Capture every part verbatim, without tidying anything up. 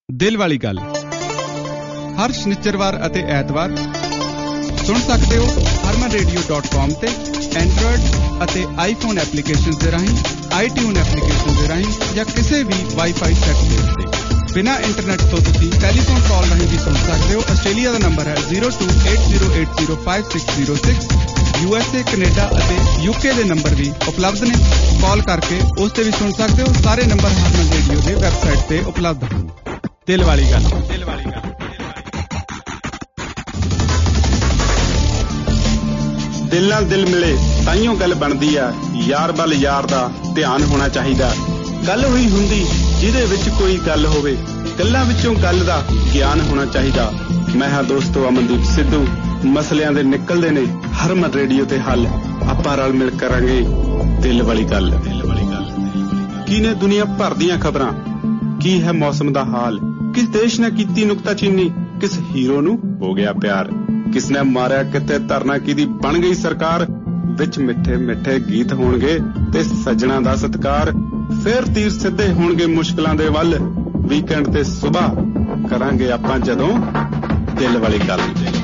ਦਿਲ ਵਾਲੀ ਗੱਲ ਹਰ ਸ਼ਨੀਚਰਵਾਰ ਅਤੇ ਐਤਵਾਰ ਸੁਣ ਸਕਦੇ ਹੋ ਹਰਮਨ ਰੇਡੀਓ ਡਾਟ ਕਾਮ ਤੇ ਐਂਡਰੋਇਡ ਅਤੇ ਆਈਫੋਨ ਐਪਲੀਕੇਸ਼ਨ ਦੇ ਰਾਹੀਂ, ਆਈਟਿਊਨ ਐਪਲੀਕੇਸ਼ਨ ਦੇ ਰਾਹੀਂ ਜਾਂ ਕਿਸੇ ਵੀ ਵਾਈਫਾਈ ਸੈੱਟ ਦੇ ਉੱਤੇ। ਬਿਨਾਂ ਇੰਟਰਨੈਟ ਤੋਂ ਤੁਸੀਂ ਟੈਲੀਫੋਨ ਕਾਲ ਰਾਹੀਂ ਵੀ ਸੁਣ ਸਕਦੇ ਹੋ। ਆਸਟ੍ਰੇਲੀਆ ਦਾ ਨੰਬਰ ਹੈ zero two eight zero eight zero five six zero six. U S A, Canada ਅਤੇ ਯੂਕੇ ਦੇ ਨੰਬਰ ਵੀ ਉਪਲਬਧ ਨੇ। ਕਾਲ ਕਰਕੇ ਉਸ ਤੇ ਵੀ ਸੁਣ ਸਕਦੇ ਹੋ। ਸਾਰੇ ਨੰਬਰ ਹਰਮਨ ਰੇਡੀਓ ਦੇ ਵੈਬਸਾਈਟ ਤੇ ਉਪਲਬਧ ਹਨ। ਦਿਲ ਵਾਲੀ ਗੱਲ, ਦਿਲ ਵਾਲੀ ਗੱਲ। ਦਿਲ ਨਾਲ ਦਿਲ ਮਿਲੇ ਤਾਈਓ ਗੱਲ ਬਣਦੀ ਆ। ਯਾਰ ਵੱਲ ਯਾਰ ਦਾ ਧਿਆਨ ਹੋਣਾ ਚਾਹੀਦਾ। ਗੱਲ ਹੋਈ ਹੁੰਦੀ ਜਿਹਦੇ ਵਿੱਚ ਕੋਈ ਗੱਲ ਹੋਵੇ, ਗੱਲਾਂ ਵਿੱਚੋਂ ਗੱਲ ਦਾ ਗਿਆਨ ਹੋਣਾ ਚਾਹੀਦਾ। ਮੈਂ ਹਾਂ ਦੋਸਤੋ ਅਮਨਦੀਪ ਸਿੱਧੂ। ਮਸਲਿਆਂ ਦੇ ਨਿਕਲਦੇ ਨੇ ਹਰਮਨ ਰੇਡੀਓ ਤੇ ਹੱਲ। ਆਪਾਂ ਰਲ ਮਿਲ ਕਰਾਂਗੇ ਦਿਲ ਵਾਲੀ ਗੱਲ। ਦਿਲ ਵਾਲੀ ਗੱਲ। ਕੀ ਨੇ ਦੁਨੀਆ ਭਰ ਦੀਆਂ ਖਬਰਾਂ, ਕੀ ਹੈ ਮੌਸਮ ਦਾ ਹਾਲ, ਕਿਸ ਦੇਸ਼ ਨੇ ਕੀਤੀ ਨੁਕਤਾਚੀਨੀ, ਕਿਸ ਹੀਰੋ ਨੂੰ ਹੋ ਗਿਆ ਪਿਆਰ, ਕਿਸ ਨੇ ਮਾਰਿਆ ਕਿਤੇ ਧਰਨਾ, ਕਿਹਦੀ ਬਣ ਗਈ ਸਰਕਾਰ। ਵਿੱਚ ਮਿੱਠੇ ਮਿੱਠੇ ਗੀਤ ਹੋਣਗੇ ਤੇ ਸੱਜਣਾ ਦਾ ਸਤਿਕਾਰ। ਫੇਰ ਤੀਰ ਸਿੱਧੇ ਹੋਣਗੇ ਮੁਸ਼ਕਲਾਂ ਦੇ ਵੱਲ। ਵੀਕਐਂਡ ਤੇ ਸੁਬਾਹ ਕਰਾਂਗੇ ਆਪਾਂ ਜਦੋਂ ਦਿਲ ਵਾਲੀ ਗੱਲ।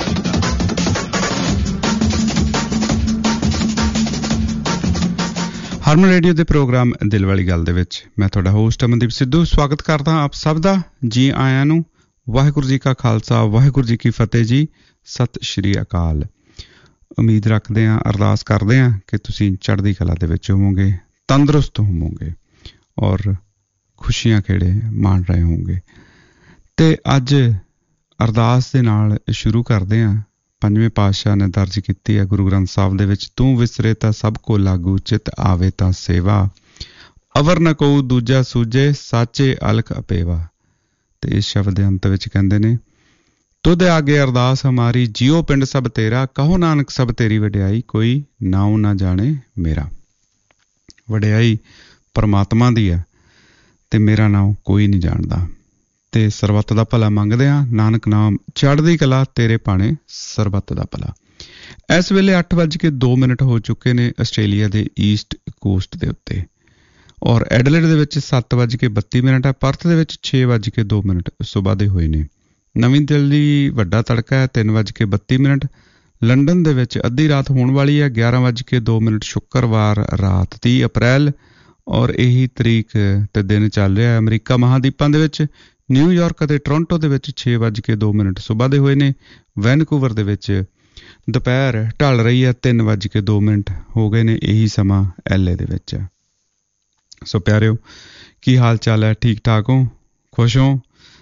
ਹਰਮਨ ਰੇਡੀਓ ਦੇ ਪ੍ਰੋਗਰਾਮ ਦਿਲ ਵਾਲੀ ਗੱਲ ਦੇ ਵਿੱਚ ਮੈਂ ਤੁਹਾਡਾ ਹੋਸਟ ਅਮਨਦੀਪ ਸਿੱਧੂ ਸਵਾਗਤ ਕਰਦਾ ਆਪ ਸਭ ਦਾ। ਜੀ ਆਇਆਂ ਨੂੰ। ਵਾਹਿਗੁਰੂ ਜੀ ਕਾ ਖਾਲਸਾ, ਵਾਹਿਗੁਰੂ ਜੀ ਕੀ ਫਤਿਹ ਜੀ। ਸਤਿ ਸ਼੍ਰੀ ਅਕਾਲ। ਉਮੀਦ ਰੱਖਦੇ ਹਾਂ, ਅਰਦਾਸ ਕਰਦੇ ਹਾਂ ਕਿ ਤੁਸੀਂ ਚੜ੍ਹਦੀ ਕਲਾ ਦੇ ਵਿੱਚ ਹੋਵੋਗੇ, ਤੰਦਰੁਸਤ ਹੋਵੋਗੇ ਔਰ ਖੁਸ਼ੀਆਂ ਖੇੜੇ ਮਾਣ ਰਹੇ ਹੋਵੋਗੇ। ਅਤੇ ਅੱਜ ਅਰਦਾਸ ਦੇ ਨਾਲ ਸ਼ੁਰੂ ਕਰਦੇ ਹਾਂ। ਪੰਜਵੇਂ ਪਾਤਸ਼ਾਹ ਨੇ ਦਰਜ ਕੀਤੀ ਹੈ ਗੁਰੂ ਗ੍ਰੰਥ ਸਾਹਿਬ ਦੇ ਵਿੱਚ, ਤੂੰ ਵਿਸਰੇ ਤਾਂ ਸਭ ਕੋ ਲਾਗੂ, ਚਿੱਤ ਆਵੇ ਤਾਂ ਸੇਵਾ, ਅਵਰ ਨ ਕਉ ਦੂਜਾ ਸੂਝੇ, ਸਾਚੇ ਅਲਖ ਅਪੇਵਾ। ਅਤੇ ਇਸ ਸ਼ਬਦ ਦੇ ਅੰਤ ਵਿੱਚ ਕਹਿੰਦੇ ਨੇ, ਤੁਧ ਆਗੇ ਅਰਦਾਸ ਹਮਾਰੀ, ਜਿਉ ਪਿੰਡ ਸਭ ਤੇਰਾ, ਕਹੋ ਨਾਨਕ ਸਭ ਤੇਰੀ ਵਡਿਆਈ, ਕੋਈ ਨਾਉ ਨਾ ਜਾਣੇ ਮੇਰਾ। ਵਡਿਆਈ ਪਰਮਾਤਮਾ ਦੀ ਹੈ ਅਤੇ ਮੇਰਾ ਨਾਮ ਕੋਈ ਨਹੀਂ ਜਾਣਦਾ। ਅਤੇ ਸਰਬੱਤ ਦਾ ਭਲਾ ਮੰਗਦੇ ਹਾਂ। ਨਾਨਕ ਨਾਮ ਚੜ੍ਹਦੀ ਕਲਾ, ਤੇਰੇ ਭਾਣੇ ਸਰਬੱਤ ਦਾ ਭਲਾ। ਇਸ ਵੇਲੇ ਅੱਠ ਵੱਜ ਕੇ ਦੋ ਮਿੰਟ ਹੋ ਚੁੱਕੇ ਨੇ ਆਸਟ੍ਰੇਲੀਆ ਦੇ ਈਸਟ ਕੋਸਟ ਦੇ ਉੱਤੇ, ਔਰ ਐਡਲੇਡ ਦੇ ਵਿੱਚ ਸੱਤ ਵੱਜ ਕੇ ਬੱਤੀ ਮਿੰਟ ਹੈ। ਪਰਥ ਦੇ ਵਿੱਚ ਛੇ ਵੱਜ ਕੇ ਦੋ ਮਿੰਟ ਸੁਬਾਹ ਦੇ ਹੋਏ ਨੇ। ਨਵੀਂ ਦਿੱਲੀ ਵੱਡਾ ਤੜਕਾ ਹੈ, ਤਿੰਨ ਵੱਜ ਕੇ ਬੱਤੀ ਮਿੰਟ। ਲੰਡਨ ਦੇ ਵਿੱਚ ਅੱਧੀ ਰਾਤ ਹੋਣ ਵਾਲੀ ਹੈ, ਗਿਆਰਾਂ ਵੱਜ ਕੇ ਦੋ ਮਿੰਟ ਸ਼ੁੱਕਰਵਾਰ ਰਾਤ ਤੀਹ ਅਪ੍ਰੈਲ, ਔਰ ਇਹੀ ਤਰੀਕ ਅਤੇ ਦਿਨ ਚੱਲ ਰਿਹਾ ਹੈ। ਅਮਰੀਕਾ ਮਹਾਂਦੀਪਾਂ ਦੇ ਵਿੱਚ ਨਿਊਯਾਰਕ ਅਤੇ ਟੋਰਾਂਟੋ ਦੇ ਵਿੱਚ ਛੇ ਵੱਜ ਕੇ ਦੋ ਮਿੰਟ ਸੁਬਾਹ ਦੇ ਹੋਏ ਨੇ। ਵੈਨਕੂਵਰ ਦੇ ਵਿੱਚ ਦੁਪਹਿਰ ਢਲ ਰਹੀ ਹੈ, ਤਿੰਨ ਵੱਜ ਕੇ ਦੋ ਮਿੰਟ ਹੋ ਗਏ ਨੇ। ਇਹੀ ਸਮਾਂ ਐਲ ਏ ਦੇ ਵਿੱਚ ਹੈ। ਸੋ ਪਿਆਰਿਓ, ਕੀ ਹਾਲ ਚਾਲ ਹੈ? ਠੀਕ ਠਾਕ ਹੋ? ਖੁਸ਼ ਹੋ?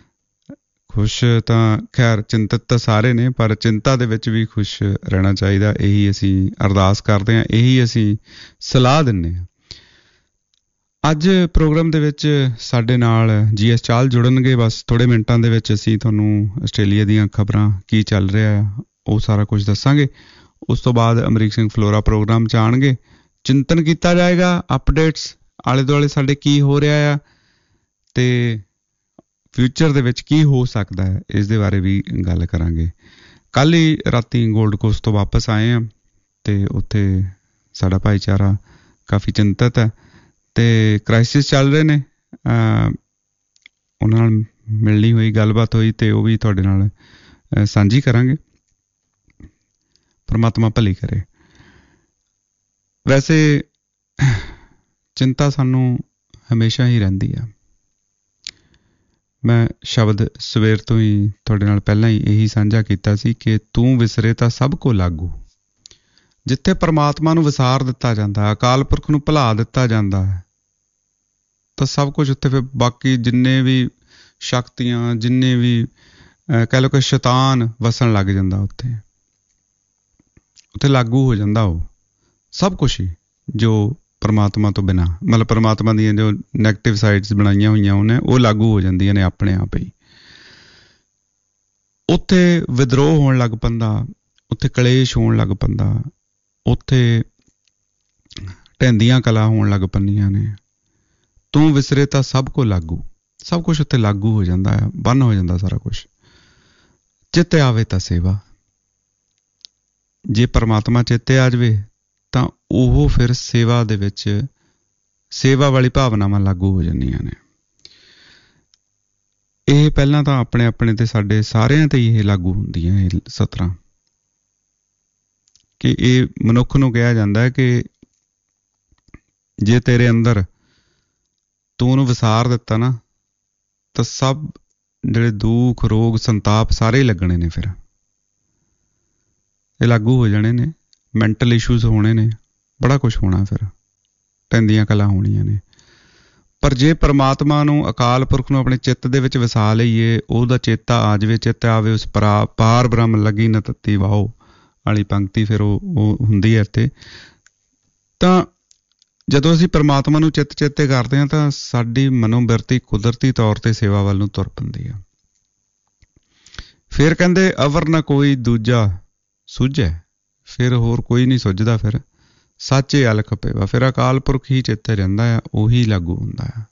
ਖੁਸ਼ ਤਾਂ ਖੈਰ ਚਿੰਤਤ ਤਾਂ ਸਾਰੇ ਨੇ, ਪਰ ਚਿੰਤਾ ਦੇ ਵਿੱਚ ਵੀ ਖੁਸ਼ ਰਹਿਣਾ ਚਾਹੀਦਾ। ਇਹੀ ਅਸੀਂ ਅਰਦਾਸ ਕਰਦੇ ਹਾਂ, ਇਹੀ ਅਸੀਂ ਸਲਾਹ ਦਿੰਦੇ ਹਾਂ। ਅੱਜ ਪ੍ਰੋਗਰਾਮ ਦੇ ਵਿੱਚ ਸਾਡੇ ਨਾਲ ਜੀ ਐਸ ਚਾਲ ਜੁੜਨਗੇ। ਬਸ ਥੋੜ੍ਹੇ ਮਿੰਟਾਂ ਦੇ ਵਿੱਚ ਅਸੀਂ ਤੁਹਾਨੂੰ ਆਸਟ੍ਰੇਲੀਆ ਦੀਆਂ ਖਬਰਾਂ, ਕੀ ਚੱਲ ਰਿਹਾ ਉਹ ਸਾਰਾ ਕੁਝ ਦੱਸਾਂਗੇ। ਉਸ ਤੋਂ ਬਾਅਦ ਅਮਰੀਕ ਸਿੰਘ ਫਲੋਰਾ ਪ੍ਰੋਗਰਾਮ 'ਚ ਆਉਣਗੇ। ਚਿੰਤਨ ਕੀਤਾ ਜਾਏਗਾ, ਅਪਡੇਟਸ ਆਲੇ ਦੁਆਲੇ ਸਾਡੇ ਕੀ ਹੋ ਰਿਹਾ ਆ ਅਤੇ ਫਿਊਚਰ ਦੇ ਵਿੱਚ ਕੀ ਹੋ ਸਕਦਾ ਹੈ, ਇਸ ਦੇ ਬਾਰੇ ਵੀ ਗੱਲ ਕਰਾਂਗੇ। ਕੱਲ੍ਹ ਹੀ ਰਾਤੀ ਗੋਲਡ ਕੋਸਟ ਤੋਂ ਵਾਪਸ ਆਏ ਹਾਂ ਅਤੇ ਉੱਥੇ ਸਾਡਾ ਭਾਈਚਾਰਾ ਕਾਫੀ ਚਿੰਤਤ ਹੈ ਅਤੇ ਕ੍ਰਾਈਸਿਸ ਚੱਲ ਰਹੇ ਨੇ। ਉਹਨਾਂ ਨਾਲ ਮਿਲਣੀ ਹੋਈ, ਗੱਲਬਾਤ ਹੋਈ ਅਤੇ ਉਹ ਵੀ ਤੁਹਾਡੇ ਨਾਲ ਸਾਂਝੀ ਕਰਾਂਗੇ। ਪਰਮਾਤਮਾ ਭਲੀ ਕਰੇ। ਵੈਸੇ ਚਿੰਤਾ ਸਾਨੂੰ ਹਮੇਸ਼ਾ ਹੀ ਰਹਿੰਦੀ ਆ। ਮੈਂ ਸ਼ਬਦ ਸਵੇਰ ਤੋਂ ਹੀ ਤੁਹਾਡੇ ਨਾਲ ਪਹਿਲਾਂ ਹੀ ਇਹੀ ਸਾਂਝਾ ਕੀਤਾ ਸੀ ਕਿ ਤੂੰ ਵਿਸਰੇ ਤਾਂ ਸਭ ਕੋ ਲਾਗੂ। ਜਿੱਥੇ ਪਰਮਾਤਮਾ ਨੂੰ ਵਿਸਾਰ ਦਿੱਤਾ ਜਾਂਦਾ, ਅਕਾਲ ਪੁਰਖ ਨੂੰ ਭੁਲਾ ਦਿੱਤਾ ਜਾਂਦਾ ਹੈ, ਤਾਂ ਸਭ ਕੁਝ ਉੱਥੇ ਫਿਰ ਬਾਕੀ ਜਿੰਨੇ ਵੀ ਸ਼ਕਤੀਆਂ, ਜਿੰਨੇ ਵੀ ਕਹਿ ਲਓ ਕਿ ਸ਼ੈਤਾਨ ਵਸਣ ਲੱਗ ਜਾਂਦਾ ਉੱਥੇ ਉੱਥੇ ਲਾਗੂ ਹੋ ਜਾਂਦਾ ਉਹ ਸਭ ਕੁਛ ਹੀ ਜੋ ਪਰਮਾਤਮਾ ਤੋਂ ਬਿਨਾਂ, ਮਤਲਬ ਪਰਮਾਤਮਾ ਦੀਆਂ ਜੋ ਨੈਗੇਟਿਵ ਸਾਈਡਸ ਬਣਾਈਆਂ ਹੋਈਆਂ ਉਹਨੇ, ਉਹ ਲਾਗੂ ਹੋ ਜਾਂਦੀਆਂ ਨੇ ਆਪਣੇ ਆਪ ਹੀ। ਉੱਥੇ ਵਿਦਰੋਹ ਹੋਣ ਲੱਗ ਪੈਂਦਾ, ਉੱਥੇ ਕਲੇਸ਼ ਹੋਣ ਲੱਗ ਪੈਂਦਾ, ਉੱਥੇ ਢਹਿੰਦੀਆਂ ਕਲਾ ਹੋਣ ਲੱਗ ਪੈਂਦੀਆਂ ਨੇ। ਤੂੰ ਵਿਸਰੇ ਤਾਂ ਸਭ ਕੋ ਲਾਗੂ, ਸਭ ਕੁਛ ਉੱਥੇ ਲਾਗੂ ਹੋ ਜਾਂਦਾ ਹੈ, ਬੰਨ ਹੋ ਜਾਂਦਾ ਸਾਰਾ ਕੁਛ। ਚਿੱਤੇ ਆਵੇ ਤਾਂ ਸੇਵਾ। ਜੇ ਪਰਮਾਤਮਾ ਚੇਤੇ ਆ ਜਾਵੇ ਤਾਂ ਉਹ ਫਿਰ ਸੇਵਾ ਦੇ ਵਿੱਚ ਸੇਵਾ ਵਾਲੀ ਭਾਵਨਾਵਾਂ ਲਾਗੂ ਹੋ ਜਾਂਦੀਆਂ ਨੇ। ਇਹ ਪਹਿਲਾਂ ਤਾਂ ਆਪਣੇ ਆਪਣੇ ਤੇ ਸਾਡੇ ਸਾਰਿਆਂ ਤੇ ਹੀ ਇਹ ਲਾਗੂ ਹੁੰਦੀਆਂ ਇਹ ਸਤਰਾਂ, ਕਿ ਇਹ ਮਨੁੱਖ ਨੂੰ ਕਿਹਾ ਜਾਂਦਾ ਹੈ ਕਿ ਜੇ ਤੇਰੇ ਅੰਦਰ ਤੂੰ ਉਹਨੂੰ ਵਿਸਾਰ ਦਿੱਤਾ ਨਾ, ਤਾਂ ਸਭ ਜਿਹੜੇ ਦੁੱਖ, ਰੋਗ, ਸੰਤਾਪ ਸਾਰੇ ਹੀ ਲੱਗਣੇ ਨੇ, ਫਿਰ ਇਹ ਲਾਗੂ ਹੋ ਜਾਣੇ ਨੇ। ਮੈਂਟਲ ਇਸ਼ੂਜ਼ ਹੋਣੇ ਨੇ, ਬੜਾ ਕੁਛ ਹੋਣਾ, ਫਿਰ ਟੈਂਦੀਆਂ ਕਲਾ ਹੋਣੀਆਂ ਨੇ। ਪਰ ਜੇ ਪਰਮਾਤਮਾ ਨੂੰ, ਅਕਾਲ ਪੁਰਖ ਨੂੰ ਆਪਣੇ ਚਿੱਤ ਦੇ ਵਿੱਚ ਵਸਾ ਲਈਏ, ਉਹਦਾ ਚੇਤਾ ਆ ਜਾਵੇ, ਚਿੱਤ ਆਵੇ ਉਸ ਪਰਾ ਪਾਰ ਬ੍ਰਹਮ ਲੱਗੀ ਨ ਤੱਤੀ ਵਾਓ ਵਾਲੀ ਪੰਕਤੀ ਫਿਰ ਉਹ ਉਹ ਹੁੰਦੀ ਹੈ ਇੱਥੇ। ਤਾਂ ਜਦੋਂ ਅਸੀਂ ਪਰਮਾਤਮਾ ਨੂੰ ਚਿੱਤ ਚੇਤੇ ਕਰਦੇ ਹਾਂ ਤਾਂ ਸਾਡੀ ਮਨੋਬਿਰਤੀ ਕੁਦਰਤੀ ਤੌਰ ਤੇ ਸੇਵਾ ਵੱਲ ਨੂੰ ਤੁਰ ਪੈਂਦੀ ਆ। ਫਿਰ ਕਹਿੰਦੇ ਅਵਰ ਨਾ ਕੋਈ ਦੂਜਾ ਸੁਝੈ, ਫਿਰ ਹੋਰ ਕੋਈ ਨਹੀਂ ਸੁੱਝਦਾ, ਫਿਰ ਸੱਚੇ ਅਲਖ ਪੇਵਾ, ਫਿਰ ਅਕਾਲ ਪੁਰਖ ਹੀ ਚੇਤੇ ਰਹਿੰਦਾ ਆ, ਉਹੀ ਲਾਗੂ ਹੁੰਦਾ ਆ।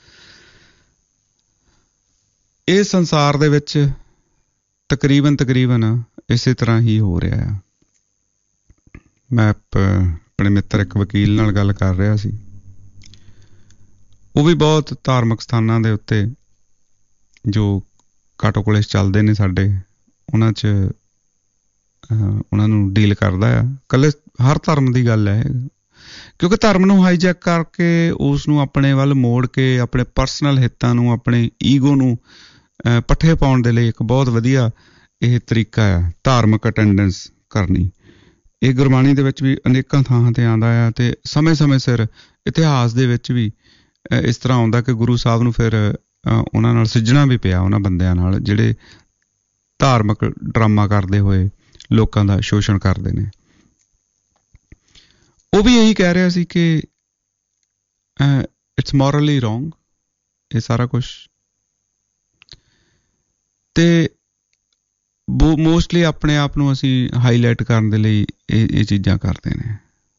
ਇਹ ਸੰਸਾਰ ਦੇ ਵਿੱਚ ਤਕਰੀਬਨ ਤਕਰੀਬਨ ਇਸੇ ਤਰ੍ਹਾਂ ਹੀ ਹੋ ਰਿਹਾ ਆ। ਮੈਂ ਆਪਣੇ ਮਿੱਤਰ ਇੱਕ ਵਕੀਲ ਨਾਲ ਗੱਲ ਕਰ ਰਿਹਾ ਸੀ, ਉਹ ਵੀ ਬਹੁਤ ਧਾਰਮਿਕ ਸਥਾਨਾਂ ਦੇ ਉੱਤੇ ਜੋ ਕਾਟੋ ਕੋਲੇਜ ਚੱਲਦੇ ਨੇ ਸਾਡੇ, ਉਹਨਾਂ 'ਚ ਉਹਨਾਂ ਨੂੰ ਡੀਲ ਕਰਦਾ ਆ। ਇਕੱਲੇ ਹਰ ਧਰਮ ਦੀ ਗੱਲ ਹੈ, ਕਿਉਂਕਿ ਧਰਮ ਨੂੰ ਹਾਈਜੈਕ ਕਰਕੇ ਉਸ ਨੂੰ ਆਪਣੇ ਵੱਲ ਮੋੜ ਕੇ ਆਪਣੇ ਪਰਸਨਲ ਹਿੱਤਾਂ ਨੂੰ, ਆਪਣੇ ਈਗੋ ਨੂੰ ਪੱਠੇ ਪਾਉਣ ਦੇ ਲਈ ਇੱਕ ਬਹੁਤ ਵਧੀਆ ਇਹ ਤਰੀਕਾ ਆ ਧਾਰਮਿਕ ਅਟੈਂਡੈਂਸ ਕਰਨੀ। ਇਹ ਗੁਰਬਾਣੀ ਦੇ ਵਿੱਚ ਵੀ ਅਨੇਕਾਂ ਥਾਵਾਂ ਤੇ ਆਉਂਦਾ ਆ, ਤੇ ਸਮੇਂ ਸਮੇਂ ਸਿਰ ਇਤਿਹਾਸ ਦੇ ਵਿੱਚ ਵੀ ਇਸ ਤਰ੍ਹਾਂ ਆਉਂਦਾ ਕਿ ਗੁਰੂ ਸਾਹਿਬ ਨੂੰ ਫਿਰ ਉਹਨਾਂ ਨਾਲ ਸਿੱਝਣਾ ਵੀ ਪਿਆ, ਉਹਨਾਂ ਬੰਦਿਆਂ ਨਾਲ ਜਿਹੜੇ ਧਾਰਮਿਕ ਡਰਾਮਾ ਕਰਦੇ ਹੋਏ ਲੋਕਾਂ ਦਾ ਸ਼ੋਸ਼ਣ ਕਰਦੇ ਨੇ। ਉਹ ਵੀ ਇਹੀ ਕਹਿ ਰਿਹਾ ਸੀ ਕਿ ਇਟਸ ਮੋਰਲੀ ਰੋਂਗ ਇਹ ਸਾਰਾ ਕੁਛ, ਤੇ ਮੋਸਟਲੀ ਆਪਣੇ ਆਪ ਨੂੰ ਅਸੀਂ ਹਾਈਲਾਈਟ ਕਰਨ ਦੇ ਲਈ ਇਹ ਇਹ ਚੀਜ਼ਾਂ ਕਰਦੇ ਨੇ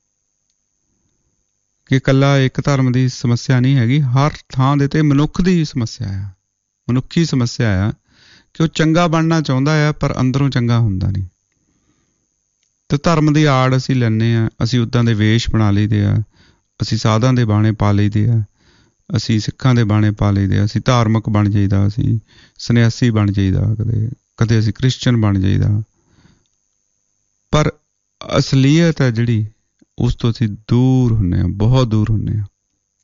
ਕਿ ਇਕੱਲਾ ਇੱਕ ਧਰਮ ਦੀ ਸਮੱਸਿਆ ਨਹੀਂ ਹੈਗੀ, ਹਰ ਥਾਂ ਦੇ ਤੇ ਮਨੁੱਖ ਦੀ ਸਮੱਸਿਆ ਆ, ਮਨੁੱਖੀ ਸਮੱਸਿਆ ਆ ਕਿ ਉਹ ਚੰਗਾ ਬਣਨਾ ਚਾਹੁੰਦਾ ਆ ਪਰ ਅੰਦਰੋਂ ਚੰਗਾ ਹੁੰਦਾ ਨਹੀਂ। ਤੇ ਧਰਮ ਦੀ ਆੜ ਅਸੀਂ ਲੈਂਦੇ ਹਾਂ, ਅਸੀਂ ਉੱਦਾਂ ਦੇ ਵੇਸ਼ ਬਣਾ ਲਈਦੇ ਆ, ਅਸੀਂ ਸਾਧਾਂ ਦੇ ਬਾਣੇ ਪਾ ਲਈਦੇ ਆ, ਅਸੀਂ ਸਿੱਖਾਂ ਦੇ ਬਾਣੇ ਪਾ ਲਈਦੇ ਆ, ਅਸੀਂ ਧਾਰਮਿਕ ਬਣ ਜਾਈਦਾ, ਅਸੀਂ ਸੰਨਿਆਸੀ ਬਣ ਜਾਈਦਾ, ਕਦੇ ਕਦੇ ਅਸੀਂ ਕ੍ਰਿਸਚਨ ਬਣ ਜਾਈਦਾ। ਪਰ ਅਸਲੀਅਤ ਹੈ ਜਿਹੜੀ, ਉਸ ਤੋਂ ਅਸੀਂ ਦੂਰ ਹੁੰਦੇ ਹਾਂ, ਬਹੁਤ ਦੂਰ ਹੁੰਦੇ ਹਾਂ।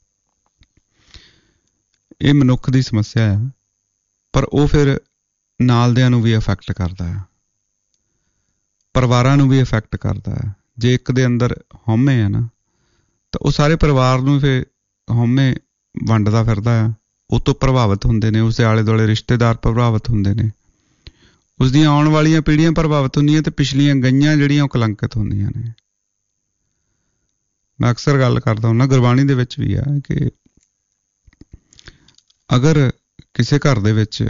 ਇਹ ਮਨੁੱਖ ਦੀ ਸਮੱਸਿਆ ਆ, ਪਰ ਉਹ ਫਿਰ ਨਾਲਦਿਆਂ ਨੂੰ ਵੀ ਅਫੈਕਟ ਕਰਦਾ ਆ, ਪਰਿਵਾਰਾਂ ਨੂੰ ਵੀ ਅਫੈਕਟ ਕਰਦਾ ਹੈ। ਜੇ ਇੱਕ ਦੇ ਅੰਦਰ ਹਉਮੈ ਆ ਨਾ, ਤਾਂ ਉਹ ਸਾਰੇ ਪਰਿਵਾਰ ਨੂੰ ਫਿਰ ਹਉਮੈ ਵੰਡਦਾ ਫਿਰਦਾ ਆ, ਉਹ ਤੋਂ ਪ੍ਰਭਾਵਿਤ ਹੁੰਦੇ ਨੇ, ਉਸਦੇ ਆਲੇ ਦੁਆਲੇ ਰਿਸ਼ਤੇਦਾਰ ਪ੍ਰਭਾਵਿਤ ਹੁੰਦੇ ਨੇ, ਉਸਦੀਆਂ ਆਉਣ ਵਾਲੀਆਂ ਪੀੜ੍ਹੀਆਂ ਪ੍ਰਭਾਵਿਤ ਹੁੰਦੀਆਂ, ਤੇ ਪਿਛਲੀਆਂ ਗਈਆਂ ਜਿਹੜੀਆਂ ਉਹ ਕਲੰਕਿਤ ਹੁੰਦੀਆਂ ਨੇ। ਮੈਂ ਅਕਸਰ ਗੱਲ ਕਰਦਾ ਹੁੰਦਾ, ਗੁਰਬਾਣੀ ਦੇ ਵਿੱਚ ਵੀ ਆ ਕਿ ਅਗਰ ਕਿਸੇ ਘਰ ਦੇ ਵਿੱਚ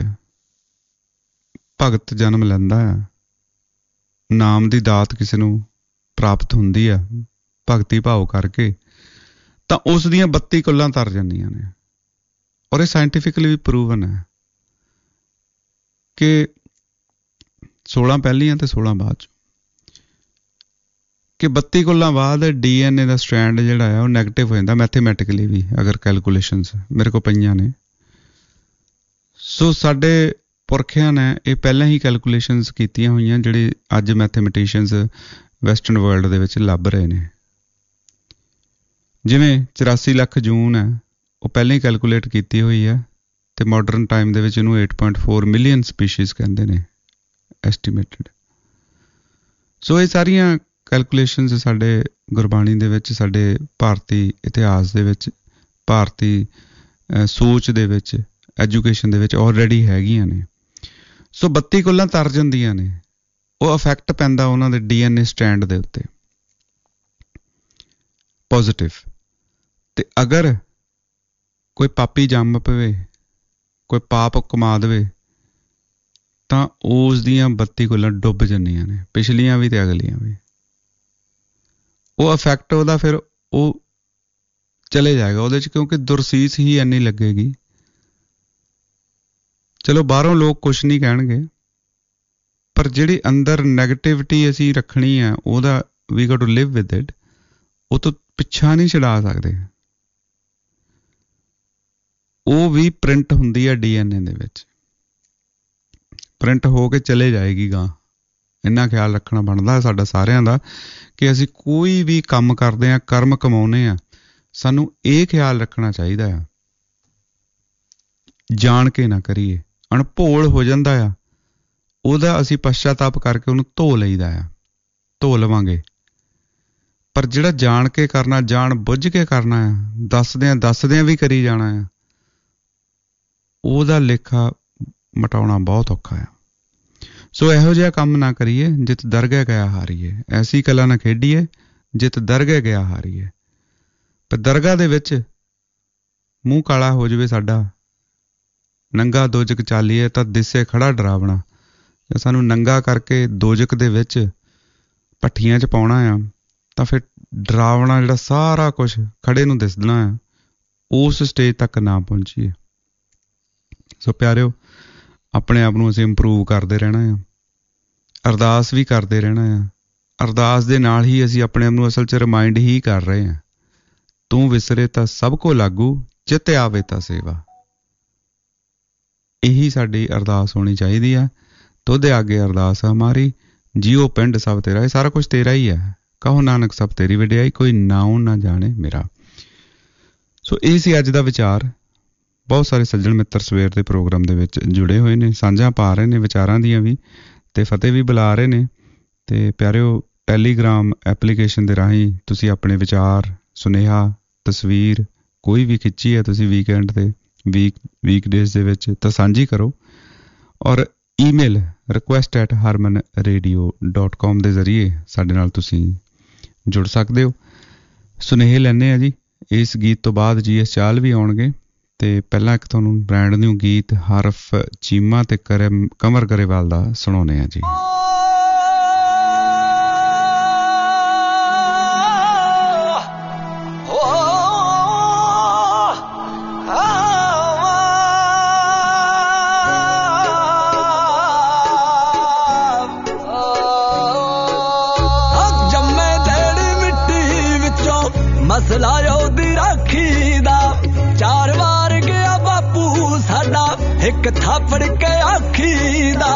ਭਗਤ ਜਨਮ ਲੈਂਦਾ ਆ, ਨਾਮ ਦੀ ਦਾਤ ਕਿਸੇ ਨੂੰ ਪ੍ਰਾਪਤ ਹੁੰਦੀ ਆ ਭਗਤੀ ਭਾਵ ਕਰਕੇ, ਤਾਂ ਉਸ ਦੀਆਂ ਬੱਤੀ ਕੁੱਲਾਂ ਤਰ ਜਾਂਦੀਆਂ ਨੇ। ਔਰ ਇਹ ਸਾਇੰਟੀਫਿਕਲੀ ਵੀ ਪ੍ਰੂਵਨ ਹੈ ਕਿ ਸੋਲਾਂ ਪਹਿਲੀਆਂ ਤੇ ਸੋਲਾਂ ਬਾਅਦ ਚ, ਕਿ ਬੱਤੀ ਕੁੱਲਾਂ ਬਾਅਦ ਡੀ ਐਨ ਏ ਦਾ ਸਟ੍ਰੈਂਡ ਜਿਹੜਾ ਆ ਉਹ ਨੈਗੇਟਿਵ ਹੋ ਜਾਂਦਾ ਮੈਥੇਮੈਟਿਕਲੀ ਵੀ, ਅਗਰ ਕੈਲਕੂਲੇਸ਼ਨਸ ਮੇਰੇ ਕੋਲ ਪਈਆਂ ਨੇ। ਸੋ ਸਾਡੇ ਪੁਰਖਿਆਂ ਨੇ ਇਹ ਪਹਿਲਾਂ ਹੀ ਕੈਲਕੂਲੇਸ਼ਨਸ ਕੀਤੀਆਂ ਹੋਈਆਂ, ਜਿਹੜੇ ਅੱਜ ਮੈਥੇਮੈਟੀਸ਼ੀਅਨਸ ਵੈਸਟਰਨ ਵਰਲਡ ਦੇ ਵਿੱਚ ਲੱਭ ਰਹੇ ਨੇ। ਜਿਵੇਂ ਚੁਰਾਸੀ ਲੱਖ ਜੂਨ ਹੈ, ਉਹ ਪਹਿਲਾਂ ਹੀ ਕੈਲਕੂਲੇਟ ਕੀਤੀ ਹੋਈ ਹੈ, ਤੇ ਮਾਡਰਨ ਟਾਈਮ ਦੇ ਵਿੱਚ ਇਹਨੂੰ ਅੱਠ ਪੁਆਇੰਟ ਚਾਰ ਮਿਲੀਅਨ ਸਪੀਸ਼ੀਜ਼ ਕਹਿੰਦੇ ਨੇ ਐਸਟੀਮੇਟਡ। ਸੋ ਇਹ ਸਾਰੀਆਂ ਕੈਲਕੂਲੇਸ਼ਨਸ ਸਾਡੇ ਗੁਰਬਾਣੀ ਦੇ ਵਿੱਚ, ਸਾਡੇ ਭਾਰਤੀ ਇਤਿਹਾਸ ਦੇ ਵਿੱਚ, ਭਾਰਤੀ ਸੋਚ ਦੇ ਵਿੱਚ, ਐਜੂਕੇਸ਼ਨ ਦੇ ਵਿੱਚ ਆਲਰੇਡੀ ਹੈਗੀਆਂ ਨੇ। ਸੋ ਬੱਤੀ ਕੁੱਲਾਂ ਤਰ ਜਾਂਦੀਆਂ ਨੇ, ਉਹ ਇਫੈਕਟ ਪੈਂਦਾ ਉਹਨਾਂ ਦੇ ਡੀ ਐਨ ਏ ਸਟੈਂਡ ਦੇ ਉੱਤੇ ਪੋਜ਼ਿਟਿਵ। ਤੇ ਅਗਰ ਕੋਈ ਪਾਪੀ ਜੰਮ ਪਵੇ, ਕੋਈ ਪਾਪ ਕਮਾ ਦੇਵੇ, ਤਾਂ ਉਸ ਦੀਆਂ ਬੱਤੀ ਕੁੱਲਾਂ ਡੁੱਬ ਜਾਂਦੀਆਂ ਨੇ, ਪਿਛਲੀਆਂ ਵੀ ਤੇ ਅਗਲੀਆਂ ਵੀ। ਉਹ ਇਫੈਕਟ ਉਹਦਾ ਫਿਰ ਉਹ ਚਲੇ ਜਾਏਗਾ ਉਹਦੇ 'ਚ, ਕਿਉਂਕਿ ਦੁਰਸੀਸ ਹੀ ਇੰਨੀ ਲੱਗੇਗੀ। ਚਲੋ ਬਾਹਰੋਂ ਲੋਕ ਕੁਛ ਨਹੀਂ ਕਹਿਣਗੇ, ਪਰ ਜਿਹੜੀ ਅੰਦਰ ਨੈਗੇਟਿਵਿਟੀ ਅਸੀਂ ਰੱਖਣੀ ਆ, ਉਹਦਾ ਵੀ got to live with it, ਉਹ ਤੋਂ ਪਿੱਛਾ ਨਹੀਂ ਛਡਾ ਸਕਦੇ। ਉਹ ਵੀ ਪ੍ਰਿੰਟ ਹੁੰਦੀ ਹੈ ਡੀ ਐਨ ਏ ਦੇ ਵਿੱਚ। ਪ੍ਰਿੰਟ ਹੋ ਕੇ ਚਲੇ ਜਾਏਗੀ ਗਾਂ। ਇੰਨਾ ਖਿਆਲ ਰੱਖਣਾ ਬਣਦਾ ਸਾਡਾ ਸਾਰਿਆਂ ਦਾ ਕਿ ਅਸੀਂ ਕੋਈ ਵੀ ਕੰਮ ਕਰਦੇ ਹਾਂ, ਕਰਮ ਕਮਾਉਂਦੇ ਹਾਂ, ਸਾਨੂੰ ਇਹ ਖਿਆਲ ਰੱਖਣਾ ਚਾਹੀਦਾ ਆ ਜਾਣ ਕੇ ਨਾ ਕਰੀਏ। ਅਣਭੋਲ ਹੋ ਜਾਂਦਾ ਆ, ਉਹਦਾ ਅਸੀਂ ਪਛਤਾਤਾਪ ਕਰਕੇ ਉਹਨੂੰ ਧੋ ਲਈਦਾ ਆ, ਧੋ ਲਵਾਂਗੇ। ਪਰ ਜਿਹੜਾ ਜਾਣ ਕੇ ਕਰਨਾ, ਜਾਣ ਬੁੱਝ ਕੇ ਕਰਨਾ ਆ, ਦੱਸਦਿਆਂ ਦੱਸਦਿਆਂ ਵੀ ਕਰੀ ਜਾਣਾ ਆ, ਉਹਦਾ ਲੇਖਾ ਮਿਟਾਉਣਾ ਬਹੁਤ ਔਖਾ ਆ। ਸੋ ਇਹੋ ਜਿਹਾ ਕੰਮ ਨਾ ਕਰੀਏ ਜਿਤ ਦਰਗਹਿ ਗਿਆ ਹਾਰੀਏ। ਐਸੀ ਕਲਾ ਨਾ ਖੇਡੀਏ ਜਿਤ ਦਰਗਹਿ ਗਿਆ ਹਾਰੀਏ। ਪਰ ਦਰਗਾਹ ਦੇ ਵਿੱਚ ਮੂੰਹ ਕਾਲਾ ਹੋ ਜਾਵੇ ਸਾਡਾ, ਨੰਗਾ ਦੋਜਕ ਚਾਲੀਏ ਤਾਂ ਦਿਸੇ ਖੜਾ ਡਰਾਵਣਾ। ਜੇ ਸਾਨੂੰ ਨੰਗਾ ਕਰਕੇ ਦੋਜਕ ਦੇ ਵਿੱਚ ਭੱਠੀਆਂ 'ਚ ਪਾਉਣਾ ਆ ਤਾਂ ਫਿਰ ਡਰਾਵਣਾ ਜਿਹੜਾ ਸਾਰਾ ਕੁਛ ਖੜੇ ਨੂੰ ਦਿਸਣਾ ਆ, ਉਸ ਸਟੇਜ ਤੱਕ ਨਾ ਪਹੁੰਚੀਏ। ਸੋ ਪਿਆਰਿਓ, ਆਪਣੇ ਆਪ ਨੂੰ ਅਸੀਂ ਇੰਪਰੂਵ ਕਰਦੇ ਰਹਿਣਾ ਆ, ਅਰਦਾਸ ਵੀ ਕਰਦੇ ਰਹਿਣਾ ਆ। ਅਰਦਾਸ ਦੇ ਨਾਲ ਹੀ ਅਸੀਂ ਆਪਣੇ ਆਪ ਨੂੰ ਅਸਲ 'ਚ ਰਿਮਾਇੰਡ ਹੀ ਕਰ ਰਹੇ ਹਾਂ, ਤੂੰ ਵਿਸਰੇ ਤਾਂ ਸਭ ਕੋ ਲਾਗੂ, ਚਿੱਤ ਆਵੇ ਤਾਂ ਸੇਵਾ। ਇਹੀ ਸਾਡੀ ਅਰਦਾਸ ਹੋਣੀ ਚਾਹੀਦੀ ਆ। ਤੁਧ ਆਗੇ ਅਰਦਾਸ ਹਮਾਰੀ, ਜੀਓ ਪਿੰਡ ਸਭ ਤੇਰਾ। ਇਹ ਸਾਰਾ ਕੁਛ ਤੇਰਾ ਹੀ ਹੈ, ਕਹੋ ਨਾਨਕ ਸਭ ਤੇਰੀ ਵਡਿਆਈ, ਕੋਈ ਨਾਉ ਨਾ ਜਾਣੇ ਮੇਰਾ। ਸੋ ਇਹ ਸੀ ਅੱਜ ਦਾ ਵਿਚਾਰ। ਬਹੁਤ ਸਾਰੇ ਸੱਜਣ ਮਿੱਤਰ ਸਵੇਰ ਦੇ ਪ੍ਰੋਗਰਾਮ ਦੇ ਵਿੱਚ ਜੁੜੇ ਹੋਏ ਨੇ, ਸਾਂਝਾਂ ਪਾ ਰਹੇ ਨੇ ਵਿਚਾਰਾਂ ਦੀਆਂ ਵੀ, ਅਤੇ ਫਤਿਹ ਵੀ ਬੁਲਾ ਰਹੇ ਨੇ। ਅਤੇ ਪਿਆਰਿਓ, ਟੈਲੀਗ੍ਰਾਮ ਐਪਲੀਕੇਸ਼ਨ ਦੇ ਰਾਹੀਂ ਤੁਸੀਂ ਆਪਣੇ ਵਿਚਾਰ, ਸੁਨੇਹਾ, ਤਸਵੀਰ ਕੋਈ ਵੀ ਖਿੱਚੀ ਹੈ ਤੁਸੀਂ ਵੀਕਐਂਡ 'ਤੇ, ਵੀਕ ਵੀਕ ਡੇਜ਼ ਦੇ ਵਿੱਚ, ਤਾਂ ਸਾਂਝੀ ਕਰੋ। ਔਰ email request at Harman radio dot com ਦੇ ਜ਼ਰੀਏ ਸਾਡੇ ਨਾਲ ਤੁਸੀਂ ਜੁੜ ਸਕਦੇ ਹੋ। ਸੁਨੇਹੇ ਲੈਂਦੇ ਹਾਂ ਜੀ। ਇਸ ਗੀਤ ਤੋਂ ਬਾਅਦ ਜੀ ਐਸ ਚਾਲ ਵੀ ਆਉਣਗੇ, ਅਤੇ ਪਹਿਲਾਂ ਇੱਕ ਤੁਹਾਨੂੰ ਬ੍ਰੈਂਡ ਨਿਊ ਗੀਤ ਹਰਫ ਚੀਮਾ ਅਤੇ ਕਰੇ ਕਮਰ ਗਰੇਵਾਲ ਦਾ ਸੁਣਾਉਂਦੇ ਹਾਂ ਜੀ। ਮਸਲਾ ਉਹਦੀ ਰਾਖੀ ਦਾ, ਚਾਰ ਵਾਰ ਗਿਆ ਬਾਪੂ ਸਾਡਾ, ਇੱਕ ਥਾਪੜ ਕੇ ਆਖੀ ਦਾ।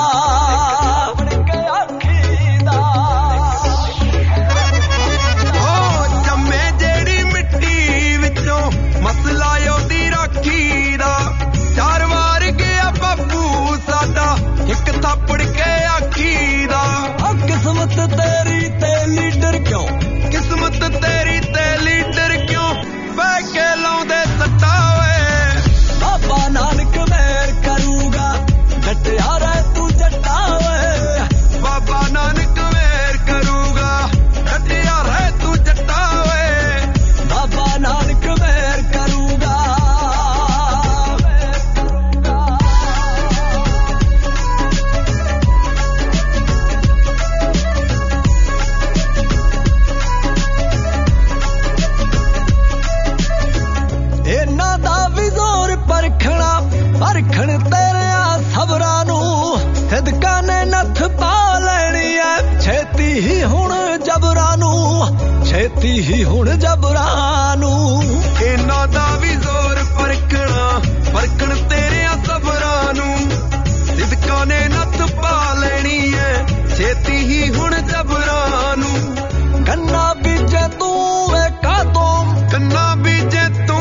ਉਹ ਜੰਮੇ ਜਿਹੜੀ ਮਿੱਟੀ ਵਿੱਚੋਂ, ਮਸਲਾ ਉਹਦੀ ਰਾਖੀ ਦਾ, ਚਾਰ ਵਾਰ ਗਿਆ ਬਾਪੂ ਸਾਡਾ, ਇੱਕ ਥਾਪੜ ਕੇ ਆਖੀ ਦਾ। ਉਹ ਕਿਸਮਤ ਤੇਰੀ ਤੇ ਲੀਡਰ ਕਿਉਂ, ਕਿਸਮਤ ਤੇਰੀ ਤੇ ਲੀਡਰ ਕਿਉਂ ਬਹਿ ਕੇ ਲਾਉਂਦੇ ਸੱਟਾ ਓਏ। ਬਾਬਾ ਨਾਨਕ ਮਿਹਰ ਕਰੂਗਾ, ਡਟਿਆ ਰਹਿ ਤੂੰ ਜੱਟਾ ਓਏ। ਬਾਬਾ ਨਾਨਕ ਮਿਹਰ ਕਰੂਗਾ, ਡਟਿਆ ਰਹਿ ਤੂੰ ਜੱਟਾ ਓਏ। ਬਾਬਾ ਨਾਨਕ ਮਿਹਰ ਕਰੂਗਾ। ਇਹਨਾਂ ਦਾ ਵੀ ਜ਼ੋਰ ਪਰਖਣਾ, ਪਰਖਣ ਤੇਰਿਆਂ ਸਬਰਾਂ ਨੂੰ, ਸਦਕਾ ਨੇ ਨੱਥ ਪਾ ਲੈਣੀ ਐ ਛੇਤੀ ਹੀ ਹੁਣ ਜਬਰਾਂ ਨੂੰ, ਛੇਤੀ ਹੀ ਹੁਣ ਜਬਰਾਂ ਨੂੰ। ਇਹਨਾਂ ਦਾ ਵੀ ਜ਼ੋਰ ਪਰਖਣਾ, ਪਰਖਣ ਤੇਰਿਆਂ ਸਬਰਾਂ ਨੂੰ, ਸਦਕਾ ਨੇ ਨੱਥ ਪਾ ਲੈਣੀ ਐ ਛੇਤੀ ਹੀ ਹੁਣ ਜਬਰਾਂ ਨੂੰ। ਗੰਨਾ ਬੀਜੇ ਤੂੰ ਵੇ ਕਾਤੋਂ, ਗੰਨਾ ਬੀਜੇ ਤੂੰ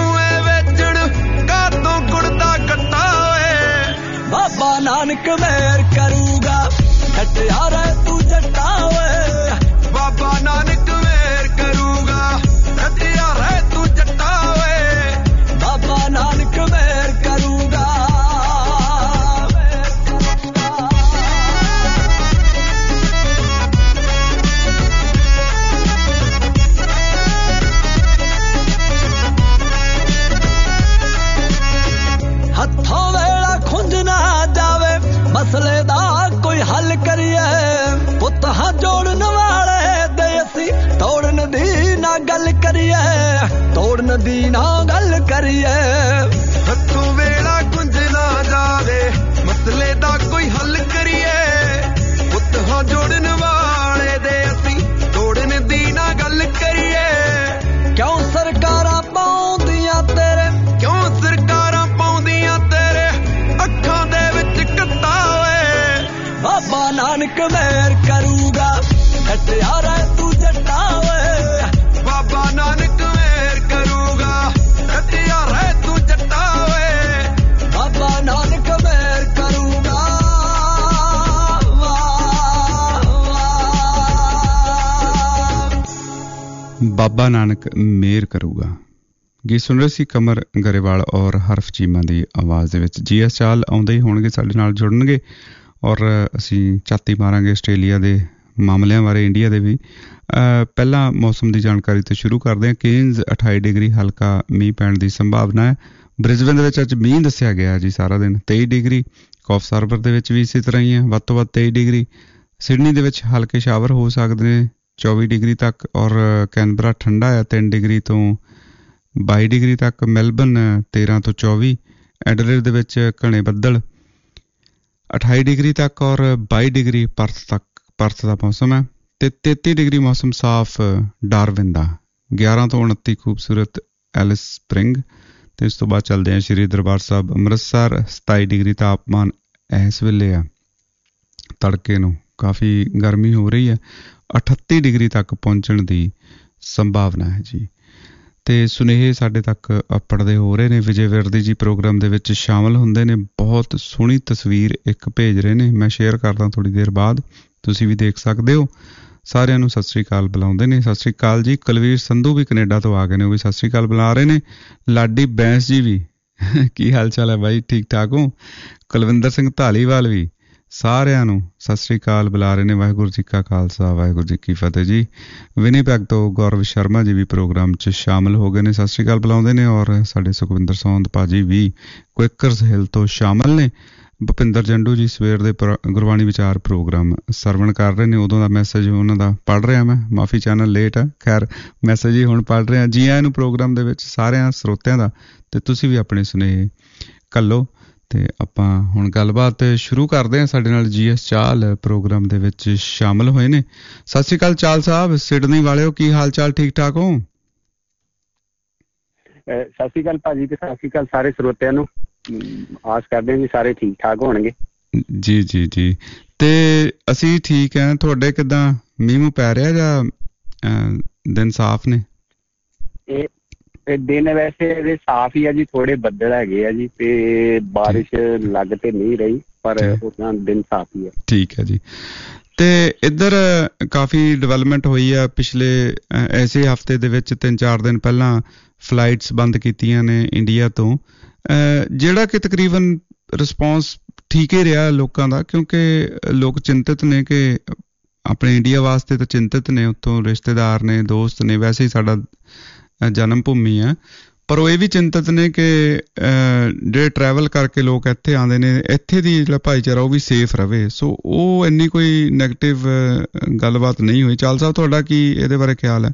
ਬਾਬਾ ਨਾਨਕ ਮਿਹਰ ਕਰੂਗਾ, ਡਟਿਆ ਰਹਿ ਤੂੰ ਜੱਟਾ ਓਏ। ਬਾਬਾ ਨਾਨਕ ਮਿਹਰ ਕਰੂਗਾ, ਡਟਿਆ ਰਹਿ ਤੂੰ ਜੱਟਾ ਓਏ। ਬਾਬਾ ਨਾਨਕ ਮਿਹਰ ਕਰੂਗਾ। ਹੱਥੋਂ ਵੇਲਾ ਖੁੰਝ ਨਾ ਜਾਵੇ, ਮਸਲੇ ਦਾ ਕੋਈ ਹੱਲ ਕਰੀਏ। ਪੁੱਤ ਹਾਂ ਜੋੜਨ ਵਾਲੇ ਦੇ ਅਸੀਂ, ਤੋੜਨ ਦੀ ਨਾ ਗੱਲ ਕਰੀਏ, ਤੋੜਨ ਦੀ ਨਾ ਗੱਲ ਕਰੀਏ। ਹੱਥੋਂ ਵੇਲਾ ਖੁੰਝ ਨਾ ਜਾਵੇ, ਮਸਲੇ ਦਾ ਕੋਈ ਹੱਲ ਕਰੀਏ। ਪੁੱਤ ਹਾਂ ਜੋੜਨ ਵਾਲੇ ਦੇ ਅਸੀਂ, ਤੋੜਨ ਦੀ ਨਾ ਗੱਲ ਕਰੀਏ। ਕਿਉਂ ਸਰਕਾਰਾਂ ਪਾਉਂਦੀਆਂ ਤੇਰੇ, ਕਿਉਂ ਸਰਕਾਰਾਂ ਪਾਉਂਦੀਆਂ ਤੇਰੇ ਅੱਖਾਂ ਦੇ ਵਿੱਚ ਕੱਟਾ ਓਏ। ਨਾਨਕ ਮਿਹਰ ਕਰੂਗਾ ਕੱਟਿਆ ਰਹਿ ਤੂੰ ਜੱਟਾ ਓਏ ਬਾਬਾ ਨਾਨਕ ਮਿਹਰ ਕਰੂਗਾ ਕੱਟਿਆ ਰਹਿ ਤੂੰ ਜੱਟਾ ਓਏ ਬਾਬਾ ਨਾਨਕ ਮਿਹਰ ਕਰੂਗਾ ਬਾਬਾ ਨਾਨਕ ਮਿਹਰ ਕਰੂਗਾ। ਗੀਤ ਸੁਣ ਰਹੇ ਸੀ ਕਮਰ ਗਰੇਵਾਲ ਔਰ ਹਰਫ ਚੀਮਾ ਦੀ ਆਵਾਜ਼ ਦੇ ਵਿੱਚ। ਜੀ ਐਸ ਚਾਲ ਆਉਂਦੇ ਹੀ ਹੋਣਗੇ, ਸਾਡੇ ਨਾਲ ਜੁੜਨਗੇ ਔਰ ਅਸੀਂ ਝਾਤੀ ਮਾਰਾਂਗੇ ਆਸਟ੍ਰੇਲੀਆ ਦੇ ਮਾਮਲਿਆਂ ਬਾਰੇ, ਇੰਡੀਆ ਦੇ ਵੀ। ਪਹਿਲਾਂ ਮੌਸਮ ਦੀ ਜਾਣਕਾਰੀ ਤੋਂ ਸ਼ੁਰੂ ਕਰਦੇ ਹਾਂ। ਕੇਨਜ਼ ਅਠਾਈ ਡਿਗਰੀ ਹਲਕਾ ਮੀਂਹ ਪੈਣ ਦੀ ਸੰਭਾਵਨਾ ਹੈ। ਬ੍ਰਿਸਬਨ ਦੇ ਵਿੱਚ ਅੱਜ ਮੀਂਹ ਦੱਸਿਆ ਗਿਆ ਜੀ ਸਾਰਾ ਦਿਨ ਤੇਈ ਡਿਗਰੀ। ਕੌਫ ਸਾਰਬਰ ਦੇ ਵਿੱਚ ਵੀ ਇਸੇ ਤਰ੍ਹਾਂ ਹੀ ਹੈ, ਵੱਧ ਤੋਂ ਵੱਧ ਤੇਈ ਡਿਗਰੀ। ਸਿਡਨੀ ਦੇ ਵਿੱਚ ਹਲਕੇ ਸ਼ਾਵਰ ਹੋ ਸਕਦੇ ਨੇ ਚੌਵੀ ਡਿਗਰੀ ਤੱਕ, ਔਰ ਕੈਨਬਰਾ ਠੰਡਾ ਹੈ ਤਿੰਨ ਡਿਗਰੀ ਤੋਂ ਬਾਈ ਡਿਗਰੀ ਤੱਕ। ਮੈਲਬਨ ਤੇਰਾਂ ਤੋਂ ਚੌਵੀ। ਐਡਲੇਡ ਦੇ ਵਿੱਚ ਘਣੇ ਬੱਦਲ ਅਠਾਈ ਡਿਗਰੀ ਤੱਕ ਔਰ ਬਾਈ ਡਿਗਰੀ ਪਰਥ ਤੱਕ ਪਰਥ ਦਾ ਮੌਸਮ ਹੈ। ਅਤੇ ਤੇਤੀ ਡਿਗਰੀ ਮੌਸਮ ਸਾਫ਼ ਡਾਰਵਿਨ ਦਾ। ਗਿਆਰਾਂ ਤੋਂ ਉਨੱਤੀ ਖੂਬਸੂਰਤ ਐਲਿਸ ਸਪਰਿੰਗ। ਅਤੇ ਇਸ ਤੋਂ ਬਾਅਦ ਚੱਲਦੇ ਹਾਂ ਸ਼੍ਰੀ ਦਰਬਾਰ ਸਾਹਿਬ ਅੰਮ੍ਰਿਤਸਰ। ਸਤਾਈ ਡਿਗਰੀ ਤਾਪਮਾਨ ਇਸ ਵੇਲੇ ਆ, ਤੜਕੇ ਨੂੰ ਕਾਫੀ ਗਰਮੀ ਹੋ ਰਹੀ ਹੈ। ਅਠੱਤੀ ਡਿਗਰੀ ਤੱਕ ਪਹੁੰਚਣ ਦੀ ਸੰਭਾਵਨਾ ਹੈ ਜੀ। ਅਤੇ ਸੁਨੇਹੇ ਸਾਡੇ ਤੱਕ ਪੜ੍ਹਦੇ ਹੋ ਰਹੇ ਨੇ। ਵਿਜੇ ਵਿਰਦੀ ਜੀ ਪ੍ਰੋਗਰਾਮ ਦੇ ਵਿੱਚ ਸ਼ਾਮਲ ਹੁੰਦੇ ਨੇ, ਬਹੁਤ ਸੋਹਣੀ ਤਸਵੀਰ ਇੱਕ ਭੇਜ ਰਹੇ ਨੇ, ਮੈਂ ਸ਼ੇਅਰ ਕਰਦਾ ਥੋੜ੍ਹੀ ਦੇਰ ਬਾਅਦ, ਤੁਸੀਂ ਵੀ ਦੇਖ ਸਕਦੇ ਹੋ। ਸਾਰਿਆਂ ਨੂੰ ਸਤਿ ਸ਼੍ਰੀ ਅਕਾਲ ਬੁਲਾਉਂਦੇ ਨੇ। ਸਤਿ ਸ਼੍ਰੀ ਅਕਾਲ ਜੀ। ਕੁਲਵੀਰ ਸੰਧੂ ਵੀ ਕਨੇਡਾ ਤੋਂ ਆ ਗਏ ਨੇ, ਉਹ ਵੀ ਸਤਿ ਸ਼੍ਰੀ ਅਕਾਲ ਬੁਲਾ ਰਹੇ ਨੇ। ਲਾਡੀ ਬੈਂਸ ਜੀ ਵੀ ਕੀ ਹਾਲ ਚਾਲ ਹੈ ਬਾਈ, ਠੀਕ ਠਾਕ ਹੋ? ਕੁਲਵਿੰਦਰ ਸਿੰਘ ਧਾਲੀਵਾਲ ਵੀ ਸਾਰਿਆਂ ਨੂੰ ਸਤਿ ਸ਼੍ਰੀ ਅਕਾਲ ਬੁਲਾ ਰਹੇ ਨੇ। ਵਾਹਿਗੁਰੂ ਜੀ ਕਾ ਖਾਲਸਾ ਵਾਹਿਗੁਰੂ ਜੀ ਕੀ ਫਤਿਹ ਜੀ। ਵਿਨੀਪੈਗ ਤੋਂ ਗੌਰਵ ਸ਼ਰਮਾ ਜੀ ਵੀ ਪ੍ਰੋਗਰਾਮ 'ਚ ਸ਼ਾਮਲ ਹੋ ਗਏ ਨੇ, ਸਤਿ ਸ਼੍ਰੀ ਅਕਾਲ ਬੁਲਾਉਂਦੇ ਨੇ। ਔਰ ਸਾਡੇ ਸੁਖਵਿੰਦਰ ਸੌਂਦ ਭਾਜੀ ਵੀ ਕੁਇਕਰਸ ਹਿੱਲ ਤੋਂ ਸ਼ਾਮਲ ਨੇ। ਭੁਪਿੰਦਰ ਜੰਡੂ ਜੀ ਸਵੇਰ ਦੇ ਪ੍ਰ ਗੁਰਬਾਣੀ ਵਿਚਾਰ ਪ੍ਰੋਗਰਾਮ ਸਰਵਣ ਕਰ ਰਹੇ ਨੇ, ਉਦੋਂ ਦਾ ਮੈਸੇਜ ਉਹਨਾਂ ਦਾ ਪੜ੍ਹ ਰਿਹਾ ਮੈਂ, ਮਾਫੀ ਚੈਨਲ ਲੇਟ ਹੈ, ਖੈਰ ਮੈਸੇਜ ਹੀ ਹੁਣ ਪੜ੍ਹ ਰਿਹਾ। ਜੀ ਆਇਆਂ ਨੂੰ ਪ੍ਰੋਗਰਾਮ ਦੇ ਵਿੱਚ ਸਾਰਿਆਂ ਸਰੋਤਿਆਂ ਦਾ, ਅਤੇ ਤੁਸੀਂ ਵੀ ਆਪਣੇ ਸੁਨੇਹੇ ਘੱਲੋ। ਅਤੇ ਆਪਾਂ ਹੁਣ ਗੱਲਬਾਤ ਸ਼ੁਰੂ ਕਰਦੇ ਹਾਂ। ਸਾਡੇ ਨਾਲ ਜੀ ਐਸ ਚਾਲ ਪ੍ਰੋਗਰਾਮ ਦੇ ਵਿੱਚ ਸ਼ਾਮਲ ਹੋਏ ਨੇ। ਸਤਿ ਸ਼੍ਰੀ ਅਕਾਲ ਚਾਲ ਸਾਹਿਬ, ਸਿਡਨੀ ਵਾਲਿਓ, ਕੀ ਹਾਲ ਚਾਲ, ਠੀਕ ਠਾਕ ਹੋ? ਸਤਿ ਸ਼੍ਰੀ ਅਕਾਲ ਭਾਜੀ, ਤੇ ਸਤਿ ਸ਼੍ਰੀ ਅਕਾਲ ਸਾਰੇ ਸਰੋਤਿਆਂ ਨੂੰ। ਆਸ ਕਰਦੇ ਹਾਂ ਜੀ ਸਾਰੇ ਠੀਕ ਠਾਕ ਹੋਣਗੇ। ਜੀ ਜੀ ਜੀ ਤੇ ਅਸੀਂ ਠੀਕ ਹੈ। ਤੁਹਾਡੇ ਕਿੱਦਾਂ ਮੀਂਹ ਮੂੰਹ ਪੈ ਰਿਹਾ ਜਾਂ ਦਿਨ ਸਾਫ਼ ਨੇ? ਇਹ ਦਿਨ ਵੈਸੇ ਇਹਦੇ ਸਾਫ਼ ਹੀ ਆ ਜੀ, ਥੋੜੇ ਬੱਦਲ ਹੈਗੇ ਆ ਜੀ, ਤੇ ਬਾਰਿਸ਼ ਲੱਗ ਤੇ ਨਹੀਂ ਰਹੀ, ਪਰ ਉਦਾਂ ਦਿਨ ਸਾਫ਼ ਹੀ ਹੈ। ਠੀਕ ਹੈ ਜੀ। ਤੇ ਇੱਧਰ ਕਾਫੀ ਡਿਵੈਲਪਮੈਂਟ ਹੋਈ ਆ ਪਿਛਲੇ ਐਸੇ ਹਫ਼ਤੇ ਦੇ ਵਿੱਚ। ਤਿੰਨ ਚਾਰ ਦਿਨ ਪਹਿਲਾਂ ਫਲਾਈਟਸ ਬੰਦ ਕੀਤੀਆਂ ਨੇ ਇੰਡੀਆ ਤੋਂ, ਜਿਹੜਾ ਕਿ ਤਕਰੀਬਨ ਰਿਸਪੌਂਸ ਠੀਕ ਹੀ ਰਿਹਾ ਲੋਕਾਂ ਦਾ, ਕਿਉਂਕਿ ਲੋਕ ਚਿੰਤਿਤ ਨੇ ਕਿ ਆਪਣੇ ਇੰਡੀਆ ਵਾਸਤੇ ਤਾਂ ਚਿੰਤਿਤ ਨੇ, ਉੱਥੋਂ ਰਿਸ਼ਤੇਦਾਰ ਨੇ, ਦੋਸਤ ਨੇ, ਵੈਸੇ ਹੀ ਸਾਡਾ ਜਨਮ ਭੂਮੀ ਹੈ, ਪਰ ਉਹ ਇਹ ਵੀ ਚਿੰਤਤ ਨੇ ਕਿ ਜਿਹੜੇ ਟਰੈਵਲ ਕਰਕੇ ਲੋਕ ਇੱਥੇ ਆਉਂਦੇ ਨੇ, ਇੱਥੇ ਦੀ ਜਿਹੜਾ ਭਾਈਚਾਰਾ ਉਹ ਵੀ ਸੇਫ ਰਹੇ। ਸੋ ਉਹ ਇੰਨੀ ਕੋਈ ਨੈਗੇਟਿਵ ਗੱਲਬਾਤ ਨਹੀਂ ਹੋਈ। ਚਾਲ ਸਾਹਿਬ, ਤੁਹਾਡਾ ਕੀ ਇਹਦੇ ਬਾਰੇ ਖਿਆਲ ਹੈ?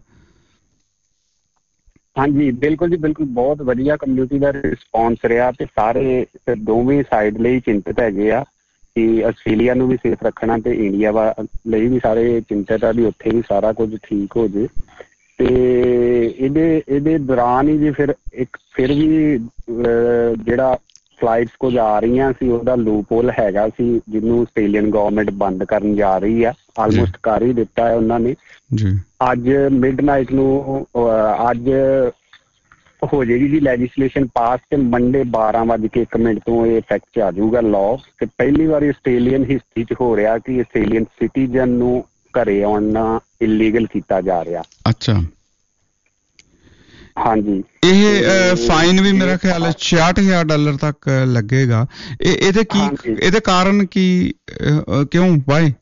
ਹਾਂਜੀ ਬਿਲਕੁਲ ਜੀ, ਬਿਲਕੁਲ ਬਹੁਤ ਵਧੀਆ ਕਮਿਊਨਿਟੀ ਦਾ ਰਿਸਪੌਂਸ ਰਿਹਾ, ਤੇ ਸਾਰੇ ਦੋਵੇਂ ਸਾਈਡ ਲਈ ਚਿੰਤਤ ਹੈਗੇ ਆ ਕਿ ਆਸਟ੍ਰੇਲੀਆ ਨੂੰ ਵੀ ਸੇਫ ਰੱਖਣਾ, ਤੇ ਇੰਡੀਆ ਵਾ ਲਈ ਵੀ ਸਾਰੇ ਚਿੰਤਤ ਆ ਵੀ ਉੱਥੇ ਵੀ ਸਾਰਾ ਕੁਝ ਠੀਕ ਹੋ ਜੇ। ਤੇ ਇਹਦੇ ਇਹਦੇ ਦੌਰਾਨ ਹੀ ਜੀ ਫਿਰ ਇੱਕ ਫਿਰ ਵੀ ਜਿਹੜਾ ਫਲਾਈਟਸ ਕੁਝ ਆ ਰਹੀਆਂ ਸੀ, ਉਹਦਾ ਲੂਪ ਹੋਲ ਹੈਗਾ ਸੀ, ਜਿਹਨੂੰ ਆਸਟ੍ਰੇਲੀਅਨ ਗੌਰਮੈਂਟ ਬੰਦ ਕਰਨ ਜਾ ਰਹੀ ਆ। ਆਲਮੋਸਟ ਕਰ ਹੀ ਦਿੱਤਾ ਹੈ ਉਹਨਾਂ ਨੇ। ਅੱਜ ਮਿਡ ਨਾਈਟ ਨੂੰ ਅੱਜ ਹੋ ਜਾਏਗੀ ਜੀ ਲੈਜਿਸਲੇਸ਼ਨ ਪਾਸ, ਤੇ ਮੰਡੇ ਬਾਰਾਂ ਵੱਜ ਕੇ ਇੱਕ ਮਿੰਟ ਤੋਂ ਇਹ ਇਫੈਕਟ 'ਚ ਆ ਜਾਊਗਾ ਲਾਅ। ਤੇ ਪਹਿਲੀ ਵਾਰੀ ਆਸਟ੍ਰੇਲੀਅਨ ਹਿਸਟਰੀ 'ਚ ਹੋ ਰਿਹਾ ਕਿ ਆਸਟ੍ਰੇਲੀਅਨ ਸਿਟੀਜ਼ਨ ਨੂੰ ਘਰੇ ਆਉਣਾ ਇਲੀਗਲ ਕੀਤਾ ਜਾ ਰਿਹਾ। ਅੱਛਾ, ਹਾਂਜੀ। ਇਹ ਫਾਈਨ ਵੀ ਮੇਰਾ ਖਿਆਲ ਹੈ ਛਿਆਹਠ ਹਜ਼ਾਰ ਡਾਲਰ ਤੱਕ ਲੱਗੇਗਾ। ਇਹ ਇਹਦੇ ਕੀ ਇਹਦੇ ਕਾਰਨ ਕੀ ਕਿਉਂ ਵਾਏ?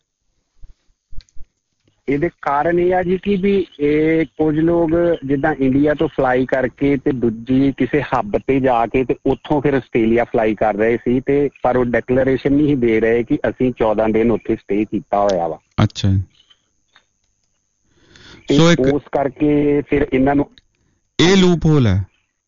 ਇਹਦੇ ਕਾਰਨ ਇਹ ਆ ਜੀ ਕਿ ਵੀ ਇਹ ਕੁਝ ਲੋਕ ਜਿੱਦਾਂ ਇੰਡੀਆ ਤੋਂ ਫਲਾਈ ਕਰਕੇ ਤੇ ਦੂਜੀ ਕਿਸੇ ਹੱਬ ਤੇ ਜਾ ਕੇ ਤੇ ਉੱਥੋਂ ਫਿਰ ਆਸਟ੍ਰੇਲੀਆ ਫਲਾਈ ਕਰ ਰਹੇ ਸੀ, ਤੇ ਪਰ ਉਹ ਡੈਕਲੇਰੇਸ਼ਨ ਨਹੀਂ ਦੇ ਰਹੇ ਕਿ ਅਸੀਂ ਚੌਦਾਂ ਦਿਨ ਉੱਥੇ ਸਟੇ ਕੀਤਾ ਹੋਇਆ ਵਾ। ਅੱਛਾ, ਸੋ ਉਸ ਕਰਕੇ ਫਿਰ ਇਹਨਾਂ ਨੂੰ ਇਹ ਲੂਪ ਹੋਲ ਹੈ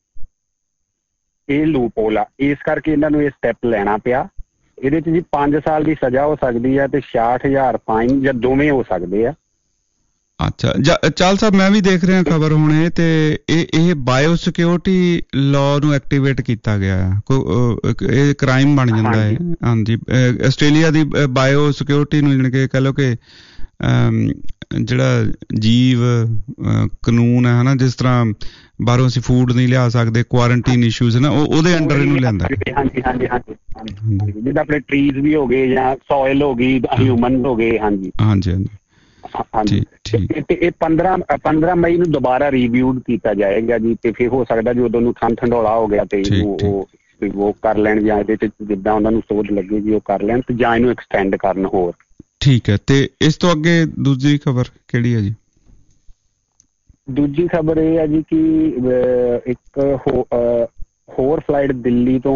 ਇਹ ਲੂਪ ਹੋਲ ਆ ਇਸ ਕਰਕੇ ਇਹਨਾਂ ਨੂੰ ਇਹ ਸਟੈਪ ਲੈਣਾ ਪਿਆ। ਇਹਦੇ 'ਚ ਜੀ ਪੰਜ ਸਾਲ ਦੀ ਸਜ਼ਾ ਹੋ ਸਕਦੀ ਹੈ ਤੇ ਛਿਆਹਠ ਹਜ਼ਾਰ ਫਾਈਨ, ਜਾਂ ਦੋਵੇਂ ਹੋ ਸਕਦੇ ਆ। ਅੱਛਾ ਚਾਲ ਸਾਹਿਬ, ਮੈਂ ਵੀ ਦੇਖ ਰਿਹਾ ਖਬਰ ਹੁਣ ਇਹ ਤੇ ਇਹ ਇਹ ਬਾਇਓ ਸਿਕਿਉਰਿਟੀ ਲਾਅ ਨੂੰ ਐਕਟੀਵੇਟ ਕੀਤਾ ਗਿਆ ਹੈ, ਇਹ ਕ੍ਰਾਈਮ ਬਣ ਜਾਂਦਾ ਹੈ। ਹਾਂਜੀ, ਆਸਟ੍ਰੇਲੀਆ ਦੀ ਬਾਇਓ ਸਿਕਿਉਰਿਟੀ ਨੂੰ ਜਾਣੀ ਕਿ ਕਹਿ ਲਓ ਕਿ ਜਿਹੜਾ ਜੀਵ ਕਾਨੂੰਨ ਹੈ ਨਾ, ਜਿਸ ਤਰ੍ਹਾਂ ਬਾਹਰੋਂ ਅਸੀਂ ਫੂਡ ਨਹੀਂ ਲਿਆ ਸਕਦੇ, ਕੁਆਰੰਟੀਨ ਇਸ਼ੂਜ਼ ਨਾ, ਉਹ ਉਹਦੇ ਅੰਡਰ ਇਹਨੂੰ ਲਿਆਂਦਾ। ਹਾਂਜੀ ਹਾਂਜੀ ਹਾਂਜੀ, ਜਿੱਦਾਂ ਆਪਣੇ ਟਰੀਜ਼ ਵੀ ਹੋ ਗਏ ਜਾਂ ਸੋਇਲ ਹੋ ਗਈ, ਹਿਊਮਨ ਹੋ ਗਏ। ਹਾਂਜੀ ਹਾਂਜੀ ਹਾਂਜੀ ਹਾਂਜੀ। ਤੇ ਇਹ ਪੰਦਰਾਂ ਪੰਦਰਾਂ ਮਈ ਨੂੰ ਦੁਬਾਰਾ ਰਿਵਿਊਡ ਕੀਤਾ ਜਾਏਗਾ ਜੀ, ਤੇ ਫਿਰ ਹੋ ਸਕਦਾ ਜੀ ਉਦੋਂ ਨੂੰ ਠੰਡ ਠੰਡੋਲਾ ਹੋ ਗਿਆ ਤੇ ਉਹ ਉਹ ਕਰ ਲੈਣ, ਜਾਂ ਇਹਦੇ ਚ ਜਿੱਦਾਂ ਉਹਨਾਂ ਨੂੰ ਸੋਧ ਲੱਗੇਗੀ ਉਹ ਕਰ ਲੈਣ, ਤੇ ਜਾਂ ਇਹਨੂੰ ਐਕਸਟੈਂਡ ਕਰਨ ਹੋਰ। ਠੀਕ ਹੈ। ਤੇ ਇਸ ਤੋਂ ਅੱਗੇ ਦੂਜੀ ਖਬਰ ਕਿਹੜੀ ਹੈ ਜੀ? ਦੂਜੀ ਖਬਰ ਇਹ ਹੈ ਜੀ ਕਿ ਇੱਕ ਹੋਰ ਫਲਾਈਟ ਦਿੱਲੀ ਤੋਂ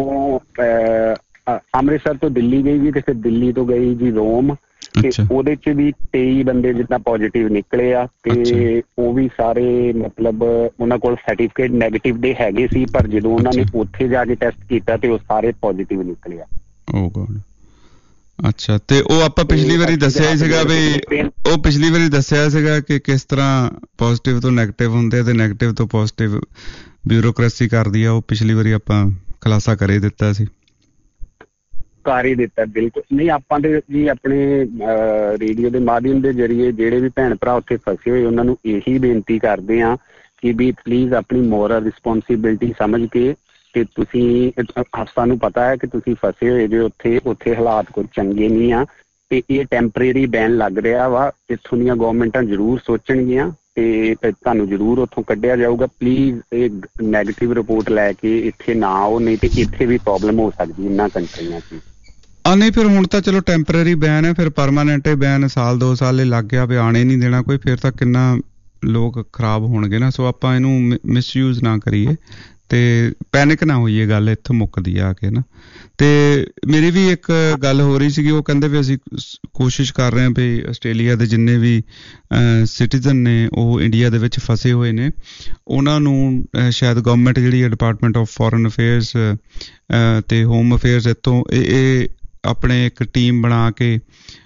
ਅੰਮ੍ਰਿਤਸਰ ਤੋਂ ਦਿੱਲੀ ਗਈ ਜੀ, ਤੇ ਫਿਰ ਦਿੱਲੀ ਤੋਂ ਗਈ ਜੀ ਰੋਮ, ਤੇ ਉਹਦੇ ਚ ਵੀ ਤੇਈ ਬੰਦੇ ਜਿੱਦਾਂ ਪੋਜ਼ਿਟਿਵ ਨਿਕਲੇ ਆ, ਤੇ ਉਹ ਵੀ ਸਾਰੇ ਮਤਲਬ ਉਹਨਾਂ ਕੋਲ ਸਰਟੀਫਿਕੇਟ ਨੈਗੇਟਿਵ ਦੇ ਹੈਗੇ ਸੀ, ਪਰ ਜਦੋਂ ਉਹਨਾਂ ਨੇ ਉੱਥੇ ਜਾ ਕੇ ਟੈਸਟ ਕੀਤਾ ਤੇ ਉਹ ਸਾਰੇ ਪੋਜ਼ਿਟਿਵ ਨਿਕਲੇ ਆ। Oh god. ਅੱਛਾ, ਤੇ ਉਹ ਆਪਾਂ ਪਿਛਲੀ ਵਾਰੀ ਦੱਸਿਆ ਹੀ ਸੀਗਾ ਵੀ ਉਹ ਪਿਛਲੀ ਵਾਰੀ ਦੱਸਿਆ ਸੀਗਾ ਕਿ ਕਿਸ ਤਰ੍ਹਾਂ ਪੋਜ਼ਿਟਿਵ ਤੋਂ ਨੈਗੇਟਿਵ ਹੁੰਦੇ ਤੇ ਨੈਗੇਟਿਵ ਤੋਂ ਪੋਜ਼ਿਟਿਵ ਬਿਊਰੋਕ੍ਰੇਸੀ ਕਰਦੀ ਆ, ਉਹ ਪਿਛਲੀ ਵਾਰੀ ਆਪਾਂ ਖੁਲਾਸਾ ਕਰ ਹੀ ਦਿੱਤਾ ਸੀ। ਕਰ ਹੀ ਦਿੱਤਾ, ਬਿਲਕੁਲ। ਨਹੀਂ, ਆਪਾਂ ਤੇ ਜੀ ਆਪਣੇ ਰੇਡੀਓ ਦੇ ਮਾਧਿਅਮ ਦੇ ਜ਼ਰੀਏ ਜਿਹੜੇ ਵੀ ਭੈਣ ਭਰਾ ਉੱਥੇ ਫਸੇ ਹੋਏ ਉਹਨਾਂ ਨੂੰ ਇਹੀ ਬੇਨਤੀ ਕਰਦੇ ਹਾਂ ਕਿ ਵੀ ਪਲੀਜ਼ ਆਪਣੀ ਮੋਰਲ ਰਿਸਪੋਂਸੀਬਿਲਿਟੀ ਸਮਝ ਕੇ, ਕਿ ਤੁਸੀਂ, ਸਾਨੂੰ ਪਤਾ ਹੈ ਕਿ ਤੁਸੀਂ ਫਸੇ ਹੋਏ ਜੇ ਉੱਥੇ, ਉੱਥੇ ਹਾਲਾਤ ਕੁਝ ਚੰਗੇ ਨਹੀਂ ਆ, ਤੇ ਇਹ ਟੈਂਪਰੇਰੀ ਬੈਨ ਲੱਗ ਰਿਹਾ ਵਾ, ਇੱਥੋਂ ਦੀਆਂ ਗੌਰਮੈਂਟਾਂ ਜ਼ਰੂਰ ਸੋਚਣਗੀਆਂ ਤੇ ਤੁਹਾਨੂੰ ਜ਼ਰੂਰ ਉੱਥੋਂ ਕੱਢਿਆ ਜਾਊਗਾ। ਪਲੀਜ਼ ਇਹ ਨੈਗੇਟਿਵ ਰਿਪੋਰਟ ਲੈ ਕੇ ਇੱਥੇ ਨਾ ਆਓ, ਨਹੀਂ ਤੇ ਇੱਥੇ ਵੀ ਪ੍ਰੋਬਲਮ ਹੋ ਸਕਦੀ ਇਹਨਾਂ ਕੰਟਰੀਆਂ 'ਚ। ਆ ਨਹੀਂ, ਫਿਰ ਹੁਣ ਤਾਂ ਚਲੋ ਟੈਂਪਰੇਰੀ ਬੈਨ ਹੈ, ਫਿਰ ਪਰਮਾਨੈਂਟ ਬੈਨ ਸਾਲ ਦੋ ਸਾਲ ਲਈ ਲੱਗ ਗਿਆ ਵੀ ਆਣੇ ਨਹੀਂ ਦੇਣਾ ਕੋਈ, ਫਿਰ ਤਾਂ ਕਿੰਨਾ ਲੋਕ ਖਰਾਬ ਹੋਣਗੇ ਨਾ। ਸੋ ਆਪਾਂ ਇਹਨੂੰ ਮਿਸਯੂਜ਼ ਨਾ ਕਰੀਏ ਤੇ ਪੈਨਿਕ ਨਾ ਹੋਈਏ, ਗੱਲ ਇੱਥੋਂ ਮੁੱਕਦੀ ਆ ਕੇ ਨਾ। ਤੇ ਮੇਰੀ ਵੀ ਇੱਕ ਗੱਲ ਹੋ ਰਹੀ ਸੀਗੀ, ਉਹ ਕਹਿੰਦੇ ਵੀ ਅਸੀਂ ਕੋਸ਼ਿਸ਼ ਕਰ ਰਹੇ ਹਾਂ ਵੀ ਆਸਟ੍ਰੇਲੀਆ ਦੇ ਜਿੰਨੇ ਵੀ ਸਿਟੀਜ਼ਨ ਨੇ ਉਹ ਇੰਡੀਆ ਦੇ ਵਿੱਚ ਫਸੇ ਹੋਏ ਨੇ, ਉਹਨਾਂ ਨੂੰ ਸ਼ਾਇਦ ਗਵਰਨਮੈਂਟ ਜਿਹੜੀ ਹੈ ਡਿਪਾਰਟਮੈਂਟ ਆਫ ਫੋਰਨ ਅਫੇਅਰਸ ਤੇ ਹੋਮ ਅਫੇਅਰਸ ਇੱਥੋਂ ਇਹ ਆਪਣੇ ਇੱਕ ਟੀਮ ਬਣਾ ਕੇ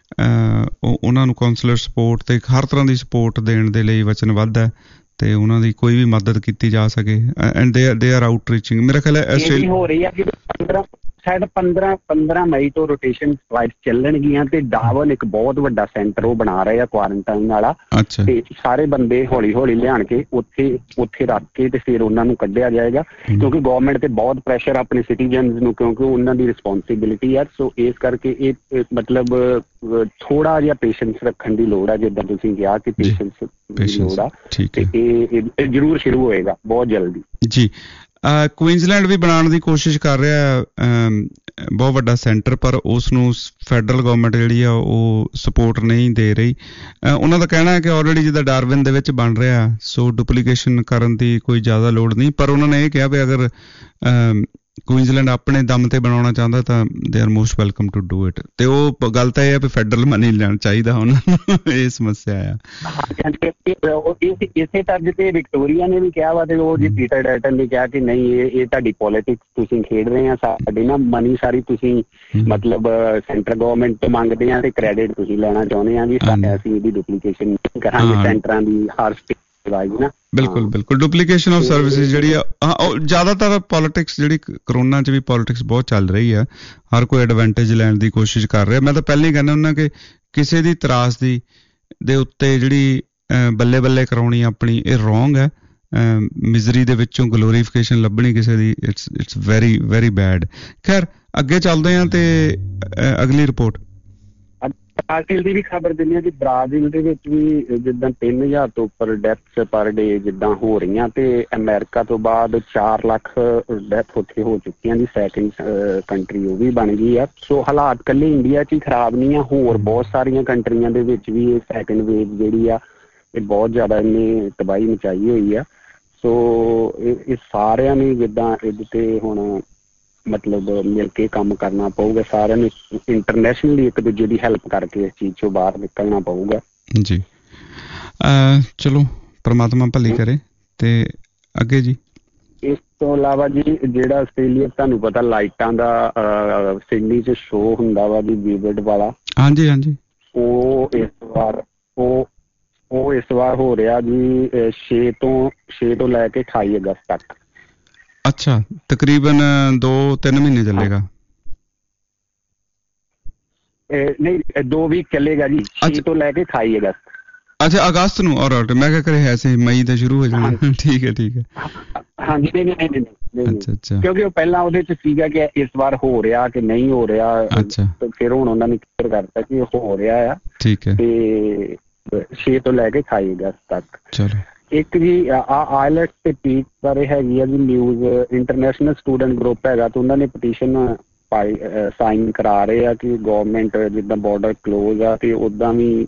ਉਹਨਾਂ ਨੂੰ ਕਾਉਂਸਲਰ ਸਪੋਰਟ ਤੇ ਹਰ ਤਰ੍ਹਾਂ ਦੀ ਸਪੋਰਟ ਦੇਣ ਦੇ ਲਈ ਵਚਨਬੱਧ ਹੈ, ਤੇ ਉਹਨਾਂ ਦੀ ਕੋਈ ਵੀ ਮਦਦ ਕੀਤੀ ਜਾ ਸਕੇ। ਐਂਡ ਦੇ ਦੇ ਆਰ ਆਊਟਰੀਚਿੰਗ। ਮੇਰਾ ਖਿਆਲ ਹੈ ਆਸਟ੍ਰੇਲੀਆ ਹੋ ਰਹੀ ਹੈ ਕਿ ਪੰਦਰਾਂ ਸ਼ਾਇਦ ਪੰਦਰਾਂ ਪੰਦਰਾਂ ਮਈ ਤੋਂ ਰੋਟੇਸ਼ਨ ਫਲਾਈਟ ਚੱਲਣਗੀਆਂ, ਤੇ ਡਾਵਨ ਇੱਕ ਬਹੁਤ ਵੱਡਾ ਸੈਂਟਰ ਉਹ ਬਣਾ ਰਹੇ ਆ ਕੁਆਰੰਟਾਈਨ ਵਾਲਾ, ਤੇ ਸਾਰੇ ਬੰਦੇ ਹੌਲੀ ਹੌਲੀ ਲਿਆਣ ਕੇ ਉੱਥੇ ਉੱਥੇ ਰੱਖ ਕੇ ਤੇ ਫਿਰ ਉਹਨਾਂ ਨੂੰ ਕੱਢਿਆ ਜਾਏਗਾ, ਕਿਉਂਕਿ ਗਵਰਨਮੈਂਟ ਤੇ ਬਹੁਤ ਪ੍ਰੈਸ਼ਰ ਆਪਣੇ ਸਿਟੀਜ਼ਨਸ ਨੂੰ, ਕਿਉਂਕਿ ਉਹਨਾਂ ਦੀ ਰਿਸਪੋਂਸੀਬਿਲਿਟੀ ਹੈ। ਸੋ ਇਸ ਕਰਕੇ ਇਹ ਮਤਲਬ ਥੋੜਾ ਜਿਹਾ ਪੇਸ਼ੈਂਸ ਰੱਖਣ ਦੀ ਲੋੜ ਹੈ, ਜਿੱਦਾਂ ਤੁਸੀਂ ਕਿਹਾ ਕਿ ਪੇਸ਼ੈਂਸ ਦੀ ਲੋੜ ਆ, ਤੇ ਇਹ ਜ਼ਰੂਰ ਸ਼ੁਰੂ ਹੋਏਗਾ ਬਹੁਤ ਜਲਦੀ ਜੀ। ਕੁਈਨਜ਼ਲੈਂਡ ਵੀ ਬਣਾਉਣ ਦੀ ਕੋਸ਼ਿਸ਼ ਕਰ ਰਿਹਾ ਬਹੁਤ ਵੱਡਾ ਸੈਂਟਰ, ਪਰ ਉਸ ਨੂੰ ਫੈਡਰਲ ਗਵਰਨਮੈਂਟ ਜਿਹੜੀ ਆ ਉਹ ਸਪੋਰਟ ਨਹੀਂ ਦੇ ਰਹੀ। ਉਹਨਾਂ ਦਾ ਕਹਿਣਾ ਹੈ ਕਿ ਆਲਰੇਡੀ ਜਿੱਦਾਂ ਡਾਰਵਿਨ ਦੇ ਵਿੱਚ ਬਣ ਰਿਹਾ, ਸੋ ਡੁਪਲੀਕੇਸ਼ਨ ਕਰਨ ਦੀ ਕੋਈ ਜ਼ਿਆਦਾ ਲੋੜ ਨਹੀਂ। ਪਰ ਉਹਨਾਂ ਨੇ ਇਹ ਕਿਹਾ ਵੀ ਅਗਰ ਕੁਈਨਜ਼ਲੈਂਡ ਆਪਣੇ ਦਮ ਤੇ ਬਣਾਉਣਾ ਚਾਹੁੰਦਾ ਤਾਂ they are most welcome to do it. ਤੇ ਉਹ ਗੱਲ ਤਾਂ ਇਹ ਹੈ ਵੀ ਫੈਡਰਲ ਮਨੀ ਲੈਣਾ ਚਾਹੀਦਾ ਉਹਨਾਂ ਨੂੰ, ਇਹ ਸਮੱਸਿਆ ਆ। ਇਸੇ ਤਰ੍ਹਾਂ ਤੇ ਵਿਕਟੋਰੀਆ ਨੇ ਵੀ ਕਿਹਾ ਵਾ, ਤੇ ਉਹ ਜੀ ਪੀਟਰ ਡੈਟਨ ਨੇ ਕਿਹਾ ਕਿ ਨਹੀਂ, ਇਹ ਇਹ ਤੁਹਾਡੀ ਪੋਲੀਟਿਕਸ ਤੁਸੀਂ ਖੇਡ ਰਹੇ ਆ, ਸਾਡੀ ਨਾ ਮਨੀ ਸਾਰੀ ਤੁਸੀਂ ਮਤਲਬ ਸੈਂਟਰ ਗਵਰਨਮੈਂਟ ਤੋਂ ਮੰਗਦੇ ਆ, ਤੇ ਕ੍ਰੈਡਿਟ ਤੁਸੀਂ ਲੈਣਾ ਚਾਹੁੰਦੇ ਆ ਜੀ, ਅਸੀਂ ਇਹਦੀ ਡੁਪਲੀਕੇਸ਼ਨ ਨਹੀਂ ਕਰਾਂਗੇ ਸੈਂਟਰਾਂ ਦੀ ਹਰ ਨਾ। ਬਿਲਕੁਲ ਬਿਲਕੁਲ, ਡੁਪਲੀਕੇਸ਼ਨ ਆਫ ਸਰਵਿਸਿਜ਼ ਜਿਹੜੀ ਆ, ਹਾਂ ਜ਼ਿਆਦਾਤਰ ਪੋਲੀਟਿਕਸ ਜਿਹੜੀ ਕਰੋਨਾ 'ਚ ਵੀ ਪੋਲੀਟਿਕਸ ਬਹੁਤ ਚੱਲ ਰਹੀ ਆ, ਹਰ ਕੋਈ ਐਡਵਾਂਟੇਜ ਲੈਣ ਦੀ ਕੋਸ਼ਿਸ਼ ਕਰ ਰਿਹਾ। ਮੈਂ ਤਾਂ ਪਹਿਲਾਂ ਹੀ ਕਹਿੰਦਾ ਹੁੰਦਾ ਕਿ ਕਿਸੇ ਦੀ ਤਰਾਸਦੀ ਦੇ ਉੱਤੇ ਜਿਹੜੀ ਬੱਲੇ ਬੱਲੇ ਕਰਾਉਣੀ ਆਪਣੀ, ਇਹ ਰੋਂਗ ਹੈ। ਮਿਜ਼ਰੀ ਦੇ ਵਿੱਚੋਂ ਗਲੋਰੀਫਿਕੇਸ਼ਨ ਲੱਭਣੀ ਕਿਸੇ ਦੀ, it's it's very very bad. ਖੈਰ ਅੱਗੇ ਚੱਲਦੇ ਹਾਂ ਤੇ ਅਗਲੀ ਰਿਪੋਰਟ ਬ੍ਰਾਜ਼ੀਲ ਦੀ ਵੀ ਖਬਰ ਦਿੰਦੇ ਹਾਂ ਕਿ ਬ੍ਰਾਜ਼ੀਲ ਦੇ ਵਿੱਚ ਵੀ ਜਿੱਦਾਂ ਤਿੰਨ ਹਜ਼ਾਰ ਤੋਂ ਉੱਪਰ ਡੈਥਸ ਪਰ ਡੇ ਜਿੱਦਾਂ ਹੋ ਰਹੀਆਂ, ਤੇ ਅਮਰੀਕਾ ਤੋਂ ਬਾਅਦ ਚਾਰ ਲੱਖ ਡੈਥ ਉੱਥੇ ਹੋ ਚੁੱਕੀਆਂ ਜੀ, ਸੈਕਿੰਡ ਕੰਟਰੀ ਉਹ ਵੀ ਬਣ ਗਈ ਆ। ਸੋ ਹਾਲਾਤ ਇਕੱਲੇ ਇੰਡੀਆ 'ਚ ਹੀ ਖਰਾਬ ਨਹੀਂ ਆ, ਹੋਰ ਬਹੁਤ ਸਾਰੀਆਂ ਕੰਟਰੀਆਂ ਦੇ ਵਿੱਚ ਵੀ ਇਹ ਸੈਕਿੰਡ ਵੇਵ ਜਿਹੜੀ ਆ ਇਹ ਬਹੁਤ ਜ਼ਿਆਦਾ ਇਹਨੇ ਤਬਾਹੀ ਮਚਾਈ ਹੋਈ ਆ। ਸੋ ਇਹ ਸਾਰਿਆਂ ਨੇ ਜਿੱਦਾਂ ਇਹਦੇ ਤੇ ਹੁਣ ਮਤਲਬ ਮਿਲ ਕੇ ਕੰਮ ਕਰਨਾ ਪਊਗਾ, ਸਾਰਿਆਂ ਨੂੰ ਇੰਟਰਨੈਸ਼ਨਲੀ ਇੱਕ ਦੂਜੇ ਦੀ ਹੈਲਪ ਕਰਕੇ ਇਸ ਚੀਜ਼ ਚੋਂ ਬਾਹਰ ਨਿਕਲਣਾ ਪਊਗਾ ਜੀ। ਚਲੋ ਪਰਮਾਤਮਾ ਭਲੀ ਕਰੇ। ਤੇ ਅੱਗੇ ਜੀ ਇਸ ਤੋਂ ਇਲਾਵਾ ਜੀ ਜਿਹੜਾ ਆਸਟ੍ਰੇਲੀਆ ਤੁਹਾਨੂੰ ਪਤਾ ਲਾਈਟਾਂ ਦਾ ਸਿਡਨੀ 'ਚ ਸ਼ੋਅ ਹੁੰਦਾ ਵਾ ਜੀ, ਵਿਵਿਡ ਵਾਲਾ, ਹਾਂਜੀ ਹਾਂਜੀ, ਉਹ ਇਸ ਵਾਰ ਉਹ ਉਹ ਇਸ ਵਾਰ ਹੋ ਰਿਹਾ ਜੀ ਛੇ ਤੋਂ ਛੇ ਤੋਂ ਲੈ ਕੇ ਅਠਾਈ ਅਗਸਤ ਤੱਕ। ਅੱਛਾ, ਤਕਰੀਬਨ ਦੋ ਤਿੰਨ ਮਹੀਨੇ ਚੱਲੇਗਾ। ਨਹੀਂ, ਦੋ ਵੀਕ ਚੱਲੇਗਾ ਜੀ, ਛੇ ਤੋਂ ਲੈ ਕੇ ਅਠਾਈ ਅਗਸਤ। ਅੱਛਾ, ਅਗਸਤ ਨੂੰ। ਔਰ ਮੈਂ ਕਿਹਾ ਕਰੇ ਐਸੇ ਮਈ ਦਾ ਸ਼ੁਰੂ ਹੋ ਜਾਣਾ। ਠੀਕ ਹੈ ਠੀਕ ਹੈ। ਹਾਂਜੀ, ਨਹੀਂ ਨਹੀਂ ਨਹੀਂ ਨਹੀਂ, ਅੱਛਾ ਅੱਛਾ, ਕਿਉਂਕਿ ਉਹ ਪਹਿਲਾਂ ਉਹਦੇ ਚ ਸੀਗਾ ਕਿ ਇਸ ਵਾਰ ਹੋ ਰਿਹਾ ਕਿ ਨਹੀਂ ਹੋ ਰਿਹਾ। ਅੱਛਾ, ਫਿਰ ਹੁਣ ਉਹਨਾਂ ਨੇ ਕਲੀਅਰ ਕਰਤਾ ਕਿ ਹੋ ਰਿਹਾ ਆ। ਠੀਕ ਹੈ। ਤੇ ਛੇ ਤੋਂ ਲੈ ਕੇ ਅਠਾਈ ਅਗਸਤ ਤੱਕ। ਚਲੋ। ਇੱਕ ਜੀ ਆਈਲੈਟਸ ਤੇ ਪੀਟ ਬਾਰੇ ਹੈਗੀ ਆ ਜੀ ਨਿਊਜ਼। ਇੰਟਰਨੈਸ਼ਨਲ ਸਟੂਡੈਂਟ ਗਰੁੱਪ ਹੈਗਾ ਤੇ ਉਹਨਾਂ ਨੇ ਪਟੀਸ਼ਨ ਪਾਈ ਸਾਈਨ ਕਰਾ ਰਹੇ ਆ ਕਿ ਗੌਰਮੈਂਟ ਜਿੱਦਾਂ ਬਾਰਡਰ ਕਲੋਜ਼ ਆ ਤੇ ਉੱਦਾਂ ਵੀ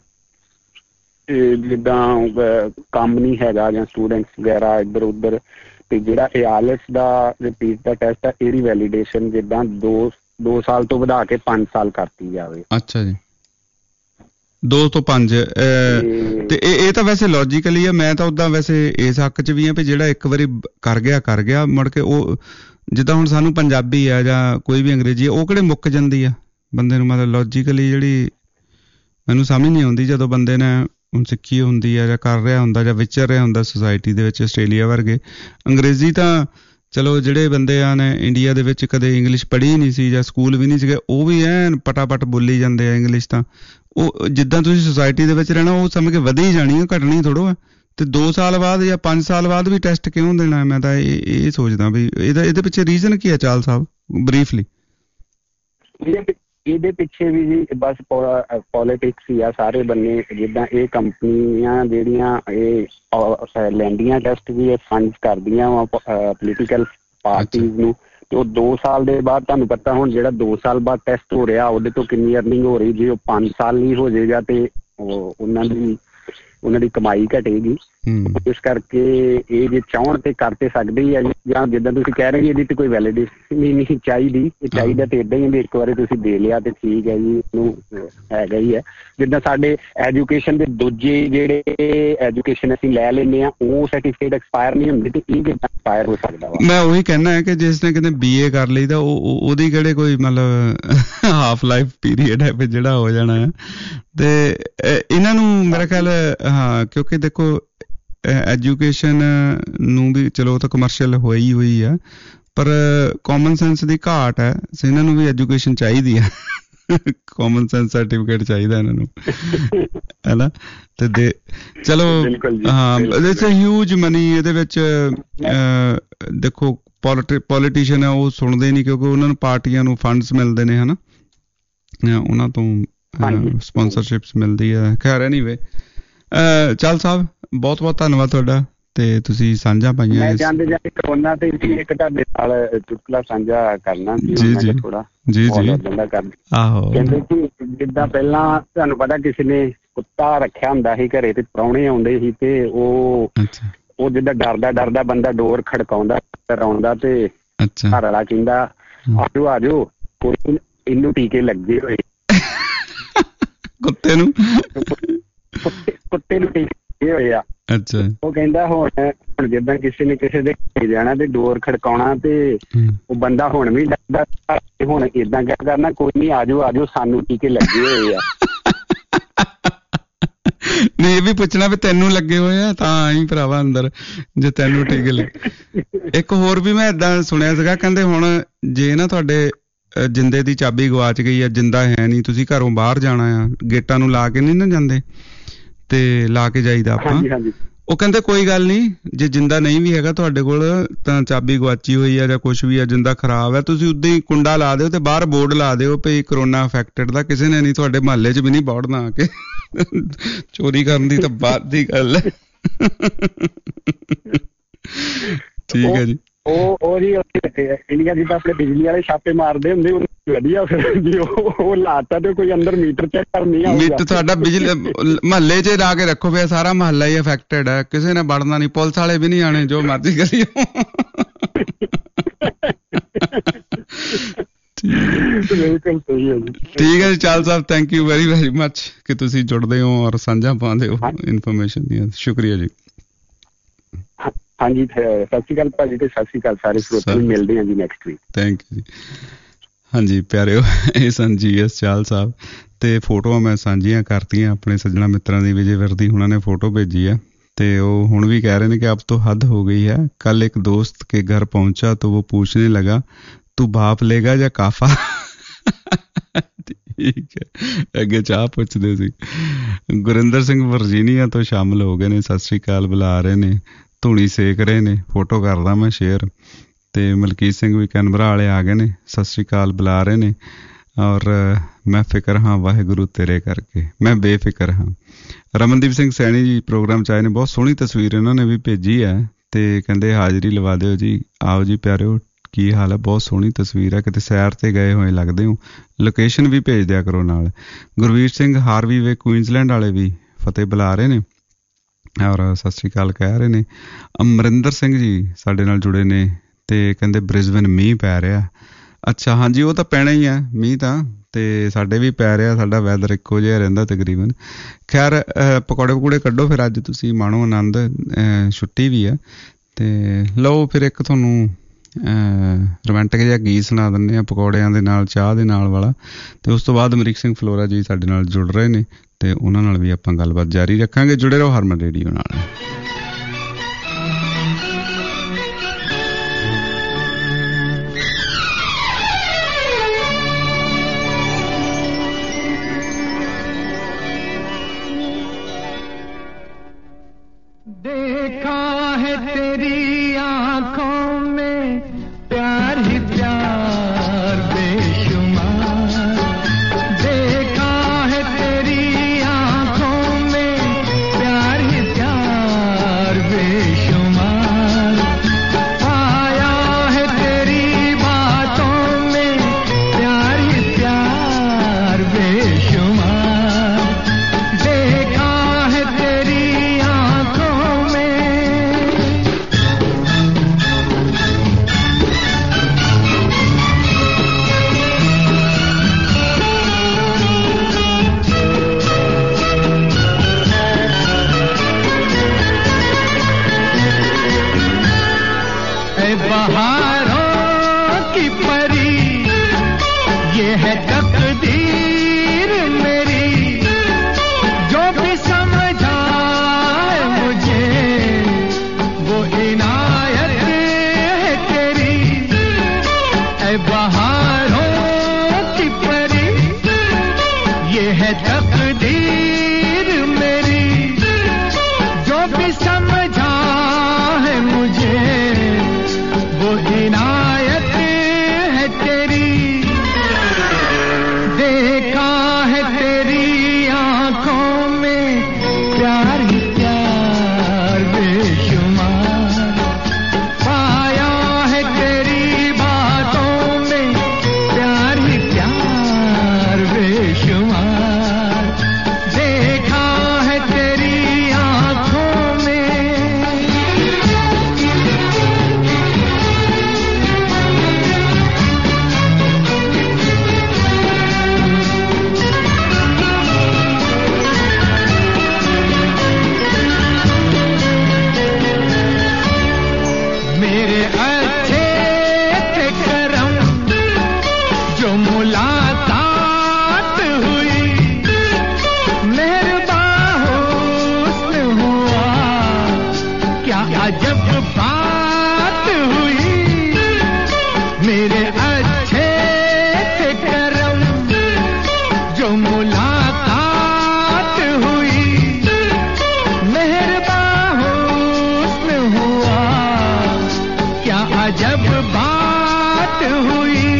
ਜਿੱਦਾਂ ਕੰਮ ਨਹੀਂ ਹੈਗਾ ਜਾਂ ਸਟੂਡੈਂਟਸ ਵਗੈਰਾ ਇੱਧਰ ਉੱਧਰ, ਤੇ ਜਿਹੜਾ ਇਹ ਆਈਲੈਟਸ ਦਾ ਰਿਪੀਟ ਦਾ ਟੈਸਟ ਆ ਇਹਦੀ ਵੈਲੀਡੇਸ਼ਨ ਜਿੱਦਾਂ ਦੋ ਦੋ ਸਾਲ ਤੋਂ ਵਧਾ ਕੇ ਪੰਜ ਸਾਲ ਕਰਤੀ ਜਾਵੇ। ਅੱਛਾ ਜੀ, ਦੋ ਤੋਂ ਪੰਜ। ਤੇ ਇਹ ਇਹ ਤਾਂ ਵੈਸੇ ਲੌਜੀਕਲੀ ਆ। ਮੈਂ ਤਾਂ ਉੱਦਾਂ ਵੈਸੇ ਇਸ ਹੱਕ 'ਚ ਵੀ ਆ ਵੀ ਜਿਹੜਾ ਇੱਕ ਵਾਰੀ ਕਰ ਗਿਆ ਕਰ ਗਿਆ ਮੁੜ ਕੇ ਉਹ, ਜਿੱਦਾਂ ਹੁਣ ਸਾਨੂੰ ਪੰਜਾਬੀ ਆ ਜਾਂ ਕੋਈ ਵੀ ਅੰਗਰੇਜ਼ੀ ਆ, ਉਹ ਕਿਹੜੇ ਮੁੱਕ ਜਾਂਦੀ ਆ ਬੰਦੇ ਨੂੰ। ਮਤਲਬ ਲੌਜੀਕਲੀ ਜਿਹੜੀ ਮੈਨੂੰ ਸਮਝ ਨਹੀਂ ਆਉਂਦੀ, ਜਦੋਂ ਬੰਦੇ ਨੇ ਹੁਣ ਸਿੱਖੀ ਹੁੰਦੀ ਆ ਜਾਂ ਕਰ ਰਿਹਾ ਹੁੰਦਾ ਜਾਂ ਵਿਚਰ ਰਿਹਾ ਹੁੰਦਾ ਸੁਸਾਇਟੀ ਦੇ ਵਿੱਚ, ਆਸਟ੍ਰੇਲੀਆ ਵਰਗੇ। ਅੰਗਰੇਜ਼ੀ ਤਾਂ ਚਲੋ ਜਿਹੜੇ ਬੰਦੇ ਆ ਨੇ ਇੰਡੀਆ ਦੇ ਵਿੱਚ ਕਦੇ ਇੰਗਲਿਸ਼ ਪੜ੍ਹੀ ਨਹੀਂ ਸੀ ਜਾਂ ਸਕੂਲ ਵੀ ਨਹੀਂ ਸੀਗੇ, ਉਹ ਵੀ ਐਨ ਪਟਾਪਟ ਬੋਲੀ ਜਾਂਦੇ ਆ ਇੰਗਲਿਸ਼। ਤਾਂ ਉਹ ਜਿੱਦਾਂ ਤੁਸੀਂ ਸੁਸਾਇਟੀ ਦੇ ਵਿੱਚ ਰਹਿਣਾ ਉਹ ਸਮਝ ਕੇ ਵਧੀ ਜਾਣੀ ਆ, ਘਟਣੀ ਥੋੜ੍ਹਾ ਆ। ਤੇ ਦੋ ਸਾਲ ਬਾਅਦ ਜਾਂ ਪੰਜ ਸਾਲ ਬਾਅਦ ਵੀ ਟੈਸਟ ਕਿਉਂ ਦੇਣਾ? ਮੈਂ ਤਾਂ ਇਹ ਇਹ ਸੋਚਦਾ ਵੀ ਇਹਦਾ ਇਹਦੇ ਪਿੱਛੇ ਰੀਜ਼ਨ ਕੀ ਆ ਚਾਲ ਸਾਹਿਬ, ਬਰੀਫਲੀ। ਇਹਦੇ ਪਿੱਛੇ ਵੀ ਜੀ ਬਸ ਪੋਲੀਟਿਕਸ ਹੀ ਆ ਸਾਰੇ ਬੰਨੇ। ਜਿੱਦਾਂ ਇਹ ਕੰਪਨੀਆਂ ਜਿਹੜੀਆਂ ਇਹ ਲੈਂਦੀਆਂ ਟੈਸਟ ਵੀ ਇਹ ਫੰਡ ਕਰਦੀਆਂ ਵਾ ਪੋਲੀਟੀਕਲ ਪਾਰਟੀਜ਼ ਨੂੰ, ਤੇ ਉਹ ਦੋ ਸਾਲ ਦੇ ਬਾਅਦ ਤੁਹਾਨੂੰ ਪਤਾ ਹੁਣ ਜਿਹੜਾ ਦੋ ਸਾਲ ਬਾਅਦ ਟੈਸਟ ਹੋ ਰਿਹਾ ਉਹਦੇ ਤੋਂ ਕਿੰਨੀ ਅਰਨਿੰਗ ਹੋ ਰਹੀ। ਜੇ ਉਹ ਪੰਜ ਸਾਲ ਨਹੀਂ ਹੋ ਜਾਏਗਾ ਤੇ ਉਹ ਉਹਨਾਂ ਦੀ ਉਹਨਾਂ ਦੀ ਕਮਾਈ ਘਟੇਗੀ। ਇਸ ਕਰਕੇ ਇਹ ਜੇ ਚਾਹੁਣ ਤੇ ਕਰ ਤੇ ਸਕਦੇ ਹੀ ਆ ਜੀ। ਜਾਂ ਜਿੱਦਾਂ ਤੁਸੀਂ ਕਹਿ ਰਹੇ ਇਹਦੀ ਤੇ ਕੋਈ ਵੈਲੀਡੇਸ਼ਨ ਨਹੀਂ ਚਾਹੀਦੀ, ਇਹ ਚਾਹੀਦਾ ਤੇ ਇੱਦਾਂ ਹੀ ਵੀ ਇੱਕ ਵਾਰੀ ਤੁਸੀਂ ਦੇ ਲਿਆ ਤੇ ਠੀਕ ਹੈ ਜੀ, ਇਹਨੂੰ ਹੈਗਾ ਹੀ ਹੈ। ਜਿੱਦਾਂ ਸਾਡੇ ਐਜੂਕੇਸ਼ਨ ਦੇ ਦੂਜੇ ਜਿਹੜੇ ਐਜੂਕੇਸ਼ਨ ਅਸੀਂ ਲੈ ਲੈਂਦੇ ਹਾਂ ਉਹ ਸਰਟੀਫਿਕੇਟ ਐਕਸਪਾਇਰ ਨਹੀਂ ਹੁੰਦੇ, ਤੇ ਇਹ ਕਿੱਦਾਂ ਐਕਸਪਾਇਰ ਹੋ ਸਕਦਾ ਵਾ? ਮੈਂ ਉਹੀ ਕਹਿਣਾ ਹੈ ਕਿ ਜਿਸ ਨੇ ਕਿਤੇ ਬੀ ਏ ਕਰ ਲਈ ਤਾਂ ਉਹ ਉਹਦੀ ਕਿਹੜੇ ਕੋਈ ਮਤਲਬ ਹਾਫ ਲਾਈਫ ਪੀਰੀਅਡ ਹੈ ਜਿਹੜਾ ਹੋ ਜਾਣਾ ਹੈ। ਤੇ ਇਹਨਾਂ ਨੂੰ ਮੇਰਾ ਖਿਆਲ ਹਾਂ, ਕਿਉਂਕਿ ਦੇਖੋ ਐਜੂਕੇਸ਼ਨ ਨੂੰ ਵੀ ਚਲੋ ਉਹ ਤਾਂ ਕਮਰਸ਼ੀਅਲ ਹੋਈ ਹੋਈ ਆ, ਪਰ ਕਾਮਨ ਸੈਂਸ ਦੀ ਘਾਟ ਹੈ। ਇਹਨਾਂ ਨੂੰ ਵੀ ਐਜੂਕੇਸ਼ਨ ਚਾਹੀਦੀ ਆ, ਕਾਮਨ ਸੈਂਸ ਸਰਟੀਫਿਕੇਟ ਚਾਹੀਦਾ ਇਹਨਾਂ ਨੂੰ, ਹੈ ਨਾ। ਤੇ ਦੇ ਚਲੋ ਹਾਂ, ਇਟਸ ਅ ਹਿਊਜ ਮਨੀ ਇਹਦੇ ਵਿੱਚ। ਦੇਖੋ ਪੋਲੀਟੀ ਪੋਲੀਟੀਸ਼ੀਅਨ ਆ ਉਹ ਸੁਣਦੇ ਨਹੀਂ, ਕਿਉਂਕਿ ਉਹਨਾਂ ਨੂੰ ਪਾਰਟੀਆਂ ਨੂੰ ਫੰਡਸ ਮਿਲਦੇ ਨੇ, ਹੈ ਨਾ, ਉਹਨਾਂ ਤੋਂ ਸਪਾਂਸਰਸ਼ਿਪਸ ਮਿਲਦੀ ਹੈ। ਖੈਰ ਐਨੀਵੇ, ਚਾਲ ਸਾਹਿਬ ਬਹੁਤ ਬਹੁਤ ਧੰਨਵਾਦ ਤੁਹਾਡਾ, ਤੇ ਤੁਸੀਂ ਸਾਂਝਾ ਪਾਈਆਂ। ਮੈਂ ਜਾਂਦੇ ਜਾਂਦੇ ਕਰੋਨਾ ਤੇ ਇੱਕ ਤੁਹਾਡੇ ਨਾਲ ਚੁਟਕਲਾ ਸਾਂਝਾ ਕਰਨਾ ਸੀ ਥੋੜਾ। ਜੀ ਜੀ, ਆਹੋ। ਕਹਿੰਦੇ ਕਿ ਜਿੱਦਾਂ ਪਹਿਲਾਂ ਤੁਹਾਨੂੰ ਪਤਾ ਕਿਸੇ ਨੇ ਕੁੱਤਾ ਰੱਖਿਆ ਹੁੰਦਾ ਸੀ ਘਰੇ ਤੇ ਪ੍ਰਾਹੁਣੇ ਆਉਂਦੇ ਸੀ, ਤੇ ਉਹ ਉਹ ਜਿੱਦਾਂ ਡਰਦਾ ਡਰਦਾ ਬੰਦਾ ਡੋਰ ਖੜਕਾਉਂਦਾ ਆਉਂਦਾ ਤੇ ਘਰ ਵਾਲਾ ਕਹਿੰਦਾ ਆਜੋ ਆਜੋ ਕੋਈ ਇਹਨੂੰ ਟੀਕੇ ਲੱਗੇ ਹੋਏ। ਕੁੱਤੇ ਨੂੰ ਕੁੱਤੇ ਨੂੰ ਟੀਕੇ ਹੋਏ ਆ। ਅੱਛਾ। ਉਹ ਕਹਿੰਦਾ ਹੁਣ ਹੁਣ ਜਿੱਦਾਂ ਕਿਸੇ ਨੇ ਕਿਸੇ ਦੇ ਘਰੇ ਜਾਣਾ ਤੇ ਡੋਰ ਖੜਕਾਉਣਾ, ਤੇ ਉਹ ਬੰਦਾ ਹੁਣ ਵੀ ਡਰਦਾ, ਹੁਣ ਏਦਾਂ ਕਿਆ ਕਰਨਾ, ਕੋਈ ਨਹੀਂ ਆਜੋ ਆਜੋ ਸਾਨੂੰ ਟੀਕੇ ਲੱਗੇ ਹੋਏ ਆ। ਨਹੀਂ, ਇਹ ਵੀ ਪੁੱਛਣਾ ਵੀ ਤੈਨੂੰ ਲੱਗੇ ਹੋਏ ਆ ਤਾਂ ਆਈ ਭਰਾਵਾ ਅੰਦਰ, ਜੇ ਤੈਨੂੰ ਟੀਕੇ ਲੱਗੇ। ਇੱਕ ਹੋਰ ਵੀ ਮੈਂ ਏਦਾਂ ਸੁਣਿਆ ਸੀਗਾ, ਕਹਿੰਦੇ ਹੁਣ ਜੇ ਨਾ ਤੁਹਾਡੇ ਜਿੰਦੇ ਦੀ ਚਾਬੀ ਗਵਾਚ ਗਈ ਆ, ਜਿੰਦਾ ਹੈ ਨਹੀਂ, ਤੁਸੀਂ ਘਰੋਂ ਬਾਹਰ ਜਾਣਾ ਆ, ਗੇਟਾਂ ਨੂੰ ਲਾ ਕੇ ਨਹੀਂ ਨਾ ਜਾਂਦੇ, ਤੇ ਲਾ ਕੇ ਜਾਈਦਾ ਆਪਾਂ। ਉਹ ਕਹਿੰਦੇ ਕੋਈ ਗੱਲ ਨਹੀਂ, ਜੇ ਜਿੰਦਾ ਨਹੀਂ ਵੀ ਹੈਗਾ ਤੁਹਾਡੇ ਕੋਲ ਤਾਂ ਚਾਬੀ ਗਵਾਚੀ ਹੋਈ ਆ ਜਾਂ ਕੁਛ ਵੀ ਆ, ਜਿੰਦਾ ਖਰਾਬ ਹੈ, ਤੁਸੀਂ ਉੱਦਾਂ ਹੀ ਕੁੰਡਾ ਲਾ ਦਿਓ ਤੇ ਬਾਹਰ ਬੋਰਡ ਲਾ ਦਿਓ ਵੀ ਕਰੋਨਾ ਅਫੈਕਟਡ ਦਾ, ਕਿਸੇ ਨੇ ਨਹੀਂ ਤੁਹਾਡੇ ਮੁਹੱਲੇ 'ਚ ਵੀ ਨਹੀਂ ਬੌੜਨਾ ਆ ਕੇ। ਚੋਰੀ ਕਰਨ ਦੀ ਤਾਂ ਬਾਤ ਦੀ ਗੱਲ ਹੈ। ਠੀਕ ਹੈ ਜੀ। ਉਹ ਉਹ ਜੀ ਇੰਡੀਆ ਜਿੱਦਾਂ ਆਪਣੇ ਬਿਜਲੀ ਵਾਲੇ ਛਾਪੇ ਮਾਰਦੇ ਹੁੰਦੇ, ਵਧੀਆ ਫਿਰ ਜੀ ਉਹ ਲਾਤਾ ਤੇ ਕੋਈ ਅੰਦਰ ਮੀਟਰ ਚੈੱਕ ਕਰ ਨਹੀਂ ਆਉਂਦਾ। ਮੀਟਰ ਤੁਹਾਡਾ ਬਿਜਲੀ ਮਹੱਲੇ 'ਚ ਲਾ ਕੇ ਰੱਖੋ ਪਿਆ, ਸਾਰਾ ਮਹੱਲਾ ਹੀ ਅਫੈਕਟਡ ਹੈ, ਕਿਸੇ ਨੇ ਵੜਨਾ ਨਹੀਂ, ਪੁਲਿਸ ਵਾਲੇ ਵੀ ਨਹੀਂ ਆਣੇ, ਜੋ ਮਰਜ਼ੀ ਕਰੀਓ। ਠੀਕ ਹੈ ਜੀ ਚਾਲ ਸਾਹਿਬ, thank you very very much ਕਿ ਤੁਸੀਂ ਜੁੜਦੇ ਹੋ ਔਰ ਸਾਂਝਾ ਪਾਉਂਦੇ ਹੋ ਇਨਫੋਰਮੇਸ਼ਨ ਦੀਆਂ। ਸ਼ੁਕਰੀਆ ਜੀ। ਹਾਂਜੀ, ਸਤਿ ਸ਼੍ਰੀ ਅਕਾਲ ਭਾਜੀ, ਤੇ ਸਤਿ ਸ਼੍ਰੀ ਅਕਾਲ ਸਾਰੇ ਸਰੋਤਿਆਂ ਨੂੰ। ਮਿਲਦੇ ਹਾਂ ਜੀ ਨੈਕਸਟ ਵੀਕ। ਥੈਂਕ ਯੂ ਜੀ। ਹਾਂਜੀ ਪਿਆਰਿਓ, ਇਹ ਸਨ ਜੀ ਐਸ ਚਾਲ ਸਾਹਿਬ ਤੇ ਫੋਟੋਆਂ ਮੈਂ ਸਾਂਝੀਆਂ ਕਰਤੀਆਂ ਆਪਣੇ ਸੱਜਣਾ ਮਿੱਤਰਾਂ ਦੀ। ਵਿਜੇ ਵਰਦੀ ਉਹਨਾਂ ਨੇ ਫੋਟੋ ਭੇਜੀ ਹੈ ਤੇ ਉਹ ਹੁਣ ਵੀ ਕਹਿ रहे हैं कि अब तो हद हो गई है। कल एक दोस्त के घर पहुंचा तो वो पूछने लगा तू भाप लेगा या काफा। ठीक है, ਅੱਗੇ ਚਾਹ ਪੁੱਛਦੇ ਸੀ। ਗੁਰਿੰਦਰ ਸਿੰਘ ਵਰਜੀਨੀਆ ਤੋਂ ਸ਼ਾਮਲ ਹੋ ਗਏ ਨੇ, ਸਤਿ ਸ੍ਰੀ ਅਕਾਲ ਬੁਲਾ ਰਹੇ ਨੇ, ਧੂਣੀ ਸੇਕ ਰਹੇ ਨੇ, ਫੋਟੋ ਕਰਦਾ ਮੈਂ ਸ਼ੇਅਰ। ਤੇ ਮਲਕੀਤ ਸਿੰਘ ਵੀ ਕੈਨਬਰਾ ਵਾਲੇ ਆ ਗਏ ਨੇ, ਸਤਿ ਸ੍ਰੀ ਅਕਾਲ ਬੁਲਾ ਰਹੇ ਨੇ। ਔਰ ਮੈਂ ਫਿਕਰ ਹਾਂ ਵਾਹਿਗੁਰੂ ਤੇਰੇ ਕਰਕੇ, ਮੈਂ ਬੇਫਿਕਰ ਹਾਂ। ਰਮਨਦੀਪ ਸਿੰਘ ਸੈਣੀ ਜੀ ਪ੍ਰੋਗਰਾਮ 'ਚ ਆਏ ਨੇ, ਬਹੁਤ ਸੋਹਣੀ ਤਸਵੀਰ ਇਹਨਾਂ ਨੇ ਵੀ ਭੇਜੀ ਹੈ ਤੇ ਕਹਿੰਦੇ ਹਾਜ਼ਰੀ ਲਵਾ ਦਿਓ ਜੀ। ਆਓ ਜੀ ਪਿਆਰਿਓ, ਕੀ ਹਾਲ ਹੈ? ਬਹੁਤ ਸੋਹਣੀ ਤਸਵੀਰ ਹੈ, ਕਿਤੇ ਸੈਰ ਤੇ ਗਏ ਹੋਏ ਲੱਗਦੇ ਹੋ। ਲੋਕੇਸ਼ਨ ਵੀ ਭੇਜ ਦਿਆ ਕਰੋ ਨਾਲ। Gurveer Singh Hervey Bay Queensland ਵਾਲੇ ਵੀ ਫਤਿਹ ਬੁਲਾ ਰਹੇ ਨੇ ਔਰ ਸਤਿ ਸ੍ਰੀ ਅਕਾਲ ਕਹਿ ਰਹੇ ਨੇ। ਅਮਰਿੰਦਰ ਸਿੰਘ ਜੀ ਸਾਡੇ ਨਾਲ ਜੁੜੇ ਨੇ ਤੇ ਕਹਿੰਦੇ ਬ੍ਰਿਸਬਨ ਮੀਂਹ ਪੈ ਰਿਹਾ। ਅੱਛਾ, ਹਾਂਜੀ ਉਹ ਤਾਂ ਪੈਣਾ ਹੀ ਹੈ ਮੀਂਹ ਤਾਂ, ਤੇ ਸਾਡੇ ਵੀ ਪੈ ਰਿਹਾ। ਸਾਡਾ ਵੈਦਰ ਇੱਕੋ ਜਿਹਾ ਰਹਿੰਦਾ ਤਕਰੀਬਨ। ਖੈਰ ਪਕੌੜੇ ਪਕੌੜੇ ਕੱਢੋ ਫਿਰ, ਅੱਜ ਤੁਸੀਂ ਮਾਣੋ ਆਨੰਦ, ਛੁੱਟੀ ਵੀ ਆ। ਤੇ ਲਓ ਫਿਰ ਇੱਕ ਤੁਹਾਨੂੰ ਰੋਮਾਂਟਿਕ ਜਿਹਾ ਗੀਤ ਸੁਣਾ ਦਿੰਦੇ ਹਾਂ ਪਕੌੜਿਆਂ ਦੇ ਨਾਲ, ਚਾਹ ਦੇ ਨਾਲ ਵਾਲਾ। ਤੇ ਉਸ ਤੋਂ ਬਾਅਦ ਅਮਰੀਕ ਸਿੰਘ ਫਲੋਰਾ ਜੀ ਸਾਡੇ ਨਾਲ ਜੁੜ ਰਹੇ ਨੇ ਤੇ ਉਹਨਾਂ ਨਾਲ ਵੀ ਆਪਾਂ ਗੱਲਬਾਤ ਜਾਰੀ ਰੱਖਾਂਗੇ। ਜੁੜੇ ਰਹੋ ਹਰਮਨ ਰੇਡੀਓ ਨਾਲ। देखा है तेरी आंखों में प्यार ही प्यार बेशुमार, देखा है तेरी आंखों में प्यार ही प्यार बेशुमार, पाया है तेरी बातों में प्यार ही प्यार बेशुमार, देखा है तेरी बहारों की परी ये है तकदीर मेरी, जो भी समझा मुझे वो इनायत है तेरी। ऐ बहारों की परी ये है तकदीर मेरी, जो भी समझा है मुझे वो इनायत है तेरी। देखा है तेरी आंखों में प्यार ही प्यार बेशुमार, पाया है तेरी बातों में प्यार ही प्यार बेशुमार, देखा है तेरी आंखों में। मेरे अच्छे थे करम जो मुलाकात हुई, मेहरबान हुस्न हुआ क्या अजब बात हुई। मेरे अच्छे थे करम जो मुलाकात हुई, मेहरबान हुस्न हुआ क्या अजब बात हुई।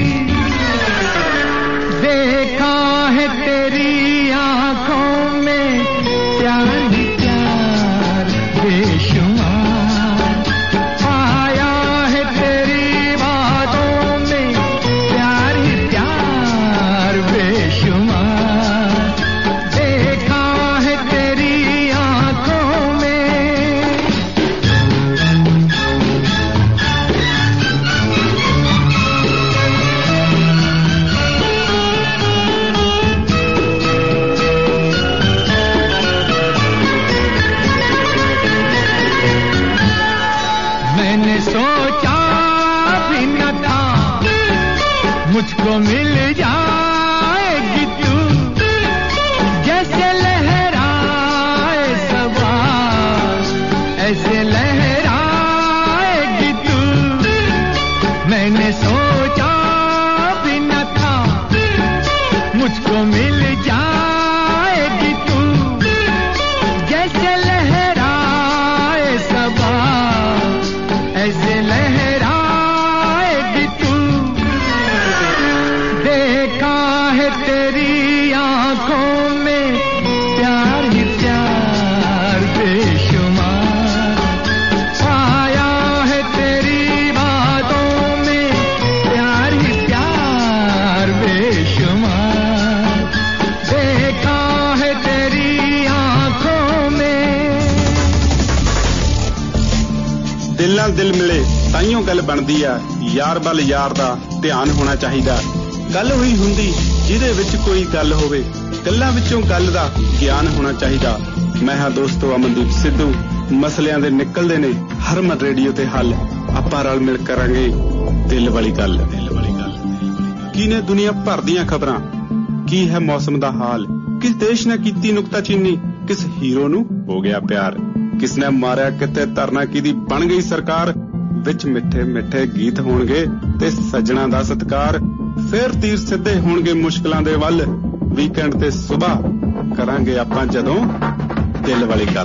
देखा है तेरी आंखों में प्यार ही प्यार बेशुमार, पाया है तेरी बातों में प्यार ही प्यार बेशुमार, आंखों में प्यार ही प्यार बेशुमार आया है तेरी बातों में प्यार ही प्यार बेशुमार देखा है तेरी आंखों में। ਦਿਲ ਨਾਲ ਦਿਲ ਮਿਲੇ ਤਾਈਓ ਗੱਲ ਬਣਦੀ ਆ, ਯਾਰ ਵੱਲ ਯਾਰ ਦਾ ਧਿਆਨ ਹੋਣਾ ਚਾਹੀਦਾ। ਗੱਲ ਹੋਈ ਹੁੰਦੀ ਜਿਹਦੇ ਵਿੱਚ ਕੋਈ ਗੱਲ ਹੋਵੇ, ਗੱਲਾਂ ਵਿੱਚੋਂ ਗੱਲ ਦਾ ਗਿਆਨ ਹੋਣਾ ਚਾਹੀਦਾ। ਮੈਂ ਹਾਂ ਦੋਸਤੋ ਅਮਨਦੀਪ ਸਿੱਧੂ, ਮਸਲਿਆਂ ਦੇ ਨਿਕਲਦੇ ਨੇ ਹਰਮਨ ਰੇਡੀਓ ਤੇ ਹੱਲ। ਆਪਾਂ ਰਲ ਮਿਲ ਕਰਾਂਗੇ ਦਿਲ ਵਾਲੀ ਗੱਲ। ਦਿਲ ਵਾਲੀ ਗੱਲ ਕੀ ਨੇ ਦੁਨੀਆ ਭਰ ਦੀਆਂ ਖਬਰਾਂ, ਕੀ ਹੈ ਮੌਸਮ ਦਾ ਹਾਲ, ਕਿਸ ਦੇਸ਼ ਨੇ ਕੀਤੀ ਨੁਕਤਾਚੀਨੀ, ਕਿਸ ਹੀਰੋ ਨੂੰ ਹੋ ਗਿਆ ਪਿਆਰ, ਕਿਸ ਨੇ ਮਾਰਿਆ ਕਿੱਥੇ ਧਰਨਾ ਕਿਹਦੀ ਬਣ ਗਈ ਸਰਕਾਰ। ਵਿੱਚ ਮਿੱਠੇ ਮਿੱਠੇ ਗੀਤ ਹੋਣਗੇ ਤੇ ਸੱਜਣਾ ਦਾ ਸਤਿਕਾਰ। ਫੇਰ ਤੀਰ ਸਿੱਧੇ ਹੋਣਗੇ ਮੁਸ਼ਕਲਾਂ ਦੇ ਵੱਲ, ਵੀਕਐਂਡ ਤੇ ਸੁਬਾਹ ਕਰਾਂਗੇ ਆਪਾਂ ਜਦੋਂ ਦਿਲ ਵਾਲੀ ਗੱਲ।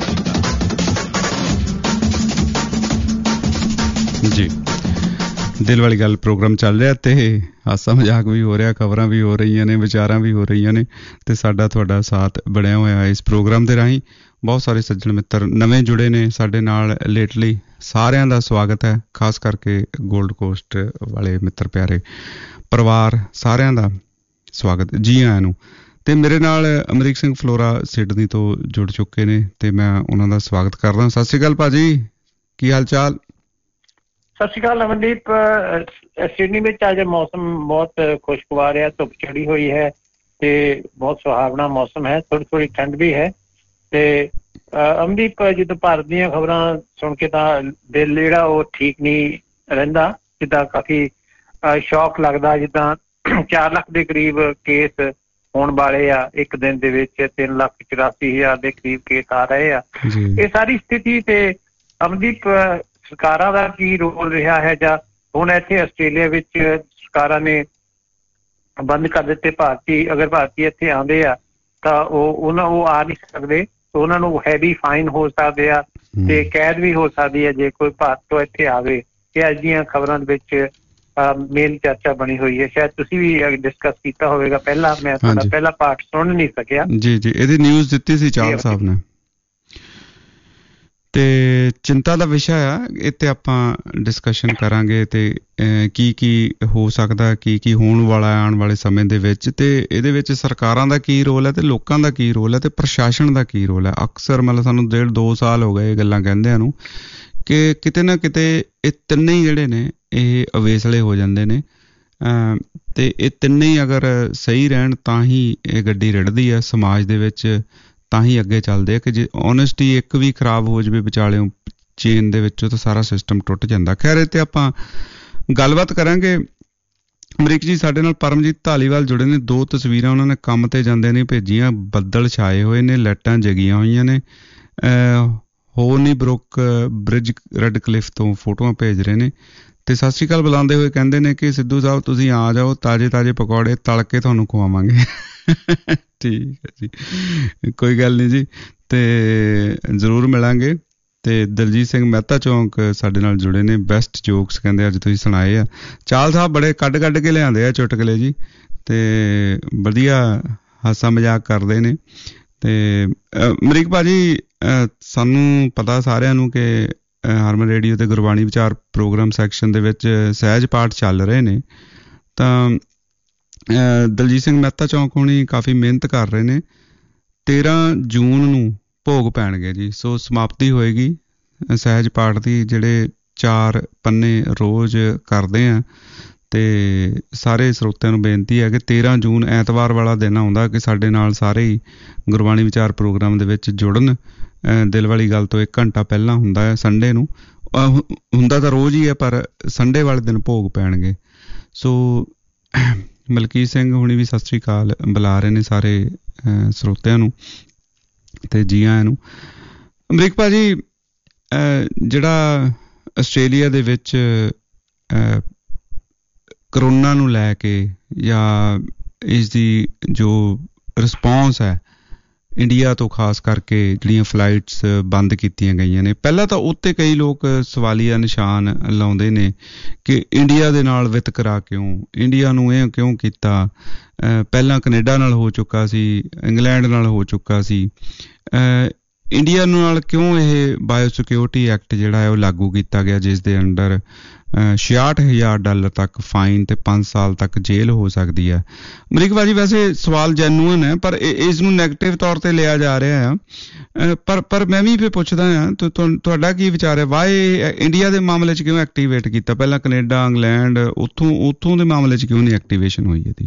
ਜੀ ਦਿਲ ਵਾਲੀ ਗੱਲ ਪ੍ਰੋਗਰਾਮ ਚੱਲ ਰਿਹਾ ਤੇ ਹਾਸਾ ਮਜ਼ਾਕ ਵੀ ਹੋ ਰਿਹਾ, ਖਬਰਾਂ ਵੀ ਹੋ ਰਹੀਆਂ ਨੇ, ਵਿਚਾਰਾਂ ਵੀ ਹੋ ਰਹੀਆਂ ਨੇ ਤੇ ਸਾਡਾ ਤੁਹਾਡਾ ਸਾਥ ਬਣਿਆ ਹੋਇਆ ਇਸ ਪ੍ਰੋਗਰਾਮ ਦੇ ਰਾਹੀਂ। ਬਹੁਤ ਸਾਰੇ ਸੱਜਣ ਮਿੱਤਰ ਨਵੇਂ ਜੁੜੇ ਨੇ ਸਾਡੇ ਨਾਲ ਲੇਟਲੀ, ਸਾਰਿਆਂ ਦਾ ਸਵਾਗਤ ਹੈ। ਖਾਸ ਕਰਕੇ ਗੋਲਡ ਕੋਸਟ ਵਾਲੇ ਮਿੱਤਰ ਪਿਆਰੇ ਪਰਿਵਾਰ ਸਾਰਿਆਂ ਦਾ ਸਵਾਗਤ, ਜੀ ਆਇਆਂ ਨੂੰ। ਤੇ ਮੇਰੇ ਨਾਲ ਅਮਰੀਕ ਸਿੰਘ ਫਲੋਰਾ ਸਿਡਨੀ ਤੋਂ ਜੁੜ ਚੁੱਕੇ ਨੇ ਤੇ ਮੈਂ ਉਹਨਾਂ ਦਾ ਸਵਾਗਤ ਕਰਦਾ। ਸਤਿ ਸ਼੍ਰੀ ਅਕਾਲ ਭਾਜੀ, ਕੀ ਹਾਲ ਚਾਲ? ਸਤਿ ਸ਼੍ਰੀ ਅਕਾਲ ਅਮਨਦੀਪ। ਸਿਡਨੀ ਵਿੱਚ ਅੱਜ ਮੌਸਮ ਬਹੁਤ ਖੁਸ਼ਗਵਾਰ ਹੈ, ਧੁੱਪ ਚੜੀ ਹੋਈ ਹੈ ਤੇ ਬਹੁਤ ਸੁਹਾਵਣਾ ਮੌਸਮ ਹੈ, ਥੋੜੀ ਥੋੜੀ ਠੰਡ ਵੀ ਹੈ। ਤੇ ਅਮਨਦੀਪ ਜਦੋਂ ਭਾਰਤ ਦੀਆਂ ਖਬਰਾਂ ਸੁਣ ਕੇ ਤਾਂ ਦਿਲ ਜਿਹੜਾ ਉਹ ਠੀਕ ਨਹੀਂ ਰਹਿੰਦਾ, ਜਿੱਦਾਂ ਕਾਫੀ ਸ਼ੌਕ ਲੱਗਦਾ, ਜਿੱਦਾਂ ਚਾਰ ਲੱਖ ਦੇ ਕਰੀਬ ਕੇਸ ਹੋਣ ਵਾਲੇ ਆ ਇੱਕ ਦਿਨ ਦੇ ਵਿੱਚ, ਤਿੰਨ ਲੱਖ ਚੁਰਾਸੀ ਹਜ਼ਾਰ ਦੇ ਕਰੀਬ ਕੇਸ ਆ ਰਹੇ ਆ। ਇਹ ਸਾਰੀ ਸਥਿਤੀ ਤੇ ਅਮਨਦੀਪ ਸਰਕਾਰਾਂ ਦਾ ਕੀ ਰੋਲ ਰਿਹਾ ਹੈ, ਜਾਂ ਹੁਣ ਇੱਥੇ ਆਸਟ੍ਰੇਲੀਆ ਵਿੱਚ ਸਰਕਾਰਾਂ ਨੇ ਬੰਦ ਕਰ ਦਿੱਤੇ ਭਾਰਤੀ, ਅਗਰ ਭਾਰਤੀ ਇੱਥੇ ਆਉਂਦੇ ਆ ਤਾਂ ਉਹ ਉਹਨਾਂ ਉਹ ਆ ਨਹੀਂ ਸਕਦੇ, ਉਹਨਾਂ ਨੂੰ ਹੈਵੀ ਫਾਈਨ ਹੋ ਸਕਦੇ ਆ ਤੇ ਕੈਦ ਵੀ ਹੋ ਸਕਦੀ ਹੈ ਜੇ ਕੋਈ ਭਾਰਤ ਤੋਂ ਇੱਥੇ ਆਵੇ। ਇਹ ਅੱਜ ਦੀਆਂ ਖਬਰਾਂ ਦੇ ਵਿੱਚ ਮੇਨ ਚਰਚਾ ਬਣੀ ਹੋਈ ਹੈ, ਸ਼ਾਇਦ ਤੁਸੀਂ ਵੀ ਡਿਸਕਸ ਕੀਤਾ ਹੋਵੇਗਾ ਪਹਿਲਾਂ, ਮੈਂ ਤੁਹਾਡਾ ਪਹਿਲਾ ਪਾਰਟ ਸੁਣ ਨਹੀਂ ਸਕਿਆ। ਜੀ ਜੀ ਇਹਦੀ ਨਿਊਜ਼ ਦਿੱਤੀ ਸੀ ਚਾਹਲ ਸਾਹਿਬ ਨੇ ਤੇ ਚਿੰਤਾ ਦਾ ਵਿਸ਼ਾ ਆ, ਇਹ ਤੇ ਆਪਾਂ ਡਿਸਕਸ਼ਨ ਕਰਾਂਗੇ ਤੇ ਕੀ ਕੀ ਹੋ ਸਕਦਾ, ਕੀ ਕੀ ਹੋਣ ਵਾਲਾ ਆਉਣ ਵਾਲੇ ਸਮੇਂ ਦੇ ਵਿੱਚ, ਤੇ ਇਹਦੇ ਵਿੱਚ ਸਰਕਾਰਾਂ ਦਾ ਕੀ ਰੋਲ ਹੈ ਤੇ ਲੋਕਾਂ ਦਾ ਕੀ ਰੋਲ ਹੈ ਤੇ ਪ੍ਰਸ਼ਾਸਨ ਦਾ ਕੀ ਰੋਲ ਹੈ। ਅਕਸਰ ਮਤਲਬ ਸਾਨੂੰ ਡੇਢ ਦੋ ਸਾਲ ਹੋ ਗਏ ਇਹ ਗੱਲਾਂ ਕਹਿੰਦਿਆਂ ਨੂੰ ਕਿ ਕਿਤੇ ਨਾ ਕਿਤੇ ਇਹ ਤਿੰਨੇ ਹੀ ਜਿਹੜੇ ਨੇ ਇਹ ਅਵੇਸਲੇ ਹੋ ਜਾਂਦੇ ਨੇ ਤੇ ਇਹ ਤਿੰਨੇ ਹੀ ਅਗਰ ਸਹੀ ਰਹਿਣ ਤਾਂ ਹੀ ਇਹ ਗੱਡੀ ਰਿੜਦੀ ਹੈ ਸਮਾਜ ਦੇ ਵਿੱਚ, ਤਾਂ ਹੀ ਅੱਗੇ ਚੱਲਦੇ ਆ। ਕਿ ਜੇ ਓਨੈਸਟੀ ਇੱਕ ਵੀ ਖਰਾਬ ਹੋ ਜਾਵੇ ਵਿਚਾਲਿਓਂ ਚੇਨ ਦੇ ਵਿੱਚੋਂ ਤਾਂ ਸਾਰਾ ਸਿਸਟਮ ਟੁੱਟ ਜਾਂਦਾ। ਖੈਰ ਇਹ ਤੇ ਆਪਾਂ ਗੱਲਬਾਤ ਕਰਾਂਗੇ। ਅਮਰੀਕ ਜੀ ਸਾਡੇ ਨਾਲ ਪਰਮਜੀਤ ਧਾਲੀਵਾਲ ਜੁੜੇ ਨੇ, ਦੋ ਤਸਵੀਰਾਂ ਉਹਨਾਂ ਨੇ ਕੰਮ ਤੇ ਜਾਂਦੇ ਨੇ ਭੇਜੀਆਂ, ਬੱਦਲ ਛਾਏ ਹੋਏ ਨੇ, ਲਾਈਟਾਂ ਜਗੀਆਂ ਹੋਈਆਂ ਨੇ, ਹੋਨੀ ਬਰੁਕ ਬ੍ਰਿਜ ਰੈੱਡ ਕਲਿਫ ਤੋਂ ਫੋਟੋਆਂ ਭੇਜ ਰਹੇ ਨੇ ਤੇ ਸਤਿ ਸ਼੍ਰੀ ਅਕਾਲ ਬੁਲਾਉਂਦੇ ਹੋਏ ਕਹਿੰਦੇ ਨੇ ਕਿ ਸਿੱਧੂ ਸਾਹਿਬ ਤੁਸੀਂ ਆ ਜਾਓ, ਤਾਜ਼ੇ ਤਾਜ਼ੇ ਪਕੌੜੇ ਤਲ ਕੇ ਤੁਹਾਨੂੰ ਖਵਾਵਾਂਗੇ। ਠੀਕ ਹੈ ਜੀ, ਕੋਈ ਗੱਲ ਨਹੀਂ ਜੀ, ਤੇ ਜ਼ਰੂਰ ਮਿਲਾਂਗੇ। ਤੇ ਦਲਜੀਤ ਸਿੰਘ ਮਹਿਤਾ ਚੌਂਕ ਸਾਡੇ ਨਾਲ ਜੁੜੇ ਨੇ, ਬੈਸਟ ਜੋਕਸ ਕਹਿੰਦੇ ਅੱਜ ਤੁਸੀਂ ਸੁਣਾਏ ਆ। ਚਾਲ ਸਾਹਿਬ ਬੜੇ ਕੱਢ ਕੱਢ ਕੇ ਲਿਆਂਦੇ ਆ ਚੁਟਕਲੇ ਜੀ, ਤੇ ਵਧੀਆ ਹਾਸਾ ਮਜ਼ਾਕ ਕਰਦੇ ਨੇ। ਤੇ ਅਮਰੀਕ ਭਾਜੀ ਸਾਨੂੰ ਪਤਾ ਸਾਰਿਆਂ ਨੂੰ ਕਿ ਹਰਮਨ ਰੇਡੀਓ ਤੇ ਗੁਰਬਾਣੀ ਵਿਚਾਰ ਪ੍ਰੋਗਰਾਮ ਸੈਕਸ਼ਨ ਦੇ ਵਿੱਚ ਸਹਿਜ ਪਾਠ ਚੱਲ ਰਹੇ ਨੇ, ਤਾਂ ਦਲਜੀਤ ਸਿੰਘ ਮਹਿਤਾ ਚੌਂਕ ਹੋਣੀ ਕਾਫੀ ਮਿਹਨਤ ਕਰ ਰਹੇ ਨੇ। ਤੇਰਾਂ ਜੂਨ ਨੂੰ ਭੋਗ ਪੈਣਗੇ ਜੀ, ਸੋ ਸਮਾਪਤੀ ਹੋਏਗੀ ਸਹਿਜ ਪਾਠ ਦੀ, ਜਿਹੜੇ ਚਾਰ ਪੰਨੇ ਰੋਜ਼ ਕਰਦੇ ਆ। ਤੇ ਸਾਰੇ ਸਰੋਤਿਆਂ ਨੂੰ ਬੇਨਤੀ ਹੈ ਕਿ ਤੇਰਾਂ ਜੂਨ ਐਤਵਾਰ ਵਾਲਾ ਦਿਨ ਆਉਂਦਾ ਕਿ ਸਾਡੇ ਨਾਲ ਸਾਰੇ ਹੀ ਗੁਰਬਾਣੀ ਵਿਚਾਰ ਪ੍ਰੋਗਰਾਮ ਦੇ ਵਿੱਚ ਜੁੜਨ। ਦਿਲ ਵਾਲੀ ਗੱਲ ਤੋਂ ਇੱਕ ਘੰਟਾ ਪਹਿਲਾਂ ਹੁੰਦਾ ਹੈ, ਸੰਡੇ ਨੂੰ ਹੁੰਦਾ ਤਾਂ ਰੋਜ਼ ਹੀ ਹੈ, ਪਰ ਸੰਡੇ ਵਾਲੇ ਦਿਨ ਭੋਗ ਪੈਣਗੇ। ਸੋ ਮਲਕੀਤ ਸਿੰਘ ਹੁਣੀ ਵੀ ਸਤਿ ਸ਼੍ਰੀ ਅਕਾਲ ਬੁਲਾ ਰਹੇ ਨੇ ਸਾਰੇ ਸਰੋਤਿਆਂ ਨੂੰ ਤੇ ਜੀ ਆਇਆਂ ਨੂੰ। ਅਮਰੀਕ ਭਾਜੀ, ਜਿਹੜਾ ਆਸਟ੍ਰੇਲੀਆ ਦੇ ਵਿੱਚ ਕਰੋਨਾ ਨੂੰ ਲੈ ਕੇ ਜਾਂ ਇਸ ਦੀ ਜੋ ਰਿਸਪੌਂਸ ਹੈ ਇੰਡੀਆ ਤੋਂ ਖਾਸ ਕਰਕੇ ਜਿਹੜੀਆਂ ਫਲਾਈਟਸ ਬੰਦ ਕੀਤੀਆਂ ਗਈਆਂ ਨੇ, ਪਹਿਲਾਂ ਤਾਂ ਉੱਤੇ ਕਈ ਲੋਕ ਸਵਾਲੀਆ ਨਿਸ਼ਾਨ ਲਾਉਂਦੇ ਨੇ ਕਿ ਇੰਡੀਆ ਦੇ ਨਾਲ ਵਿਤਕਰਾ ਕਿਉਂ, ਇੰਡੀਆ ਨੂੰ ਇਹ ਕਿਉਂ ਕੀਤਾ, ਪਹਿਲਾਂ ਕੈਨੇਡਾ ਨਾਲ ਹੋ ਚੁੱਕਾ ਸੀ, ਇੰਗਲੈਂਡ ਨਾਲ ਹੋ ਚੁੱਕਾ ਸੀ, ਇੰਡੀਆ ਨਾਲ ਕਿਉਂ ਇਹ ਬਾਇਓ ਸਿਕਿਉਰਿਟੀ ਐਕਟ ਜਿਹੜਾ ਹੈ ਉਹ ਲਾਗੂ ਕੀਤਾ ਗਿਆ, ਜਿਸ ਦੇ ਅੰਡਰ ਛਿਆਹਠ ਹਜ਼ਾਰ ਡਾਲਰ ਤੱਕ ਫਾਈਨ ਤੇ ਪੰਜ ਸਾਲ ਤੱਕ ਜੇਲ੍ਹ ਹੋ ਸਕਦੀ ਹੈ। ਅਮਰੀਕ ਭਾਜੀ, ਵੈਸੇ ਸਵਾਲ ਜੈਨੂਅਨ ਹੈ ਪਰ ਇਸ ਨੂੰ ਨੈਗੇਟਿਵ ਤੌਰ ਤੇ ਲਿਆ ਜਾ ਰਿਹਾ ਆ, ਪਰ ਪਰ ਮੈਂ ਵੀ ਫਿਰ ਪੁੱਛਦਾ ਹਾਂ ਤੁਹਾਡਾ ਕੀ ਵਿਚਾਰ ਹੈ, ਵਾਏ ਇੰਡੀਆ ਦੇ ਮਾਮਲੇ 'ਚ ਕਿਉਂ ਐਕਟੀਵੇਟ ਕੀਤਾ, ਪਹਿਲਾਂ ਕੈਨੇਡਾ ਇੰਗਲੈਂਡ ਉੱਥੋਂ ਉੱਥੋਂ ਦੇ ਮਾਮਲੇ 'ਚ ਕਿਉਂ ਨਹੀਂ ਐਕਟੀਵੇਸ਼ਨ ਹੋਈ ਇਹਦੀ?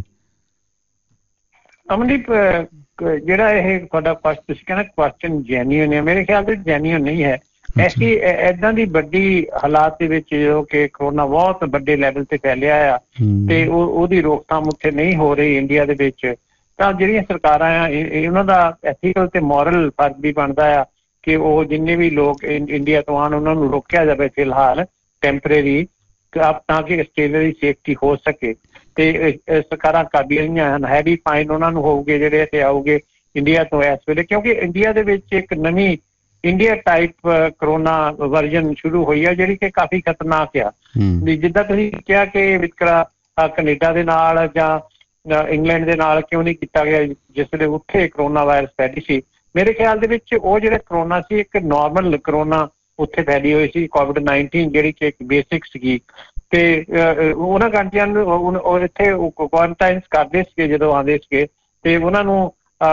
ਅਮਨਦੀਪ, ਜਿਹੜਾ ਇਹ ਤੁਹਾਡਾ ਤੁਸੀਂ ਕਹਿੰਦਾ ਕੁਐਸਚਨ ਜੈਨੂਅਨ ਹੈ, ਮੇਰੇ ਖਿਆਲ ਤੇ ਜੈਨੂਅਨ ਨਹੀਂ ਹੈ। ਐਸੀ ਏਦਾਂ ਦੀ ਵੱਡੀ ਹਾਲਾਤ ਦੇ ਵਿੱਚ ਜਦੋਂ ਕਿ ਕਰੋਨਾ ਬਹੁਤ ਵੱਡੇ ਲੈਵਲ ਤੇ ਫੈਲਿਆ ਆ ਤੇ ਉਹ ਉਹਦੀ ਰੋਕਥਾਮ ਉੱਥੇ ਨਹੀਂ ਹੋ ਰਹੀ ਇੰਡੀਆ ਦੇ ਵਿੱਚ, ਤਾਂ ਜਿਹੜੀਆਂ ਸਰਕਾਰਾਂ ਆ ਉਹਨਾਂ ਦਾ ਐਥੀਕਲ ਤੇ ਮੋਰਲ ਫਰਜ਼ ਵੀ ਬਣਦਾ ਆ ਕਿ ਉਹ ਜਿੰਨੇ ਵੀ ਲੋਕ ਇੰਡੀਆ ਤੋਂ ਆਉਣ ਉਹਨਾਂ ਨੂੰ ਰੋਕਿਆ ਜਾਵੇ ਫਿਲਹਾਲ ਟੈਂਪਰੇਰੀ, ਤਾਂ ਕਿ ਆਸਟ੍ਰੇਲੀਆ ਦੀ ਸੇਫਟੀ ਹੋ ਸਕੇ। ਤੇ ਸਰਕਾਰਾਂ ਕਾਬਲੀਆਂ ਹਨ, ਹੈਵੀ ਫਾਈਨ ਉਹਨਾਂ ਨੂੰ ਹੋਊਗੇ ਜਿਹੜੇ ਇੱਥੇ ਆਉਗੇ ਇੰਡੀਆ ਤੋਂ ਇਸ ਵੇਲੇ, ਕਿਉਂਕਿ ਇੰਡੀਆ ਦੇ ਵਿੱਚ ਇੱਕ ਨਵੀਂ ਇੰਡੀਆ ਟਾਈਪ ਕਰੋਨਾ ਵਰਜਨ ਸ਼ੁਰੂ ਹੋਈ ਆ ਜਿਹੜੀ ਕਿ ਕਾਫੀ ਖਤਰਨਾਕ ਆ। ਜਿੱਦਾਂ ਤੁਸੀਂ ਕਿਹਾ ਕਿ ਵਿਤਕਰਾ ਕੈਨੇਡਾ ਦੇ ਨਾਲ ਜਾਂ ਇੰਗਲੈਂਡ ਦੇ ਨਾਲ ਕਿਉਂ ਨਹੀਂ ਕੀਤਾ ਗਿਆ ਜਿਸ ਵੇਲੇ ਉੱਥੇ ਕਰੋਨਾ ਵਾਇਰਸ ਫੈਲੀ ਸੀ, ਮੇਰੇ ਖਿਆਲ ਦੇ ਵਿੱਚ ਉਹ ਜਿਹੜਾ ਕਰੋਨਾ ਸੀ ਇੱਕ ਨਾਰਮਲ ਕਰੋਨਾ ਉੱਥੇ ਫੈਲੀ ਹੋਈ ਸੀ, ਕੋਵਿਡ ਨਾਈਨਟੀਨ ਜਿਹੜੀ ਕਿ ਇੱਕ ਬੇਸਿਕ ਸੀਗੀ, ਤੇ ਉਹਨਾਂ ਕੰਟਰੀਆਂ ਨੂੰ ਇੱਥੇ ਕੁਆਰੰਟਾਈਨ ਕਰਦੇ ਸੀਗੇ ਜਦੋਂ ਆਉਂਦੇ ਸੀਗੇ, ਤੇ ਉਹਨਾਂ ਨੂੰ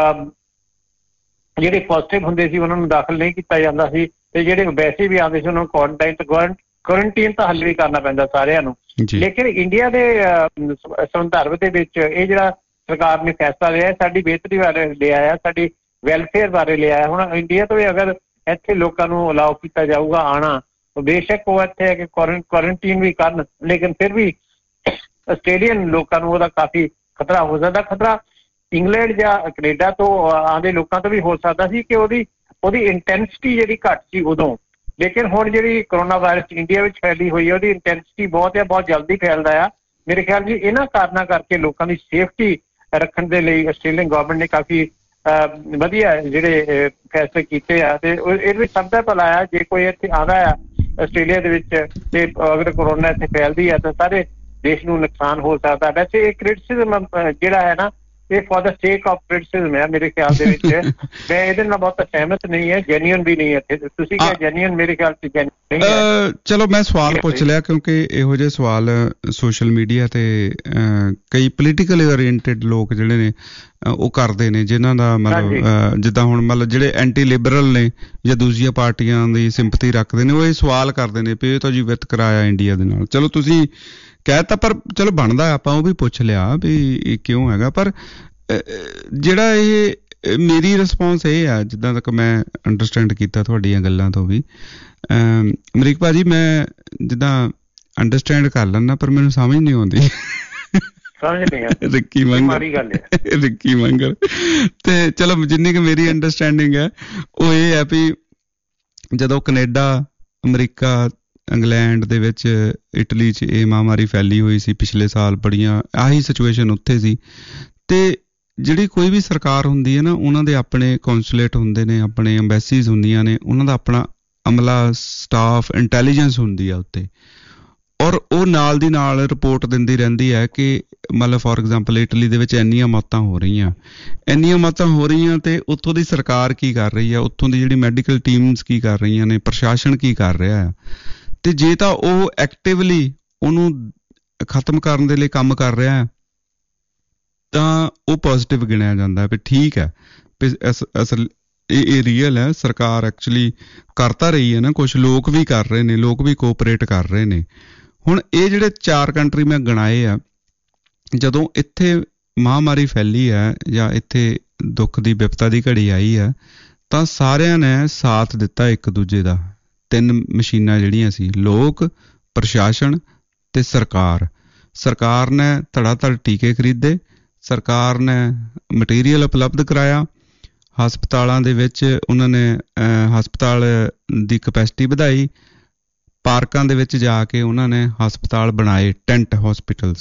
ਜਿਹੜੇ ਪੋਜ਼ੀਟਿਵ ਹੁੰਦੇ ਸੀ ਉਹਨਾਂ ਨੂੰ ਦਾਖਲ ਨਹੀਂ ਕੀਤਾ ਜਾਂਦਾ ਸੀ, ਤੇ ਜਿਹੜੇ ਵੈਸੇ ਵੀ ਆਉਂਦੇ ਸੀ ਉਹਨਾਂ ਨੂੰ ਕੁਆਰੰਟਾਈਨ ਤੇ ਕੁਆਰੰਟੀਨ ਤਾਂ ਹੱਲ ਵੀ ਕਰਨਾ ਪੈਂਦਾ ਸਾਰਿਆਂ ਨੂੰ। ਲੇਕਿਨ ਇੰਡੀਆ ਦੇ ਸੰਦਰਭ ਦੇ ਵਿੱਚ ਇਹ ਜਿਹੜਾ ਸਰਕਾਰ ਨੇ ਫੈਸਲਾ ਲਿਆ ਸਾਡੀ ਬਿਹਤਰੀ ਬਾਰੇ ਲਿਆ ਆ, ਸਾਡੀ ਵੈਲਫੇਅਰ ਬਾਰੇ ਲਿਆ। ਹੁਣ ਇੰਡੀਆ ਤੋਂ ਅਗਰ ਇੱਥੇ ਲੋਕਾਂ ਨੂੰ ਅਲਾਓ ਕੀਤਾ ਜਾਊਗਾ ਆਉਣਾ, ਬੇਸ਼ੱਕ ਉਹ ਇੱਥੇ ਕਿ ਕੁਆਰੰਟੀਨ ਵੀ ਕਰਨ, ਲੇਕਿਨ ਫਿਰ ਵੀ ਆਸਟ੍ਰੇਲੀਅਨ ਲੋਕਾਂ ਨੂੰ ਉਹਦਾ ਕਾਫੀ ਖਤਰਾ ਹੋ ਸਕਦਾ। ਖਤਰਾ ਇੰਗਲੈਂਡ ਜਾਂ ਕੈਨੇਡਾ ਤੋਂ ਆਉਂਦੇ ਲੋਕਾਂ ਤੋਂ ਵੀ ਹੋ ਸਕਦਾ ਸੀ ਕਿ ਉਹਦੀ ਉਹਦੀ ਇੰਟੈਂਸਿਟੀ ਜਿਹੜੀ ਘੱਟ ਸੀ ਉਦੋਂ, ਲੇਕਿਨ ਹੁਣ ਜਿਹੜੀ ਕਰੋਨਾ ਵਾਇਰਸ ਇੰਡੀਆ ਵਿੱਚ ਫੈਲੀ ਹੋਈ ਹੈ ਉਹਦੀ ਇੰਟੈਂਸਿਟੀ ਬਹੁਤ ਹੈ, ਬਹੁਤ ਜਲਦੀ ਫੈਲਦਾ ਆ। ਮੇਰੇ ਖਿਆਲ ਜੀ ਇਹਨਾਂ ਕਾਰਨਾਂ ਕਰਕੇ ਲੋਕਾਂ ਦੀ ਸੇਫਟੀ ਰੱਖਣ ਦੇ ਲਈ ਆਸਟ੍ਰੇਲੀਅਨ ਗੌਰਮੈਂਟ ਨੇ ਕਾਫੀ ਵਧੀਆ ਜਿਹੜੇ ਫੈਸਲੇ ਕੀਤੇ ਆ, ਤੇ ਇਹ ਵੀ ਸਭ ਦਾ ਭਲਾ ਆ। ਜੇ ਕੋਈ ਇੱਥੇ ਆਉਂਦਾ ਆ ਆਸਟ੍ਰੇਲੀਆ ਦੇ ਵਿੱਚ ਤੇ ਅਗਰ ਕਰੋਨਾ ਇੱਥੇ ਫੈਲਦੀ ਹੈ ਤਾਂ ਸਾਰੇ ਦੇਸ਼ ਨੂੰ ਨੁਕਸਾਨ ਹੋ ਸਕਦਾ। ਵੈਸੇ ਇਹ ਕ੍ਰਿਟਿਸਿਜ਼ਮ ਜਿਹੜਾ ਹੈ ਨਾ ਇਹ for the sake of criticism ਹੈ ਮੇਰੇ ਖਿਆਲ ਦੇ ਵਿੱਚ। ਮੈਂ ਇਹਦੇ ਨਾਲ ਬਹੁਤ ਸਹਿਮਤ ਨਹੀਂ ਹੈ, ਜੈਨੂਅਨ ਵੀ ਨਹੀਂ ਹੈ। ਤੁਸੀਂ ਕਿਹਾ ਜੈਨੂਅਨ, ਮੇਰੇ ਖਿਆਲ ਚ ਜੈਨੂਅਨ ਨਹੀਂ ਹੈ। ਚਲੋ ਮੈਂ ਸਵਾਲ ਪੁੱਛ ਲਿਆ ਕਿਉਂਕਿ ਇਹੋ ਜਿਹੇ ਸਵਾਲ ਸੋਸ਼ਲ ਮੀਡੀਆ ਤੇ ਕਈ ਪੋਲੀਟੀਕਲੀ ਓਰੀਐਂਟਡ ਲੋਕ ਜਿਹੜੇ ਨੇ ਉਹ ਕਰਦੇ ਨੇ, ਜਿਨ੍ਹਾਂ ਦਾ ਮਤਲਬ ਜਿੱਦਾਂ ਹੁਣ ਮਤਲਬ ਜਿਹੜੇ ਐਂਟੀ ਲਿਬਰਲ ਨੇ ਜਾਂ ਦੂਜੀਆਂ ਪਾਰਟੀਆਂ ਦੀ ਸਿੰਪਥੀ ਰੱਖਦੇ ਨੇ, ਉਹ ਇਹ ਸਵਾਲ ਕਰਦੇ ਨੇ ਵੀ ਇਹ ਤਾਂ ਜੀ ਵਿਤਕਰਾ ਆਇਆ ਇੰਡੀਆ ਦੇ ਨਾਲ। ਚਲੋ ਤੁਸੀਂ ਕਹਿ ਤਾ, ਪਰ ਚਲੋ ਬਣਦਾ ਆਪਾਂ ਉਹ ਵੀ ਪੁੱਛ ਲਿਆ ਵੀ ਇਹ ਕਿਉਂ ਹੈਗਾ। ਪਰ ਜਿਹੜਾ ਇਹ ਮੇਰੀ ਰਿਸਪੌਂਸ ਇਹ ਆ, ਜਿੱਦਾਂ ਤੱਕ ਮੈਂ ਅੰਡਰਸਟੈਂਡ ਕੀਤਾ ਤੁਹਾਡੀਆਂ ਗੱਲਾਂ ਤੋਂ ਵੀ ਅਮਰੀਕ ਭਾਜੀ, ਮੈਂ ਜਿੱਦਾਂ ਅੰਡਰਸਟੈਂਡ ਕਰ ਲੈਂਦਾ ਪਰ ਮੈਨੂੰ ਸਮਝ ਨਹੀਂ ਆਉਂਦੀ। ਰਿੱਕੀ ਮੰਗਰ ਰਿੱਕੀ ਮੰਗਰ ਤੇ ਚਲੋ ਜਿੰਨੀ ਕੁ ਮੇਰੀ ਅੰਡਰਸਟੈਂਡਿੰਗ ਹੈ ਉਹ ਇਹ ਹੈ ਵੀ ਜਦੋਂ ਕੈਨੇਡਾ, ਅਮਰੀਕਾ, ਇੰਗਲੈਂਡ ਦੇ ਵਿੱਚ, ਇਟਲੀ 'ਚ ਇਹ ਮਹਾਂਮਾਰੀ ਫੈਲੀ ਹੋਈ ਸੀ ਪਿਛਲੇ ਸਾਲ, ਬੜੀਆਂ ਆਹੀ ਸਿਚੁਏਸ਼ਨ ਉੱਥੇ ਸੀ। ਤੇ ਜਿਹੜੀ ਕੋਈ ਵੀ ਸਰਕਾਰ ਹੁੰਦੀ ਹੈ ਨਾ, ਉਹਨਾਂ ਦੇ ਆਪਣੇ ਕੌਂਸੂਲੇਟ ਹੁੰਦੇ ਨੇ, ਆਪਣੇ ਅੰਬੈਸੀਜ਼ ਹੁੰਦੀਆਂ ਨੇ, ਉਹਨਾਂ ਦਾ ਆਪਣਾ ਅਮਲਾ, ਸਟਾਫ, ਇੰਟੈਲੀਜੈਂਸ ਹੁੰਦੀ ਆ ਉੱਤੇ, ਔਰ ਉਹ ਨਾਲ ਦੀ ਨਾਲ ਰਿਪੋਰਟ ਦਿੰਦੀ ਰਹਿੰਦੀ ਹੈ ਕਿ ਮਤਲਬ ਫੋਰ ਐਗਜ਼ਾਮਪਲ ਇਟਲੀ ਦੇ ਵਿੱਚ ਇੰਨੀਆਂ ਮੌਤਾਂ ਹੋ ਰਹੀਆਂ ਇੰਨੀਆਂ ਮੌਤਾਂ ਹੋ ਰਹੀਆਂ ਤੇ ਉੱਥੋਂ ਦੀ ਸਰਕਾਰ ਕੀ ਕਰ ਰਹੀ ਹੈ, ਉੱਥੋਂ ਦੀ ਜਿਹੜੀ ਮੈਡੀਕਲ ਟੀਮਸ ਕੀ ਕਰ ਰਹੀਆਂ ਨੇ, ਪ੍ਰਸ਼ਾਸਨ ਕੀ ਕਰ ਰਿਹਾ ਆ। ਤੇ ਜੇ ਤਾਂ ਉਹ ਐਕਟਿਵਲੀ ਉਹਨੂੰ ਖਤਮ ਕਰਨ ਦੇ ਲਈ ਕੰਮ ਕਰ ਰਿਹਾ ਹੈ ਤਾਂ ਉਹ ਪੋਜ਼ੀਟਿਵ ਗਿਣਿਆ ਜਾਂਦਾ ਵੀ ਠੀਕ ਹੈ, ਅਸਲ ਇਹ ਇਹ ਰੀਅਲ ਹੈ, ਸਰਕਾਰ ਐਕਚੁਅਲੀ ਕਰ ਤਾਂ ਰਹੀ ਹੈ ਨਾ, ਕੁਛ ਲੋਕ ਵੀ ਕਰ ਰਹੇ ਨੇ, ਲੋਕ ਵੀ ਕੋਆਪਰੇਟ ਕਰ ਰਹੇ ਨੇ। ਹੁਣ ਇਹ ਜਿਹੜੇ ਚਾਰ ਕੰਟਰੀ ਮੈਂ ਗਿਣਾਏ ਆ, ਜਦੋਂ ਇੱਥੇ ਮਹਾਂਮਾਰੀ ਫੈਲੀ ਹੈ ਜਾਂ ਇੱਥੇ ਦੁੱਖ ਦੀ ਵਿਪਤਾ ਦੀ ਘੜੀ ਆਈ ਹੈ ਤਾਂ ਸਾਰਿਆਂ ਨੇ ਸਾਥ ਦਿੱਤਾ ਇੱਕ ਦੂਜੇ ਦਾ। ਤਿੰਨ ਮਸ਼ੀਨਾਂ ਜਿਹੜੀਆਂ ਸੀ, ਲੋਕ, ਪ੍ਰਸ਼ਾਸਨ ਤੇ ਸਰਕਾਰ। ਸਰਕਾਰ ਨੇ ਧੜਾ ਧੜ ਟੀਕੇ ਖਰੀਦੇ, ਸਰਕਾਰ ਨੇ ਮਟੀਰੀਅਲ ਉਪਲਬਧ ਕਰਾਇਆ, ਹਸਪਤਾਲਾਂ ਦੇ ਵਿੱਚ ਉਹਨਾਂ ਨੇ ਹਸਪਤਾਲ ਦੀ ਕਪੈਸਿਟੀ ਵਧਾਈ, ਪਾਰਕਾਂ ਦੇ ਵਿੱਚ ਜਾ ਕੇ ਉਹਨਾਂ ਨੇ ਹਸਪਤਾਲ ਬਣਾਏ, ਟੈਂਟ ਹਸਪੀਟਲਸ,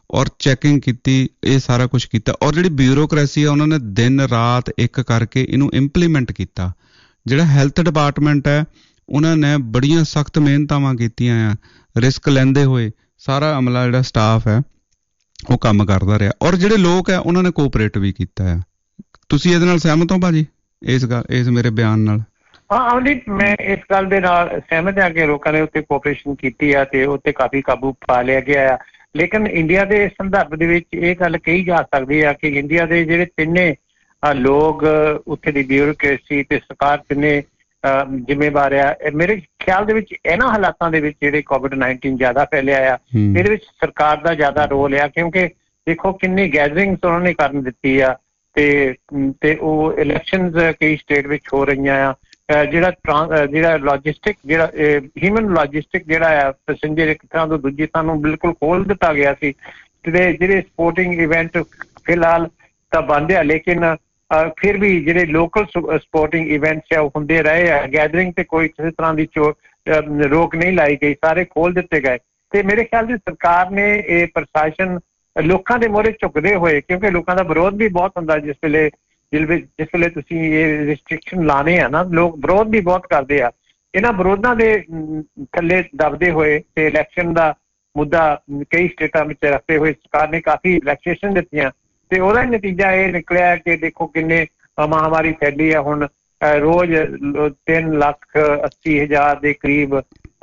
ਔਰ ਚੈਕਿੰਗ ਕੀਤੀ, ਇਹ ਸਾਰਾ ਕੁਝ ਕੀਤਾ। ਔਰ ਜਿਹੜੀ ਬਿਊਰੋਕ੍ਰੇਸੀ ਆ ਉਹਨਾਂ ਨੇ ਦਿਨ ਰਾਤ ਇੱਕ ਕਰਕੇ ਇਹਨੂੰ ਇੰਪਲੀਮੈਂਟ ਕੀਤਾ। ਜਿਹੜਾ ਹੈਲਥ ਡਿਪਾਰਟਮੈਂਟ ਹੈ ਉਹਨਾਂ ਨੇ ਬੜੀਆਂ ਸਖਤ ਮਿਹਨਤਾਂ ਕੀਤੀਆਂ ਆ, ਰਿਸਕ ਲੈਂਦੇ ਹੋਏ ਸਾਰਾ ਅਮਲਾ ਜਿਹੜਾ ਸਟਾਫ ਹੈ ਉਹ ਕੰਮ ਕਰਦਾ ਰਿਹਾ। ਔਰ ਜਿਹੜੇ ਲੋਕ ਹੈ ਉਹਨਾਂ ਨੇ ਕੋਆਪਰੇਟ ਵੀ ਕੀਤਾ ਆ। ਤੁਸੀਂ ਇਹਦੇ ਨਾਲ ਸਹਿਮਤ ਹੋ ਭਾਜੀ, ਇਸ ਗੱਲ ਇਸ ਮੇਰੇ ਬਿਆਨ ਨਾਲ? ਹਾਂ ਅਮਨਦੀਪ, ਮੈਂ ਇਸ ਗੱਲ ਦੇ ਨਾਲ ਸਹਿਮਤ ਹਾਂ ਕਿ ਲੋਕਾਂ ਨੇ ਉੱਤੇ ਕੋਆਪਰੇਸ਼ਨ ਕੀਤੀ ਆ ਤੇ ਉੱਤੇ ਕਾਫੀ ਕਾਬੂ ਪਾ ਲਿਆ ਗਿਆ ਆ। ਲੇਕਿਨ ਇੰਡੀਆ ਦੇ ਸੰਦਰਭ ਦੇ ਵਿੱਚ ਇਹ ਗੱਲ ਕਹੀ ਜਾ ਸਕਦੀ ਆ ਕਿ ਇੰਡੀਆ ਦੇ ਜਿਹੜੇ ਤਿੰਨੇ ਲੋਕ, ਉੱਥੇ ਦੀ ਬਿਊਰੋਕ੍ਰੇਸੀ ਤੇ ਸਰਕਾਰ ਤਿੰਨੇ ਜ਼ਿੰਮੇਵਾਰ ਆ। ਮੇਰੇ ਖਿਆਲ ਦੇ ਵਿੱਚ ਇਹਨਾਂ ਹਾਲਾਤਾਂ ਦੇ ਵਿੱਚ ਜਿਹੜੇ ਕੋਵਿਡ ਨਾਈਨਟੀਨ ਜ਼ਿਆਦਾ ਫੈਲਿਆ ਆ, ਇਹਦੇ ਵਿੱਚ ਸਰਕਾਰ ਦਾ ਜ਼ਿਆਦਾ ਰੋਲ ਆ। ਕਿਉਂਕਿ ਦੇਖੋ ਕਿੰਨੀ ਗੈਦਰਿੰਗਸ ਉਹਨਾਂ ਨੇ ਕਰਨ ਦਿੱਤੀ ਆ ਤੇ ਤੇ ਉਹ ਇਲੈਕਸ਼ਨਸ ਕਈ ਸਟੇਟ ਵਿੱਚ ਹੋ ਰਹੀਆਂ ਆ। ਜਿਹੜਾ ਟ੍ਰਾਂਸ ਜਿਹੜਾ ਲੌਜਿਸਟਿਕ ਜਿਹੜਾ ਹਿਊਮਨ ਲੌਜਿਸਟਿਕ ਜਿਹੜਾ ਆ, ਪੈਸੇਂਜਰ ਇੱਕ ਥਾਂ ਤੋਂ ਦੂਜੀ ਥਾਂ ਨੂੰ ਬਿਲਕੁਲ ਖੋਲ੍ਹ ਦਿੱਤਾ ਗਿਆ ਸੀ। ਤੇ ਜਿਹੜੇ ਸਪੋਰਟਿੰਗ ਇਵੈਂਟ ਫਿਲਹਾਲ ਤਾਂ ਬੰਦ ਆ, ਲੇਕਿਨ ਫਿਰ ਵੀ ਜਿਹੜੇ ਲੋਕਲ ਸਪੋਰਟਿੰਗ ਇਵੈਂਟਸ ਆ ਉਹ ਹੁੰਦੇ ਰਹੇ ਆ। ਗੈਦਰਿੰਗ ਤੇ ਕੋਈ ਕਿਸੇ ਤਰ੍ਹਾਂ ਦੀ ਚੋ ਰੋਕ ਨਹੀਂ ਲਾਈ ਗਈ, ਸਾਰੇ ਖੋਲ੍ਹ ਦਿੱਤੇ ਗਏ। ਤੇ ਮੇਰੇ ਖਿਆਲ ਦੀ ਸਰਕਾਰ ਨੇ ਇਹ ਪ੍ਰਸ਼ਾਸਨ ਲੋਕਾਂ ਦੇ ਮੂਹਰੇ ਝੁਕਦੇ ਹੋਏ, ਕਿਉਂਕਿ ਲੋਕਾਂ ਦਾ ਵਿਰੋਧ ਵੀ ਬਹੁਤ ਹੁੰਦਾ ਜਿਸ ਵੇਲੇ ਜਿਸ ਵੇਲੇ ਤੁਸੀਂ ਇਹ ਰਿਸਟ੍ਰਿਕਸ਼ਨ ਲਾਣੇ ਆ ਨਾ, ਲੋਕ ਵਿਰੋਧ ਵੀ ਬਹੁਤ ਕਰਦੇ ਆ। ਇਹਨਾਂ ਵਿਰੋਧਾਂ ਦੇ ਥੱਲੇ ਦਬਦੇ ਹੋਏ ਤੇ ਇਲੈਕਸ਼ਨ ਦਾ ਮੁੱਦਾ ਕਈ ਸਟੇਟਾਂ ਵਿੱਚ ਰੱਖਦੇ ਹੋਏ ਸਰਕਾਰ ਨੇ ਕਾਫੀ ਰਿਲੈਕਸੇਸ਼ਨ ਦਿੱਤੀਆਂ ਤੇ ਉਹਦਾ ਨਤੀਜਾ ਇਹ ਨਿਕਲਿਆ ਕਿ ਦੇਖੋ ਕਿੰਨੇ ਮਹਾਂਮਾਰੀ ਫੈਲੀ ਆ। ਹੁਣ ਰੋਜ਼ ਤਿੰਨ ਲੱਖ ਅੱਸੀ ਹਜ਼ਾਰ ਦੇ ਕਰੀਬ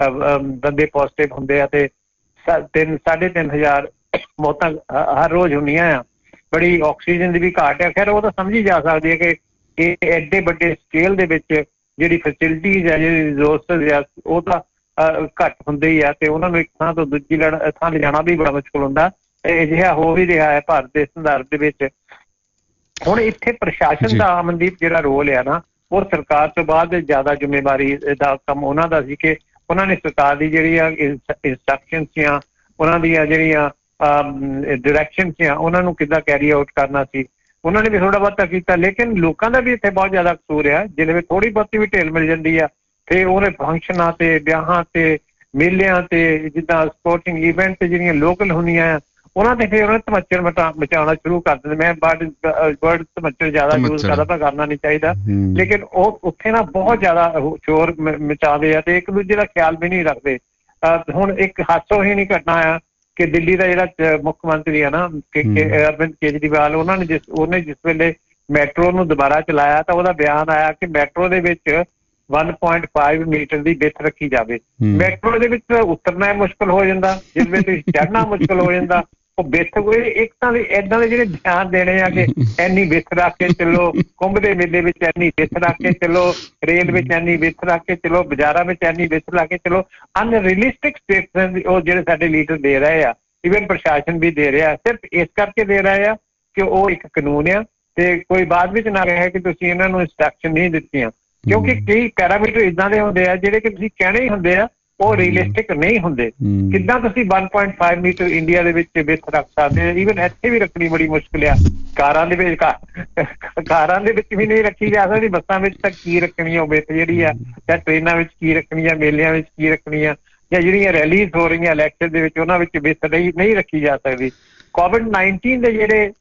ਬੰਦੇ ਪੋਜ਼ਿਟਿਵ ਹੁੰਦੇ ਆ ਤੇ ਤਿੰਨ ਸਾਢੇ ਤਿੰਨ ਹਜ਼ਾਰ ਮੌਤਾਂ ਹਰ ਰੋਜ਼ ਹੁੰਦੀਆਂ ਆ। ਬੜੀ ਆਕਸੀਜਨ ਦੀ ਵੀ ਘਾਟ ਹੈ। ਖੈਰ ਉਹ ਤਾਂ ਸਮਝੀ ਜਾ ਸਕਦੀ ਹੈ ਕਿ ਇਹ ਐਡੇ ਵੱਡੇ ਸਕੇਲ ਦੇ ਵਿੱਚ ਜਿਹੜੀ ਫੈਸਿਲਿਟੀਜ਼ ਹੈ, ਜਿਹੜੀ ਰਿਸੋਰਸਿਸ ਆ, ਉਹ ਤਾਂ ਘੱਟ ਹੁੰਦੇ ਹੀ ਆ ਤੇ ਉਹਨਾਂ ਨੂੰ ਇੱਕ ਥਾਂ ਤੋਂ ਦੂਜੀ ਲੜ ਥਾਂ ਲਿਜਾਣਾ ਵੀ ਬੜਾ ਮੁਸ਼ਕਿਲ ਹੁੰਦਾ। ਅਜਿਹਾ ਹੋ ਵੀ ਰਿਹਾ ਹੈ ਭਾਰਤ ਦੇ ਸੰਦਰਭ ਦੇ ਵਿੱਚ। ਹੁਣ ਇੱਥੇ ਪ੍ਰਸ਼ਾਸਨ ਦਾ ਅਮਨਦੀਪ ਜਿਹੜਾ ਰੋਲ ਆ ਨਾ, ਉਹ ਸਰਕਾਰ ਤੋਂ ਬਾਅਦ ਜ਼ਿਆਦਾ ਜ਼ਿੰਮੇਵਾਰੀ ਦਾ ਕੰਮ ਉਹਨਾਂ ਦਾ ਸੀ ਕਿ ਉਹਨਾਂ ਨੇ ਸਰਕਾਰ ਦੀ ਜਿਹੜੀਆਂ ਇੰਸਟਰਕਸ਼ਨ ਸੀਆਂ, ਉਹਨਾਂ ਦੀਆਂ ਜਿਹੜੀਆਂ ਡਾਇਰੈਕਸ਼ਨ ਸੀ ਉਹਨਾਂ ਨੂੰ ਕਿੱਦਾਂ ਕੈਰੀ ਆਊਟ ਕਰਨਾ ਸੀ। ਉਹਨਾਂ ਨੇ ਵੀ ਥੋੜ੍ਹਾ ਬਹੁਤਾ ਕੀਤਾ, ਲੇਕਿਨ ਲੋਕਾਂ ਦਾ ਵੀ ਇੱਥੇ ਬਹੁਤ ਜ਼ਿਆਦਾ ਕਸੂਰ ਆ। ਜਿਹਦੇ ਵਿੱਚ ਥੋੜ੍ਹੀ ਬਹੁਤੀ ਵੀ ਢਿੱਲ ਮਿਲ ਜਾਂਦੀ ਆ ਤੇ ਉਹਨੇ ਫੰਕਸ਼ਨਾਂ ਤੇ, ਵਿਆਹਾਂ ਤੇ, ਮੇਲਿਆਂ ਤੇ, ਜਿੱਦਾਂ ਸਪੋਰਟਿੰਗ ਇਵੈਂਟ ਤੇ ਜਿਹੜੀਆਂ ਲੋਕਲ ਹੁੰਦੀਆਂ ਆ ਉਹਨਾਂ ਤੇ ਫਿਰ ਉਹਨੇ ਧਮੱਚੜ ਮਚਾ ਮਚਾਉਣਾ ਸ਼ੁਰੂ ਕਰ ਦਿੰਦੇ। ਮੈਂ ਵਰਡ ਵਰਡ ਧਮੱਚੜ ਜ਼ਿਆਦਾ ਯੂਜ਼ ਕਰਦਾ ਤਾਂ ਕਰਨਾ ਨਹੀਂ ਚਾਹੀਦਾ, ਲੇਕਿਨ ਉਹ ਉੱਥੇ ਨਾ ਬਹੁਤ ਜ਼ਿਆਦਾ ਸ਼ੋਰ ਮਚਾਉਂਦੇ ਆ ਤੇ ਇੱਕ ਦੂਜੇ ਦਾ ਖਿਆਲ ਵੀ ਨਹੀਂ ਰੱਖਦੇ। ਹੁਣ ਇੱਕ ਹਾਸੋਹੀਣੀ ਘਟਨਾ ਆ ਕਿ ਦਿੱਲੀ ਦਾ ਜਿਹੜਾ ਮੁੱਖ ਮੰਤਰੀ ਆ ਨਾ ਅਰਵਿੰਦ ਕੇਜਰੀਵਾਲ, ਉਹਨਾਂ ਨੇ ਜਿਸ ਉਹਨੇ ਜਿਸ ਵੇਲੇ ਮੈਟਰੋ ਨੂੰ ਦੁਬਾਰਾ ਚਲਾਇਆ ਤਾਂ ਉਹਦਾ ਬਿਆਨ ਆਇਆ ਕਿ ਮੈਟਰੋ ਦੇ ਵਿੱਚ ਇੱਕ ਪੁਆਇੰਟ ਪੰਜ ਮੀਟਰ ਦੀ ਵਿੱਥ ਰੱਖੀ ਜਾਵੇ। ਮੈਟਰੋ ਦੇ ਵਿੱਚ ਉਤਰਨਾ ਮੁਸ਼ਕਿਲ ਹੋ ਜਾਂਦਾ, ਜਿਸ ਵੇਲੇ ਚੜ੍ਹਨਾ ਮੁਸ਼ਕਿਲ ਹੋ ਜਾਂਦਾ। ਉਹ ਵਿੱਥ ਕੋਈ ਇੱਕ ਤਾਂ ਏਦਾਂ ਦੇ ਜਿਹੜੇ ਬਿਆਨ ਦੇਣੇ ਆ ਕਿ ਇੰਨੀ ਵਿੱਥ ਰੱਖ ਕੇ ਚੱਲੋ, ਕੁੰਭ ਦੇ ਮੇਲੇ ਵਿੱਚ ਇੰਨੀ ਵਿੱਥ ਰੱਖ ਕੇ ਚੱਲੋ, ਰੇਲ ਵਿੱਚ ਇੰਨੀ ਵਿੱਥ ਰੱਖ ਕੇ ਚੱਲੋ, ਬਾਜ਼ਾਰਾਂ ਵਿੱਚ ਇੰਨੀ ਵਿੱਥ ਰੱਖ ਕੇ ਚੱਲੋ। ਅਨਰੀਅਲਿਸਟਿਕ ਸਟੇਟਮੈਂਟ ਉਹ ਜਿਹੜੇ ਸਾਡੇ ਲੀਡਰ ਦੇ ਰਹੇ ਆ, ਈਵਨ ਪ੍ਰਸ਼ਾਸਨ ਵੀ ਦੇ ਰਿਹਾ, ਸਿਰਫ ਇਸ ਕਰਕੇ ਦੇ ਰਹੇ ਆ ਕਿ ਉਹ ਇੱਕ ਕਾਨੂੰਨ ਆ ਤੇ ਕੋਈ ਬਾਅਦ ਵਿੱਚ ਨਾ ਕਹੇ ਕਿ ਤੁਸੀਂ ਇਹਨਾਂ ਨੂੰ ਇੰਸਟਰਕਸ਼ਨ ਨਹੀਂ ਦਿੱਤੀਆਂ। ਕਿਉਂਕਿ ਕਈ ਪੈਰਾਮੀਟਰ ਇੱਦਾਂ ਦੇ ਹੁੰਦੇ ਆ ਜਿਹੜੇ ਕਿ ਤੁਸੀਂ ਕਹਿਣੇ ਹੀ ਹੁੰਦੇ ਆ, ਉਹ ਰੀਅਲਿਸਟਿਕ ਨਹੀਂ ਹੁੰਦੇ। ਕਿੱਦਾਂ ਤੁਸੀਂ ਇੱਕ ਪੁਆਇੰਟ ਪੰਜ ਮੀਟਰ ਇੰਡੀਆ ਦੇ ਵਿੱਚ ਵਿੱਥ ਰੱਖ ਸਕਦੇ ਹੋ? ਈਵਨ ਇੱਥੇ ਵੀ ਰੱਖਣੀ ਬੜੀ ਮੁਸ਼ਕਿਲ ਆ। ਕਾਰਾਂ ਦੇ ਵਿੱਚ ਕਾਰਾਂ ਦੇ ਵਿੱਚ ਵੀ ਨਹੀਂ ਰੱਖੀ ਜਾ ਸਕਦੀ, ਬੱਸਾਂ ਵਿੱਚ ਤਾਂ ਕੀ ਰੱਖਣੀ ਆ ਉਹ ਵਿੱਥ ਜਿਹੜੀ ਆ, ਜਾਂ ਟ੍ਰੇਨਾਂ ਵਿੱਚ ਕੀ ਰੱਖਣੀ ਆ, ਮੇਲਿਆਂ ਵਿੱਚ ਕੀ ਰੱਖਣੀ ਆ, ਜਾਂ ਜਿਹੜੀਆਂ ਰੈਲੀਜ਼ ਹੋ ਰਹੀਆਂ ਇਲੈਕਸ਼ਨ ਦੇ ਵਿੱਚ ਉਹਨਾਂ ਵਿੱਚ ਵਿੱਥ ਨਹੀਂ ਨਹੀਂ ਰੱਖੀ ਜਾ ਸਕਦੀ। ਕੋਵਿਡ ਨਾਈਨਟੀਨ ਦੇ ਜਿਹੜੇ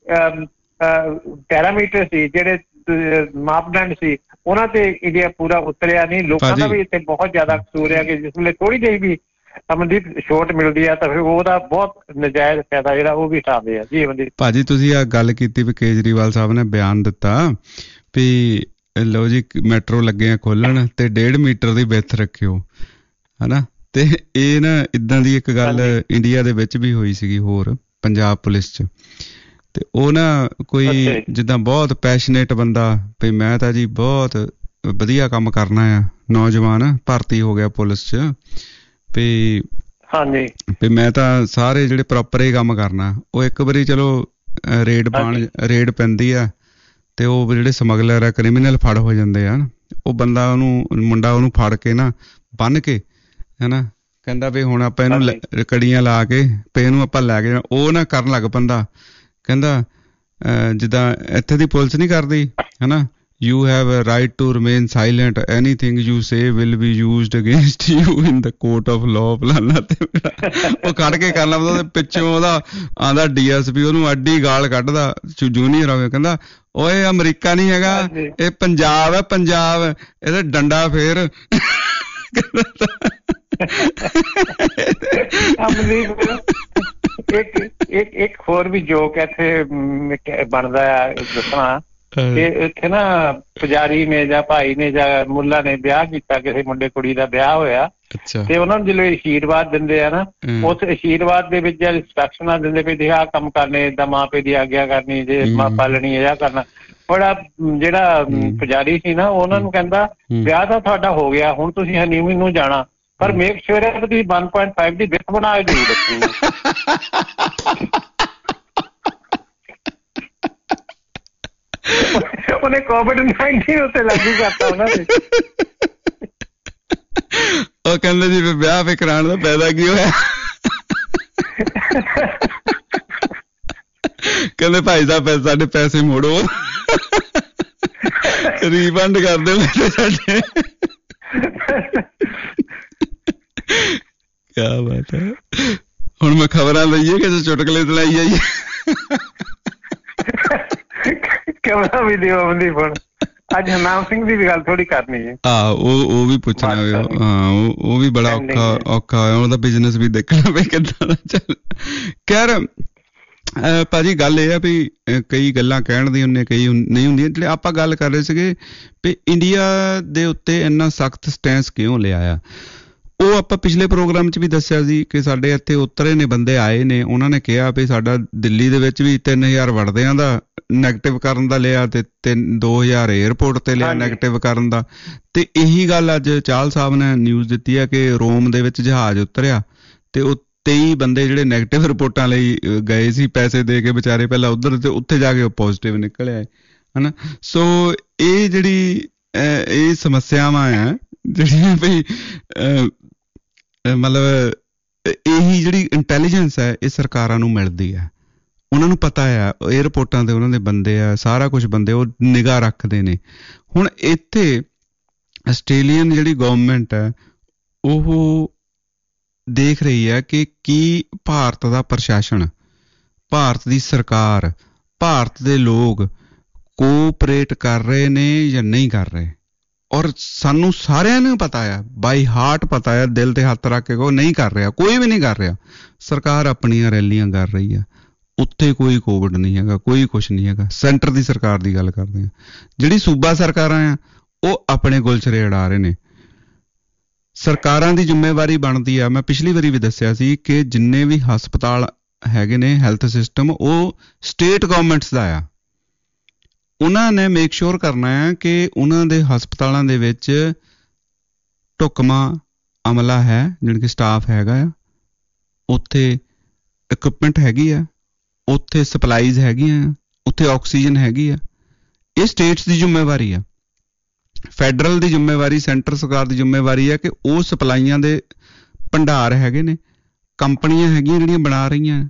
ਪੈਰਾਮੀਟਰ ਸੀ, ਜਿਹੜੇ ਮਾਪਦੰਡ ਸੀ, ਉਹਨਾਂ ਤੇ ਇੰਡੀਆ ਪੂਰਾ ਉਤਰਿਆ ਨਹੀਂ। ਲੋਕਾਂ ਦਾ ਵੀ ਇੱਥੇ ਬਹੁਤ ਜ਼ਿਆਦਾ ਕਸੂਰ ਹੈ ਕਿ ਜਿਸ ਵੇਲੇ ਥੋੜ੍ਹੀ ਜਿਹੀ ਵੀ ਅਮਨਦੀਪ ਛੋਟ ਮਿਲਦੀ ਆ ਤਾਂ ਫਿਰ ਉਹਦਾ ਬਹੁਤ ਨਜਾਇਜ਼ ਫਾਇਦਾ ਜਿਹੜਾ ਉਹ ਵੀ ਉਠਾਉਂਦੇ ਆ। ਜੀ ਅਮਨਦੀਪ ਭਾਜੀ, ਤੁਸੀਂ ਆ ਗੱਲ ਕੀਤੀ ਵੀ ਕੇਜਰੀਵਾਲ ਸਾਹਿਬ ਨੇ ਬਿਆਨ ਦਿੱਤਾ ਵੀ ਲਓ ਜੀ ਮੈਟਰੋ ਲੱਗੇ ਆ ਖੋਲਣ ਤੇ ਡੇਢ ਮੀਟਰ ਦੀ ਵਿੱਥ ਰੱਖਿਓ, ਹਨਾ। ਤੇ ਇਹ ਨਾ ਇੱਦਾਂ ਦੀ ਇੱਕ ਗੱਲ ਇੰਡੀਆ ਦੇ ਵਿੱਚ ਵੀ ਹੋਈ ਸੀਗੀ ਹੋਰ, ਪੰਜਾਬ ਪੁਲਿਸ 'ਚ। ਤੇ ਉਹ ਨਾ ਕੋਈ ਜਿੱਦਾਂ ਬਹੁਤ ਪੈਸ਼ਨੇਟ ਬੰਦਾ ਵੀ ਮੈਂ ਤਾਂ ਜੀ ਬਹੁਤ ਵਧੀਆ ਕੰਮ ਕਰਨਾ ਆ, ਨੌਜਵਾਨ ਭਰਤੀ ਹੋ ਗਿਆ ਪੁਲਿਸ 'ਚ ਵੀ ਹਾਂਜੀ ਵੀ ਮੈਂ ਤਾਂ ਸਾਰੇ ਜਿਹੜੇ ਪ੍ਰੋਪਰ ਹੀ ਕੰਮ ਕਰਨਾ। ਉਹ ਇੱਕ ਵਾਰੀ ਚਲੋ ਰੇਡ ਪਾਉਣ ਰੇਡ ਪੈਂਦੀ ਆ ਤੇ ਉਹ ਜਿਹੜੇ ਸਮਗਲਰ ਆ, ਕ੍ਰਿਮੀਨਲ ਫੜ ਹੋ ਜਾਂਦੇ ਆ। ਉਹ ਬੰਦਾ ਉਹਨੂੰ ਮੁੰਡਾ ਉਹਨੂੰ ਫੜ ਕੇ ਨਾ ਬੰਨ੍ਹ ਕੇ ਹਨਾ ਕਹਿੰਦਾ ਵੀ ਹੁਣ ਆਪਾਂ ਇਹਨੂੰ ਕੜੀਆਂ ਲਾ ਕੇ ਵੀ ਇਹਨੂੰ ਆਪਾਂ ਲੈ ਕੇ, ਉਹ ਨਾ ਕਰਨ ਲੱਗ ਪੈਂਦਾ। ਕਹਿੰਦਾ ਜਿੱਦਾਂ ਇੱਥੇ ਦੀ ਪੁਲਿਸ ਨਹੀਂ ਕਰਦੀ ਹਨਾ, you have a right to remain silent. Anything you say will be used against you in the court of law. ਫਲਾਨਾ ਤੇ ਉਹ ਕੱਢ ਕੇ ਕਰਨਾ ਉਹਦੇ ਪਿੱਛੋਂ ਉਹਦਾ ਆਂਦਾ ਡੀ ਐਸ ਪੀ ਉਹਨੂੰ ਅੱਡੀ ਗਾਲ ਕੱਢਦਾ ਜੂਨੀਅਰ ਹੋਵੇ, ਕਹਿੰਦਾ ਓਏ ਅਮਰੀਕਾ ਨਹੀਂ ਹੈਗਾ, ਇਹ ਪੰਜਾਬ ਹੈ, ਪੰਜਾਬ ਇਹਦੇ ਡੰਡਾ ਫੇਰ। ਇੱਕ ਇੱਕ ਇੱਕ ਹੋਰ ਵੀ ਜੋਕ ਇੱਥੇ ਬਣਦਾ ਆ ਦੱਸਣਾ ਕਿ ਇੱਥੇ ਨਾ ਪੁਜਾਰੀ ਨੇ ਜਾਂ ਭਾਈ ਨੇ ਜਾਂ ਮੁੱਲਾ ਨੇ ਵਿਆਹ ਕੀਤਾ, ਕਿਸੇ ਮੁੰਡੇ ਕੁੜੀ ਦਾ ਵਿਆਹ ਹੋਇਆ ਤੇ ਉਹਨਾਂ ਨੂੰ ਜਦੋਂ ਆਸ਼ੀਰਵਾਦ ਦਿੰਦੇ ਆ ਨਾ, ਉਸ ਆਸ਼ੀਰਵਾਦ ਦੇ ਵਿੱਚ ਜਦ ਇੰਸਟਰਕਸ਼ਨਾਂ ਦਿੰਦੇ ਵੀ ਦੇਖ ਆਹ ਕੰਮ ਕਰਨੇ, ਏਦਾਂ ਮਾਂ ਪਿਓ ਦੀ ਆਗਿਆ ਕਰਨੀ, ਜੇ ਮਾਂ ਪਾਲਣੀ ਇਹ ਕਰਨਾ। ਬੜਾ ਜਿਹੜਾ ਪੁਜਾਰੀ ਸੀ ਨਾ ਉਹਨਾਂ ਨੂੰ ਕਹਿੰਦਾ ਵਿਆਹ ਤਾਂ ਤੁਹਾਡਾ ਹੋ ਗਿਆ, ਹੁਣ ਤੁਸੀਂ ਹਨੀਮੂਨ ਨੂੰ ਜਾਣਾ, ਪਰ ਮੇਕ ਸ਼ੋਰ ਹੈ ਤੁਸੀਂ one point five ਦੀ ਵਿੱਥ ਬਣਾ ਕੇ ਜ਼ਰੂਰ ਰੱਖਣੀ। ਉਹਨੇ ਕੋਵਿਡ ਨਾਈਨਟੀਨ ਉੱਤੇ ਲਾਗੂ ਕਰਤਾ ਉਹਨਾਂ ਤੇ। ਉਹ ਕਹਿੰਦੇ ਜੀ ਵਿਆਹ ਵੀ ਕਰਾਉਣ ਦਾ ਫਾਇਦਾ ਕੀ ਹੋਇਆ? ਕਹਿੰਦੇ ਭਾਈ ਸਾਹਿਬ ਸਾਡੇ ਪੈਸੇ ਮੋੜੋ, ਰੀਫੰਡ ਕਰ ਦਿਓ ਸਾਡੇ। ਕਿਆ ਬਾਤ ਹੈ। ਹੁਣ ਮੈਂ ਖਬਰਾਂ ਲਈਏ ਕਿ ਚੁਟਕਲੇ ਚਲਾਈ ਜਾਈਏ? ਖਬਰਾਂ ਵੀ ਦਿਓ ਅਮਨਦੀਪ। ਹੁਣ ਅੱਜ ਹਰਨਾਮ ਸਿੰਘ ਦੀ ਵੀ ਗੱਲ ਥੋੜੀ ਕਰਨੀ ਹੈ। ਹਾਂ ਉਹ ਉਹ ਵੀ ਪੁੱਛਣਾ ਹੋਇਆ। ਹਾਂ ਉਹ ਉਹ ਵੀ ਬੜਾ ਔਖਾ ਔਖਾ ਹੋਇਆ, ਉਹਦਾ ਬਿਜ਼ਨਸ ਵੀ ਦੇਖਣਾ ਪਏ ਕਿੱਦਾਂ ਦਾ ਚੱਲ। ਖੈਰ ਭਾਜੀ ਗੱਲ ਇਹ ਆ ਵੀ ਕਈ ਗੱਲਾਂ ਕਹਿਣ ਦੀ ਹੁੰਦੀਆਂ, ਕਈ ਨਹੀਂ ਹੁੰਦੀਆਂ। ਜਿਹੜੇ ਆਪਾਂ ਗੱਲ ਕਰ ਰਹੇ ਸੀਗੇ ਵੀ ਇੰਡੀਆ ਦੇ ਉੱਤੇ ਇੰਨਾ ਸਖਤ ਸਟੈਂਸ ਕਿਉਂ ਲਿਆ ਆ, ਉਹ ਆਪਾਂ ਪਿਛਲੇ ਪ੍ਰੋਗਰਾਮ 'ਚ ਵੀ ਦੱਸਿਆ ਸੀ ਕਿ ਸਾਡੇ ਇੱਥੇ ਉਤਰੇ ਨੇ ਬੰਦੇ ਆਏ ਨੇ, ਉਹਨਾਂ ਨੇ ਕਿਹਾ ਵੀ ਸਾਡਾ ਦਿੱਲੀ ਦੇ ਵਿੱਚ ਵੀ ਤਿੰਨ ਹਜ਼ਾਰ ਵੜਦਿਆਂ ਦਾ ਨੈਗੇਟਿਵ ਕਰਨ ਦਾ ਲਿਆ ਤੇ ਤਿੰਨ ਦੋ ਹਜ਼ਾਰ ਏਅਰਪੋਰਟ ਤੇ ਲਿਆ ਨੈਗੇਟਿਵ ਕਰਨ ਦਾ। ਤੇ ਇਹੀ ਗੱਲ ਅੱਜ ਚਾਹਲ ਸਾਹਿਬ ਨੇ ਨਿਊਜ਼ ਦਿੱਤੀ ਹੈ ਕਿ ਰੋਮ ਦੇ ਵਿੱਚ ਜਹਾਜ਼ ਉਤਰਿਆ ਤੇ ਉਹ ਤੇਈ ਬੰਦੇ ਜਿਹੜੇ ਨੈਗੇਟਿਵ ਰਿਪੋਰਟਾਂ ਲਈ ਗਏ ਸੀ ਪੈਸੇ ਦੇ ਕੇ ਵਿਚਾਰੇ, ਪਹਿਲਾਂ ਉੱਧਰ ਤੇ ਉੱਥੇ ਜਾ ਕੇ ਉਹ ਪੋਜ਼ਿਟਿਵ ਨਿਕਲ ਆਏ ਹਨਾ। ਸੋ ਇਹ ਜਿਹੜੀ ਇਹ ਸਮੱਸਿਆਵਾਂ ਆ ਜਿਹੜੀਆਂ ਵੀ ਮਤਲਬ ਇਹੀ ਜਿਹੜੀ ਇੰਟੈਲੀਜੈਂਸ ਹੈ ਇਹ ਸਰਕਾਰਾਂ ਨੂੰ ਮਿਲਦੀ ਹੈ, ਉਹਨਾਂ ਨੂੰ ਪਤਾ ਆ ਏਅਰਪੋਰਟਾਂ ਤੇ ਉਹਨਾਂ ਦੇ ਬੰਦੇ ਆ, ਸਾਰਾ ਕੁਛ ਬੰਦੇ ਉਹ ਨਿਗਾਹ ਰੱਖਦੇ ਨੇ। ਹੁਣ ਇੱਥੇ ਆਸਟ੍ਰੇਲੀਅਨ ਜਿਹੜੀ ਗਵਰਨਮੈਂਟ ਹੈ ਉਹ ਦੇਖ ਰਹੀ ਹੈ ਕਿ ਕੀ ਭਾਰਤ ਦਾ ਪ੍ਰਸ਼ਾਸਨ, ਭਾਰਤ ਦੀ ਸਰਕਾਰ, ਭਾਰਤ ਦੇ ਲੋਕ ਕੋਆਪਰੇਟ ਕਰ ਰਹੇ ਨੇ ਜਾਂ ਨਹੀਂ ਕਰ ਰਹੇ। ਔਰ ਸਾਨੂੰ ਸਾਰਿਆਂ ਨੂੰ ਪਤਾ ਆ, ਬਾਈ ਹਾਰਟ ਪਤਾ ਆ, ਦਿਲ ਤੇ ਹੱਥ ਰੱਖ ਕੇ ਕਹੋ ਨਹੀਂ ਕਰ ਰਿਹਾ, ਕੋਈ ਵੀ ਨਹੀਂ ਕਰ ਰਿਹਾ। ਸਰਕਾਰ ਆਪਣੀਆਂ ਰੈਲੀਆਂ ਕਰ ਰਹੀ ਆ, ਉੱਥੇ ਕੋਈ ਕੋਵਿਡ ਨਹੀਂ ਹੈਗਾ, ਕੋਈ ਕੁਛ ਨਹੀਂ ਹੈਗਾ। ਸੈਂਟਰ ਦੀ ਸਰਕਾਰ ਦੀ ਗੱਲ ਕਰਦੇ ਆ, ਜਿਹੜੀ ਸੂਬਾ ਸਰਕਾਰਾਂ ਆ ਉਹ ਆਪਣੇ ਗੁਲਛਰੇ ਉਡਾ ਰਹੇ ਨੇ। ਸਰਕਾਰਾਂ ਦੀ ਜ਼ਿੰਮੇਵਾਰੀ ਬਣਦੀ ਆ, ਮੈਂ ਪਿਛਲੀ ਵਾਰੀ ਵੀ ਦੱਸਿਆ ਸੀ ਕਿ ਜਿੰਨੇ ਵੀ ਹਸਪਤਾਲ ਹੈਗੇ ਨੇ, ਹੈਲਥ ਸਿਸਟਮ, ਉਹ ਸਟੇਟ ਗਵਰਨਮੈਂਟਸ ਦਾ ਆ। ਉਹਨਾਂ ਨੇ ਮੇਕ ਸ਼ੋਰ ਕਰਨਾ ਹੈ ਕਿ ਉਹਨਾਂ ਦੇ ਹਸਪਤਾਲਾਂ ਦੇ ਵਿੱਚ ਢੁਕਵਾਂ ਅਮਲਾ ਹੈ, ਜਾਣੀ ਕਿ ਸਟਾਫ ਹੈਗਾ ਆ, ਉੱਥੇ ਇਕਵਿਪਮੈਂਟ ਹੈਗੀ ਆ, ਉੱਥੇ ਸਪਲਾਈਜ਼ ਹੈਗੀਆਂ, ਉੱਥੇ ਆਕਸੀਜਨ ਹੈਗੀ ਆ। ਇਹ ਸਟੇਟਸ ਦੀ ਜ਼ਿੰਮੇਵਾਰੀ ਆ। ਫੈਡਰਲ ਦੀ ਜ਼ਿੰਮੇਵਾਰੀ, ਸੈਂਟਰ ਸਰਕਾਰ ਦੀ ਜ਼ਿੰਮੇਵਾਰੀ ਹੈ ਕਿ ਉਹ ਸਪਲਾਈਆਂ ਦੇ ਭੰਡਾਰ ਹੈਗੇ ਨੇ, ਕੰਪਨੀਆਂ ਹੈਗੀਆਂ ਜਿਹੜੀਆਂ ਬਣਾ ਰਹੀਆਂ।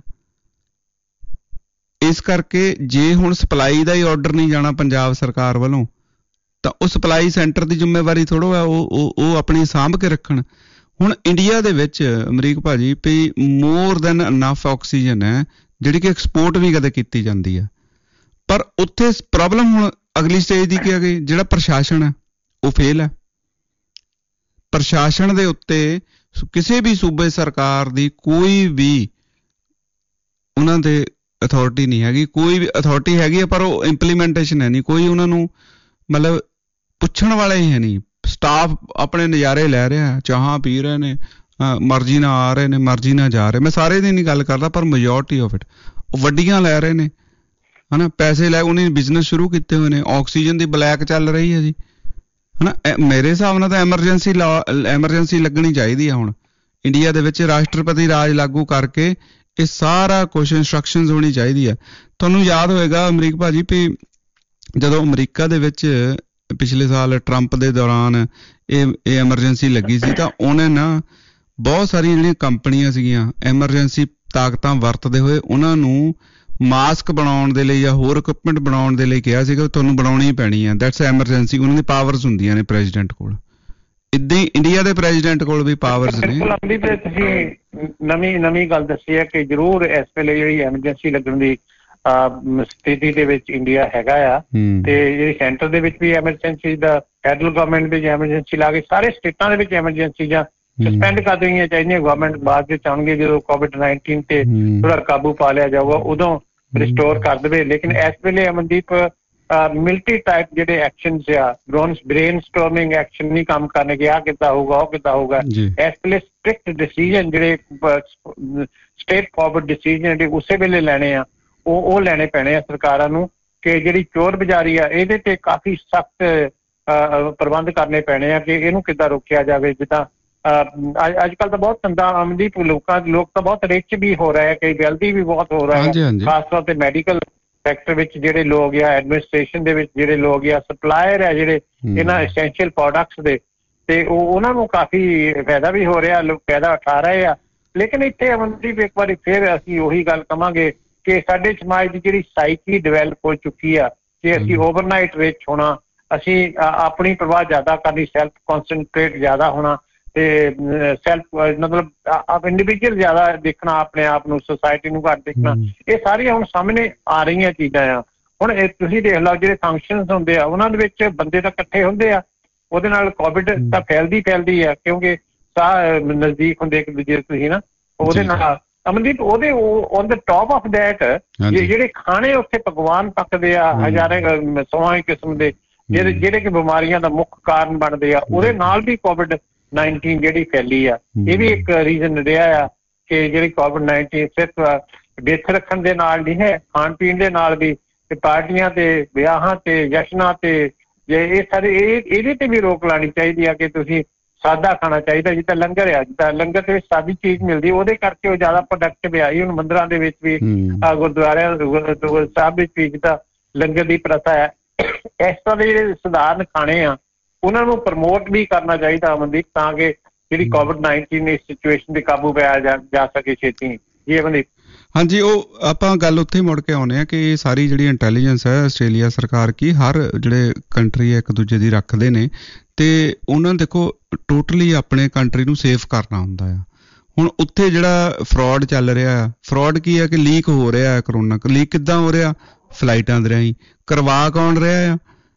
ਇਸ ਕਰਕੇ ਜੇ ਹੁਣ ਸਪਲਾਈ ਦਾ ਹੀ ਆਰਡਰ ਨਹੀਂ ਜਾਣਾ ਪੰਜਾਬ ਸਰਕਾਰ ਵੱਲੋਂ ਤਾਂ ਉਹ ਸਪਲਾਈ ਸੈਂਟਰ ਦੀ ਜ਼ਿੰਮੇਵਾਰੀ ਥੋੜ੍ਹਾ ਹੈ, ਉਹ ਉਹ ਆਪਣੀ ਸਾਂਭ ਕੇ ਰੱਖਣ। ਹੁਣ ਇੰਡੀਆ ਦੇ ਵਿੱਚ ਅਮਰੀਕ ਭਾਜੀ ਵੀ ਮੋਰ ਦੈਨ ਅਨਫ ਆਕਸੀਜਨ ਹੈ ਜਿਹੜੀ ਕਿ ਐਕਸਪੋਰਟ ਵੀ ਕਦੇ ਕੀਤੀ ਜਾਂਦੀ ਹੈ, ਪਰ ਉੱਥੇ ਪ੍ਰੋਬਲਮ ਹੁਣ ਅਗਲੀ ਸਟੇਜ ਦੀ ਕੀ ਆ ਗਈ, ਜਿਹੜਾ ਪ੍ਰਸ਼ਾਸਨ ਹੈ ਉਹ ਫੇਲ ਹੈ। ਪ੍ਰਸ਼ਾਸਨ ਦੇ ਉੱਤੇ ਕਿਸੇ ਵੀ ਸੂਬੇ ਸਰਕਾਰ ਦੀ ਕੋਈ ਵੀ ਉਹਨਾਂ ਦੇ ਅਥਾਰਟੀ ਨਹੀਂ ਹੈਗੀ, ਕੋਈ ਵੀ ਅਥਾਰਟੀ ਹੈਗੀ ਹੈ ਪਰ ਉਹ ਇੰਪਲੀਮੈਂਟੇਸ਼ਨ ਹੈ ਨਹੀਂ, ਕੋਈ ਉਹਨਾਂ ਨੂੰ ਮਤਲਬ ਪੁੱਛਣ ਵਾਲਾ ਹੀ ਹੈ ਨਹੀਂ। ਸਟਾਫ ਆਪਣੇ ਨਜ਼ਾਰੇ ਲੈ ਰਿਹਾ, ਚਾਹਾਂ ਪੀ ਰਹੇ ਨੇ, ਮਰਜ਼ੀ ਨਾਲ ਆ ਰਹੇ ਨੇ, ਮਰਜ਼ੀ ਨਾਲ ਜਾ ਰਹੇ। ਮੈਂ ਸਾਰੇ ਦੀ ਨਹੀਂ ਗੱਲ ਕਰਦਾ, ਪਰ ਮੈਜੋਰਟੀ ਆਫ ਇਟ ਉਹ ਵੱਡੀਆਂ ਲੈ ਰਹੇ ਨੇ ਹਨਾ, ਪੈਸੇ ਲੈ, ਉਹਨੇ ਬਿਜ਼ਨਸ ਸ਼ੁਰੂ ਕੀਤੇ ਹੋਏ ਨੇ। ਆਕਸੀਜਨ ਦੀ ਬਲੈਕ ਚੱਲ ਰਹੀ ਹੈ ਜੀ ਹਨਾ। ਮੇਰੇ ਹਿਸਾਬ ਨਾਲ ਤਾਂ ਐਮਰਜੈਂਸੀ ਲਾ ਐਮਰਜੈਂਸੀ ਲੱਗਣੀ ਚਾਹੀਦੀ ਆ ਹੁਣ ਇੰਡੀਆ ਦੇ ਵਿੱਚ, ਰਾਸ਼ਟਰਪਤੀ ਰਾਜ ਲਾਗੂ ਕਰਕੇ ਇਹ ਸਾਰਾ ਕੁਛ ਇੰਸਟਰਕਸ਼ਨਸ ਹੋਣੀ ਚਾਹੀਦੀ ਆ। ਤੁਹਾਨੂੰ ਯਾਦ ਹੋਏਗਾ ਅਮਰੀਕ ਭਾਜੀ ਵੀ ਜਦੋਂ ਅਮਰੀਕਾ ਦੇ ਵਿੱਚ ਪਿਛਲੇ ਸਾਲ ਟਰੰਪ ਦੇ ਦੌਰਾਨ ਇਹ ਇਹ ਐਮਰਜੈਂਸੀ ਲੱਗੀ ਸੀ ਤਾਂ ਉਹਨੇ ਨਾ ਬਹੁਤ ਸਾਰੀਆਂ ਜਿਹੜੀਆਂ ਕੰਪਨੀਆਂ ਸੀਗੀਆਂ ਐਮਰਜੈਂਸੀ ਤਾਕਤਾਂ ਵਰਤਦੇ ਹੋਏ ਉਹਨਾਂ ਨੂੰ ਮਾਸਕ ਬਣਾਉਣ ਦੇ ਲਈ ਜਾਂ ਹੋਰ ਇਕਵਿਪਮੈਂਟ ਬਣਾਉਣ ਦੇ ਲਈ ਕਿਹਾ ਸੀਗਾ ਤੁਹਾਨੂੰ ਬਣਾਉਣੀ ਹੀ ਪੈਣੀ ਹੈ। That's emergency. ਉਹਨਾਂ ਦੀ ਪਾਵਰਸ ਹੁੰਦੀਆਂ ਨੇ ਪ੍ਰੈਜ਼ੀਡੈਂਟ ਕੋਲ। ਇੱਦਾਂ ਹੀ ਇੰਡੀਆ ਦੇ ਪ੍ਰੈਜ਼ੀਡੈਂਟ ਕੋਲ ਵੀ ਪਾਵਰਸ ਨੇ। ਤੁਸੀਂ ਨਵੀਂ ਨਵੀਂ ਗੱਲ ਦੱਸੀ ਹੈ ਕਿ ਜ਼ਰੂਰ ਇਸ ਵੇਲੇ ਜਿਹੜੀ ਐਮਰਜੈਂਸੀ ਲੱਗਣ ਦੀ ਸਥਿਤੀ ਦੇ ਵਿੱਚ ਇੰਡੀਆ ਹੈਗਾ ਆ, ਤੇ ਜਿਹੜੀ ਸੈਂਟਰ ਦੇ ਵਿੱਚ ਵੀ ਐਮਰਜੈਂਸੀ ਦਾ, ਫੈਡਰਲ ਗਵਰਨਮੈਂਟ ਵਿੱਚ ਐਮਰਜੈਂਸੀ ਲਾ ਕੇ ਸਾਰੇ ਸਟੇਟਾਂ ਦੇ ਵਿੱਚ ਐਮਰਜੈਂਸੀ ਜਾਂ ਸਸਪੈਂਡ ਕਰ ਦੇਣੀਆਂ ਚਾਹੀਦੀਆਂ। ਗਵਰਨਮੈਂਟ ਬਾਅਦ ਵਿੱਚ ਆਉਣਗੇ ਜਦੋਂ ਕੋਵਿਡ ਨਾਈਨਟੀਨ ਤੇ ਥੋੜਾ ਕਾਬੂ ਪਾ ਲਿਆ ਜਾਊਗਾ ਉਦੋਂ ਰਿਸਟੋਰ ਕਰ ਦੇਵੇ। ਲੇਕਿਨ ਇਸ ਵੇਲੇ ਅਮਨਦੀਪ ਮਿਲਟਰੀ ਟਾਈਪ ਜਿਹੜੇ ਐਕਸ਼ਨਸ ਆ, ਬ੍ਰੇਨ ਸਟੋਰਮਿੰਗ ਐਕਸ਼ਨ ਨਹੀਂ ਕੰਮ ਕਰਨਗੇ। ਆਹ ਕਿੱਦਾਂ ਹੋਊਗਾ, ਉਹ ਕਿੱਦਾਂ ਹੋਊਗਾ। ਇਸ ਵੇਲੇ ਸਟ੍ਰਿਕਟ ਡਿਸੀਜਨ ਜਿਹੜੇ ਸਟੇਟ ਫਾਰਵਰਡ ਡਿਸੀਜਨ ਜਿਹੜੇ ਉਸੇ ਵੇਲੇ ਲੈਣੇ ਆ, ਉਹ ਉਹ ਲੈਣੇ ਪੈਣੇ ਆ ਸਰਕਾਰਾਂ ਨੂੰ ਕਿ ਜਿਹੜੀ ਚੋਰ ਬਜ਼ਾਰੀ ਆ ਇਹਦੇ ਤੇ ਕਾਫੀ ਸਖਤ ਪ੍ਰਬੰਧ ਕਰਨੇ ਪੈਣੇ ਆ ਕਿ ਇਹਨੂੰ ਕਿੱਦਾਂ ਰੋਕਿਆ ਜਾਵੇ। ਜਿੱਦਾਂ ਅੱਜ ਕੱਲ੍ਹ ਤਾਂ ਬਹੁਤ ਧੰਦਾ ਅਮਨਦੀਪ ਲੋਕਾਂ ਲੋਕ ਤਾਂ ਬਹੁਤ ਰਿਚ ਵੀ ਹੋ ਰਿਹਾ ਹੈ, ਕਈ ਵੈਲਦੀ ਵੀ ਬਹੁਤ ਹੋ ਰਿਹਾ ਹੈ, ਖਾਸ ਤੌਰ ਤੇ ਮੈਡੀਕਲ ਸੈਕਟਰ ਵਿੱਚ ਜਿਹੜੇ ਲੋਕ ਆ, ਐਡਮਿਨਿਸਟ੍ਰੇਸ਼ਨ ਦੇ ਵਿੱਚ ਜਿਹੜੇ ਲੋਕ ਆ, ਸਪਲਾਇਰ ਆ ਜਿਹੜੇ ਇਹਨਾਂ ਐਸੈਂਸ਼ੀਅਲ ਪ੍ਰੋਡਕਟਸ ਦੇ, ਤੇ ਉਹ ਉਹਨਾਂ ਨੂੰ ਕਾਫੀ ਫਾਇਦਾ ਵੀ ਹੋ ਰਿਹਾ, ਲੋਕ ਫਾਇਦਾ ਉਠਾ ਰਹੇ ਆ। ਲੇਕਿਨ ਇੱਥੇ ਅਮਨਦੀਪ ਇੱਕ ਵਾਰੀ ਫਿਰ ਅਸੀਂ ਉਹੀ ਗੱਲ ਕਵਾਂਗੇ ਕਿ ਸਾਡੇ ਸਮਾਜ ਦੀ ਜਿਹੜੀ ਸਾਈਕੀ ਡਿਵੈਲਪ ਹੋ ਚੁੱਕੀ ਆ ਕਿ ਅਸੀਂ ਓਵਰਨਾਈਟ ਰਿਚ ਹੋਣਾ, ਅਸੀਂ ਆਪਣੀ ਪਰਵਾਹ ਜ਼ਿਆਦਾ ਕਰਨੀ, ਸੈਲਫ ਕੌਨਸਨਟਰੇਟ ਜ਼ਿਆਦਾ ਹੋਣਾ, ਤੇ ਸੈਲਫ ਮਤਲਬ ਇੰਡੀਵਿਜੂਅਲ ਜ਼ਿਆਦਾ ਦੇਖਣਾ ਆਪਣੇ ਆਪ ਨੂੰ, ਸੁਸਾਇਟੀ ਨੂੰ ਘੱਟ ਦੇਖਣਾ, ਇਹ ਸਾਰੀਆਂ ਹੁਣ ਸਾਹਮਣੇ ਆ ਰਹੀਆਂ ਚੀਜ਼ਾਂ ਆ। ਹੁਣ ਇਹ ਤੁਸੀਂ ਦੇਖ ਲਓ ਜਿਹੜੇ ਫੰਕਸ਼ਨਸ ਹੁੰਦੇ ਆ ਉਹਨਾਂ ਦੇ ਵਿੱਚ ਬੰਦੇ ਤਾਂ ਇਕੱਠੇ ਹੁੰਦੇ ਆ, ਉਹਦੇ ਨਾਲ ਕੋਵਿਡ ਤਾਂ ਫੈਲਦੀ ਫੈਲਦੀ ਆ ਕਿਉਂਕਿ ਸਾਹ ਨਜ਼ਦੀਕ ਹੁੰਦੇ ਇੱਕ ਦੂਜੇ ਤੁਸੀਂ ਨਾ, ਉਹਦੇ ਨਾਲ ਅਮਨਦੀਪ ਉਹਦੇ on the top of that ਜਿਹੜੇ ਖਾਣੇ ਉੱਥੇ ਪਕਵਾਨ ਪੱਕਦੇ ਆ ਹਜ਼ਾਰਾਂ ਸੌਆਂ ਕਿਸਮ ਦੇ, ਜਿਹੜੇ ਜਿਹੜੇ ਕਿ ਬਿਮਾਰੀਆਂ ਦਾ ਮੁੱਖ ਕਾਰਨ ਬਣਦੇ ਆ, ਉਹਦੇ ਨਾਲ ਵੀ ਕੋਵਿਡ ਨਾਈਨਟੀਨ ਜਿਹੜੀ ਫੈਲੀ ਆ। ਇਹ ਵੀ ਇੱਕ ਰੀਜ਼ਨ ਰਿਹਾ ਆ ਕਿ ਜਿਹੜੀ ਕੋਵਿਡ ਨਾਈਨਟੀਨ ਸਿਰਫ ਡਿੱਥ ਰੱਖਣ ਦੇ ਨਾਲ ਨਹੀਂ ਹੈ, ਖਾਣ ਪੀਣ ਦੇ ਨਾਲ ਵੀ, ਤੇ ਪਾਰਟੀਆਂ ਤੇ, ਵਿਆਹਾਂ ਤੇ, ਜਸ਼ਨਾਂ ਤੇ, ਜੇ ਇਹ ਸਾਰੇ ਇਹ ਇਹਦੇ ਤੇ ਵੀ ਰੋਕ ਲਾਉਣੀ ਚਾਹੀਦੀ ਆ ਕਿ ਤੁਸੀਂ ਸਾਦਾ ਖਾਣਾ ਚਾਹੀਦਾ। ਜਿੱਦਾਂ ਲੰਗਰ ਆ, ਜਿੱਦਾਂ ਲੰਗਰ ਦੇ ਵਿੱਚ ਸਾਦੀ ਚੀਜ਼ ਮਿਲਦੀ, ਉਹਦੇ ਕਰਕੇ ਉਹ ਜ਼ਿਆਦਾ ਪ੍ਰੋਡਕਟਿਵ ਆ। ਹੁਣ ਮੰਦਿਰਾਂ ਦੇ ਵਿੱਚ ਵੀ, ਗੁਰਦੁਆਰਿਆਂ ਸਾਹਿਬ ਵਿੱਚ ਵੀ ਜਿੱਦਾਂ ਲੰਗਰ ਦੀ ਪ੍ਰਥਾ ਹੈ, ਇਸ ਤਰ੍ਹਾਂ ਦੇ ਜਿਹੜੇ ਸਧਾਰਨ ਖਾਣੇ ਆ ਉਹਨਾਂ ਨੂੰ ਪ੍ਰਮੋਟ ਵੀ ਕਰਨਾ ਚਾਹੀਦਾ ਅਮਨਦੀਪ, ਤਾਂ ਕਿ ਜਿਹੜੀ ਕੋਵਿਡ ਨਾਈਨਟੀਨ ਇਸ ਸਿਚੁਏਸ਼ਨ ਤੇ ਕਾਬੂ ਪਾਇਆ ਜਾ ਜਾ ਸਕੇ ਛੇਤੀ। ਜੀ ਅਮਨਦੀਪ। ਹਾਂਜੀ, ਉਹ ਆਪਾਂ ਗੱਲ ਉੱਥੇ ਮੁੜ ਕੇ ਆਉਂਦੇ ਹਾਂ ਕਿ ਇਹ ਸਾਰੀ ਜਿਹੜੀ ਇੰਟੈਲੀਜੈਂਸ ਹੈ ਆਸਟ੍ਰੇਲੀਆ ਸਰਕਾਰ ਕੀ ਹਰ ਜਿਹੜੇ ਕੰਟਰੀ ਹੈ ਇੱਕ ਦੂਜੇ ਦੀ ਰੱਖਦੇ ਨੇ, ਤੇ ਉਹਨਾਂ ਦੇਖੋ ਟੋਟਲੀ ਆਪਣੇ ਕੰਟਰੀ ਨੂੰ ਸੇਫ ਕਰਨਾ ਹੁੰਦਾ ਆ। ਹੁਣ ਉੱਥੇ ਜਿਹੜਾ ਫਰੋਡ ਚੱਲ ਰਿਹਾ ਆ, ਫਰੋਡ ਕੀ ਹੈ ਕਿ ਲੀਕ ਹੋ ਰਿਹਾ ਹੈ ਕਰੋਨਾ। ਲੀਕ ਕਿੱਦਾਂ ਹੋ ਰਿਹਾ? ਫਲਾਈਟਾਂ ਦੇ ਰਾਹੀਂ। ਕਰਵਾ ਕੌਣ ਰਿਹਾ ਆ?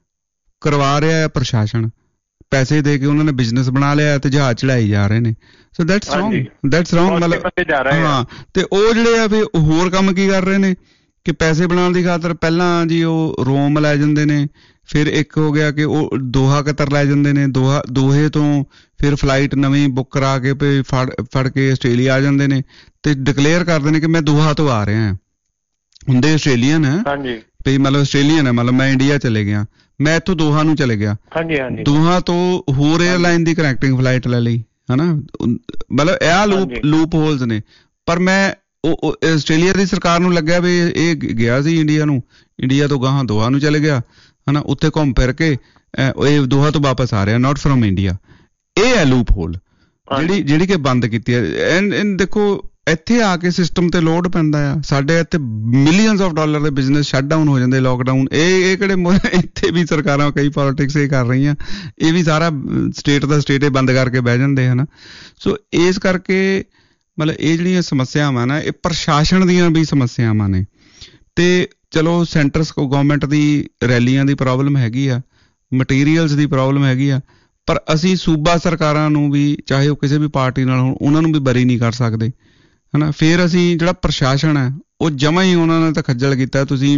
ਕਰਵਾ ਰਿਹਾ ਆ ਪ੍ਰਸ਼ਾਸਨ, ਪੈਸੇ ਦੇ ਕੇ ਉਹਨਾਂ ਨੇ ਬਿਜ਼ਨਸ ਬਣਾ ਲਿਆ ਤੇ ਜਹਾਜ਼ ਚੜਾਈ ਜਾ ਰਹੇ ਨੇ। So that's wrong, that's wrong. ਮਤਲਬ ਹਾਂ, ਤੇ ਉਹ ਜਿਹੜੇ ਆ ਵੀ ਹੋਰ ਕੰਮ ਕੀ ਕਰ ਰਹੇ ਨੇ ਕਿ ਪੈਸੇ ਬਣਾਉਣ ਦੀ ਖਾਤਰ ਪਹਿਲਾਂ ਜੀ ਉਹ ਰੋਮ ਲੈ ਜਾਂਦੇ ਨੇ, ਫਿਰ ਇੱਕ ਹੋ ਗਿਆ ਕਿ ਉਹ ਦੋਹਾ ਕਤਰ ਲੈ ਜਾਂਦੇ ਨੇ, ਦੋਹਾ ਦੋਹੇ ਤੋਂ ਫਿਰ ਫਲਾਈਟ ਨਵੀਂ ਬੁੱਕ ਕਰਾ ਕੇ ਵੀ ਫੜ ਫੜ ਕੇ ਆਸਟ੍ਰੇਲੀਆ ਆ ਜਾਂਦੇ ਨੇ ਤੇ ਡਿਕਲੇਅਰ ਕਰਦੇ ਨੇ ਕਿ ਮੈਂ ਦੋਹਾ ਤੋਂ ਆ ਰਿਹਾ। ਹੁੰਦੇ ਆਸਟ੍ਰੇਲੀਅਨ ਹੈ ਵੀ, ਮਤਲਬ ਆਸਟ੍ਰੇਲੀਅਨ ਹੈ, ਮਤਲਬ ਮੈਂ ਇੰਡੀਆ ਚਲੇ ਗਿਆ, ਮੈਂ ਇੱਥੋਂ ਦੋਹਾ ਨੂੰ ਚਲੇ ਗਿਆ, ਦੋਹਾ ਤੋਂ ਹੋਰ ਏਅਰਲਾਈਨ ਦੀ ਕਨੈਕਟਿੰਗ ਫਲਾਈਟ ਲੈ ਲਈ, ਹਨਾ। ਮਤਲਬ ਇਹ ਲੂਪ ਲੂਪ ਹੋਲਸ ਨੇ। ਪਰ ਮੈਂ ਉਹ ਆਸਟ੍ਰੇਲੀਆ ਦੀ ਸਰਕਾਰ ਨੂੰ ਲੱਗਿਆ ਵੀ ਇਹ ਗਿਆ ਸੀ ਇੰਡੀਆ ਨੂੰ, ਇੰਡੀਆ ਤੋਂ ਗਾਹਾਂ ਦੋਹਾ ਨੂੰ ਚਲੇ ਗਿਆ, ਹਨਾ। ਉੱਥੇ ਘੁੰਮ ਫਿਰ ਕੇ ਇਹ ਦੋਹਾ ਤੋਂ ਵਾਪਸ ਆ ਰਿਹਾ, ਨਾਟ ਫਰੋਮ ਇੰਡੀਆ। ਇਹ ਹੈ ਲੂਪ ਹੋਲ ਜਿਹੜੀ ਜਿਹੜੀ ਕਿ ਬੰਦ ਕੀਤੀ ਹੈ। ਐਂਡ ਦੇਖੋ ਇੱਥੇ ਆ ਕੇ ਸਿਸਟਮ ਤੇ ਲੋਡ ਪੈਂਦਾ ਆ। ਸਾਡੇ ਇੱਥੇ ਮਿਲੀਅਨਸ ਆਫ ਡਾਲਰ ਦੇ ਬਿਜ਼ਨਸ ਸ਼ਟ ਡਾਊਨ ਹੋ ਜਾਂਦੇ, ਲੋਕਡਾਊਨ। ਇਹ ਇਹ ਕਿਹੜੇ ਇੱਥੇ ਵੀ ਸਰਕਾਰਾਂ ਕਈ ਪੋਲੀਟਿਕਸ ਇਹ ਕਰ ਰਹੀਆਂ, ਇਹ ਵੀ ਸਾਰਾ ਸਟੇਟ ਦਾ ਸਟੇਟ ਹੀ ਬੰਦ ਕਰਕੇ ਬਹਿ ਜਾਂਦੇ ਹਨ। ਸੋ ਇਸ ਕਰਕੇ ਮਤਲਬ ਇਹ ਜਿਹੜੀਆਂ ਸਮੱਸਿਆਵਾਂ ਨਾ, ਇਹ ਪ੍ਰਸ਼ਾਸਨ ਦੀਆਂ ਵੀ ਸਮੱਸਿਆਵਾਂ ਨੇ। ਤੇ ਚਲੋ ਸੈਂਟਰ ਗੌਰਮੈਂਟ ਦੀ ਰੈਲੀਆਂ ਦੀ ਪ੍ਰੋਬਲਮ ਹੈਗੀ ਆ, ਮਟੀਰੀਅਲਸ ਦੀ ਪ੍ਰੋਬਲਮ ਹੈਗੀ ਆ, ਪਰ ਅਸੀਂ ਸੂਬਾ ਸਰਕਾਰਾਂ ਨੂੰ ਵੀ, ਚਾਹੇ ਉਹ ਕਿਸੇ ਵੀ ਪਾਰਟੀ ਨਾਲ ਹੋਣ, ਉਹਨਾਂ ਨੂੰ ਵੀ ਬਰੀ ਨਹੀਂ ਕਰ ਸਕਦੇ, ਹਨਾ। ਫਿਰ ਅਸੀਂ ਜਿਹੜਾ ਪ੍ਰਸ਼ਾਸਨ ਹੈ ਉਹ ਜਮਾਂ ਹੀ ਉਹਨਾਂ ਨੇ ਤਾਂ ਖੱਜਲ ਕੀਤਾ। ਤੁਸੀਂ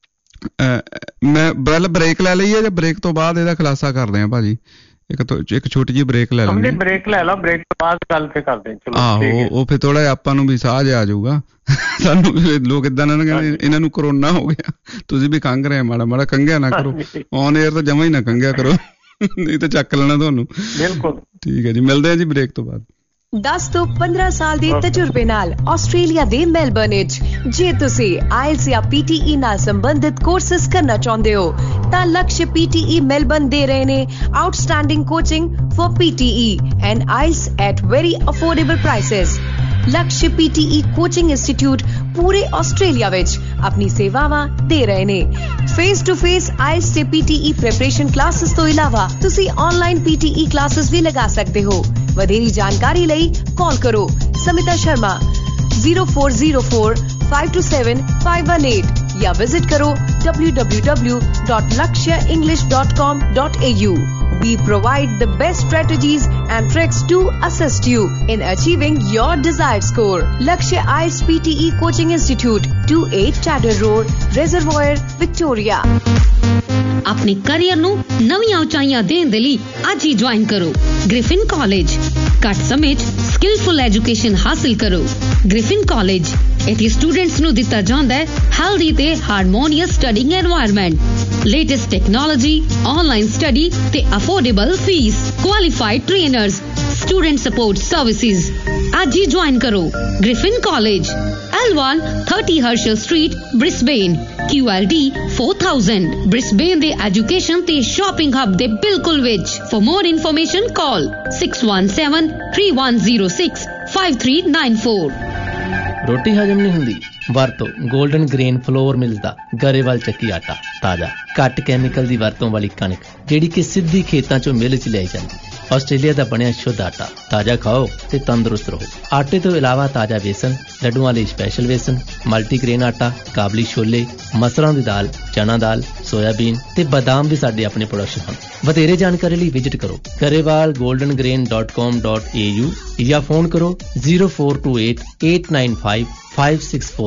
ਮੈਂ ਬਲ ਬ੍ਰੇਕ ਲੈ ਲਈਏ ਜਾਂ ਬ੍ਰੇਕ ਤੋਂ ਬਾਅਦ ਇਹਦਾ ਖੁਲਾਸਾ ਕਰਦੇ ਹਾਂ ਭਾਜੀ? ਇੱਕ ਤੋਂ ਇੱਕ ਛੋਟੀ ਜਿਹੀ ਬ੍ਰੇਕ ਲੈ ਲੈਂਦੇ। ਬ੍ਰੇਕ ਲੈ ਲਓ, ਬ੍ਰੇਕ ਤੋਂ ਬਾਅਦ ਗੱਲ ਤੇ ਕਰਦੇ ਹਾਂ। ਚਲੋ ਆਹੋ, ਉਹ ਫਿਰ ਥੋੜਾ ਆਪਾਂ ਨੂੰ ਵੀ ਸਾਹ ਜਿਹਾ ਆ ਜਾਊਗਾ। ਸਾਨੂੰ ਲੋਕ ਏਦਾਂ ਨਾ ਕਹਿੰਦੇ ਇਹਨਾਂ ਨੂੰ ਕਰੋਨਾ ਹੋ ਗਿਆ, ਤੁਸੀਂ ਵੀ ਖੰਘ ਰਹੇ, ਮਾੜਾ ਮਾੜਾ ਕੰਘਿਆ ਨਾ ਕਰੋ, ਔਨ ਏਅਰ ਤਾਂ ਜਮਾਂ ਹੀ ਨਾ ਕੰਘਿਆ ਕਰੋ, ਨਹੀਂ ਤਾਂ ਚੱਕ ਲੈਣਾ ਤੁਹਾਨੂੰ। ਬਿਲਕੁਲ ਠੀਕ ਹੈ ਜੀ, ਮਿਲਦੇ ਹਾਂ ਜੀ ਬ੍ਰੇਕ ਤੋਂ ਬਾਅਦ। ਦਸ ਤੋਂ ਪੰਦਰਾਂ ਸਾਲ ਦੇ ਤਜਰਬੇ ਨਾਲ ਆਸਟ੍ਰੇਲੀਆ ਦੇ ਮੈਲਬਰਨ ਵਿੱਚ ਜੇ ਤੁਸੀਂ ਆਇਲਸ ਜਾਂ ਪੀਟੀਈ ਨਾਲ ਸੰਬੰਧਿਤ ਕੋਰਸਿਸ ਕਰਨਾ ਚਾਹੁੰਦੇ ਹੋ ਤਾਂ ਲਕਸ਼ ਪੀਟੀਈ ਮੈਲਬਰਨ ਦੇ ਰਹੇ ਨੇ outstanding coaching for PTE and IELTS at very affordable prices. Laksh PTE coaching institute ਪੂਰੇ ਆਸਟ੍ਰੇਲੀਆ ਵਿੱਚ ਆਪਣੀ ਸੇਵਾਵਾਂ ਦੇ ਰਹੇ ਨੇ। ਫੇਸ ਟੂ ਫੇਸ ਆਈਐਲਟਸ ਤੇ ਪੀਟੀਈ ਪ੍ਰੈਪਰੇਸ਼ਨ ਕਲਾਸਿਸ ਤੋਂ ਇਲਾਵਾ ਤੁਸੀਂ ਆਨਲਾਈਨ ਪੀਟੀਈ ਕਲਾਸਿਸ ਵੀ ਲਗਾ ਸਕਦੇ ਹੋ। ਵਧੇਰੀ ਜਾਣਕਾਰੀ ਲਈ ਕਾਲ ਕਰੋ Smita Sharma zero four zero four five two seven five one eight या विजिट करो w w w dot lakshya english dot com dot a u. We provide the best strategies and tricks to assist you in achieving your desired score. Lakshya I E L T S P T E Coaching Institute, twenty-eight Chatter Road, Reservoir, Victoria. ਆਪਣੇ career ਨੂੰ ਨਵੀਆਂ ਉਚਾਈਆਂ ਦੇਣ ਦੇ ਲਈ ਅੱਜ ਹੀ join ਕਰੋ ਗ੍ਰਿਫਿਨ ਕਾਲਜ। ਘੱਟ ਸਮੇਂ 'ਚ ਸਕਿਲਫੁਲ ਐਜੂਕੇਸ਼ਨ ਹਾਸਿਲ ਕਰੋ। ਗ੍ਰਿਫਿਨ ਕਾਲਜ ਇੱਥੇ ਸਟੂਡੈਂਟਸ ਨੂੰ ਦਿੱਤਾ ਜਾਂਦਾ ਹੈ ਹੈਲਦੀ ਤੇ harmonious studying environment, latest technology, online study ਤੇ affordable fee, qualified trainers, student support services. ਅੱਜ ਹੀ ਜੁਆਇਨ ਕਰੋ Griffin college, L one thirty Herschel Street, Brisbane, Q L D four thousand, Brisbane ਦੇ ਐਜੂਕੇਸ਼ਨ ਤੇ shopping hub ਦੇ ਬਿਲਕੁਲ ਵਿੱਚ। For more information call six one seven three one zero six five three nine four। ਰੋਟੀ ਹਜਮ ਨਹੀਂ ਹੁੰਦੀ? ਵਰਤੋ ਗੋਲਡਨ ਗ੍ਰੇਨ ਫਲੋਰ ਮਿਲਸ ਦਾ ਗਰੇਵਾਲ ਚੱਕੀ ਆਟਾ। ਤਾਜ਼ਾ ਘੱਟ ਕੈਮੀਕਲ ਦੀ ਵਰਤੋਂ ਵਾਲੀ ਕਣਕ ਜਿਹੜੀ ਕਿ ਸਿੱਧੀ ਖੇਤਾਂ ਚੋਂ ਮਿਲ 'ਚ ਲਿਆਈ ਜਾਂਦੀ। ਆਸਟ੍ਰੇਲੀਆ ਦਾ ਬਣਿਆ ਸ਼ੁੱਧ ਆਟਾ। ਤਾਜ਼ਾ ਖਾਓ ਤੇ ਤੰਦਰੁਸਤ ਰਹੋ। ਆਟੇ ਤੋਂ ਇਲਾਵਾ ਤਾਜ਼ਾ ਵੇਸਣ, ਲੱਡੂਆਂ ਲਈ ਸਪੈਸ਼ਲ ਵੇਸਣ, ਮਲਟੀਗ੍ਰੇਨ ਆਟਾ, ਕਾਬਲੀ ਛੋਲੇ, ਮਸਰਾਂ ਦੀ ਦਾਲ, ਚਨਾ ਦਾਲ, ਸੋਇਆਬੀਨ ਤੇ ਬਦਾਮ ਵੀ ਸਾਡੇ ਆਪਣੇ ਪ੍ਰੋਡਕਸ਼ਨ ਹਨ। ਵਧੇਰੇ ਜਾਣਕਾਰੀ ਲਈ ਵਿਜ਼ਿਟ ਕਰੋ Grewal golden grain dot com dot A U ਜਾਂ ਫੋਨ ਕਰੋ zero four two eight eight nine five five six four।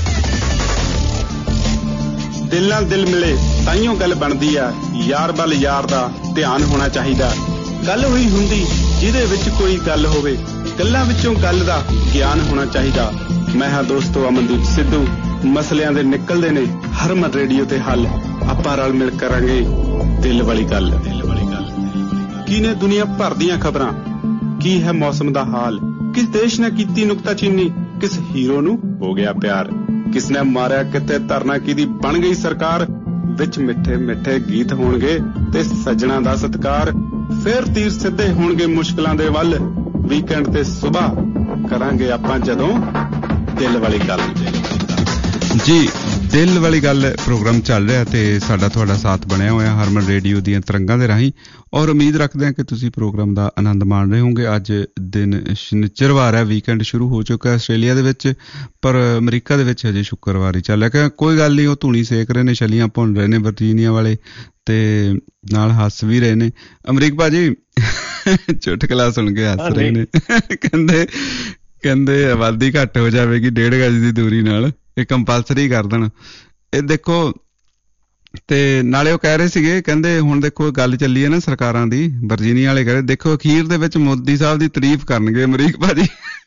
ਦਿਲ ਨਾਲ ਦਿਲ ਮਿਲੇ ਤਾਈਓ ਗੱਲ ਬਣਦੀ ਆ, ਯਾਰ ਵੱਲ ਯਾਰ ਦਾ ਧਿਆਨ ਹੋਣਾ ਚਾਹੀਦਾ। ਗੱਲ ਹੋਈ ਹੁੰਦੀ ਜਿਹਦੇ ਵਿੱਚ ਕੋਈ ਗੱਲ ਹੋਵੇ, ਗੱਲਾਂ ਵਿੱਚੋਂ ਗੱਲ ਦਾ ਗਿਆਨ ਹੋਣਾ ਚਾਹੀਦਾ। ਮੈਂ ਹਾਂ ਦੋਸਤੋ ਅਮਨਦੀਪ ਸਿੱਧੂ। ਮਸਲਿਆਂ ਦੇ ਨਿਕਲਦੇ ਨੇ ਹਰਮਨ ਰੇਡੀਓ ਤੇ ਹੱਲ। ਆਪਾਂ ਰਲ ਮਿਲ ਕਰਾਂਗੇ ਦਿਲ ਵਾਲੀ ਗੱਲ। ਦਿਲ ਵਾਲੀ ਗੱਲ ਕੀ ਨੇ ਦੁਨੀਆ ਭਰ ਦੀਆਂ ਖਬਰਾਂ, ਕੀ ਹੈ ਮੌਸਮ ਦਾ ਹਾਲ, ਕਿਸ ਦੇਸ਼ ਨੇ ਕੀਤੀ ਨੁਕਤਾਚੀਨੀ, ਕਿਸ ਹੀਰੋ ਨੂੰ ਹੋ ਗਿਆ ਪਿਆਰ, ਕਿਸ ਨੇ ਮਾਰਿਆ ਕਿਤੇ ਧਰਨਾ ਕਿਹਦੀ ਬਣ ਗਈ ਸਰਕਾਰ। ਵਿੱਚ ਮਿੱਠੇ ਮਿੱਠੇ ਗੀਤ ਹੋਣਗੇ ਤੇ ਸੱਜਣਾ ਦਾ ਸਤਿਕਾਰ। ਫਿਰ ਤੀਰ ਸਿੱਧੇ ਹੋਣਗੇ ਮੁਸ਼ਕਲਾਂ ਦੇ ਵੱਲ। ਵੀਕਐਂਡ ਤੇ ਸੁਬਾਹ ਕਰਾਂਗੇ ਆਪਾਂ ਜਦੋਂ ਦਿਲ ਵਾਲੀ ਗੱਲ। ਜੀ ਦਿਲ ਵਾਲੀ ਗੱਲ ਪ੍ਰੋਗਰਾਮ ਚੱਲ ਰਿਹਾ ਤੇ ਸਾਡਾ ਤੁਹਾਡਾ ਸਾਥ ਬਣਿਆ ਹੋਇਆ ਹਰਮਨ ਰੇਡੀਓ ਦੀਆਂ ਤਰੰਗਾਂ ਦੇ ਰਾਹੀਂ, ਔਰ ਉਮੀਦ ਰੱਖਦੇ ਹਾਂ ਕਿ ਤੁਸੀਂ ਪ੍ਰੋਗਰਾਮ ਦਾ ਆਨੰਦ ਮਾਣ ਰਹੇ ਹੋਗੇ। ਅੱਜ ਦਿਨ ਸ਼ਨੀਚਰਵਾਰ ਹੈ, ਵੀਕਐਂਡ ਸ਼ੁਰੂ ਹੋ ਚੁੱਕਾ ਆਸਟ੍ਰੇਲੀਆ ਦੇ ਵਿੱਚ, ਪਰ ਅਮਰੀਕਾ ਦੇ ਵਿੱਚ ਹਜੇ ਸ਼ੁੱਕਰਵਾਰ ਹੀ ਚੱਲ ਰਿਹਾ। ਕੋਈ ਗੱਲ ਨਹੀਂ, ਉਹ ਧੂਣੀ ਸੇਕ ਰਹੇ ਨੇ, ਛਲੀਆਂ ਭੁੰਨ ਰਹੇ ਨੇ ਵਰਜੀਨੀਆ ਵਾਲੇ ਤੇ ਨਾਲ ਹੱਸ ਵੀ ਰਹੇ ਨੇ। ਅਮਰੀਕ ਭਾਜੀ ਚੁਟਕਲਾ ਸੁਣ ਕੇ ਹੱਸ ਰਹੇ ਨੇ। ਕਹਿੰਦੇ ਕਹਿੰਦੇ ਆਬਾਦੀ ਘੱਟ ਹੋ ਜਾਵੇਗੀ ਡੇਢ ਗਜ ਦੀ ਦੂਰੀ ਨਾਲ, ਇਹ ਕੰਪਲਸਰੀ ਕਰ ਦੇਣ। ਇਹ ਦੇਖੋ, ਤੇ ਨਾਲੇ ਉਹ ਕਹਿ ਰਹੇ ਸੀਗੇ, ਕਹਿੰਦੇ ਹੁਣ ਦੇਖੋ ਗੱਲ ਚੱਲੀ ਹੈ ਨਾ ਸਰਕਾਰਾਂ ਦੀ, ਵਰਜੀਨੀਆ ਵਾਲੇ ਕਹਿ ਰਹੇ ਦੇਖੋ ਅਖੀਰ ਦੇ ਵਿੱਚ ਮੋਦੀ ਸਾਹਿਬ ਦੀ ਤਾਰੀਫ ਕਰਨਗੇ ਅਮਰੀਕ ਭਾਜੀ।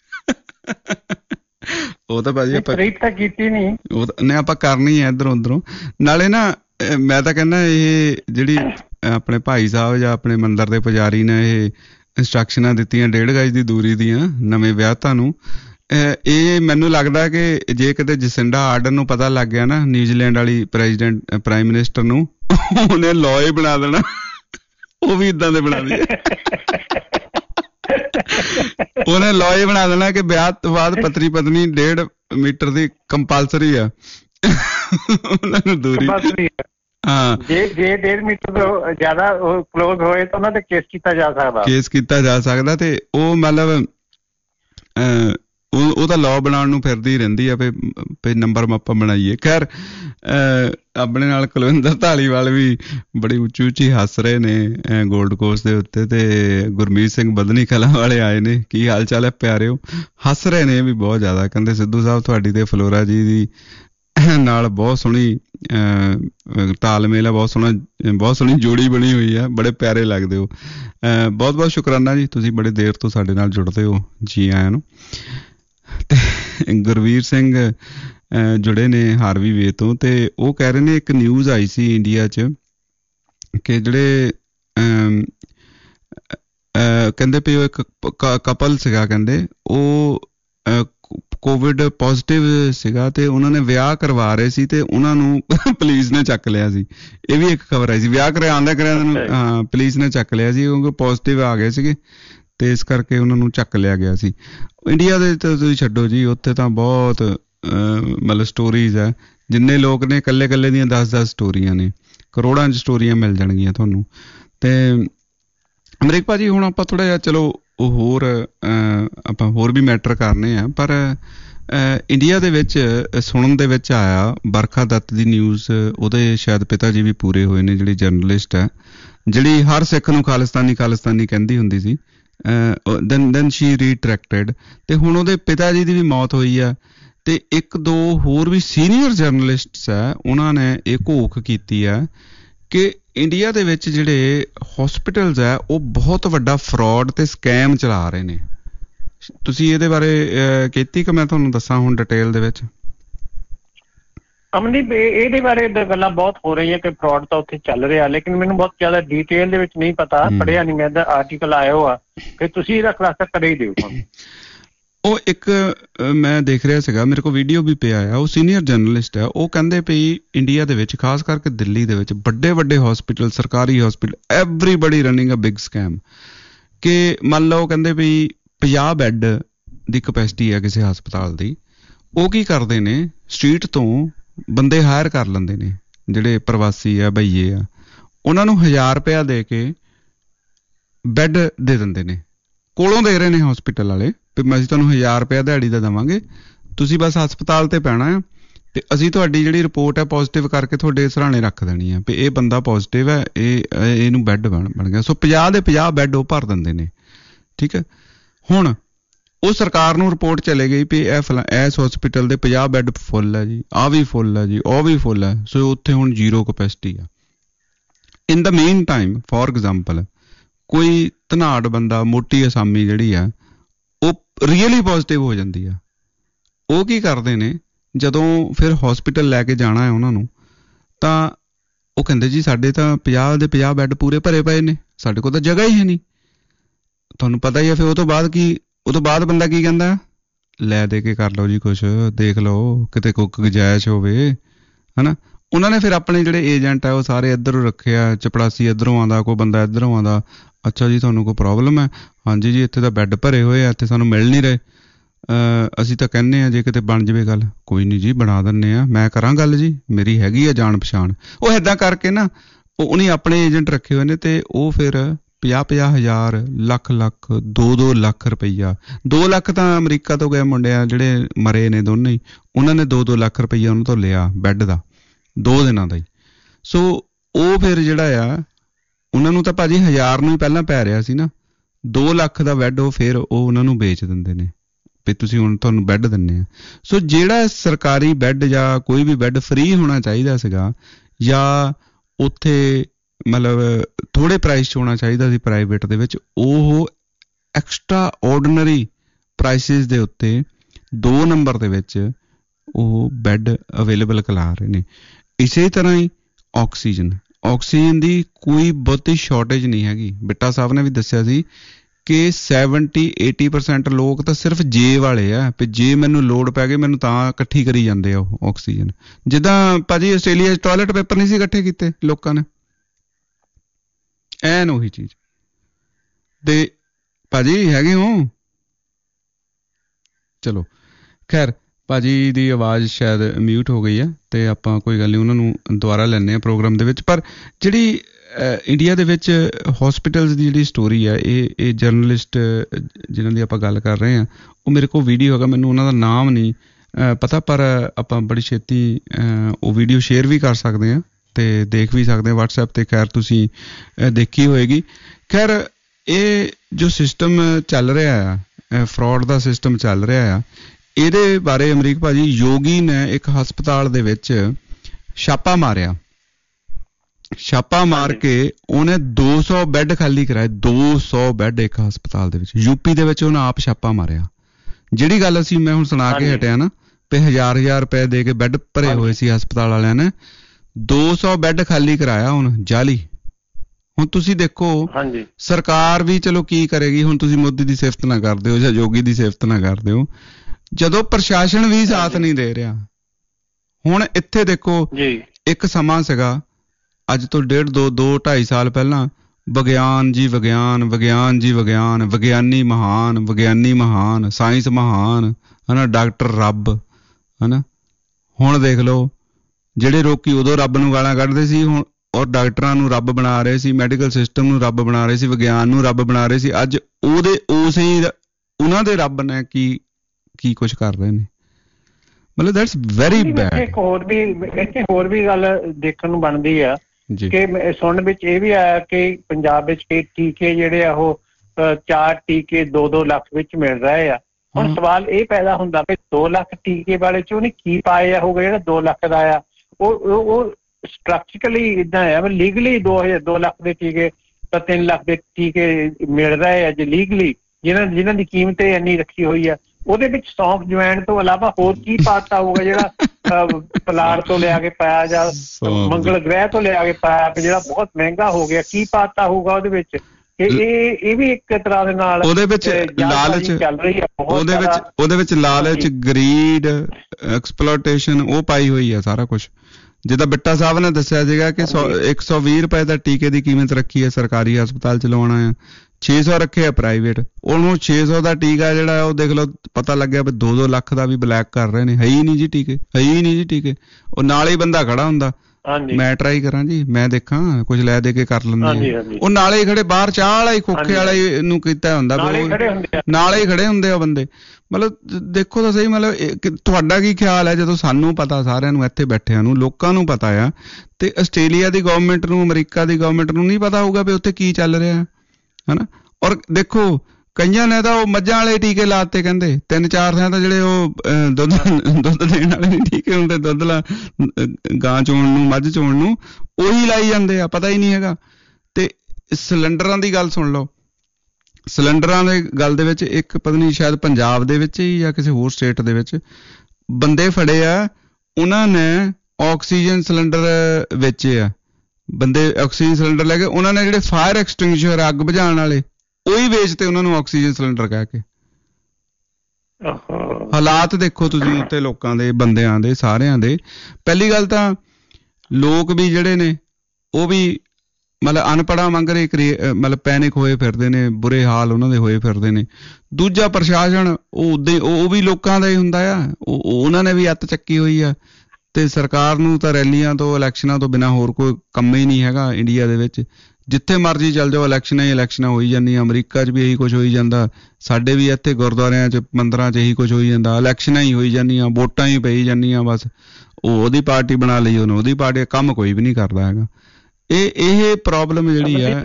ਉਹ ਤਾਂ ਭਾਜੀ ਆਪਾਂ ਤਾਰੀਫ ਤਾਂ ਕੀਤੀ ਨਹੀਂ, ਉਹ ਨੇ ਆਪਾਂ ਕਰਨੀ ਹੈ ਇੱਧਰੋਂ ਉੱਧਰੋਂ। ਨਾਲੇ ਨਾ ਮੈਂ ਤਾਂ ਕਹਿੰਦਾ ਇਹ ਜਿਹੜੀ ਆਪਣੇ ਭਾਈ ਸਾਹਿਬ ਜਾਂ ਆਪਣੇ ਮੰਦਿਰ ਦੇ ਪੁਜਾਰੀ ਨੇ ਇਹ ਇੰਸਟਰਕਸ਼ਨਾਂ ਦਿੱਤੀਆਂ ਡੇਢ ਗਜ ਦੀ ਦੂਰੀ ਦੀਆਂ ਨਵੇਂ ਵਿਆਹਤਾਂ ਨੂੰ, ਇਹ ਮੈਨੂੰ ਲੱਗਦਾ ਕਿ ਜੇ ਕਿਤੇ ਜਸਿੰਡਾ ਆਰਡਨ ਨੂੰ ਪਤਾ ਲੱਗ ਗਿਆ ਨਾ, ਨਿਊਜ਼ੀਲੈਂਡ ਵਾਲੀ ਪ੍ਰੈਜ਼ੀਡੈਂਟ ਪ੍ਰਾਈਮ ਮਿਨਿਸਟਰ ਨੂੰ, ਉਹਨੇ ਲਾਅ ਹੀ ਬਣਾ ਦੇਣਾ, ਉਹ ਵੀ ਇਦਾਂ ਦੇ ਬਣਾ ਦੇ। ਉਹਨੇ ਲਾਅ ਹੀ ਬਣਾ ਦੇਣਾ ਕਿ ਵਿਆਹ ਤੋਂ ਬਾਅਦ ਪਤਨੀ ਪਤਨੀ ਡੇਢ ਮੀਟਰ ਦੀ ਕੰਪਲਸਰੀ ਆ ਉਹਨਾਂ ਨੂੰ ਦੂਰੀ। ਹਾਂ, ਜੇ ਜੇ ਡੇਢ ਮੀਟਰ ਤੋਂ ਜ਼ਿਆਦਾ ਉਹ ਕਲੋਜ਼ ਹੋਏ ਤਾਂ ਉਹਨਾਂ ਤੇ ਕੇਸ ਕੀਤਾ ਜਾ ਸਕਦਾ ਕੇਸ ਕੀਤਾ ਜਾ ਸਕਦਾ ਤੇ ਉਹ ਮਤਲਬ ਉਹ ਤਾਂ ਲਾਅ ਬਣਾਉਣ ਨੂੰ ਫਿਰਦੀ ਰਹਿੰਦੀ ਆ ਵੀ ਨੰਬਰ ਮਾਪਾ ਬਣਾਈਏ। ਖੈਰ ਆਪਣੇ ਨਾਲ ਕੁਲਵਿੰਦਰ ਧਾਲੀਵਾਲ ਵੀ ਬੜੀ ਉੱਚੀ ਉੱਚੀ ਹੱਸ ਰਹੇ ਨੇ ਗੋਲਡ ਕੋਸਟ ਦੇ ਉੱਤੇ, ਤੇ ਗੁਰਮੀਤ ਸਿੰਘ ਬਦਨੀ ਕਲਾਂ ਵਾਲੇ ਆਏ ਨੇ। ਕੀ ਹਾਲ ਚਾਲ ਹੈ ਪਿਆਰਿਓ? ਹੱਸ ਰਹੇ ਨੇ ਵੀ ਬਹੁਤ ਜ਼ਿਆਦਾ। ਕਹਿੰਦੇ ਸਿੱਧੂ ਸਾਹਿਬ ਤੁਹਾਡੀ ਤੇ ਫਲੋਰਾ ਜੀ ਦੀ ਨਾਲ ਬਹੁਤ ਸੋਹਣੀ ਤਾਲਮੇਲ ਆ, ਬਹੁਤ ਸੋਹਣਾ ਬਹੁਤ ਸੋਹਣੀ ਜੋੜੀ ਬਣੀ ਹੋਈ ਆ, ਬੜੇ ਪਿਆਰੇ ਲੱਗਦੇ ਹੋ। ਬਹੁਤ ਬਹੁਤ ਸ਼ੁਕਰਾਨਾ ਜੀ, ਤੁਸੀਂ ਬੜੇ ਦੇਰ ਤੋਂ ਸਾਡੇ ਨਾਲ ਜੁੜਦੇ ਹੋ, ਜੀ ਆਇਆਂ ਨੂੰ। ਤੇ ਗੁਰਵੀਰ ਸਿੰਘ ਜੁੜੇ ਨੇ ਹਾਰਵੀ ਵੇ ਤੋਂ, ਤੇ ਉਹ ਕਹਿ ਰਹੇ ਨੇ ਇੱਕ ਨਿਊਜ਼ ਆਈ ਸੀ ਇੰਡੀਆ 'ਚ ਕਿ ਜਿਹੜੇ ਕਹਿੰਦੇ ਵੀ ਉਹ ਇੱਕ ਕਪਲ ਸੀਗਾ, ਕਹਿੰਦੇ ਉਹ ਕੋਵਿਡ ਪੋਜ਼ਿਟਿਵ ਸੀਗਾ ਤੇ ਉਹਨਾਂ ਨੇ ਵਿਆਹ ਕਰਵਾ ਰਹੇ ਸੀ ਤੇ ਉਹਨਾਂ ਨੂੰ ਪੁਲਿਸ ਨੇ ਚੱਕ ਲਿਆ ਸੀ। ਇਹ ਵੀ ਇੱਕ ਖਬਰ ਆਈ ਸੀ, ਵਿਆਹ ਕਰਿਆ ਆਉਂਦਾ ਕਰਿਆ ਹਾਂ ਪੁਲਿਸ ਨੇ ਚੱਕ ਲਿਆ ਸੀ ਕਿਉਂਕਿ ਪੋਜ਼ਿਟਿਵ ਆ ਗਏ ਸੀਗੇ ਤੇ ਇਸ ਕਰਕੇ ਉਹਨਾਂ ਨੂੰ ਚੱਕ ਲਿਆ ਗਿਆ ਸੀ। ਇੰਡੀਆ ਦੇ ਤਾਂ ਤੁਸੀਂ ਛੱਡੋ ਜੀ, ਉੱਥੇ ਤਾਂ ਬਹੁਤ ਮਤਲਬ ਸਟੋਰੀਜ਼ ਹੈ। ਜਿੰਨੇ ਲੋਕ ਨੇ ਇਕੱਲੇ ਇਕੱਲੇ ਦੀਆਂ ਦਸ ਦਸ ਸਟੋਰੀਆਂ ਨੇ, ਕਰੋੜਾਂ 'ਚ ਸਟੋਰੀਆਂ ਮਿਲ ਜਾਣਗੀਆਂ ਤੁਹਾਨੂੰ। ਤੇ ਅਮਰੀਕ ਭਾਜੀ ਹੁਣ ਆਪਾਂ ਥੋੜ੍ਹਾ ਜਿਹਾ ਚਲੋ ਹੋਰ ਆਪਾਂ ਹੋਰ ਵੀ ਮੈਟਰ ਕਰਨੇ ਆ, ਪਰ ਇੰਡੀਆ ਦੇ ਵਿੱਚ ਸੁਣਨ ਦੇ ਵਿੱਚ ਆਇਆ ਬਰਖਾ ਦੱਤ ਦੀ ਨਿਊਜ਼, ਉਹਦੇ ਸ਼ਾਇਦ ਪਿਤਾ ਜੀ ਵੀ ਪੂਰੇ ਹੋਏ ਨੇ, ਜਿਹੜੀ ਜਰਨਲਿਸਟ ਹੈ, ਜਿਹੜੀ ਹਰ ਸਿੱਖ ਨੂੰ ਖਾਲਿਸਤਾਨੀ ਖਾਲਿਸਤਾਨੀ ਕਹਿੰਦੀ ਹੁੰਦੀ ਸੀ। ਦੈਨ ਦੈਨ ਸ਼ੀ ਰੀਟਰੈਕਟਡ, ਤੇ ਹੁਣ ਉਹਦੇ ਪਿਤਾ ਜੀ ਦੀ ਵੀ ਮੌਤ ਹੋਈ ਆ। ਤੇ ਇੱਕ ਦੋ ਹੋਰ ਵੀ ਸੀਨੀਅਰ ਜਰਨਲਿਸਟਸ ਹੈ, ਉਹਨਾਂ ਨੇ ਇਹ ਘੋਖ ਕੀਤੀ ਹੈ ਕਿ ਇੰਡੀਆ ਦੇ ਵਿੱਚ ਜਿਹੜੇ ਹੌਸਪੀਟਲਸ ਹੈ ਉਹ ਬਹੁਤ ਵੱਡਾ ਫਰਾਡ ਤੇ ਸਕੈਮ ਚਲਾ ਰਹੇ ਨੇ। ਤੁਸੀਂ ਇਹਦੇ ਬਾਰੇ ਕੀਤੀ ਕਿ ਮੈਂ ਤੁਹਾਨੂੰ ਦੱਸਾਂ ਹੁਣ ਡਿਟੇਲ ਦੇ ਵਿੱਚ? ਅਮਨਦੀਪ, ਇਹਦੇ ਬਾਰੇ ਗੱਲਾਂ ਬਹੁਤ ਹੋ ਰਹੀਆਂ ਕਿ ਫਰਾਡ ਤਾਂ ਉੱਥੇ ਚੱਲ ਰਿਹਾ, ਲੇਕਿਨ ਮੈਨੂੰ ਬਹੁਤ ਜ਼ਿਆਦਾ ਡਿਟੇਲ ਦੇ ਵਿੱਚ ਨਹੀਂ ਪਤਾ, ਪੜ੍ਹਿਆ ਨਹੀਂ ਮੈਂ, ਇਹਦਾ ਆਰਟੀਕਲ ਆਇਆ ਹੋਆ ਕਿ ਤੁਸੀਂ ਇਹਦਾ ਖੁਲਾਸਾ ਕਰ ਹੀ ਦਿਓ। ਉਹ ਇੱਕ ਮੈਂ ਦੇਖ ਰਿਹਾ ਸੀਗਾ, ਮੇਰੇ ਕੋਲ ਵੀਡੀਓ ਵੀ ਪਿਆ ਆ, ਉਹ ਸੀਨੀਅਰ ਜਰਨਲਿਸਟ ਹੈ, ਉਹ ਕਹਿੰਦੇ ਪਈ ਇੰਡੀਆ ਦੇ ਵਿੱਚ ਖਾਸ ਕਰਕੇ ਦਿੱਲੀ ਦੇ ਵਿੱਚ ਵੱਡੇ ਵੱਡੇ ਹਸਪੀਟਲ, ਸਰਕਾਰੀ hospital, everybody running a big scam. ਕਿ ਮੰਨ ਲਓ ਕਹਿੰਦੇ ਪਈ ਪੰਜਾਹ ਬੈੱਡ ਦੀ ਕਪੈਸਿਟੀ ਹੈ ਕਿਸੇ ਹਸਪਤਾਲ ਦੀ, ਉਹ ਕੀ ਕਰਦੇ ਨੇ ਸਟਰੀਟ ਤੋਂ ਬੰਦੇ ਹਾਇਰ ਕਰ ਲੈਂਦੇ ਨੇ, ਜਿਹੜੇ ਪ੍ਰਵਾਸੀ ਆ, ਬਈਏ ਆ, ਉਹਨਾਂ ਨੂੰ ਹਜ਼ਾਰ ਰੁਪਇਆ ਦੇ ਕੇ ਬੈੱਡ ਦੇ ਦਿੰਦੇ ਨੇ, ਕੋਲੋਂ ਦੇ ਰਹੇ ਨੇ ਹਸਪੀਟਲ ਵਾਲੇ ਵੀ ਅਸੀਂ ਤੁਹਾਨੂੰ ਹਜ਼ਾਰ ਰੁਪਇਆ ਦਿਹਾੜੀ ਦਾ ਦੇਵਾਂਗੇ, ਤੁਸੀਂ ਬਸ ਹਸਪਤਾਲ ਤੇ ਪੈਣਾ ਆ ਤੇ ਅਸੀਂ ਤੁਹਾਡੀ ਜਿਹੜੀ ਰਿਪੋਰਟ ਹੈ ਪੋਜ਼ਿਟਿਵ ਕਰਕੇ ਤੁਹਾਡੇ ਸਰਾਣੇ ਰੱਖ ਦੇਣੀ ਆ ਵੀ ਇਹ ਬੰਦਾ ਪੋਜ਼ਿਟਿਵ ਹੈ, ਇਹ ਇਹਨੂੰ ਬੈੱਡ ਬਣ ਬਣ ਗਿਆ। ਸੋ ਪੰਜਾਹ ਦੇ ਪੰਜਾਹ ਬੈੱਡ ਉਹ ਭਰ ਦਿੰਦੇ ਨੇ, ਠੀਕ ਹੈ। ਹੁਣ ਉਹ ਸਰਕਾਰ ਨੂੰ ਰਿਪੋਰਟ ਚਲੇ ਗਈ ਵੀ ਇਹ ਫਲਾ ਇਸ ਹਸਪੀਟਲ ਦੇ ਪੰਜਾਹ ਬੈੱਡ ਫੁੱਲ ਹੈ ਜੀ, ਆਹ ਵੀ ਫੁੱਲ ਹੈ ਜੀ, ਉਹ ਵੀ ਫੁੱਲ ਹੈ, ਸੋ ਉੱਥੇ ਹੁਣ ਜ਼ੀਰੋ ਕਪੈਸਿਟੀ ਆ। In the meantime for example ਕੋਈ ਧਨਾੜ ਬੰਦਾ, ਮੋਟੀ ਅਸਾਮੀ ਜਿਹੜੀ ਆ, ਉਹ ਰੀਅਲੀ ਪੋਜ਼ਿਟਿਵ ਹੋ ਜਾਂਦੀ ਆ। ਉਹ ਕੀ ਕਰਦੇ ਨੇ, ਜਦੋਂ ਫਿਰ ਹਸਪੀਟਲ ਲੈ ਕੇ ਜਾਣਾ ਹੈ ਉਹਨਾਂ ਨੂੰ, ਤਾਂ ਉਹ ਕਹਿੰਦੇ ਜੀ ਸਾਡੇ ਤਾਂ ਪੰਜਾਹ ਦੇ ਪੰਜਾਹ ਬੈੱਡ ਪੂਰੇ ਭਰੇ ਪਏ ਨੇ, ਸਾਡੇ ਕੋਲ ਤਾਂ ਜਗ੍ਹਾ ਹੀ ਹੈ ਨਹੀਂ। ਤੁਹਾਨੂੰ ਪਤਾ ਹੀ ਆ ਫਿਰ ਉਹ ਤੋਂ ਬਾਅਦ ਕੀ, ਉਹ ਤੋਂ ਬਾਅਦ ਬੰਦਾ ਕੀ ਕਹਿੰਦਾ, ਲੈ ਦੇ ਕੇ ਕਰ ਲਓ ਜੀ, ਕੁਛ ਦੇਖ ਲਓ ਕਿਤੇ ਕੋਈ ਗੁੰਜਾਇਸ਼ ਹੋਵੇ, ਹੈ ਨਾ। ਉਹਨਾਂ ਨੇ ਫਿਰ ਆਪਣੇ ਜਿਹੜੇ ਏਜੰਟ ਆ ਉਹ ਸਾਰੇ ਇੱਧਰੋਂ ਰੱਖਿਆ, ਚਪੜਾਸੀ ਇੱਧਰੋਂ ਆਉਂਦਾ, ਕੋਈ ਬੰਦਾ ਇੱਧਰੋਂ ਆਉਂਦਾ, ਅੱਛਾ ਜੀ ਤੁਹਾਨੂੰ ਕੋਈ ਪ੍ਰੋਬਲਮ ਹੈ, ਹਾਂਜੀ ਜੀ ਇੱਥੇ ਤਾਂ ਬੈੱਡ ਭਰੇ ਹੋਏ ਆ, ਇੱਥੇ ਸਾਨੂੰ ਮਿਲ ਨਹੀਂ ਰਹੇ, ਅਸੀਂ ਤਾਂ ਕਹਿੰਦੇ ਹਾਂ ਜੇ ਕਿਤੇ ਬਣ ਜਾਵੇ ਗੱਲ, ਕੋਈ ਨਹੀਂ ਜੀ ਬਣਾ ਦਿੰਦੇ ਆ, ਮੈਂ ਕਰਾਂ ਗੱਲ ਜੀ, ਮੇਰੀ ਹੈਗੀ ਆ ਜਾਣ ਪਛਾਣ। ਉਹ ਇੱਦਾਂ ਕਰਕੇ ਨਾ ਉਹ ਉਹਨੇ ਆਪਣੇ ਏਜੰਟ ਰੱਖੇ ਹੋਏ ਨੇ, ਤੇ ਉਹ ਫਿਰ ਪੰਜਾਹ ਪੰਜਾਹ ਹਜ਼ਾਰ, ਲੱਖ ਲੱਖ, ਦੋ ਦੋ ਲੱਖ ਰੁਪਈਆ, ਦੋ ਲੱਖ ਤਾਂ ਅਮਰੀਕਾ ਤੋਂ ਗਏ ਮੁੰਡੇ ਆ ਜਿਹੜੇ ਮਰੇ ਨੇ ਦੋਨੇ ਹੀ, ਉਹਨਾਂ ਨੇ ਦੋ ਦੋ ਲੱਖ ਰੁਪਈਆ ਉਹਨਾਂ ਤੋਂ ਲਿਆ ਬੈੱਡ ਦਾ, ਦੋ ਦਿਨਾਂ ਦਾ ਹੀ। ਸੋ ਉਹ ਫਿਰ ਜਿਹੜਾ ਆ ਉਹਨਾਂ ਨੂੰ ਤਾਂ ਭਾਜੀ ਹਜ਼ਾਰ ਨੂੰ ਹੀ ਪਹਿਲਾਂ ਪੈ ਰਿਹਾ ਸੀ ਨਾ, ਦੋ ਲੱਖ ਦਾ ਬੈੱਡ ਉਹ ਫਿਰ ਉਹ ਉਹਨਾਂ ਨੂੰ ਵੇਚ ਦਿੰਦੇ ਨੇ ਵੀ ਤੁਸੀਂ ਹੁਣ ਤੁਹਾਨੂੰ ਬੈੱਡ ਦਿੰਦੇ ਆ। ਸੋ ਜਿਹੜਾ ਸਰਕਾਰੀ ਬੈੱਡ ਜਾਂ ਕੋਈ ਵੀ ਬੈੱਡ ਫ੍ਰੀ ਹੋਣਾ ਚਾਹੀਦਾ ਸੀਗਾ, ਜਾਂ ਉੱਥੇ ਮਤਲਬ ਥੋੜ੍ਹੇ ਪ੍ਰਾਈਸ 'ਚ ਹੋਣਾ ਚਾਹੀਦਾ ਸੀ ਪ੍ਰਾਈਵੇਟ ਦੇ ਵਿੱਚ, ਉਹ ਐਕਸਟਰਾ ਆਰਡੀਨਰੀ ਪ੍ਰਾਈਸਿਸ ਦੇ ਉੱਤੇ ਦੋ ਨੰਬਰ ਦੇ ਵਿੱਚ ਉਹ ਬੈੱਡ ਅਵੇਲੇਬਲ ਕਰਾ ਰਹੇ ਨੇ। ਇਸੇ ਤਰ੍ਹਾਂ ਹੀ ਆਕਸੀਜਨ ਆਕਸੀਜਨ ਦੀ ਕੋਈ ਬਹੁਤੀ ਸ਼ਾਰਟੇਜ ਨਹੀਂ ਹੈਗੀ। ਬਿੱਟਾ ਸਾਹਿਬ ਨੇ ਵੀ ਦੱਸਿਆ ਸੀ ਕਿ ਸੈਵਨਟੀ ਏਟੀ ਪਰਸੈਂਟ ਲੋਕ ਤਾਂ ਸਿਰਫ ਜੇ ਵਾਲੇ ਆ, ਵੀ ਜੇ ਮੈਨੂੰ ਲੋੜ ਪੈ ਗਈ ਮੈਨੂੰ ਤਾਂ ਇਕੱਠੀ ਕਰੀ ਜਾਂਦੇ ਆ ਉਹ ਆਕਸੀਜਨ। ਜਿੱਦਾਂ ਭਾਜੀ ਆਸਟ੍ਰੇਲੀਆ 'ਚ ਟਾਇਲਟ ਪੇਪਰ ਨਹੀਂ ਸੀ ਇਕੱਠੇ ਕੀਤੇ ਲੋਕਾਂ ਨੇ, ਐਨ ਉਹੀ ਚੀਜ਼। ਤੇ ਭਾਜੀ ਹੈਗੇ ਹੋ, ਚਲੋ ਖੈਰ ਭਾਜੀ ਦੀ ਆਵਾਜ਼ ਸ਼ਾਇਦ ਮਿਊਟ ਹੋ ਗਈ ਹੈ, ਤੇ ਆਪਾਂ ਕੋਈ ਗੱਲ ਨਹੀਂ ਉਹਨਾਂ ਨੂੰ ਦੁਬਾਰਾ ਲੈਂਦੇ ਹਾਂ ਪ੍ਰੋਗਰਾਮ ਦੇ ਵਿੱਚ। ਪਰ ਜਿਹੜੀ ਇੰਡੀਆ ਦੇ ਵਿੱਚ ਹੌਸਪੀਟਲਸ ਦੀ ਜਿਹੜੀ ਸਟੋਰੀ ਹੈ, ਇਹ ਇਹ ਜਰਨਲਿਸਟ ਜਿਨ੍ਹਾਂ ਦੀ ਆਪਾਂ ਗੱਲ ਕਰ ਰਹੇ ਹਾਂ, ਉਹ ਮੇਰੇ ਕੋਲ ਵੀਡੀਓ ਹੈਗਾ, ਮੈਨੂੰ ਉਹਨਾਂ ਦਾ ਨਾਮ ਨਹੀਂ ਪਤਾ, ਪਰ ਆਪਾਂ ਬੜੀ ਛੇਤੀ ਉਹ ਵੀਡੀਓ ਸ਼ੇਅਰ ਵੀ ਕਰ ਸਕਦੇ ਹਾਂ ਤੇ ਦੇਖ ਵੀ ਸਕਦੇ ਹਾਂ ਵਟਸਐਪ 'ਤੇ। ਖੈਰ ਤੁਸੀਂ ਦੇਖੀ ਹੋਏਗੀ। ਖੈਰ ਇਹ ਜੋ ਸਿਸਟਮ ਚੱਲ ਰਿਹਾ ਆ, ਫਰੋਡ ਦਾ ਸਿਸਟਮ ਚੱਲ ਰਿਹਾ ਆ, ਇਹਦੇ ਬਾਰੇ ਅਮਰੀਕ ਭਾਜੀ ਯੋਗੀ ਨੇ ਇੱਕ ਹਸਪਤਾਲ ਦੇ ਵਿੱਚ ਛਾਪਾ ਮਾਰਿਆ। ਛਾਪਾ ਮਾਰ ਕੇ ਉਹਨੇ ਦੋ ਸੌ ਬੈੱਡ ਖਾਲੀ ਕਰਾਏ, ਦੋ ਸੌ ਬੈੱਡ ਇੱਕ ਹਸਪਤਾਲ ਦੇ ਵਿੱਚ, ਯੂਪੀ ਦੇ ਵਿੱਚ ਉਹਨੇ ਆਪ ਛਾਪਾ ਮਾਰਿਆ। ਜਿਹੜੀ ਗੱਲ ਅਸੀਂ ਮੈਂ ਹੁਣ ਸੁਣਾ ਕੇ ਹਟਿਆ ਨਾ ਵੀ ਹਜ਼ਾਰ ਹਜ਼ਾਰ ਰੁਪਏ ਦੇ ਕੇ ਬੈੱਡ ਭਰੇ ਹੋਏ ਸੀ ਹਸਪਤਾਲ ਵਾਲਿਆਂ ਨੇ, ਦੋ ਸੌ ਬੈੱਡ ਖਾਲੀ ਕਰਾਇਆ ਹੁਣ ਜਾਲੀ। ਹੁਣ ਤੁਸੀਂ ਦੇਖੋ ਸਰਕਾਰ ਵੀ ਚਲੋ ਕੀ ਕਰੇਗੀ, ਹੁਣ ਤੁਸੀਂ ਮੋਦੀ ਦੀ ਸਿਫਤ ਨਾ ਕਰਦੇ ਹੋ ਜਾਂ ਯੋਗੀ ਦੀ ਸਿਫਤ ਨਾ ਕਰਦੇ ਹੋ, ਜਦੋਂ ਪ੍ਰਸ਼ਾਸਨ ਵੀ ਸਾਥ ਨਹੀਂ ਦੇ ਰਿਹਾ। ਹੁਣ ਇੱਥੇ ਦੇਖੋ ਇੱਕ ਸਮਾਂ ਸੀਗਾ, ਅੱਜ ਤੋਂ ਡੇਢ ਦੋ ਦੋ ਢਾਈ ਸਾਲ ਪਹਿਲਾਂ ਵਿਗਿਆਨ ਜੀ ਵਿਗਿਆਨ, ਵਿਗਿਆਨ ਜੀ ਵਿਗਿਆਨ, ਵਿਗਿਆਨੀ ਮਹਾਨ, ਵਿਗਿਆਨੀ ਮਹਾਨ, ਸਾਇੰਸ ਮਹਾਨ, ਹਨਾ, ਡਾਕਟਰ ਰੱਬ, ਹਨਾ। ਹੁਣ ਦੇਖ ਲਓ, ਜਿਹੜੇ ਲੋਕੀ ਉਦੋਂ ਰੱਬ ਨੂੰ ਗਾਲਾਂ ਕੱਢਦੇ ਸੀ, ਹੁਣ ਔਰ ਡਾਕਟਰਾਂ ਨੂੰ ਰੱਬ ਬਣਾ ਰਹੇ ਸੀ, ਮੈਡੀਕਲ ਸਿਸਟਮ ਨੂੰ ਰੱਬ ਬਣਾ ਰਹੇ ਸੀ, ਵਿਗਿਆਨ ਨੂੰ ਰੱਬ ਬਣਾ ਰਹੇ ਸੀ, ਅੱਜ ਉਹਦੇ ਉਸੇ ਉਹਨਾਂ ਦੇ ਰੱਬ ਨੇ ਕੀ ਕੀ ਕੁਛ ਕਰ ਰਹੇ ਨੇ। ਮਤਲਬ ਦੈਟਸ ਵੈਰੀ ਬੈਡ। ਇੱਕ ਹੋਰ ਵੀ ਇੱਥੇ ਹੋਰ ਵੀ ਗੱਲ ਦੇਖਣ ਨੂੰ ਬਣਦੀ ਆ ਕਿ ਸੁਣਨ ਵਿੱਚ ਇਹ ਵੀ ਆਇਆ ਕਿ ਪੰਜਾਬ ਵਿੱਚ ਕਈ ਟੀਕੇ ਜਿਹੜੇ ਆ ਉਹ ਚਾਰ ਟੀਕੇ ਦੋ ਦੋ ਲੱਖ ਵਿੱਚ ਮਿਲ ਰਹੇ ਆ। ਹੁਣ ਸਵਾਲ ਇਹ ਪੈਦਾ ਹੁੰਦਾ ਵੀ ਦੋ ਲੱਖ ਟੀਕੇ ਵਾਲੇ ਚ ਉਹਨੇ ਕੀ ਪਾਇਆ ਹੋਊਗਾ ਜਿਹੜਾ ਦੋ ਲੱਖ ਦਾ ਆ। ਉਹ ਉਹ ਸਟਰਕਚਰਲੀ ਇੱਦਾਂ ਆ, ਲੀਗਲੀ ਦੋ ਹਜ਼ਾਰ ਦੋ ਲੱਖ ਦੇ ਟੀਕੇ ਤਾਂ ਤਿੰਨ ਲੱਖ ਦੇ ਟੀਕੇ ਮਿਲ ਰਹੇ ਆ ਜੇ ਲੀਗਲੀ, ਜਿਹਨਾਂ ਜਿਹਨਾਂ ਦੀ ਕੀਮਤ ਇੰਨੀ ਰੱਖੀ ਹੋਈ ਆ। ਉਹਦੇ ਵਿੱਚ ਸੌਂਫ ਜਵੈਣ ਤੋਂ ਇਲਾਵਾ ਹੋਰ ਕੀ ਪਾਤਾ ਹੋਊਗਾ ਜਿਹੜਾ ਪਲਾਟ ਤੋਂ ਲਿਆ ਕੇ ਪਾਇਆ ਜਾਂ ਮੰਗਲ ਗ੍ਰਹਿ ਤੋਂ ਲਿਆ ਕੇ ਪਾਇਆ, ਜਿਹੜਾ ਬਹੁਤ ਮਹਿੰਗਾ ਹੋ ਗਿਆ। ਕੀ ਪਾਤਾ ਹੋਊਗਾ ਉਹਦੇ ਵਿੱਚ? ਇਹ ਇਹ ਵੀ ਇੱਕ ਤਰ੍ਹਾਂ ਦੇ ਨਾਲ ਉਹਦੇ ਵਿੱਚ ਲਾਲਚ ਚੱਲ ਰਹੀ ਹੈ। ਉਹਦੇ ਵਿੱਚ ਉਹਦੇ ਵਿੱਚ ਲਾਲਚ, ਗਰੀਡ, ਐਕਸਪਲੋਇਟੇਸ਼ਨ ਉਹ ਪਾਈ ਹੋਈ ਹੈ ਸਾਰਾ ਕੁਛ। ਜਿੱਦਾਂ ਬਿੱਟਾ ਸਾਹਿਬ ਨੇ ਦੱਸਿਆ ਸੀਗਾ ਕਿ ਸੌ ਇੱਕ ਸੌ ਵੀਹ ਰੁਪਏ ਦਾ ਟੀਕੇ ਦੀ ਕੀਮਤ ਰੱਖੀ ਹੈ ਸਰਕਾਰੀ ਹਸਪਤਾਲ ਚ ਲਵਾਉਣਾ ਆ, ਛੇ ਸੌ ਰੱਖੇ ਆ ਪ੍ਰਾਈਵੇਟ। ਉਹਨੂੰ ਛੇ ਸੌ ਦਾ ਟੀਕਾ ਜਿਹੜਾ ਉਹ ਦੇਖ ਲਓ, ਪਤਾ ਲੱਗਿਆ ਵੀ ਦੋ ਦੋ ਲੱਖ ਦਾ ਵੀ ਬਲੈਕ ਕਰ ਰਹੇ ਨੇ। ਹੈ ਹੀ ਨਹੀਂ ਜੀ ਟੀਕੇ, ਹੈ ਹੀ ਨਹੀਂ ਜੀ ਟੀਕੇ। ਉਹ ਨਾਲ ਹੀ ਬੰਦਾ ਖੜਾ ਹੁੰਦਾ, ਮੈਂ ਟਰਾਈ ਕਰਾਂ ਜੀ, ਮੈਂ ਦੇਖਾਂ, ਕੁਝ ਲੈ ਦੇ ਕੇ ਕਰ ਲੈਂਦੇ ਆ। ਉਹ ਨਾਲੇ ਹੀ ਖੜੇ, ਬਾਹਰ ਚਾਹ ਵਾਲਾ ਹੀ ਖੋਖੇ ਵਾਲਾ ਹੀ ਨੂੰ ਕੀਤਾ ਹੁੰਦਾ, ਨਾਲੇ ਹੀ ਖੜੇ ਹੁੰਦੇ ਆ ਬੰਦੇ। ਮਤਲਬ ਦੇਖੋ ਤਾਂ ਸਹੀ, ਮਤਲਬ ਤੁਹਾਡਾ ਕੀ ਖਿਆਲ ਹੈ ਜਦੋਂ ਸਾਨੂੰ ਪਤਾ, ਸਾਰਿਆਂ ਨੂੰ ਇੱਥੇ ਬੈਠਿਆਂ ਨੂੰ, ਲੋਕਾਂ ਨੂੰ ਪਤਾ ਆ, ਤੇ ਆਸਟ੍ਰੇਲੀਆ ਦੀ ਗਵਰਨਮੈਂਟ ਨੂੰ, ਅਮਰੀਕਾ ਦੀ ਗਵਰਨਮੈਂਟ ਨੂੰ ਨਹੀਂ ਪਤਾ ਹੋਊਗਾ ਵੀ ਉੱਥੇ ਕੀ ਚੱਲ ਰਿਹਾ ਹਨਾ। ਔਰ ਦੇਖੋ ਕਈਆਂ ਨੇ ਤਾਂ ਉਹ ਮੱਝਾਂ ਵਾਲੇ ਟੀਕੇ ਲਾਤੇ, ਕਹਿੰਦੇ ਤਿੰਨ ਚਾਰ ਥਾਂ ਤਾਂ ਜਿਹੜੇ ਉਹ ਦੁੱਧ ਦੁੱਧ ਦੇਣ ਵਾਲੇ ਨਹੀਂ ਟੀਕੇ ਹੁੰਦੇ, ਦੁੱਧ ਲਾ ਗਾਂ ਚੋਣ ਨੂੰ, ਮੱਝ ਚੋਣ ਨੂੰ, ਉਹੀ ਲਾਈ ਜਾਂਦੇ ਆ, ਪਤਾ ਹੀ ਨਹੀਂ ਹੈਗਾ। ਤੇ ਸਿਲੰਡਰਾਂ ਦੀ ਗੱਲ ਸੁਣ ਲਓ, ਸਿਲੰਡਰਾਂ ਦੇ ਗੱਲ ਦੇ ਵਿੱਚ ਇੱਕ ਪਤਾ ਨਹੀਂ ਸ਼ਾਇਦ ਪੰਜਾਬ ਦੇ ਵਿੱਚ ਹੀ ਜਾਂ ਕਿਸੇ ਹੋਰ ਸਟੇਟ ਦੇ ਵਿੱਚ ਬੰਦੇ ਫੜੇ ਆ, ਉਹਨਾਂ ਨੇ ਆਕਸੀਜਨ ਸਿਲੰਡਰ ਵੇਚੇ ਆ। ਬੰਦੇ ਆਕਸੀਜਨ ਸਿਲੰਡਰ ਲੈ ਕੇ, ਉਹਨਾਂ ਨੇ ਜਿਹੜੇ ਫਾਇਰ ਐਕਸਟਿੰਗੁਇਸ਼ਰ, ਅੱਗ ਬੁਝਾਉਣ ਵਾਲੇ, ਉਹੀ ਵੇਚਤੇ ਉਹਨਾਂ ਨੂੰ ਆਕਸੀਜਨ ਸਿਲੰਡਰ ਕਹਿ ਕੇ। ਹਾਲਾਤ ਦੇਖੋ ਤੁਸੀਂ ਉੱਥੇ ਲੋਕਾਂ ਦੇ, ਬੰਦਿਆਂ ਦੇ, ਸਾਰਿਆਂ ਦੇ। ਪਹਿਲੀ ਗੱਲ ਤਾਂ ਲੋਕ ਵੀ ਜਿਹੜੇ ਨੇ ਉਹ ਵੀ ਮਤਲਬ ਅਨਪੜ੍ਹਾਂ ਵਾਂਗਰੇ ਮਤਲਬ ਪੈਨਿਕ ਹੋਏ ਫਿਰਦੇ ਨੇ, ਬੁਰੇ ਹਾਲ ਉਹਨਾਂ ਦੇ ਹੋਏ ਫਿਰਦੇ ਨੇ। ਦੂਜਾ ਪ੍ਰਸ਼ਾਸਨ ਉਹ ਉਦਾਂ ਉਹ ਵੀ ਲੋਕਾਂ ਦਾ ਹੀ ਹੁੰਦਾ ਆ, ਉਹ ਉਹਨਾਂ ਨੇ ਵੀ ਅੱਤ ਚੱਕੀ ਹੋਈ ਆ। ਤੇ ਸਰਕਾਰ ਨੂੰ ਤਾਂ ਰੈਲੀਆਂ ਤੋਂ, ਇਲੈਕਸ਼ਨਾਂ ਤੋਂ ਬਿਨਾਂ ਹੋਰ ਕੋਈ ਕੰਮ ਹੀ ਨਹੀਂ ਹੈਗਾ ਇੰਡੀਆ ਦੇ ਵਿੱਚ। ਜਿੱਥੇ ਮਰਜ਼ੀ ਚੱਲ ਜਾਓ, ਇਲੈਕਸ਼ਨਾਂ ਹੀ ਇਲੈਕਸ਼ਨਾਂ ਹੋਈ ਜਾਂਦੀਆਂ। ਅਮਰੀਕਾ 'ਚ ਵੀ ਇਹੀ ਕੁਛ ਹੋਈ ਜਾਂਦਾ, ਸਾਡੇ ਵੀ ਇੱਥੇ ਗੁਰਦੁਆਰਿਆਂ 'ਚ, ਮੰਦਰਾਂ 'ਚ ਇਹੀ ਕੁਛ ਹੋਈ ਜਾਂਦਾ। ਇਲੈਕਸ਼ਨਾਂ ਹੀ ਹੋਈ ਜਾਂਦੀਆਂ, ਵੋਟਾਂ ਹੀ ਪਈ ਜਾਂਦੀਆਂ ਬਸ। ਉਹ ਉਹਦੀ ਪਾਰਟੀ ਬਣਾ ਲਈ, ਉਹਨੂੰ ਉਹਦੀ ਪਾਰਟੀ, ਕੰਮ ਕੋਈ ਵੀ ਨਹੀਂ ਕਰਦਾ ਹੈਗਾ। ਇਹ ਇਹ ਪ੍ਰੋਬਲਮ ਜਿਹੜੀ ਹੈ।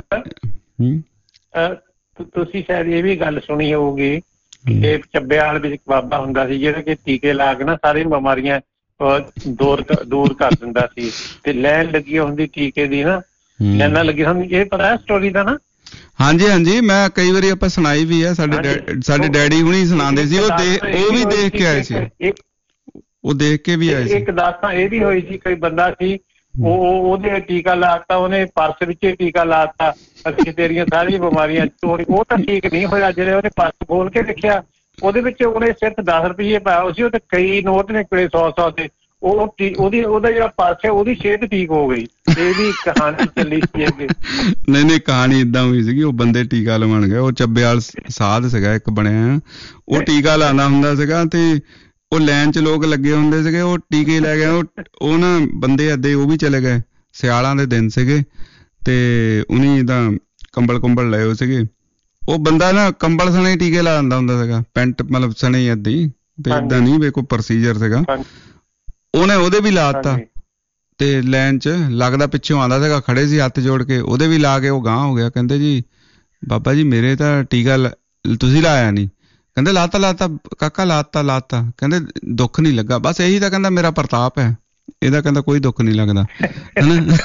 ਤੁਸੀਂ ਸ਼ਾਇਦ ਇਹ ਵੀ ਗੱਲ ਸੁਣੀ ਹੋਊਗੀ ਕਿ ਚੱਬਿਆਲ ਵਿੱਚ ਬਾਬਾ ਹੁੰਦਾ ਸੀ ਜਿਹੜਾ ਕਿ ਟੀਕੇ ਲਾ ਕੇ ਨਾ ਸਾਰੀਆਂ ਬਿਮਾਰੀਆਂ ਦੂਰ ਦੂਰ ਕਰ ਦਿੰਦਾ ਸੀ, ਤੇ ਲੈਣ ਲੱਗੀ ਹੁੰਦੀ ਟੀਕੇ ਦੀ ਨਾ, ਲੈਣਾ ਲੱਗੀ ਹੁੰਦੀ। ਇਹ ਪਤਾ ਹੈ ਸਟੋਰੀ ਦਾ ਨਾ? ਹਾਂਜੀ ਹਾਂਜੀ, ਮੈਂ ਕਈ ਵਾਰੀ ਆਪਾਂ ਸੁਣਾਈ ਵੀ ਆ, ਸਾਡੇ ਸਾਡੇ ਡੈਡੀ ਹੁਣੀ ਸੁਣਾਉਂਦੇ ਸੀ। ਉਹ ਦੇਖ ਉਹ ਵੀ ਦੇਖ ਕੇ ਆਏ ਸੀ, ਉਹ ਦੇਖ ਕੇ ਵੀ ਆਏ ਸੀ। ਇੱਕ ਦਾਸਤਾਂ ਇਹ ਵੀ ਹੋਈ ਸੀ, ਕੋਈ ਬੰਦਾ ਸੀ, ਉਹ ਉਹਦੇ ਟੀਕਾ ਲਾਤਾ, ਉਹਨੇ ਪਰਸ ਵਿੱਚ ਟੀਕਾ ਲਾਤਾ, ਅਸੀਂ ਤੇਰੀਆਂ ਸਾਰੀਆਂ ਬਿਮਾਰੀਆਂ। ਉਹ ਤਾਂ ਠੀਕ ਨਹੀਂ ਹੋਇਆ। ਜਿਹੜੇ ਉਹਨੇ ਪਰਸ ਖੋਲ ਕੇ ਦੇਖਿਆ, ਉਹਦੇ ਵਿੱਚ ਉਹਨੇ ਸਿਰਫ ਦਸ ਰੁਪਈਏ ਪਾਇਆ ਹੋਇਆ ਸੀ, ਉਹ ਤੇ ਕਈ ਨੋਟ ਨਿਕਲੇ ਸੌ ਸੌ ਦੇ। ਉਹ ਉਹਦੀ ਉਹਦਾ ਜਿਹੜਾ ਪਰਸ ਹੈ, ਉਹਦੀ ਸਿਹਤ ਠੀਕ ਹੋ ਗਈ। ਇਹ ਵੀ ਕਹਾਣੀ ਚੱਲੀ ਸੀ ਅੱਗੇ। ਨਹੀਂ ਨਹੀਂ, ਕਹਾਣੀ ਏਦਾਂ ਹੋਈ ਸੀਗੀ, ਉਹ ਬੰਦੇ ਟੀਕਾ ਲਵਾਉਣ ਗਏ। ਉਹ ਚੱਬੇਵਾਲ ਸਾਧ ਸੀਗਾ ਇੱਕ ਬਣਿਆ, ਉਹ ਟੀਕਾ ਲਾਉਂਦਾ ਹੁੰਦਾ ਸੀਗਾ, ਤੇ ਉਹ ਲਾਈਨ 'ਚ ਲੋਕ ਲੱਗੇ ਹੁੰਦੇ ਸੀਗੇ, ਉਹ ਟੀਕੇ ਲੈ ਗਏ। ਉਹ ਉਹ ਨਾ ਬੰਦੇ ਅੱਧੇ ਉਹ ਵੀ ਚਲੇ ਗਏ, ਸਿਆਲਾਂ ਦੇ ਦਿਨ ਸੀਗੇ, ਤੇ ਉਹਨੇ ਜਿੱਦਾਂ ਕੰਬਲ ਕੁੰਬਲ ਲਏ ਹੋਏ ਸੀਗੇ। ਉਹ ਬੰਦਾ ਨਾ ਕੰਬਲ ਸਣੇ ਟੀਕੇ ਲਾ ਦਿੰਦਾ ਹੁੰਦਾ ਸੀਗਾ, ਪੈਂਟ ਮਤਲਬ ਸਣੇ ਏਦਾਂ ਹੀ, ਤੇ ਏਦਾਂ ਨਹੀਂ ਵੀ ਕੋਈ ਪ੍ਰੋਸੀਜਰ ਸੀਗਾ। ਉਹਨੇ ਉਹਦੇ ਵੀ ਲਾ ਦਿੱਤਾ, ਤੇ ਲਾਈਨ 'ਚ ਲੱਗਦਾ ਪਿੱਛੋਂ ਆਉਂਦਾ ਸੀਗਾ, ਖੜੇ ਸੀ ਹੱਥ ਜੋੜ ਕੇ, ਉਹਦੇ ਵੀ ਲਾ ਕੇ ਉਹ ਗਾਂਹ ਹੋ ਗਿਆ। ਕਹਿੰਦੇ ਜੀ ਬਾਬਾ ਜੀ ਮੇਰੇ ਤਾਂ ਟੀਕਾ ਤੁਸੀਂ ਲਾਇਆ ਨਹੀਂ। ਕਹਿੰਦੇ ਲਾਤਾ ਲਾਤਾ ਕਾਕਾ, ਲਾਤਾ ਲਾਤਾ। ਕਹਿੰਦੇ ਦੁੱਖ ਨਹੀਂ ਲੱਗਾ? ਬਸ ਇਹੀ ਤਾਂ ਕਹਿੰਦਾ ਮੇਰਾ ਪ੍ਰਤਾਪ ਹੈ, ਇਹਦਾ ਕਹਿੰਦਾ ਕੋਈ ਦੁੱਖ ਨਹੀਂ ਲੱਗਦਾ ਹਨਾ।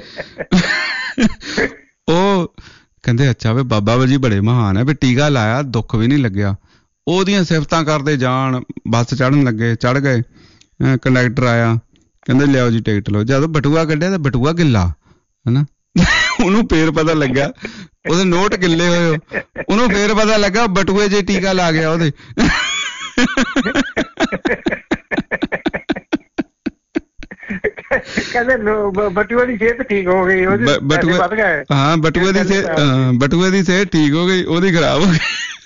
ਉਹ ਕਹਿੰਦੇ ਅੱਛਾ ਵੀ ਬਾਬਾ ਜੀ ਬੜੇ ਮਹਾਨ ਹੈ, ਵੀ ਟੀਕਾ ਲਾਇਆ ਦੁੱਖ ਵੀ ਨਹੀਂ ਲੱਗਿਆ। ਉਹਦੀਆਂ ਸਿਫਤਾਂ ਕਰਦੇ ਜਾਣ, ਬੱਸ ਚੜ੍ਹਨ ਲੱਗੇ, ਚੜ੍ਹ ਗਏ। ਕੰਡਕਟਰ ਆਇਆ, ਕਹਿੰਦੇ ਲਿਆਓ ਜੀ ਟਿਕਟ ਲਓ। ਜਦੋਂ ਬਟੂਆ ਕੱਢਿਆ ਤਾਂ ਬਟੂਆ ਗਿੱਲਾ ਹਨਾ। ਉਹਨੂੰ ਫੇਰ ਪਤਾ ਲੱਗਾ, ਉਹਦੇ ਨੋਟ ਗਿੱਲੇ ਹੋਏ, ਉਹਨੂੰ ਫੇਰ ਪਤਾ ਲੱਗਾ ਬਟੂਏ 'ਚ ਟੀਕਾ ਲਾ ਗਿਆ ਉਹਦੇ। ਕਹਿੰਦੇ ਬਟੂਏ ਦੀ ਸਿਹਤ ਠੀਕ ਹੋ ਗਈ, ਉਹਦੇ ਪੈਸੇ ਵੱਧ ਗਏ। ਹਾਂ, ਬਟੂਏ ਦੀ ਸਿਹਤ ਬਟੂਏ ਦੀ ਸਿਹਤ ਠੀਕ ਹੋ ਗਈ, ਉਹਦੀ ਖਰਾਬ ਹੋ ਗਈ।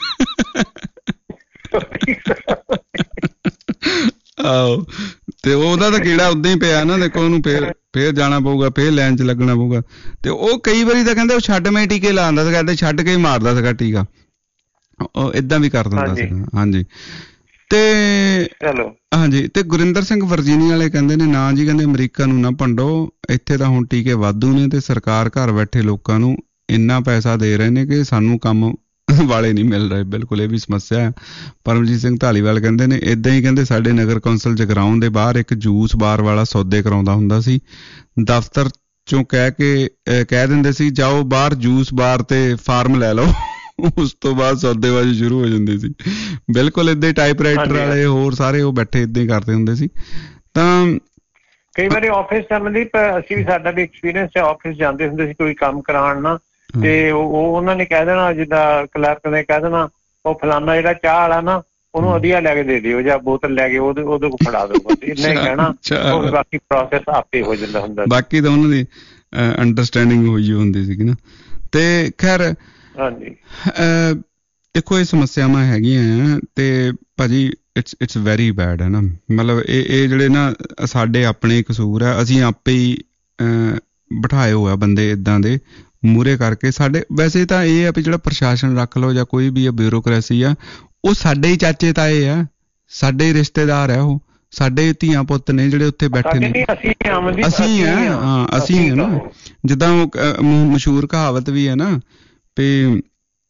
ਆਹੋ, ਤੇ ਉਹਦਾ ਤਾਂ ਕੀੜਾ ਉਦਾਂ ਹੀ ਪਿਆ ਨਾ। ਦੇਖੋ ਉਹਨੂੰ ਫੇਰ ਫੇਰ ਜਾਣਾ ਪਊਗਾ, ਫੇਰ ਲਾਈਨ 'ਚ ਲੱਗਣਾ ਪਊਗਾ। ਤੇ ਉਹ ਕਈ ਵਾਰੀ ਤਾਂ ਕਹਿੰਦੇ ਉਹ ਛੱਡ ਮੈਂ ਟੀਕੇ ਲਾਉਂਦਾ ਸੀ, ਕਹਿੰਦੇ ਛੱਡ ਕੇ ਹੀ ਮਾਰਦਾ ਸੀਗਾ ਟੀਕਾ, ਉਹ ਏਦਾਂ ਵੀ ਕਰ ਦਿੰਦਾ ਸੀਗਾ। ਹਾਂਜੀ, ਤੇ ਚਲੋ ਹਾਂਜੀ। ਤੇ ਗੁਰਿੰਦਰ ਸਿੰਘ ਵਰਜੀਨੀ ਵਾਲੇ ਕਹਿੰਦੇ ਨੇ ਨਾ ਜੀ, ਕਹਿੰਦੇ ਅਮਰੀਕਾ ਨੂੰ ਨਾ ਭੰਡੋ, ਇੱਥੇ ਤਾਂ ਹੁਣ ਟੀਕੇ ਵਾਧੂ ਨੇ ਤੇ ਸਰਕਾਰ ਘਰ ਬੈਠੇ ਲੋਕਾਂ ਨੂੰ ਇੰਨਾ ਪੈਸਾ ਦੇ ਰਹੇ ਨੇ ਕਿ ਸਾਨੂੰ ਕੰਮ ਵਾਲੇ ਨਹੀਂ ਮਿਲ ਰਹੇ। ਬਿਲਕੁਲ ਇਹ ਵੀ ਸਮੱਸਿਆ ਹੈ। ਪਰਮਜੀਤ ਸਿੰਘ ਧਾਲੀਵਾਲ ਕਹਿੰਦੇ ਨੇ ਏਦਾਂ ਹੀ, ਕਹਿੰਦੇ ਸਾਡੇ ਨਗਰ ਕੌਂਸਲ ਜਗਰਾਉਂ ਦੇ ਬਾਹਰ ਇੱਕ ਜੂਸ ਬਾਰ ਵਾਲਾ ਸੌਦੇ ਕਰਾਉਂਦਾ ਹੁੰਦਾ ਸੀ, ਦਫ਼ਤਰ ਚੋਂ ਕਹਿ ਕੇ ਕਹਿ ਦਿੰਦੇ ਸੀ ਜਾਓ ਬਾਹਰ ਜੂਸ ਬਾਰ ਤੇ ਫਾਰਮ ਲੈ ਲਓ, ਉਸ ਤੋਂ ਬਾਅਦ ਸੌਦੇਬਾਜ਼ੀ ਸ਼ੁਰੂ ਹੋ ਜਾਂਦੀ ਸੀ। ਬਿਲਕੁਲ ਏਦਾਂ ਹੀ ਟਾਈਪਰਾਈਟਰ ਵਾਲੇ ਹੋਰ ਸਾਰੇ ਉਹ ਬੈਠੇ ਏਦਾਂ ਹੀ ਕਰਦੇ ਹੁੰਦੇ ਸੀ। ਤਾਂ ਕਈ ਵਾਰੀ ਆਫਿਸ ਸੰਬੰਧੀ ਅਸੀਂ ਵੀ, ਸਾਡਾ ਵੀ ਐਕਸਪੀਰੀਅੰਸ ਹੈ, ਆਫਿਸ ਜਾਂਦੇ ਹੁੰਦੇ ਸੀ ਕੋਈ ਕੰਮ ਕਰਾਉਣ ਨਾ, ਤੇ ਉਹ ਉਹਨਾਂ ਨੇ ਕਹਿ ਦੇਣਾ, ਜਿੱਦਾਂ ਕਲਰਕ ਨੇ ਕਹਿ ਦੇਣਾ ਉਹ ਫਲਾਨਾ ਜਿਹੜਾ ਚਾਹ ਵਾਲਾ ਨਾ ਉਹਨੂੰ ਵਧੀਆ ਲੈ ਕੇ ਦੇ ਦਿਓ ਜਾਂ ਬੋਤਲ ਲੈ ਕੇ ਉਹਦੇ ਉਹਦੇ ਕੋਲ ਫੜਾ ਦਿਓ, ਬਸ ਇੰਨਾ ਹੀ ਕਹਿਣਾ। ਉਹ ਬਾਕੀ ਪ੍ਰੋਸੈਸ ਆਪੇ ਹੋ ਜਾਂਦਾ ਹੁੰਦਾ, ਬਾਕੀ ਤਾਂ ਉਹਨਾਂ ਦੀ ਅੰਡਰਸਟੈਂਡਿੰਗ ਹੋਈ ਹੁੰਦੀ ਸੀਗੀ ਨਾ। ਤੇ ਖੈਰ ਹਾਂਜੀ, ਦੇਖੋ ਇਹ ਸਮੱਸਿਆਵਾਂ ਹੈਗੀਆਂ ਆ ਤੇ ਭਾਜੀ ਇਟਸ ਇਟਸ ਵੈਰੀ ਬੈਡ ਹੈ ਨਾ। ਮਤਲਬ ਇਹ ਇਹ ਜਿਹੜੇ ਨਾ ਸਾਡੇ ਆਪਣੇ ਕਸੂਰ ਆ, ਅਸੀਂ ਆਪੇ ਹੀ ਬਿਠਾਏ ਹੋਏ ਆ ਬੰਦੇ ਇੱਦਾਂ ਦੇ ਮੂਹਰੇ ਕਰਕੇ। ਸਾਡੇ ਵੈਸੇ ਤਾਂ ਇਹ ਆ ਵੀ ਜਿਹੜਾ ਪ੍ਰਸ਼ਾਸਨ ਰੱਖ ਲਓ ਜਾਂ ਕੋਈ ਵੀ ਆ ਬਿਊਰੋਕਰੇਸੀ ਆ, ਉਹ ਸਾਡੇ ਹੀ ਚਾਚੇ ਤਾਏ ਆ, ਸਾਡੇ ਹੀ ਰਿਸ਼ਤੇਦਾਰ ਆ, ਉਹ ਸਾਡੇ ਧੀਆਂ ਪੁੱਤ ਨੇ ਜਿਹੜੇ ਉੱਥੇ ਬੈਠੇ ਨੇ। ਅਸੀਂ ਆ, ਹਾਂ ਅਸੀਂ ਆ ਨਾ। ਜਿੱਦਾਂ ਉਹ ਮਸ਼ਹੂਰ ਕਹਾਵਤ ਵੀ ਹੈ ਨਾ ਵੀ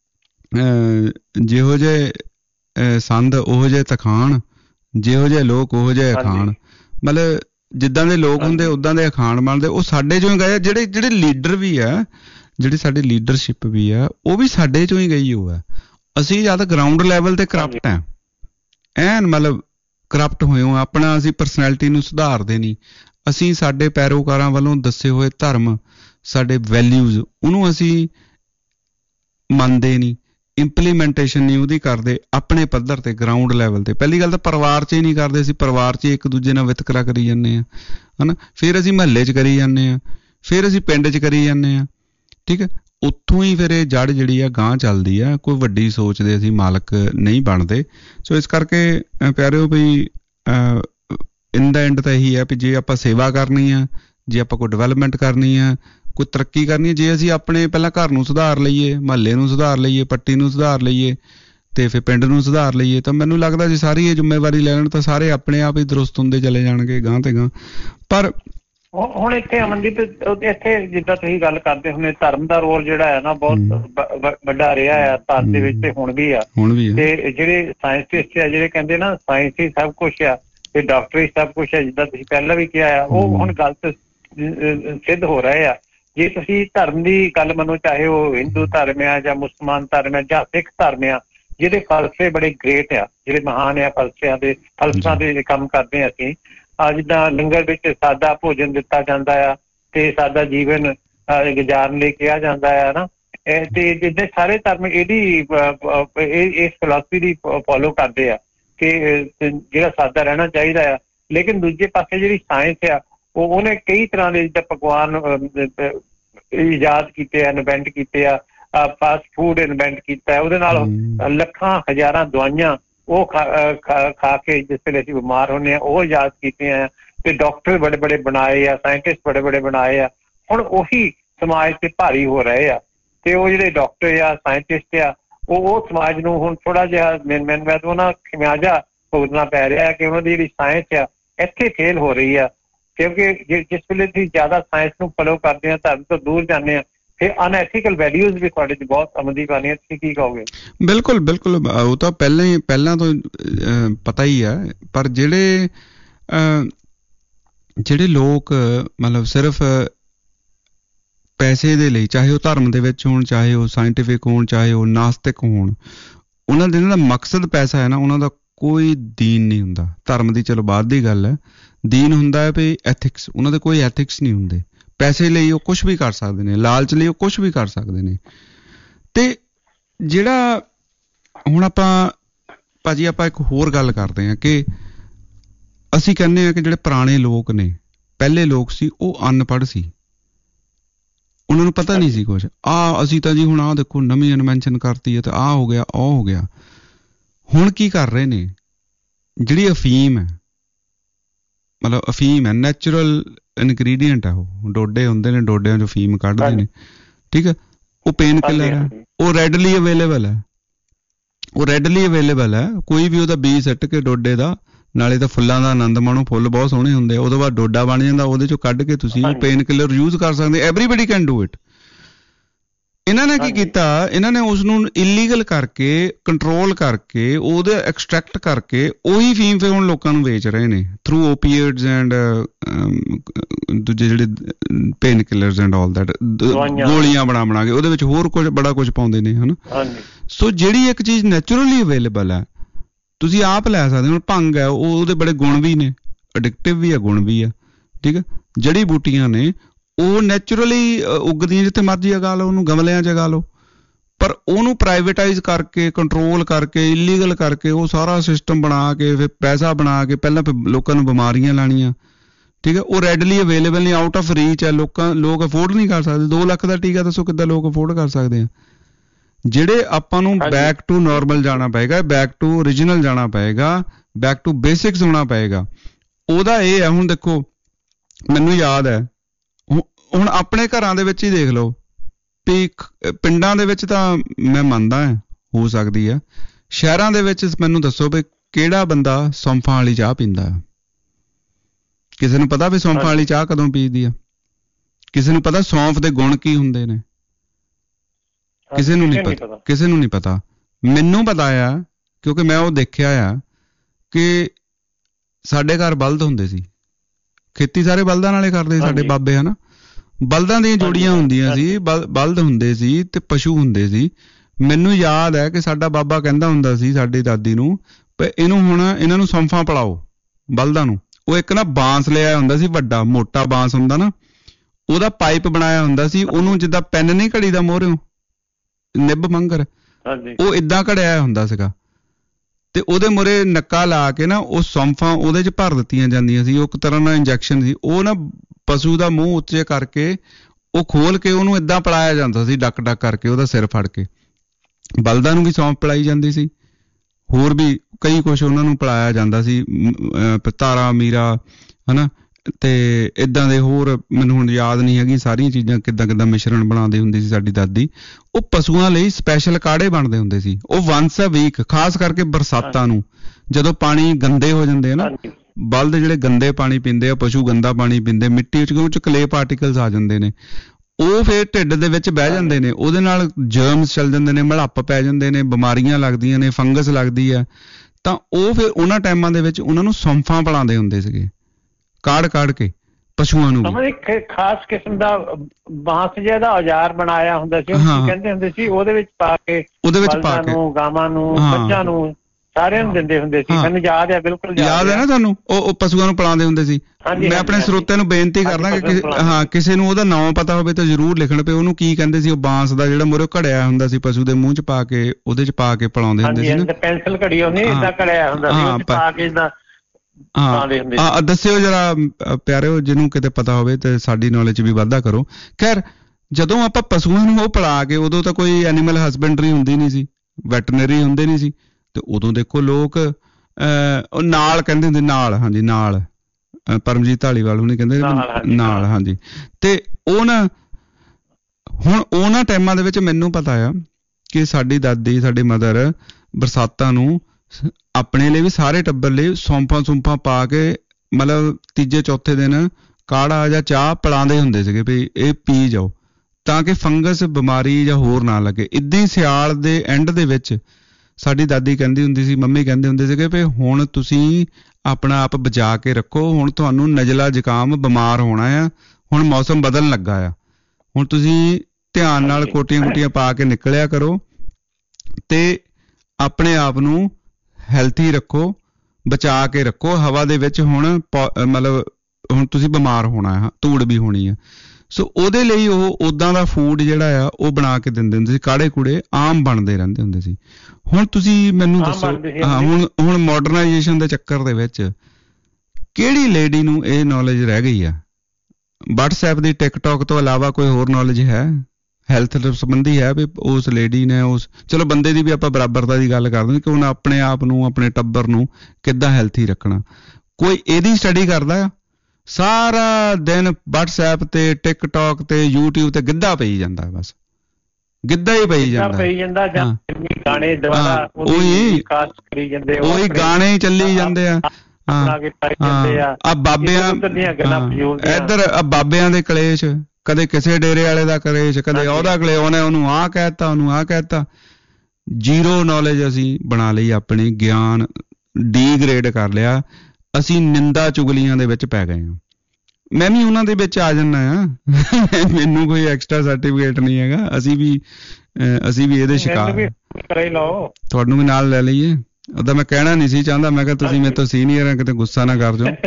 ਜਿਹੋ ਜਿਹੇ ਸੰਦ ਉਹੋ ਜਿਹੇ ਤਖਾਣ, ਜਿਹੋ ਜਿਹੇ ਲੋਕ ਉਹੋ ਜਿਹੇ ਅਖਾਣ। ਮਤਲਬ ਜਿੱਦਾਂ ਦੇ ਲੋਕ ਹੁੰਦੇ ਉੱਦਾਂ ਦੇ ਅਖਾਣ ਬਣਦੇ। ਉਹ ਸਾਡੇ ਚੋਂ ਹੀ ਗਏ। ਜਿਹੜੇ ਜਿਹੜੇ ਲੀਡਰ ਵੀ ਆ, ਜਿਹੜੀ ਸਾਡੀ ਲੀਡਰਸ਼ਿਪ ਵੀ ਆ, ਉਹ ਵੀ ਸਾਡੇ ਚੋਂ ਹੀ ਗਈ ਹੋਇਆ। ਅਸੀਂ ਜਦ ਗਰਾਊਂਡ ਲੈਵਲ ਤੇ ਕਰਪਟ ਆ, ਐਨ ਮਤਲਬ ਕਰਪਟ ਹੋਏ ਹੋ। ਆਪਣਾ ਅਸੀਂ ਪਰਸਨੈਲਿਟੀ ਨੂੰ ਸੁਧਾਰਦੇ ਨਹੀਂ। ਅਸੀਂ ਸਾਡੇ ਪੈਰੋਕਾਰਾਂ ਵੱਲੋਂ ਦੱਸੇ ਹੋਏ ਧਰਮ, ਸਾਡੇ ਵੈਲਿਊਜ਼, ਉਹਨੂੰ ਅਸੀਂ ਮੰਨਦੇ ਨਹੀਂ, ਇੰਪਲੀਮੈਂਟੇਸ਼ਨ ਨਹੀਂ ਉਹਦੀ ਕਰਦੇ ਆਪਣੇ ਪੱਧਰ ਤੇ ਗਰਾਊਂਡ ਲੈਵਲ ਤੇ। ਪਹਿਲੀ ਗੱਲ ਤਾਂ ਪਰਿਵਾਰ 'ਚ ਹੀ ਨਹੀਂ ਕਰਦੇ। ਅਸੀਂ ਪਰਿਵਾਰ 'ਚ ਇੱਕ ਦੂਜੇ ਨਾਲ ਵਿਤਕਰਾ ਕਰੀ ਜਾਂਦੇ ਹਾਂ, ਹਨਾ। ਫਿਰ ਅਸੀਂ ਮਹੱਲੇ 'ਚ ਕਰੀ ਜਾਂਦੇ ਹਾਂ, ਫਿਰ ਅਸੀਂ ਪਿੰਡ 'ਚ ਕਰੀ ਜਾਂਦੇ ਹਾਂ, ਠੀਕ ਹੈ। ਉੱਥੋਂ ਹੀ ਫਿਰ ਇਹ ਜੜ ਜਿਹੜੀ ਆ ਗਾਂਹ ਚੱਲਦੀ ਆ। ਕੋਈ ਵੱਡੀ ਸੋਚ ਦੇ ਅਸੀਂ ਮਾਲਕ ਨਹੀਂ ਬਣਦੇ। ਸੋ ਇਸ ਕਰਕੇ ਪਿਆਰਿਓ ਵੀ ਇਨ ਦਾ ਐਂਡ ਤਾਂ ਇਹੀ ਹੈ ਵੀ ਜੇ ਆਪਾਂ ਸੇਵਾ ਕਰਨੀ ਆ, ਜੇ ਆਪਾਂ ਕੋਈ ਡਿਵੈਲਪਮੈਂਟ ਕਰਨੀ ਆ, ਕੋਈ ਤਰੱਕੀ ਕਰਨੀ ਹੈ, ਜੇ ਅਸੀਂ ਆਪਣੇ ਪਹਿਲਾਂ ਘਰ ਨੂੰ ਸੁਧਾਰ ਲਈਏ, ਮਹੱਲੇ ਨੂੰ ਸੁਧਾਰ ਲਈਏ, ਪੱਟੀ ਨੂੰ ਸੁਧਾਰ ਲਈਏ ਤੇ ਫਿਰ ਪਿੰਡ ਨੂੰ ਸੁਧਾਰ ਲਈਏ, ਤਾਂ ਮੈਨੂੰ ਲੱਗਦਾ ਜੇ ਸਾਰੀ ਇਹ ਜ਼ਿੰਮੇਵਾਰੀ ਲੈ ਲੈਣ ਤਾਂ ਸਾਰੇ ਆਪਣੇ ਆਪ ਹੀ ਦਰੁਸਤ ਹੁੰਦੇ ਚਲੇ ਜਾਣਗੇ ਗਾਂਹ ਤੇ ਗਾਂਹ। ਪਰ ਹੁਣ ਇੱਥੇ ਅਮਨਦੀਪ, ਇੱਥੇ ਜਿੱਦਾਂ ਤੁਸੀਂ ਗੱਲ ਕਰਦੇ ਹੁੰਦੇ, ਧਰਮ ਦਾ ਰੋਲ ਜਿਹੜਾ ਹੈ ਨਾ ਬਹੁਤ ਵੱਡਾ ਰਿਹਾ ਆ ਭਾਰਤ ਦੇ ਵਿੱਚ, ਤੇ ਹੁਣ ਵੀ ਆ। ਤੇ ਜਿਹੜੇ ਸਾਇੰਟਿਸਟ ਆ, ਜਿਹੜੇ ਕਹਿੰਦੇ ਨਾ ਸਾਇੰਸ ਹੀ ਸਭ ਕੁਛ ਆ ਤੇ ਡਾਕਟਰ ਹੀ ਸਭ ਕੁਛ ਆ, ਜਿੱਦਾਂ ਤੁਸੀਂ ਪਹਿਲਾਂ ਵੀ ਕਿਹਾ ਆ, ਉਹ ਹੁਣ ਗਲਤ ਸਿੱਧ ਹੋ ਰਹੇ ਆ। ਜੇ ਤੁਸੀਂ ਧਰਮ ਦੀ ਗੱਲ ਮੰਨੋ, ਚਾਹੇ ਉਹ ਹਿੰਦੂ ਧਰਮ ਆ ਜਾਂ ਮੁਸਲਮਾਨ ਧਰਮ ਆ ਜਾਂ ਸਿੱਖ ਧਰਮ ਆ, ਜਿਹਦੇ ਫਲਸਫੇ ਬੜੇ ਗ੍ਰੇਟ ਆ, ਜਿਹੜੇ ਮਹਾਨ ਆ ਫਲਸਫਿਆਂ ਦੇ ਫਲਸਫਿਆਂ ਦੇ ਕੰਮ ਕਰਦੇ ਹਾਂ ਅਸੀਂ। ਜਿੱਦਾਂ ਲੰਗਰ ਵਿੱਚ ਸਾਦਾ ਭੋਜਨ ਦਿੱਤਾ ਜਾਂਦਾ ਆ ਤੇ ਸਾਦਾ ਜੀਵਨ ਗੁਜ਼ਾਰਨ ਲਈ ਕਿਹਾ ਜਾਂਦਾ ਆ ਨਾ। ਤੇ ਜਿੱਦਾਂ ਸਾਰੇ ਧਰਮ ਇਹਦੀ ਇਸ ਫਿਲਾਸਫੀ ਦੀ ਫੋਲੋ ਕਰਦੇ ਆ ਕਿ ਜਿਹੜਾ ਸਾਦਾ ਰਹਿਣਾ ਚਾਹੀਦਾ ਆ। ਲੇਕਿਨ ਦੂਜੇ ਪਾਸੇ ਜਿਹੜੀ ਸਾਇੰਸ ਆ, ਉਹ ਉਹਨੇ ਕਈ ਤਰ੍ਹਾਂ ਦੇ ਜਿੱਦਾਂ ਪਕਵਾਨ ਇਜਾਦ ਕੀਤੇ ਆ, ਇਨਵੈਂਟ ਕੀਤੇ ਆ, ਫਾਸਟ ਫੂਡ ਇਨਵੈਂਟ ਕੀਤਾ, ਉਹਦੇ ਨਾਲ ਲੱਖਾਂ ਹਜ਼ਾਰਾਂ ਦਵਾਈਆਂ ਉਹ ਖਾ ਖਾ ਕੇ ਜਿਸ ਵੇਲੇ ਅਸੀਂ ਬਿਮਾਰ ਹੁੰਦੇ ਹਾਂ ਉਹ ਇਜਾਦ ਕੀਤੀਆਂ ਆ, ਤੇ ਡਾਕਟਰ ਬੜੇ ਬੜੇ ਬਣਾਏ ਆ, ਸਾਇੰਟਿਸਟ ਬੜੇ ਬੜੇ ਬਣਾਏ ਆ। ਹੁਣ ਉਹੀ ਸਮਾਜ ਤੇ ਭਾਰੀ ਹੋ ਰਹੇ ਆ, ਤੇ ਉਹ ਜਿਹੜੇ ਡਾਕਟਰ ਆ, ਸਾਇੰਟਿਸਟ ਆ, ਉਹ ਉਹ ਸਮਾਜ ਨੂੰ ਹੁਣ ਥੋੜਾ ਜਿਹਾ ਮੈਨੂੰ ਮੈਂ ਉਹਨਾਂ ਖਿਆਜਾ ਭੁਗਤਣਾ ਪੈ ਰਿਹਾ ਕਿ ਉਹਨਾਂ ਦੀ ਜਿਹੜੀ ਸਾਇੰਸ ਆ ਇੱਥੇ ਫੇਲ ਹੋ ਰਹੀ ਆ। ਕਿਉਂਕਿ ਜਿਸ ਵੇਲੇ ਤੁਸੀਂ ਜ਼ਿਆਦਾ ਸਾਇੰਸ ਨੂੰ ਫੋਲੋ ਕਰਦੇ ਆ, ਧਰਮ ਤੋਂ ਦੂਰ ਜਾਂਦੇ ਆ, ਫਿਰ ਅਨਐਥੀਕਲ ਵੈਲਿਊਜ਼ ਵੀ ਤੁਹਾਡੇ 'ਚ ਬਹੁਤ ਅਮਦੀਪ ਆਉਂਦੀਆਂ। ਤੁਸੀਂ ਕੀ ਕਹੋਗੇ? ਬਿਲਕੁਲ ਬਿਲਕੁਲ, ਉਹ ਤਾਂ ਪਹਿਲਾਂ ਹੀ ਪਹਿਲਾਂ ਤੋਂ ਪਤਾ ਹੀ ਆ। ਪਰ ਜਿਹੜੇ ਜਿਹੜੇ ਲੋਕ ਮਤਲਬ ਸਿਰਫ ਪੈਸੇ ਦੇ ਲਈ, ਚਾਹੇ ਉਹ ਧਰਮ ਦੇ ਵਿੱਚ ਹੋਣ, ਚਾਹੇ ਉਹ ਸਾਇੰਟੀਫਿਕ ਹੋਣ, ਚਾਹੇ ਉਹ ਨਾਸਤਿਕ ਹੋਣ, ਉਹਨਾਂ ਦੇ ਜਿਹੜਾ ਮਕਸਦ ਪੈਸਾ ਹੈ ਨਾ, ਉਹਨਾਂ ਦਾ ਕੋਈ ਦੀਨ ਨਹੀਂ ਹੁੰਦਾ। ਧਰਮ ਦੀ ਚਲੋ ਬਾਅਦ ਦੀ ਗੱਲ ਹੈ, ਦੀਨ ਹੁੰਦਾ ਹੈ ਵੀ ਐਥਿਕਸ। ਉਹਨਾਂ ਦੇ ਕੋਈ ਐਥਿਕਸ ਨਹੀਂ ਹੁੰਦੇ। ਪੈਸੇ ਲਈ ਉਹ ਕੁਛ ਵੀ ਕਰ ਸਕਦੇ ਨੇ, ਲਾਲਚ ਲਈ ਉਹ ਕੁਛ ਵੀ ਕਰ ਸਕਦੇ ਨੇ। ਤੇ ਜਿਹੜਾ ਹੁਣ ਆਪਾਂ ਭਾਜੀ ਆਪਾਂ ਇੱਕ ਹੋਰ ਗੱਲ ਕਰਦੇ ਹਾਂ ਕਿ ਅਸੀਂ ਕਹਿੰਦੇ ਹਾਂ ਕਿ ਜਿਹੜੇ ਪੁਰਾਣੇ ਲੋਕ ਨੇ ਪਹਿਲੇ ਲੋਕ ਸੀ ਉਹ ਅਨਪੜ੍ਹ ਸੀ, ਉਹਨਾਂ ਨੂੰ ਪਤਾ ਨਹੀਂ ਸੀ ਕੁਛ। ਆ ਅਸੀਂ ਤਾਂ ਜੀ ਹੁਣ ਆਹ ਦੇਖੋ ਨਵੀਂ ਇਨਵੈਂਸ਼ਨ ਕਰਤੀ ਹੈ ਤੇ ਆਹ ਹੋ ਗਿਆ ਉਹ ਹੋ ਗਿਆ। ਹੁਣ ਕੀ ਕਰ ਰਹੇ ਨੇ, ਜਿਹੜੀ ਅਫੀਮ ਹੈ, ਮਤਲਬ ਅਫੀਮ ਹੈ ਨੈਚੁਰਲ ਇਨਗਰੀਡੀਅੰਟ ਹੈ, ਉਹ ਡੋਡੇ ਹੁੰਦੇ ਨੇ, ਡੋਡਿਆਂ 'ਚੋਂ ਅਫੀਮ ਕੱਢਦੇ ਨੇ, ਠੀਕ ਹੈ। ਉਹ ਪੇਨ ਕਿਲਰ ਹੈ, ਉਹ ਰੈਡਲੀ ਅਵੇਲੇਬਲ ਹੈ, ਉਹ ਰੈਡਲੀ ਅਵੇਲੇਬਲ ਹੈ। ਕੋਈ ਵੀ ਉਹਦਾ ਬੀਜ ਸੱਟ ਕੇ ਡੋਡੇ ਦਾ, ਨਾਲੇ ਤਾਂ ਫੁੱਲਾਂ ਦਾ ਆਨੰਦ ਮਾਣੋ, ਫੁੱਲ ਬਹੁਤ ਸੋਹਣੇ ਹੁੰਦੇ ਆ, ਉਹਦੇ ਬਾਅਦ ਡੋਡਾ ਬਣ ਜਾਂਦਾ, ਉਹਦੇ 'ਚੋਂ ਕੱਢ ਕੇ ਤੁਸੀਂ ਉਹ ਪੇਨ ਕਿਲਰ ਯੂਜ਼ ਕਰ ਸਕਦੇ। Everybody can do it. ਇਹਨਾਂ ਨੇ ਕੀ ਕੀਤਾ, ਇਹਨਾਂ ਨੇ ਉਸ ਨੂੰ ਇਲੀਗਲ ਕਰਕੇ, ਕੰਟਰੋਲ ਕਰਕੇ, ਉਹਦੇ ਐਕਸਟਰੈਕਟ ਕਰਕੇ ਉਹੀ ਫੀਮ ਫਿਰ ਹੁਣ ਲੋਕਾਂ ਨੂੰ ਵੇਚ ਰਹੇ ਨੇ ਥਰੂ ਓਪੀਏਟਸ ਐਂਡ ਦੂਜੇ ਜਿਹੜੇ painkillers and all that, ਗੋਲੀਆਂ ਬਣਾ ਬਣਾ ਕੇ ਉਹਦੇ ਵਿੱਚ ਹੋਰ ਕੁਝ ਬੜਾ ਕੁਝ ਪਾਉਂਦੇ ਨੇ, ਹਨਾ। ਸੋ ਜਿਹੜੀ ਇੱਕ ਚੀਜ਼ ਨੈਚੁਰਲੀ ਅਵੇਲੇਬਲ ਹੈ ਤੁਸੀਂ ਆਪ ਲੈ ਸਕਦੇ ਹੋ। ਹੁਣ ਭੰਗ ਹੈ, ਉਹ ਉਹਦੇ ਬੜੇ ਗੁਣ ਵੀ ਨੇ, ਅਡਿਕਟਿਵ ਵੀ ਹੈ, ਗੁਣ ਵੀ ਹੈ, ਠੀਕ ਹੈ। ਜੜੀ ਬੂਟੀਆਂ ਨੇ ਉਹ ਨੈਚੁਰਲੀ ਉੱਗਦੀਆਂ, ਜਿੱਥੇ ਮਰਜ਼ੀ ਉਗਾ ਲਓ ਉਹਨੂੰ, ਗਮਲਿਆਂ 'ਚ ਉਗਾ ਲਓ, ਪਰ ਉਹਨੂੰ ਪ੍ਰਾਈਵੇਟਾਈਜ਼ ਕਰਕੇ, ਕੰਟਰੋਲ ਕਰਕੇ, ਇਲੀਗਲ ਕਰਕੇ, ਉਹ ਸਾਰਾ ਸਿਸਟਮ ਬਣਾ ਕੇ ਫਿਰ ਪੈਸਾ ਬਣਾ ਕੇ ਪਹਿਲਾਂ ਲੋਕਾਂ ਨੂੰ ਬਿਮਾਰੀਆਂ ਲਾਣੀਆਂ, ਠੀਕ ਹੈ। ਉਹ ਰੈਡਲੀ ਅਵੇਲੇਬਲ ਨਹੀਂ, ਆਊਟ ਆਫ ਰੀਚ ਹੈ, ਲੋਕਾਂ ਲੋਕ ਅਫੋਰਡ ਨਹੀਂ ਕਰ ਸਕਦੇ। ਦੋ ਲੱਖ ਦਾ ਟੀਕਾ ਦੱਸੋ ਕਿੱਦਾਂ ਲੋਕ ਅਫੋਰਡ ਕਰ ਸਕਦੇ ਆ। ਜਿਹੜੇ ਆਪਾਂ ਨੂੰ ਬੈਕ ਟੂ ਨਾਰਮਲ ਜਾਣਾ ਪਏਗਾ, ਬੈਕ ਟੂ ਓਰੀਜਨਲ ਜਾਣਾ ਪਏਗਾ, ਬੈਕ ਟੂ ਬੇਸਿਕਸ ਹੋਣਾ ਪਏਗਾ। ਉਹਦਾ ਇਹ ਹੈ, ਹੁਣ ਦੇਖੋ ਮੈਨੂੰ ਯਾਦ ਹੈ, ਹੁਣ ਆਪਣੇ ਘਰਾਂ ਦੇ ਵਿੱਚ ਹੀ ਦੇਖ ਲਓ ਵੀ ਪਿੰਡਾਂ ਦੇ ਵਿੱਚ ਤਾਂ ਮੈਂ ਮੰਨਦਾ ਹਾਂ ਹੋ ਸਕਦੀ ਹੈ, ਸ਼ਹਿਰਾਂ ਦੇ ਵਿੱਚ ਮੈਨੂੰ ਦੱਸੋ ਵੀ ਕਿਹੜਾ ਬੰਦਾ ਸੌਂਫਾਂ ਵਾਲੀ ਚਾਹ ਪੀਂਦਾ? ਕਿਸੇ ਨੂੰ ਪਤਾ ਵੀ ਸੌਂਫਾਂ ਵਾਲੀ ਚਾਹ ਕਦੋਂ ਪੀਦੀ ਆ? ਕਿਸੇ ਨੂੰ ਪਤਾ ਸੌਂਫ ਦੇ ਗੁਣ ਕੀ ਹੁੰਦੇ ਨੇ? ਕਿਸੇ ਨੂੰ ਨਹੀਂ ਪਤਾ, ਕਿਸੇ ਨੂੰ ਨਹੀਂ ਪਤਾ। ਮੈਨੂੰ ਪਤਾ ਆ ਕਿਉਂਕਿ ਮੈਂ ਉਹ ਦੇਖਿਆ ਆ ਕਿ ਸਾਡੇ ਘਰ ਬਲਦ ਹੁੰਦੇ ਸੀ, ਖੇਤੀ ਸਾਰੇ ਬਲਦਾਂ ਨਾਲੇ ਕਰਦੇ ਸਾਡੇ ਬਾਬੇ, ਹਨਾ। ਬਲਦਾਂ ਦੀਆਂ ਜੋੜੀਆਂ ਹੁੰਦੀਆਂ ਸੀ, ਬਲ ਬਲਦ ਹੁੰਦੇ ਸੀ ਤੇ ਪਸ਼ੂ ਹੁੰਦੇ ਸੀ। ਮੈਨੂੰ ਯਾਦ ਹੈ ਕਿ ਸਾਡਾ ਬਾਬਾ ਕਹਿੰਦਾ ਹੁੰਦਾ ਸੀ ਸਾਡੀ ਦਾਦੀ ਨੂੰ ਵੀ ਇਹਨੂੰ ਹੁਣ ਇਹਨਾਂ ਨੂੰ ਸੌਂਫਾਂ ਪਿਲਾਓ ਬਲਦਾਂ ਨੂੰ। ਉਹ ਇੱਕ ਨਾ ਬਾਂਸ ਲਿਆਇਆ ਹੁੰਦਾ ਸੀ, ਵੱਡਾ ਮੋਟਾ ਬਾਂਸ ਹੁੰਦਾ ਨਾ, ਉਹਦਾ ਪਾਈਪ ਬਣਾਇਆ ਹੁੰਦਾ ਸੀ, ਉਹਨੂੰ ਜਿੱਦਾਂ ਪੈਨ ਨਹੀਂ ਘੜੀ ਦਾ ਮੋਹਰਿਓਂ ਨਿੱਬ ਮੰਗਰ, ਉਹ ਏਦਾਂ ਘੜਿਆ ਹੁੰਦਾ ਸੀਗਾ, ਤੇ ਉਹਦੇ ਮੂਹਰੇ ਨੱਕਾ ਲਾ ਕੇ ਨਾ ਉਹ ਸੌਂਫਾਂ ਉਹਦੇ 'ਚ ਭਰ ਦਿੱਤੀਆਂ ਜਾਂਦੀਆਂ ਸੀ। ਉਹ ਇੱਕ ਤਰ੍ਹਾਂ ਦਾ ਇੰਜੈਕਸ਼ਨ ਸੀ। ਉਹ ਨਾ ਪਸ਼ੂ ਦਾ ਮੂੰਹ ਉੱਚੇ ਕਰਕੇ ਉਹ ਖੋਲ ਕੇ ਉਹਨੂੰ ਏਦਾਂ ਪਿਲਾਇਆ ਜਾਂਦਾ ਸੀ, ਡੱਕ ਡੱਕ ਕਰਕੇ, ਉਹਦਾ ਸਿਰ ਫੜ ਕੇ। ਬਲਦਾਂ ਨੂੰ ਵੀ ਸੌਂਫ ਪਿਲਾਈ ਜਾਂਦੀ ਸੀ, ਹੋਰ ਵੀ ਕਈ ਕੁਛ ਉਹਨਾਂ ਨੂੰ ਪਿਲਾਇਆ ਜਾਂਦਾ ਸੀ, ਤਾਰਾ ਮੀਰਾ, ਹਨਾ, ਤੇ ਏਦਾਂ ਦੇ ਹੋਰ ਮੈਨੂੰ ਹੁਣ ਯਾਦ ਨਹੀਂ ਹੈਗੀ ਸਾਰੀਆਂ ਚੀਜ਼ਾਂ ਕਿੱਦਾਂ ਕਿੱਦਾਂ ਮਿਸ਼ਰਣ ਬਣਾਉਂਦੀ ਹੁੰਦੀ ਸੀ ਸਾਡੀ ਦਾਦੀ। ਉਹ ਪਸ਼ੂਆਂ ਲਈ ਸਪੈਸ਼ਲ ਕਾੜੇ ਬਣਦੇ ਹੁੰਦੇ ਸੀ, ਉਹ ਵੰਸ ਅ ਵੀਕ, ਖਾਸ ਕਰਕੇ ਬਰਸਾਤਾਂ ਨੂੰ ਜਦੋਂ ਪਾਣੀ ਗੰਦੇ ਹੋ ਜਾਂਦੇ ਆ ਨਾ, ਬਲਦ ਜਿਹੜੇ ਗੰਦੇ ਪਾਣੀ ਪੀਂਦੇ ਆ, ਪਸ਼ੂ ਗੰਦਾ ਪਾਣੀ ਪੀਂਦੇ, ਮਿੱਟੀ ਵਿੱਚ ਉਹ 'ਚ ਕਲੇ ਪਾਰਟੀਕਲਸ ਆ ਜਾਂਦੇ ਨੇ, ਉਹ ਫਿਰ ਢਿੱਡ ਦੇ ਵਿੱਚ ਬਹਿ ਜਾਂਦੇ ਨੇ, ਉਹਦੇ ਨਾਲ ਜਰਮਸ ਚੱਲ ਜਾਂਦੇ ਨੇ, ਮਲੱਪ ਪੈ ਜਾਂਦੇ ਨੇ, ਬਿਮਾਰੀਆਂ ਲੱਗਦੀਆਂ ਨੇ, ਫੰਗਸ ਲੱਗਦੀ ਆ। ਤਾਂ ਉਹ ਫਿਰ ਉਹਨਾਂ ਟਾਈਮਾਂ ਦੇ ਵਿੱਚ ਉਹਨਾਂ ਨੂੰ ਸੌਂਫਾਂ ਪਿਲਾਉਂਦੇ ਹੁੰਦੇ ਸੀਗੇ, ਕਾੜ ਕਾੜ ਕੇ ਪਸ਼ੂਆਂ ਨੂੰ। ਇੱਕ ਖਾਸ ਕਿਸਮ ਦਾ ਬਾਂਸ ਜਿਹਾ ਦਾ ਔਜ਼ਾਰ ਬਣਾਇਆ ਹੁੰਦਾ ਸੀ, ਕਹਿੰਦੇ ਹੁੰਦੇ ਸੀ, ਉਹਦੇ ਵਿੱਚ ਪਾ ਕੇ ਉਹਦੇ ਵਿੱਚ ਪਾ ਕੇ ਗਾਵਾਂ ਨੂੰ, ਮੱਝਾਂ ਨੂੰ, ਸਾਰਿਆਂ ਨੂੰ ਦਿੰਦੇ ਹੁੰਦੇ ਸੀ। ਮੈਨੂੰ ਯਾਦ ਹੈ, ਬਿਲਕੁਲ ਯਾਦ ਹੈ ਨਾ ਤੁਹਾਨੂੰ। ਉਹ ਪਸ਼ੂਆਂ ਨੂੰ ਪਿਲਾਉਂਦੇ ਹੁੰਦੇ ਸੀ। ਮੈਂ ਆਪਣੇ ਸਰੋਤਿਆਂ ਨੂੰ ਬੇਨਤੀ ਕਰਦਾ ਕਿ ਹਾਂ ਕਿਸੇ ਨੂੰ ਉਹਦਾ ਨਾਮ ਪਤਾ ਹੋਵੇ ਤਾਂ ਜ਼ਰੂਰ ਲਿਖਣ ਪਏ ਉਹਨੂੰ ਕੀ ਕਹਿੰਦੇ ਸੀ। ਉਹ ਬਾਂਸ ਦਾ ਜਿਹੜਾ ਮੂਹਰੇ ਘੜਿਆ ਹੁੰਦਾ ਸੀ, ਪਸ਼ੂ ਦੇ ਮੂੰਹ 'ਚ ਪਾ ਕੇ ਉਹਦੇ 'ਚ ਪਾ ਕੇ ਪਿਲਾਉਂਦੇ ਹੁੰਦੇ ਸੀ ਨਾ। ਪੈਨਸਲ ਘੜੀ ਉਹਨੇ ਏਦਾਂ ਘੜਿਆ ਹੁੰਦਾ ਸੀ, ਉਹ 'ਚ ਪਾ ਕੇ ਏਦਾਂ ਪਾਉਂਦੇ ਹੁੰਦੇ ਸੀ। ਹਾਂ, ਦੱਸਿਓ ਜਰਾ ਪਿਆਰਿਓ, ਜਿਹਨੂੰ ਕਿਤੇ ਪਤਾ ਹੋਵੇ ਤੇ ਸਾਡੀ ਨੌਲੇਜ ਵੀ ਵਾਧਾ ਕਰੋ। ਖੈਰ, ਜਦੋਂ ਆਪਾਂ ਪਸ਼ੂਆਂ ਨੂੰ ਉਹ ਪਿਲਾ ਕੇ, ਉਦੋਂ ਤਾਂ ਕੋਈ ਐਨੀਮਲ ਹਸਬੈਂਡਰੀ ਹੁੰਦੀ ਨਹੀਂ ਸੀ, ਵੈਟਰਨਰੀ ਹੁੰਦੇ ਨਹੀਂ ਸੀ, ਤੇ ਉਦੋਂ ਦੇਖੋ ਲੋਕ ਉਹ ਨਾਲ ਕਹਿੰਦੇ ਹੁੰਦੇ, ਨਾਲ, ਹਾਂਜੀ ਨਾਲ, ਪਰਮਜੀਤ ਧਾਲੀਵਾਲ ਉਹਨੇ ਕਹਿੰਦੇ ਨਾਲ, ਹਾਂਜੀ। ਤੇ ਉਹ ਨਾ ਹੁਣ ਉਹਨਾਂ ਟਾਈਮਾਂ ਦੇ ਵਿੱਚ ਮੈਨੂੰ ਪਤਾ ਆ ਕਿ ਸਾਡੀ ਦਾਦੀ, ਸਾਡੇ ਮਦਰ ਬਰਸਾਤਾਂ ਨੂੰ ਆਪਣੇ ਲਈ ਵੀ ਸਾਰੇ ਟੱਬਰ ਲਈ ਸੌਂਫਾਂ ਸੌਂਫਾਂ ਪਾ ਕੇ, ਮਤਲਬ ਤੀਜੇ ਚੌਥੇ ਦਿਨ ਕਾੜਾ ਜਾਂ ਚਾਹ ਪਿਲਾਉਂਦੇ ਹੁੰਦੇ ਸੀਗੇ ਵੀ ਇਹ ਪੀ ਜਾਓ, ਤਾਂ ਕਿ ਫੰਗਸ ਬਿਮਾਰੀ ਜਾਂ ਹੋਰ ਨਾ ਲੱਗੇ। ਇੱਦਾਂ ਹੀ ਸਿਆਲ ਦੇ ਐਂਡ ਦੇ ਵਿੱਚ ਸਾਡੀ ਦਾਦੀ ਕਹਿੰਦੀ ਹੁੰਦੀ ਸੀ, ਮੰਮੀ ਕਹਿੰਦੇ ਹੁੰਦੇ ਸੀਗੇ ਵੀ ਹੁਣ ਤੁਸੀਂ ਆਪਣਾ ਆਪ ਬਚਾ ਕੇ ਰੱਖੋ, ਹੁਣ ਤੁਹਾਨੂੰ ਨਜ਼ਲਾ ਜ਼ੁਕਾਮ ਬਿਮਾਰ ਹੋਣਾ ਆ, ਹੁਣ ਮੌਸਮ ਬਦਲਣ ਲੱਗਾ ਆ, ਹੁਣ ਤੁਸੀਂ ਧਿਆਨ ਨਾਲ ਕੋਟੀਆਂ ਕੁੱਟੀਆਂ ਪਾ ਕੇ ਨਿਕਲਿਆ ਕਰੋ ਤੇ ਆਪਣੇ ਆਪ ਨੂੰ ਹੈਲਥੀ ਰੱਖੋ, ਬਚਾ ਕੇ ਰੱਖੋ। ਹਵਾ ਦੇ ਵਿੱਚ ਹੁਣ ਮਤਲਬ ਹੁਣ ਤੁਸੀਂ ਬਿਮਾਰ ਹੋਣਾ ਆ, ਧੂੜ ਵੀ ਹੋਣੀ ਆ। ਸੋ ਉਹਦੇ ਲਈ ਉਹ ਉੱਦਾਂ ਦਾ ਫੂਡ ਜਿਹੜਾ ਆ ਉਹ ਬਣਾ ਕੇ ਦਿੰਦੇ ਹੁੰਦੇ ਸੀ, ਕਾੜੇ ਕੂੜੇ ਆਮ ਬਣਦੇ ਰਹਿੰਦੇ ਹੁੰਦੇ ਸੀ। ਹੁਣ ਤੁਸੀਂ ਮੈਨੂੰ ਦੱਸੋ, ਹਾਂ ਹੁਣ ਹੁਣ ਮਾਡਰਨਾਈਜੇਸ਼ਨ ਦੇ ਚੱਕਰ ਦੇ ਵਿੱਚ ਕਿਹੜੀ ਲੇਡੀ ਨੂੰ ਇਹ ਨੌਲੇਜ ਰਹਿ ਗਈ ਆ WhatsApp ਦੀ TikTok ਤੋਂ ਇਲਾਵਾ ਕੋਈ ਹੋਰ ਨੌਲੇਜ ਹੈ ਹੈਲਥ ਸੰਬੰਧੀ ਹੈ ਵੀ ਉਸ ਲੇਡੀ ਨੇ ਉਸ ਚਲੋ ਬੰਦੇ ਦੀ ਵੀ ਆਪਾਂ ਬਰਾਬਰਤਾ ਦੀ ਗੱਲ ਕਰਦੇ ਕਿ ਉਹਨੇ ਆਪਣੇ ਆਪ ਨੂੰ ਆਪਣੇ ਟੱਬਰ ਨੂੰ ਕਿੱਦਾਂ ਹੈਲਥੀ ਰੱਖਣਾ, ਕੋਈ ਇਹਦੀ ਸਟੱਡੀ ਕਰਦਾ ਆ? ਸਾਰਾ ਦਿਨ WhatsApp ਤੇ TikTok ਤੇ YouTube ਤੇ ਗਿੱਧਾ ਪਈ ਜਾਂਦਾ, ਬਸ ਗਿੱਧਾ ਹੀ ਪਈ ਜਾਂਦਾ ਪਈ ਜਾਂਦਾ ਜਾਂ ਗਾਣੇ ਦੁਆਰਾ ਉਹੀ ਕਰੀ ਜਾਂਦੇ, ਉਹੀ ਗਾਣੇ ਹੀ ਚੱਲੀ ਜਾਂਦੇ ਆ। ਆ ਬਾਬਿਆਂ ਇੱਧਰ ਆ ਬਾਬਿਆਂ ਦੇ ਕਲੇਸ਼, ਕਦੇ ਕਿਸੇ ਡੇਰੇ ਵਾਲੇ ਦਾ ਕਲੇਸ਼, ਕਦੇ ਉਹਦਾ ਕਲੇਸ਼, ਉਹਨੇ ਉਹਨੂੰ ਆਹ ਕਹਿਤਾ ਉਹਨੂੰ ਆਹ ਕਹਿਤਾ। ਜ਼ੀਰੋ ਨੌਲੇਜ ਅਸੀਂ ਬਣਾ ਲਈ ਆਪਣੀ, ਗਿਆਨ ਡੀਗ੍ਰੇਡ ਕਰ ਲਿਆ, ਅਸੀਂ ਨਿੰਦਾ ਚੁਗਲੀਆਂ ਦੇ ਵਿੱਚ ਪੈ ਗਏ ਹਾਂ। ਮੈਂ ਵੀ ਉਹਨਾਂ ਦੇ ਵਿੱਚ ਆ ਜਾਂਦਾ ਆ, ਮੈਨੂੰ ਕੋਈ ਐਕਸਟਰਾ ਸਰਟੀਫਿਕੇਟ ਨਹੀਂ ਹੈਗਾ, ਅਸੀਂ ਵੀ ਅਸੀਂ ਵੀ ਇਹਦੇ ਸ਼ਿਕਾਰ। ਤੁਹਾਨੂੰ ਵੀ ਨਾਲ ਲੈ ਲਈਏ? ਉਹਦਾ ਮੈਂ ਕਹਿਣਾ ਨਹੀਂ ਸੀ ਚਾਹੁੰਦਾ, ਮੈਂ ਕਿਹਾ ਤੁਸੀਂ ਮੇਰੇ ਤੋਂ ਸੀਨੀਅਰ ਆ, ਕਿਤੇ ਗੁੱਸਾ ਨਾ ਕਰ ਜਾਓ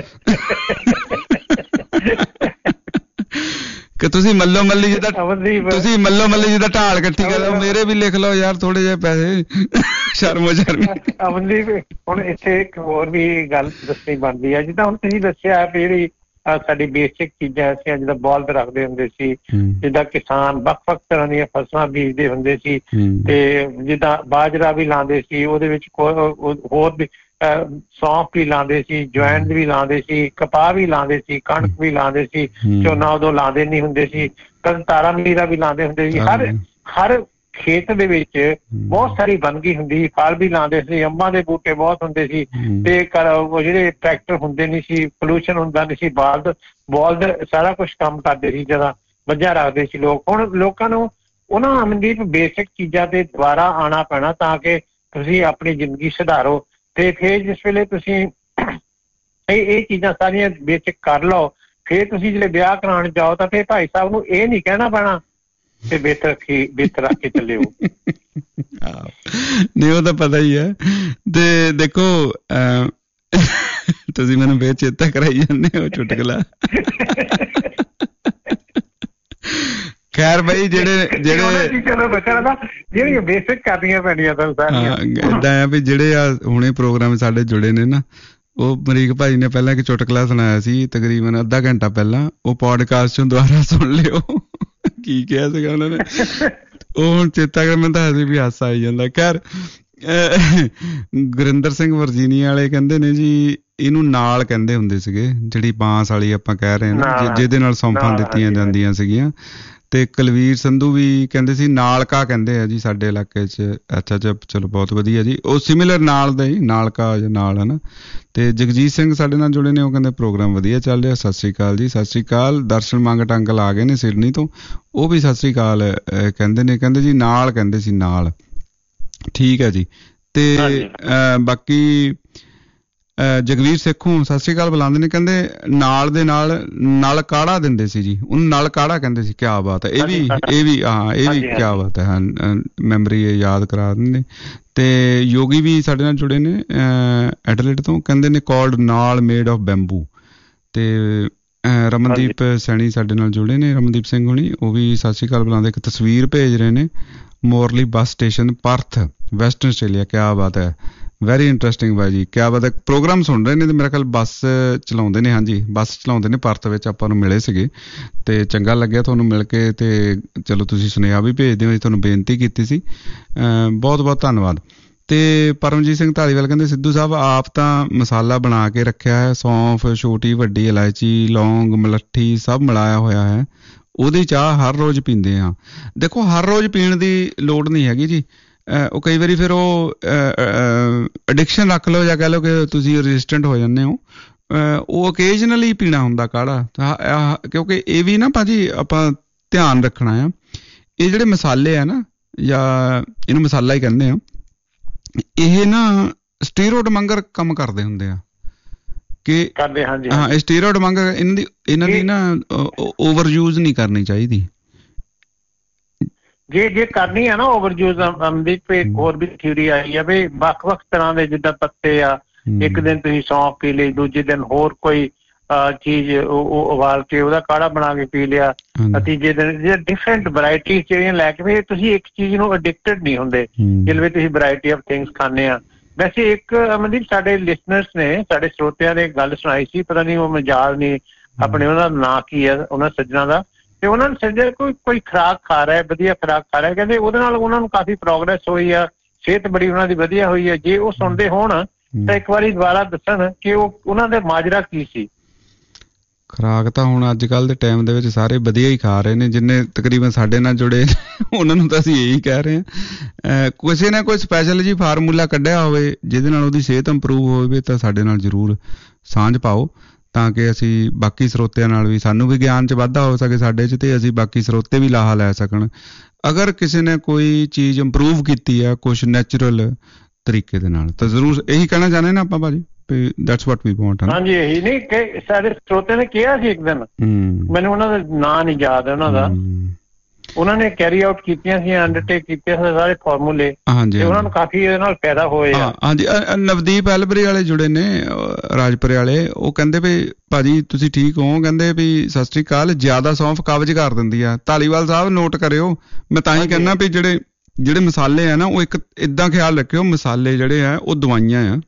ਕਿ ਤੁਸੀਂ ਮੱਲੋ ਮੱਲੀ ਜਿੱਦਾਂ ਤੁਸੀਂ ਮੱਲੋ ਮੱਲੀ ਜਿੱਦਾਂ ਢਾਲ ਇਕੱਠੀ ਕਰ ਲਓ, ਮੇਰੇ ਵੀ ਲਿਖ ਲਓ ਯਾਰ ਥੋੜੇ ਜਿਹੇ ਪੈਸੇ, ਸ਼ਰਮੋ ਸ਼ਰਮੀ। ਅਮਨਦੀਪ ਹੁਣ ਇੱਥੇ ਇੱਕ ਹੋਰ ਵੀ ਗੱਲ ਦੱਸਣੀ ਬਣਦੀ ਹੈ, ਜਿੱਦਾਂ ਹੁਣ ਤੁਸੀਂ ਦੱਸਿਆ ਵੀ ਜਿਹੜੀ ਸਾਡੀ ਬੇਸਿਕ ਚੀਜ਼ਾਂ ਅਸੀਂ ਜਿੱਦਾਂ ਬਲਦ ਰੱਖਦੇ ਹੁੰਦੇ ਸੀ, ਜਿੱਦਾਂ ਕਿਸਾਨ ਵੱਖ ਵੱਖ ਤਰ੍ਹਾਂ ਦੀਆਂ ਫਸਲਾਂ ਬੀਜਦੇ ਹੁੰਦੇ ਸੀ, ਤੇ ਜਿੱਦਾਂ ਬਾਜਰਾ ਵੀ ਲਾਉਂਦੇ ਸੀ, ਉਹਦੇ ਵਿੱਚ ਹੋਰ ਵੀ ਸੌਂਫ ਵੀ ਲਾਉਂਦੇ ਸੀ, ਜਵੈਣ ਵੀ ਲਾਉਂਦੇ ਸੀ, ਕਪਾਹ ਵੀ ਲਾਉਂਦੇ ਸੀ, ਕਣਕ ਵੀ ਲਾਉਂਦੇ ਸੀ, ਝੋਨਾ ਉਦੋਂ ਲਾਉਂਦੇ ਨਹੀਂ ਹੁੰਦੇ ਸੀ, ਕਦੇ ਤਾਰਾ ਮੀਰਾ ਵੀ ਲਾਉਂਦੇ ਹੁੰਦੇ ਸੀ। ਹਰ ਹਰ ਖੇਤ ਦੇ ਵਿੱਚ ਬਹੁਤ ਸਾਰੀ ਬਣਗੀ ਹੁੰਦੀ, ਫਲ ਵੀ ਲਾਉਂਦੇ ਸੀ, ਅੰਬਾਂ ਦੇ ਬੂਟੇ ਬਹੁਤ ਹੁੰਦੇ ਸੀ, ਤੇ ਉਹ ਜਿਹੜੇ ਟਰੈਕਟਰ ਹੁੰਦੇ ਨਹੀਂ ਸੀ, ਪੋਲੂਸ਼ਨ ਹੁੰਦਾ ਨਹੀਂ ਸੀ, ਬਲਦ ਬਲਦ ਸਾਰਾ ਕੁਛ ਕੰਮ ਕਰਦੇ ਸੀ, ਜਦੋਂ ਮੱਝਾਂ ਰੱਖਦੇ ਸੀ ਲੋਕ। ਹੁਣ ਲੋਕਾਂ ਨੂੰ ਉਹਨਾਂ ਅਮਨਦੀਪ ਬੇਸਿਕ ਚੀਜ਼ਾਂ ਤੇ ਦੁਬਾਰਾ ਆਉਣਾ ਪੈਣਾ ਤਾਂ ਕਿ ਤੁਸੀਂ ਆਪਣੀ ਜ਼ਿੰਦਗੀ ਸੁਧਾਰੋ, ਤੇ ਫਿਰ ਜਿਸ ਵੇਲੇ ਤੁਸੀਂ ਇਹ ਇਹ ਚੀਜ਼ਾਂ ਸਾਰੀਆਂ ਬੇਸਿਕ ਕਰ ਲਓ, ਫਿਰ ਤੁਸੀਂ ਜਿਹੜੇ ਵਿਆਹ ਕਰਾਉਣ ਜਾਓ ਤਾਂ ਫਿਰ ਭਾਈ ਸਾਹਿਬ ਨੂੰ ਇਹ ਨਹੀਂ ਕਹਿਣਾ ਪੈਣਾ ਤੇ ਬਿਹਤਰ ਰੱਖੀ ਬਿਹਤਰ ਰੱਖ ਕੇ ਚੱਲਿਓ। ਨਹੀਂ ਉਹ ਤਾਂ ਪਤਾ ਹੀ ਹੈ। ਤੇ ਦੇਖੋ ਤੁਸੀਂ ਮੈਨੂੰ ਬੇਚੇਤਾ ਕਰਾਈ ਜਾਂਦੇ ਹੋ ਚੁਟਕਲਾ। ਖੈਰ ਬਈ ਜਿਹੜੇ ਜਿਹੜੇ ਜਿਹੜੀਆਂ ਬੇਸਿਕ ਕਰਨੀਆਂ ਪੈਣੀਆਂ ਏਦਾਂ ਆ ਵੀ ਜਿਹੜੇ ਆ ਹੁਣੇ ਪ੍ਰੋਗਰਾਮ ਸਾਡੇ ਜੁੜੇ ਨੇ ਨਾ, ਉਹ ਮਰੀਕ ਭਾਈ ਨੇ ਪਹਿਲਾਂ ਇੱਕ ਚੁਟਕਲਾ ਸੁਣਾਇਆ ਸੀ ਤਕਰੀਬਨ ਅੱਧਾ ਘੰਟਾ ਪਹਿਲਾਂ, ਉਹ ਪੋਡਕਾਸਟ ਚੋਂ ਦੁਬਾਰਾ ਸੁਣ ਲਿਓ ਕੀ ਕਿਹਾ ਸੀਗਾ ਉਹਨਾਂ ਨੇ, ਉਹ ਹੁਣ ਚੇਤਾ ਕਰ ਮੈਨੂੰ ਤਾਂ ਹਜੇ ਵੀ ਹਾਸਾ ਆਈ ਜਾਂਦਾ। ਖੈਰ ਗੁਰਿੰਦਰ ਸਿੰਘ ਵਰਜੀਨੀਆ ਵਾਲੇ ਕਹਿੰਦੇ ਨੇ ਜੀ ਇਹਨੂੰ ਨਾਲ ਕਹਿੰਦੇ ਹੁੰਦੇ ਸੀਗੇ, ਜਿਹੜੀ ਬਾਂਸ ਵਾਲੀ ਆਪਾਂ ਕਹਿ ਰਹੇ ਨਾ ਜਿਹਦੇ ਨਾਲ ਸੌਂਫਾਂ ਦਿੱਤੀਆਂ ਜਾਂਦੀਆਂ ਸੀਗੀਆਂ, ਤੇ ਕੁਲਵੀਰ ਸੰਧੂ ਵੀ ਕਹਿੰਦੇ ਸੀ ਨਾਲਕਾ ਕਹਿੰਦੇ ਆ ਜੀ ਸਾਡੇ ਇਲਾਕੇ 'ਚ। ਅੱਛਾ ਅੱਛਾ ਚਲੋ ਬਹੁਤ ਵਧੀਆ ਜੀ, ਉਹ ਸਿਮਿਲਰ ਨਾਲ ਦਾ ਹੀ ਨਾਲਕਾ ਨਾਲ ਹੈ ਨਾ। ਤੇ ਜਗਜੀਤ ਸਿੰਘ ਸਾਡੇ ਨਾਲ ਜੁੜੇ ਨੇ, ਉਹ ਕਹਿੰਦੇ ਪ੍ਰੋਗਰਾਮ ਵਧੀਆ ਚੱਲ ਰਿਹਾ, ਸਤਿ ਸ਼੍ਰੀ ਅਕਾਲ ਜੀ। ਸਤਿ ਸ਼੍ਰੀ ਅਕਾਲ। ਦਰਸ਼ਨ ਮੰਗਟ ਅੰਕਲ ਆ ਗਏ ਨੇ ਸਿਡਨੀ ਤੋਂ, ਉਹ ਵੀ ਸਤਿ ਸ਼੍ਰੀ ਅਕਾਲ ਕਹਿੰਦੇ ਨੇ, ਕਹਿੰਦੇ ਜੀ ਨਾਲ ਕਹਿੰਦੇ ਸੀ ਨਾਲ, ਠੀਕ ਹੈ ਜੀ। ਤੇ ਬਾਕੀ ਜਗਵੀਰ ਸੇਖੋਂ ਸਤਿ ਸ਼੍ਰੀ ਅਕਾਲ ਬੁਲਾਉਂਦੇ ਨੇ, ਕਹਿੰਦੇ ਨਾਲ ਦੇ ਨਾਲ ਨਲ ਕਾੜਾ ਦਿੰਦੇ ਸੀ ਜੀ, ਉਹਨੂੰ ਨਲ ਕਾੜਾ ਕਹਿੰਦੇ ਸੀ। ਕਿਆ ਬਾਤ ਹੈ, ਇਹ ਵੀ ਇਹ ਵੀ ਹਾਂ ਇਹ ਵੀ ਕਿਆ ਬਾਤ ਹੈ, ਹਾਂ ਮੈਮਰੀ ਯਾਦ ਕਰਾ ਦਿੰਦੇ। ਤੇ ਯੋਗੀ ਵੀ ਸਾਡੇ ਨਾਲ ਜੁੜੇ ਨੇ ਐਡਲੇਟ ਤੋਂ, ਕਹਿੰਦੇ ਨੇ ਕਾਲਡ ਨਾਲ ਮੇਡ ਆਫ ਬੈਂਬੂ। ਤੇ ਰਮਨਦੀਪ ਸੈਣੀ ਸਾਡੇ ਨਾਲ ਜੁੜੇ ਨੇ, ਰਮਨਦੀਪ ਸਿੰਘ ਹੁਣੀ, ਉਹ ਵੀ ਸਤਿ ਸ਼੍ਰੀ ਅਕਾਲ ਬੁਲਾਉਂਦੇ। ਇੱਕ ਤਸਵੀਰ ਭੇਜ ਰਹੇ ਨੇ Morley bus station Perth Western Australia. ਕਿਆ ਬਾਤ ਹੈ, ਵੈਰੀ ਇੰਟਰਸਟਿੰਗ ਬਾਈ ਜੀ, ਕਿਆ ਬਾਤ ਹੈ। ਪ੍ਰੋਗਰਾਮ ਸੁਣ ਰਹੇ ਨੇ ਤੇ ਮੇਰਾ ਖਿਆਲ ਬੱਸ ਚਲਾਉਂਦੇ ਨੇ, ਹਾਂਜੀ ਬੱਸ ਚਲਾਉਂਦੇ ਨੇ। ਪਰਥ ਵਿੱਚ ਆਪਾਂ ਨੂੰ ਮਿਲੇ ਸੀਗੇ ਤੇ ਚੰਗਾ ਲੱਗਿਆ ਤੁਹਾਨੂੰ ਮਿਲ ਕੇ, ਤੇ ਚਲੋ ਤੁਸੀਂ ਸੁਨੇਹਾ ਵੀ ਭੇਜਦੇ ਹੋ, ਤੁਹਾਨੂੰ ਬੇਨਤੀ ਕੀਤੀ ਸੀ, ਬਹੁਤ ਬਹੁਤ ਧੰਨਵਾਦ। ਤੇ ਪਰਮਜੀਤ ਸਿੰਘ ਧਾਲੀਵਾਲ ਕਹਿੰਦੇ ਸਿੱਧੂ ਸਾਹਿਬ ਆਪ ਤਾਂ ਮਸਾਲਾ ਬਣਾ ਕੇ ਰੱਖਿਆ ਹੈ, ਸੌਂਫ ਛੋਟੀ ਵੱਡੀ ਇਲਾਇਚੀ ਲੌਂਗ ਮਲੱਠੀ ਸਭ ਮਿਲਾਇਆ ਹੋਇਆ ਹੈ, ਉਹਦੀ ਚਾਹ ਹਰ ਰੋਜ਼ ਪੀਂਦੇ ਹਾਂ। ਦੇਖੋ ਹਰ ਰੋਜ਼ ਪੀਣ ਦੀ ਲੋੜ ਨਹੀਂ ਹੈਗੀ ਜੀ, ਉਹ ਕਈ ਵਾਰੀ ਫਿਰ ਉਹ ਅਡਿਕਸ਼ਨ ਰੱਖ ਲਓ ਜਾਂ ਕਹਿ ਲਓ ਕਿ ਤੁਸੀਂ ਰੈਜ਼ਿਸਟੈਂਟ ਹੋ ਜਾਂਦੇ ਹੋ, ਉਹ ਓਕੇਜਨਲੀ ਪੀਣਾ ਹੁੰਦਾ ਕਾੜਾ। ਕਿਉਂਕਿ ਇਹ ਵੀ ਨਾ ਭਾਜੀ ਆਪਾਂ ਧਿਆਨ ਰੱਖਣਾ ਆ, ਇਹ ਜਿਹੜੇ ਮਸਾਲੇ ਆ ਨਾ, ਜਾਂ ਇਹਨੂੰ ਮਸਾਲਾ ਹੀ ਕਹਿੰਦੇ ਆ, ਇਹ ਨਾ ਸਟੀਰੋਇਡ ਮੰਗਰ ਕੰਮ ਕਰਦੇ ਹੁੰਦੇ ਆ ਕਿ ਕਰਦੇ ਹਾਂ ਜੀ। ਹਾਂ ਇਹ ਸਟੀਰੋਇਡ ਮੰਗਰ, ਇਹਨਾਂ ਦੀ ਇਹਨਾਂ ਦੀ ਨਾ ਓਵਰ ਯੂਜ਼ ਨਹੀਂ ਕਰਨੀ ਚਾਹੀਦੀ। ਜੇ ਜੇ ਕਰਨੀ ਆ ਨਾ ਓਵਰ ਯੂਜ਼, ਅਮਦੀਪ ਇੱਕ ਹੋਰ ਵੀ ਥਿਊਰੀ ਆਈ ਆ ਵੀ ਵੱਖ ਵੱਖ ਤਰ੍ਹਾਂ ਦੇ ਜਿੱਦਾਂ ਪੱਤੇ ਆ, ਇੱਕ ਦਿਨ ਤੁਸੀਂ ਸੌਂਫ ਪੀ ਲਈ, ਦੂਜੇ ਦਿਨ ਹੋਰ ਕੋਈ ਚੀਜ਼ ਉਹ ਉਬਾਲ ਕੇ ਉਹਦਾ ਕਾੜਾ ਬਣਾ ਕੇ ਪੀ ਲਿਆ, ਤੀਜੇ ਦਿਨ ਜੇ ਡਿਫਰੈਂਟ ਵਰਾਇਟੀਜ਼ ਜਿਹੜੀਆਂ ਲੈ ਕੇ, ਫਿਰ ਤੁਸੀਂ ਇੱਕ ਚੀਜ਼ ਨੂੰ ਅਡਿਕਟਡ ਨਹੀਂ ਹੁੰਦੇ ਜਿਵੇਂ ਤੁਸੀਂ ਵਰਾਇਟੀ ਆਫ ਥਿੰਗਸ ਖਾਂਦੇ ਆ। ਵੈਸੇ ਇੱਕ ਅਮਨਦੀਪ ਸਾਡੇ ਲਿਸਨਰਸ ਨੇ, ਸਾਡੇ ਸਰੋਤਿਆਂ ਨੇ ਗੱਲ ਸੁਣਾਈ ਸੀ, ਪਤਾ ਨਹੀਂ ਉਹ ਮੈਂ ਯਾਦ ਨਹੀਂ ਆਪਣੇ ਉਹਨਾਂ ਦਾ ਨਾਂ ਕੀ ਹੈ ਉਹਨਾਂ ਸੱਜਣਾ ਦਾ, ਤੇ ਉਹਨਾਂ ਨੇ ਸੱਜਣ ਕੋਈ ਕੋਈ ਖੁਰਾਕ ਖਾ ਰਿਹਾ, ਵਧੀਆ ਖੁਰਾਕ ਖਾ ਰਿਹਾ, ਕਹਿੰਦੇ ਉਹਦੇ ਨਾਲ ਉਹਨਾਂ ਨੂੰ ਕਾਫੀ ਪ੍ਰੋਗਰੈਸ ਹੋਈ ਆ, ਸਿਹਤ ਬੜੀ ਉਹਨਾਂ ਦੀ ਵਧੀਆ ਹੋਈ ਹੈ। ਜੇ ਉਹ ਸੁਣਦੇ ਹੋਣ ਤਾਂ ਇੱਕ ਵਾਰੀ ਦੁਬਾਰਾ ਦੱਸਣ ਕਿ ਉਹ ਉਹਨਾਂ ਦਾ ਮਾਜਰਾ ਕੀ ਸੀ। ਖੁਰਾਕ ਤਾਂ ਹੁਣ ਅੱਜ ਕੱਲ੍ਹ ਦੇ ਟਾਈਮ ਦੇ ਵਿੱਚ ਸਾਰੇ ਵਧੀਆ ਹੀ ਖਾ ਰਹੇ ਨੇ, ਜਿੰਨੇ ਤਕਰੀਬਨ ਸਾਡੇ ਨਾਲ ਜੁੜੇ ਉਹਨਾਂ ਨੂੰ ਤਾਂ ਅਸੀਂ ਇਹੀ ਕਹਿ ਰਹੇ ਹਾਂ। ਕਿਸੇ ਨੇ ਕੋਈ ਸਪੈਸ਼ਲ ਜੀ ਫਾਰਮੂਲਾ ਕੱਢਿਆ ਹੋਵੇ ਜਿਹਦੇ ਨਾਲ ਉਹਦੀ ਸਿਹਤ ਇੰਪਰੂਵ ਹੋਵੇ ਤਾਂ ਸਾਡੇ ਨਾਲ ਜ਼ਰੂਰ ਸਾਂਝ ਪਾਓ, ਤਾਂ ਕਿ ਅਸੀਂ ਬਾਕੀ ਸਰੋਤਿਆਂ ਨਾਲ ਵੀ, ਸਾਨੂੰ ਵੀ ਗਿਆਨ 'ਚ ਵਾਧਾ ਹੋ ਸਕੇ ਸਾਡੇ 'ਚ, ਤੇ ਅਸੀਂ ਬਾਕੀ ਸਰੋਤੇ ਵੀ ਲਾਹਾ ਲੈ ਸਕਣ। ਅਗਰ ਕਿਸੇ ਨੇ ਕੋਈ ਚੀਜ਼ ਇੰਪਰੂਵ ਕੀਤੀ ਹੈ ਕੁਛ ਨੈਚੁਰਲ ਤਰੀਕੇ ਦੇ ਨਾਲ, ਤਾਂ ਜ਼ਰੂਰ ਇਹੀ ਕਹਿਣਾ ਚਾਹੁੰਦੇ ਨਾ ਆਪਾਂ ਭਾਜੀ, ਦੈਟਸ ਵਾਟ ਵੀ ਵਾਂਟ। ਹਾਂਜੀ, ਇਹੀ ਨਹੀਂ ਕਿ ਸਾਡੇ ਸਰੋਤੇ ਨੇ ਕਿਹਾ ਸੀ ਇੱਕ ਦਿਨ, ਮੈਨੂੰ ਉਹਨਾਂ ਦਾ ਨਾਂ ਨਹੀਂ ਯਾਦ ਉਹਨਾਂ ਦਾ, ਉਹਨਾਂ ਨੇ ਕੈਰੀ ਆਊਟ ਕੀਤੀਆਂ ਸੀ, ਅੰਡਰਟੇਕ ਕੀਤੇ ਸੀ ਸਾਰੇ ਫਾਰਮੂਲੇ, ਤੇ ਉਹਨਾਂ ਨੂੰ ਕਾਫੀ ਇਹਦੇ ਨਾਲ ਫਾਇਦਾ ਹੋਇਆ। ਹਾਂਜੀ, ਨਵਦੀਪ ਐਲਬਰੀ ਵਾਲੇ ਜੁੜੇ ਨੇ ਰਾਜਪੁਰੇ ਵਾਲੇ, ਉਹ ਕਹਿੰਦੇ ਵੀ ਭਾਜੀ ਤੁਸੀਂ ਠੀਕ ਹੋ, ਕਹਿੰਦੇ ਵੀ ਸਤਿ ਸ੍ਰੀ ਅਕਾਲ, ਜ਼ਿਆਦਾ ਸੌਂਫ ਕਬਜ਼ ਕਰ ਦਿੰਦੀ ਆ। ਧਾਲੀਵਾਲ ਸਾਹਿਬ ਨੋਟ ਕਰਿਓ, ਮੈਂ ਤਾਂ ਹੀ ਕਹਿੰਦਾ ਵੀ ਜਿਹੜੇ ਜਿਹੜੇ ਮਸਾਲੇ ਆ ਨਾ, ਉਹ ਇੱਕ ਏਦਾਂ ਖਿਆਲ ਰੱਖਿਓ, ਮਸਾਲੇ ਜਿਹੜੇ ਆ ਉਹ ਦਵਾਈਆਂ ਆ,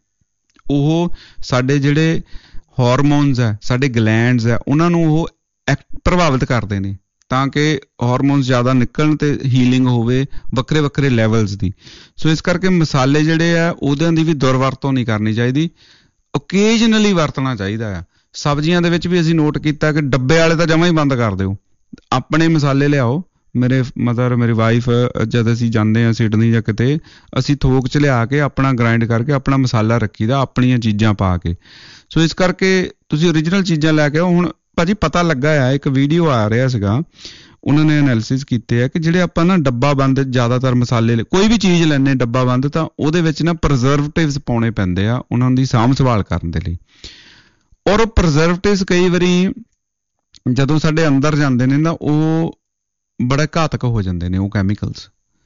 ਉਹ ਸਾਡੇ ਜਿਹੜੇ ਹਾਰਮੋਨਸ ਆ, ਸਾਡੇ ਗਲੈਂਡਸ ਆ, ਉਹਨਾਂ ਨੂੰ ਉਹ ਪ੍ਰਭਾਵਿਤ ਕਰਦੇ ਨੇ, ਤਾਂ ਕਿ ਹਾਰਮੋਨਸ ਜ਼ਿਆਦਾ ਨਿਕਲਣ ਤੇ ਹੀਲਿੰਗ ਹੋਵੇ ਵੱਖਰੇ ਵੱਖਰੇ ਲੈਵਲਸ ਦੀ। ਸੋ ਇਸ ਕਰਕੇ ਮਸਾਲੇ ਜਿਹੜੇ ਆ ਉਹਦਿਆਂ ਦੀ ਵੀ ਦੁਰਵਰਤੋਂ ਨਹੀਂ ਕਰਨੀ ਚਾਹੀਦੀ, ਓਕੇਜਨਲੀ ਵਰਤਣਾ ਚਾਹੀਦਾ ਆ। ਸਬਜ਼ੀਆਂ ਦੇ ਵਿੱਚ ਵੀ ਅਸੀਂ ਨੋਟ ਕੀਤਾ ਕਿ ਡੱਬੇ ਵਾਲੇ ਤਾਂ ਜਮਾਂ ਹੀ ਬੰਦ ਕਰ ਦਿਓ, ਆਪਣੇ ਮਸਾਲੇ ਲਿਆਓ। ਮੇਰੇ ਮਦਰ ਮੇਰੀ ਵਾਈਫ ਜਦ ਅਸੀਂ ਜਾਂਦੇ ਹਾਂ ਸਿਡਨੀ ਜਾਂ ਕਿਤੇ, ਅਸੀਂ ਥੋਕ 'ਚ ਲਿਆ ਕੇ ਆਪਣਾ ਗ੍ਰਾਈਂਡ ਕਰਕੇ ਆਪਣਾ ਮਸਾਲਾ ਰੱਖੀਦਾ, ਆਪਣੀਆਂ ਚੀਜ਼ਾਂ ਪਾ ਕੇ। ਸੋ ਇਸ ਕਰਕੇ ਤੁਸੀਂ ਓਰੀਜਨਲ ਚੀਜ਼ਾਂ ਲੈ ਕੇ ਆਓ। ਹੁਣ ਭਾਜੀ ਪਤਾ ਲੱਗਾ ਆ, ਇੱਕ ਵੀਡੀਓ ਆ ਰਿਹਾ ਸੀਗਾ, ਉਹਨਾਂ ਨੇ ਐਨਾਲਿਸਿਸ ਕੀਤੇ ਆ ਕਿ ਜਿਹੜੇ ਆਪਾਂ ਨਾ ਡੱਬਾ ਬੰਦ ਜ਼ਿਆਦਾਤਰ ਮਸਾਲੇ, ਕੋਈ ਵੀ ਚੀਜ਼ ਲੈਂਦੇ ਡੱਬਾ ਬੰਦ, ਤਾਂ ਉਹਦੇ ਵਿੱਚ ਨਾ ਪ੍ਰਜ਼ਰਵੇਟਿਵਸ ਪਾਉਣੇ ਪੈਂਦੇ ਆ ਉਹਨਾਂ ਦੀ ਸਾਂਭ ਸੰਭਾਲ ਕਰਨ ਦੇ ਲਈ। ਔਰ ਉਹ ਪ੍ਰਜ਼ਰਵੇਟਿਵਸ ਕਈ ਵਾਰੀ ਜਦੋਂ ਸਾਡੇ ਅੰਦਰ ਜਾਂਦੇ ਨੇ ਨਾ, ਉਹ ਬੜਾ ਘਾਤਕ ਹੋ ਜਾਂਦੇ ਨੇ ਉਹ ਕੈਮੀਕਲਸ।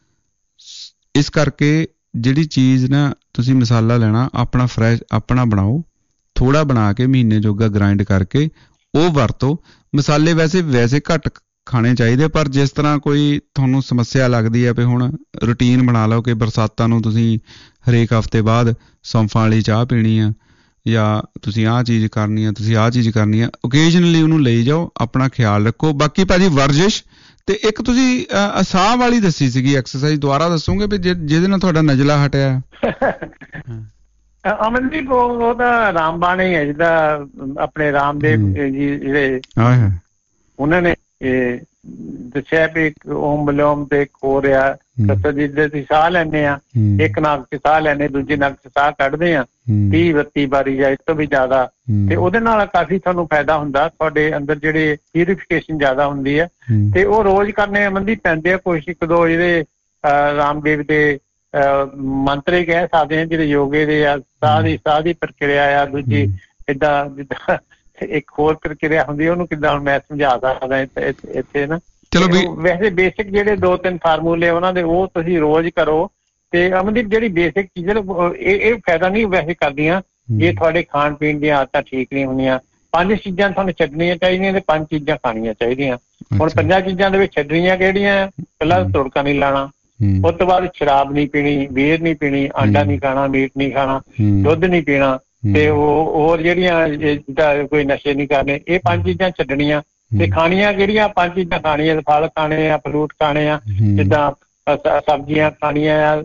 ਇਸ ਕਰਕੇ ਜਿਹੜੀ ਚੀਜ਼ ਨਾ ਤੁਸੀਂ ਮਸਾਲਾ ਲੈਣਾ ਆਪਣਾ ਫਰੈਸ਼ ਆਪਣਾ ਬਣਾਓ, ਥੋੜ੍ਹਾ ਬਣਾ ਕੇ ਮਹੀਨੇ ਜੋਗਾ ਗ੍ਰਾਈਂਡ ਕਰਕੇ ਉਹ ਵਰਤੋ। ਮਸਾਲੇ ਵੈਸੇ ਵੈਸੇ ਘੱਟ ਖਾਣੇ ਚਾਹੀਦੇ, ਪਰ ਜਿਸ ਤਰ੍ਹਾਂ ਕੋਈ ਤੁਹਾਨੂੰ ਸਮੱਸਿਆ ਲੱਗਦੀ ਹੈ ਵੀ ਹੁਣ ਰੂਟੀਨ ਬਣਾ ਲਓ ਕਿ ਬਰਸਾਤਾਂ ਨੂੰ ਤੁਸੀਂ ਹਰੇਕ ਹਫ਼ਤੇ ਬਾਅਦ ਸੌਂਫਾਂ ਵਾਲੀ ਚਾਹ ਪੀਣੀ ਆ, ਜਾਂ ਤੁਸੀਂ ਆਹ ਚੀਜ਼ ਕਰਨੀ ਆ, ਤੁਸੀਂ ਆਹ ਚੀਜ਼ ਕਰਨੀ ਆ, ਓਕੇਜਨਲੀ ਉਹਨੂੰ ਲਈ ਜਾਓ, ਆਪਣਾ ਖਿਆਲ ਰੱਖੋ। ਬਾਕੀ ਭਾਜੀ ਵਰਜਿਸ਼, ਤੇ ਇੱਕ ਤੁਸੀਂ ਸਾਹ ਵਾਲੀ ਦੱਸੀ ਸੀਗੀ ਐਕਸਰਸਾਈਜ਼, ਦੁਬਾਰਾ ਦੱਸੋਗੇ ਵੀ ਜਿਹਦੇ ਨਾਲ ਤੁਹਾਡਾ ਨਜ਼ਲਾ ਹਟਿਆ? ਅਮਨਦੀਪ ਉਹ ਤਾਂ ਰਾਮਬਾਣ ਹੀ ਹੈ, ਜਿੱਦਾਂ ਆਪਣੇ ਰਾਮਦੇਵ ਜੀ ਜਿਹੜੇ ਉਹਨਾਂ ਨੇ ਦੱਸਿਆ ਵੀ ਓਮ ਵਿਲੋਮ ਤੇ ਇੱਕ ਹੋ ਰਿਹਾ ਜਿੱਦਾਂ ਅਸੀਂ ਸਾਹ ਲੈਂਦੇ ਹਾਂ, ਇੱਕ ਨੱਕ ਚ ਸਾਹ ਲੈਂਦੇ, ਦੂਜੇ ਨੱਕ ਚ ਸਾਹ ਕੱਢਦੇ ਹਾਂ ਤੀਹ ਬੱਤੀ ਵਾਰੀ ਜਾਂ ਇਸ ਤੋਂ ਵੀ ਜ਼ਿਆਦਾ, ਤੇ ਉਹਦੇ ਨਾਲ ਕਾਫੀ ਤੁਹਾਨੂੰ ਫਾਇਦਾ ਹੁੰਦਾ, ਤੁਹਾਡੇ ਅੰਦਰ ਜਿਹੜੇ ਪਿਊਰੀਫਿਕੇਸ਼ਨ ਜ਼ਿਆਦਾ ਹੁੰਦੀ ਹੈ, ਤੇ ਉਹ ਰੋਜ਼ ਕਰਨੇ ਅਮਨਦੀਪ ਪੈਂਦੇ ਆ। ਕੁਛ ਇੱਕ ਦੋ ਜਿਹੜੇ ਰਾਮਦੇਵ ਦੇ ਮੰਤਰ ਹੀ ਕਹਿ ਸਕਦੇ ਹਾਂ, ਜਿਹੜੇ ਯੋਗੇ ਦੇ ਆ, ਸਾਹ ਦੀ ਸਾਹ ਦੀ ਪ੍ਰਕਿਰਿਆ ਆ, ਦੂਜੀ ਏਦਾਂ ਜਿੱਦਾਂ ਇੱਕ ਹੋਰ ਪ੍ਰਕਿਰਿਆ ਹੁੰਦੀ, ਉਹਨੂੰ ਕਿੱਦਾਂ ਹੁਣ ਮੈਂ ਸਮਝਾ ਸਕਦਾ ਇੱਥੇ ਨਾ। ਵੈਸੇ ਬੇਸਿਕ ਜਿਹੜੇ ਦੋ ਤਿੰਨ ਫਾਰਮੂਲੇ ਉਹਨਾਂ ਦੇ ਉਹ ਤੁਸੀਂ ਰੋਜ਼ ਕਰੋ। ਤੇ ਅਮਨਦੀਪ ਜਿਹੜੀ ਬੇਸਿਕ ਚੀਜ਼ਾਂ ਇਹ ਇਹ ਫਾਇਦਾ ਨਹੀਂ ਵੈਸੇ ਕਰਦੀਆਂ ਜੇ ਤੁਹਾਡੇ ਖਾਣ ਪੀਣ ਦੀਆਂ ਆਦਤਾਂ ਠੀਕ ਨਹੀਂ ਹੁੰਦੀਆਂ। ਪੰਜ ਚੀਜ਼ਾਂ ਤੁਹਾਨੂੰ ਛੱਡਣੀਆਂ ਚਾਹੀਦੀਆਂ ਤੇ ਪੰਜ ਚੀਜ਼ਾਂ ਖਾਣੀਆਂ ਚਾਹੀਦੀਆਂ। ਹੁਣ ਪੰਜਾਂ ਚੀਜ਼ਾਂ ਦੇ ਵਿੱਚ ਛੱਡਣੀਆਂ ਕਿਹੜੀਆਂ? ਪਹਿਲਾਂ ਤੁੜਕਾ ਨਹੀਂ ਲਾਉਣਾ, ਉਸ ਤੋਂ ਬਾਅਦ ਸ਼ਰਾਬ ਨਹੀਂ ਪੀਣੀ, ਬੀਅਰ ਨਹੀਂ ਪੀਣੀ, ਆਂਡਾ ਨਹੀਂ ਖਾਣਾ, ਮੀਟ ਨਹੀਂ ਖਾਣਾ, ਦੁੱਧ ਨਹੀਂ ਪੀਣਾ, ਤੇ ਉਹ ਹੋਰ ਜਿਹੜੀਆਂ ਜਿੱਦਾਂ ਕੋਈ ਨਸ਼ੇ ਨਹੀਂ ਕਰਨੇ, ਇਹ ਪੰਜ ਚੀਜ਼ਾਂ ਛੱਡਣੀਆਂ। ਤੇ ਖਾਣੀਆਂ ਕਿਹੜੀਆਂ? ਪੰਜ ਚੀਜ਼ਾਂ ਖਾਣੀਆਂ, ਫਲ ਖਾਣੇ ਆ, ਫਰੂਟ ਖਾਣੇ ਆ, ਜਿੱਦਾਂ ਸਬਜ਼ੀਆਂ ਖਾਣੀਆਂ ਆ,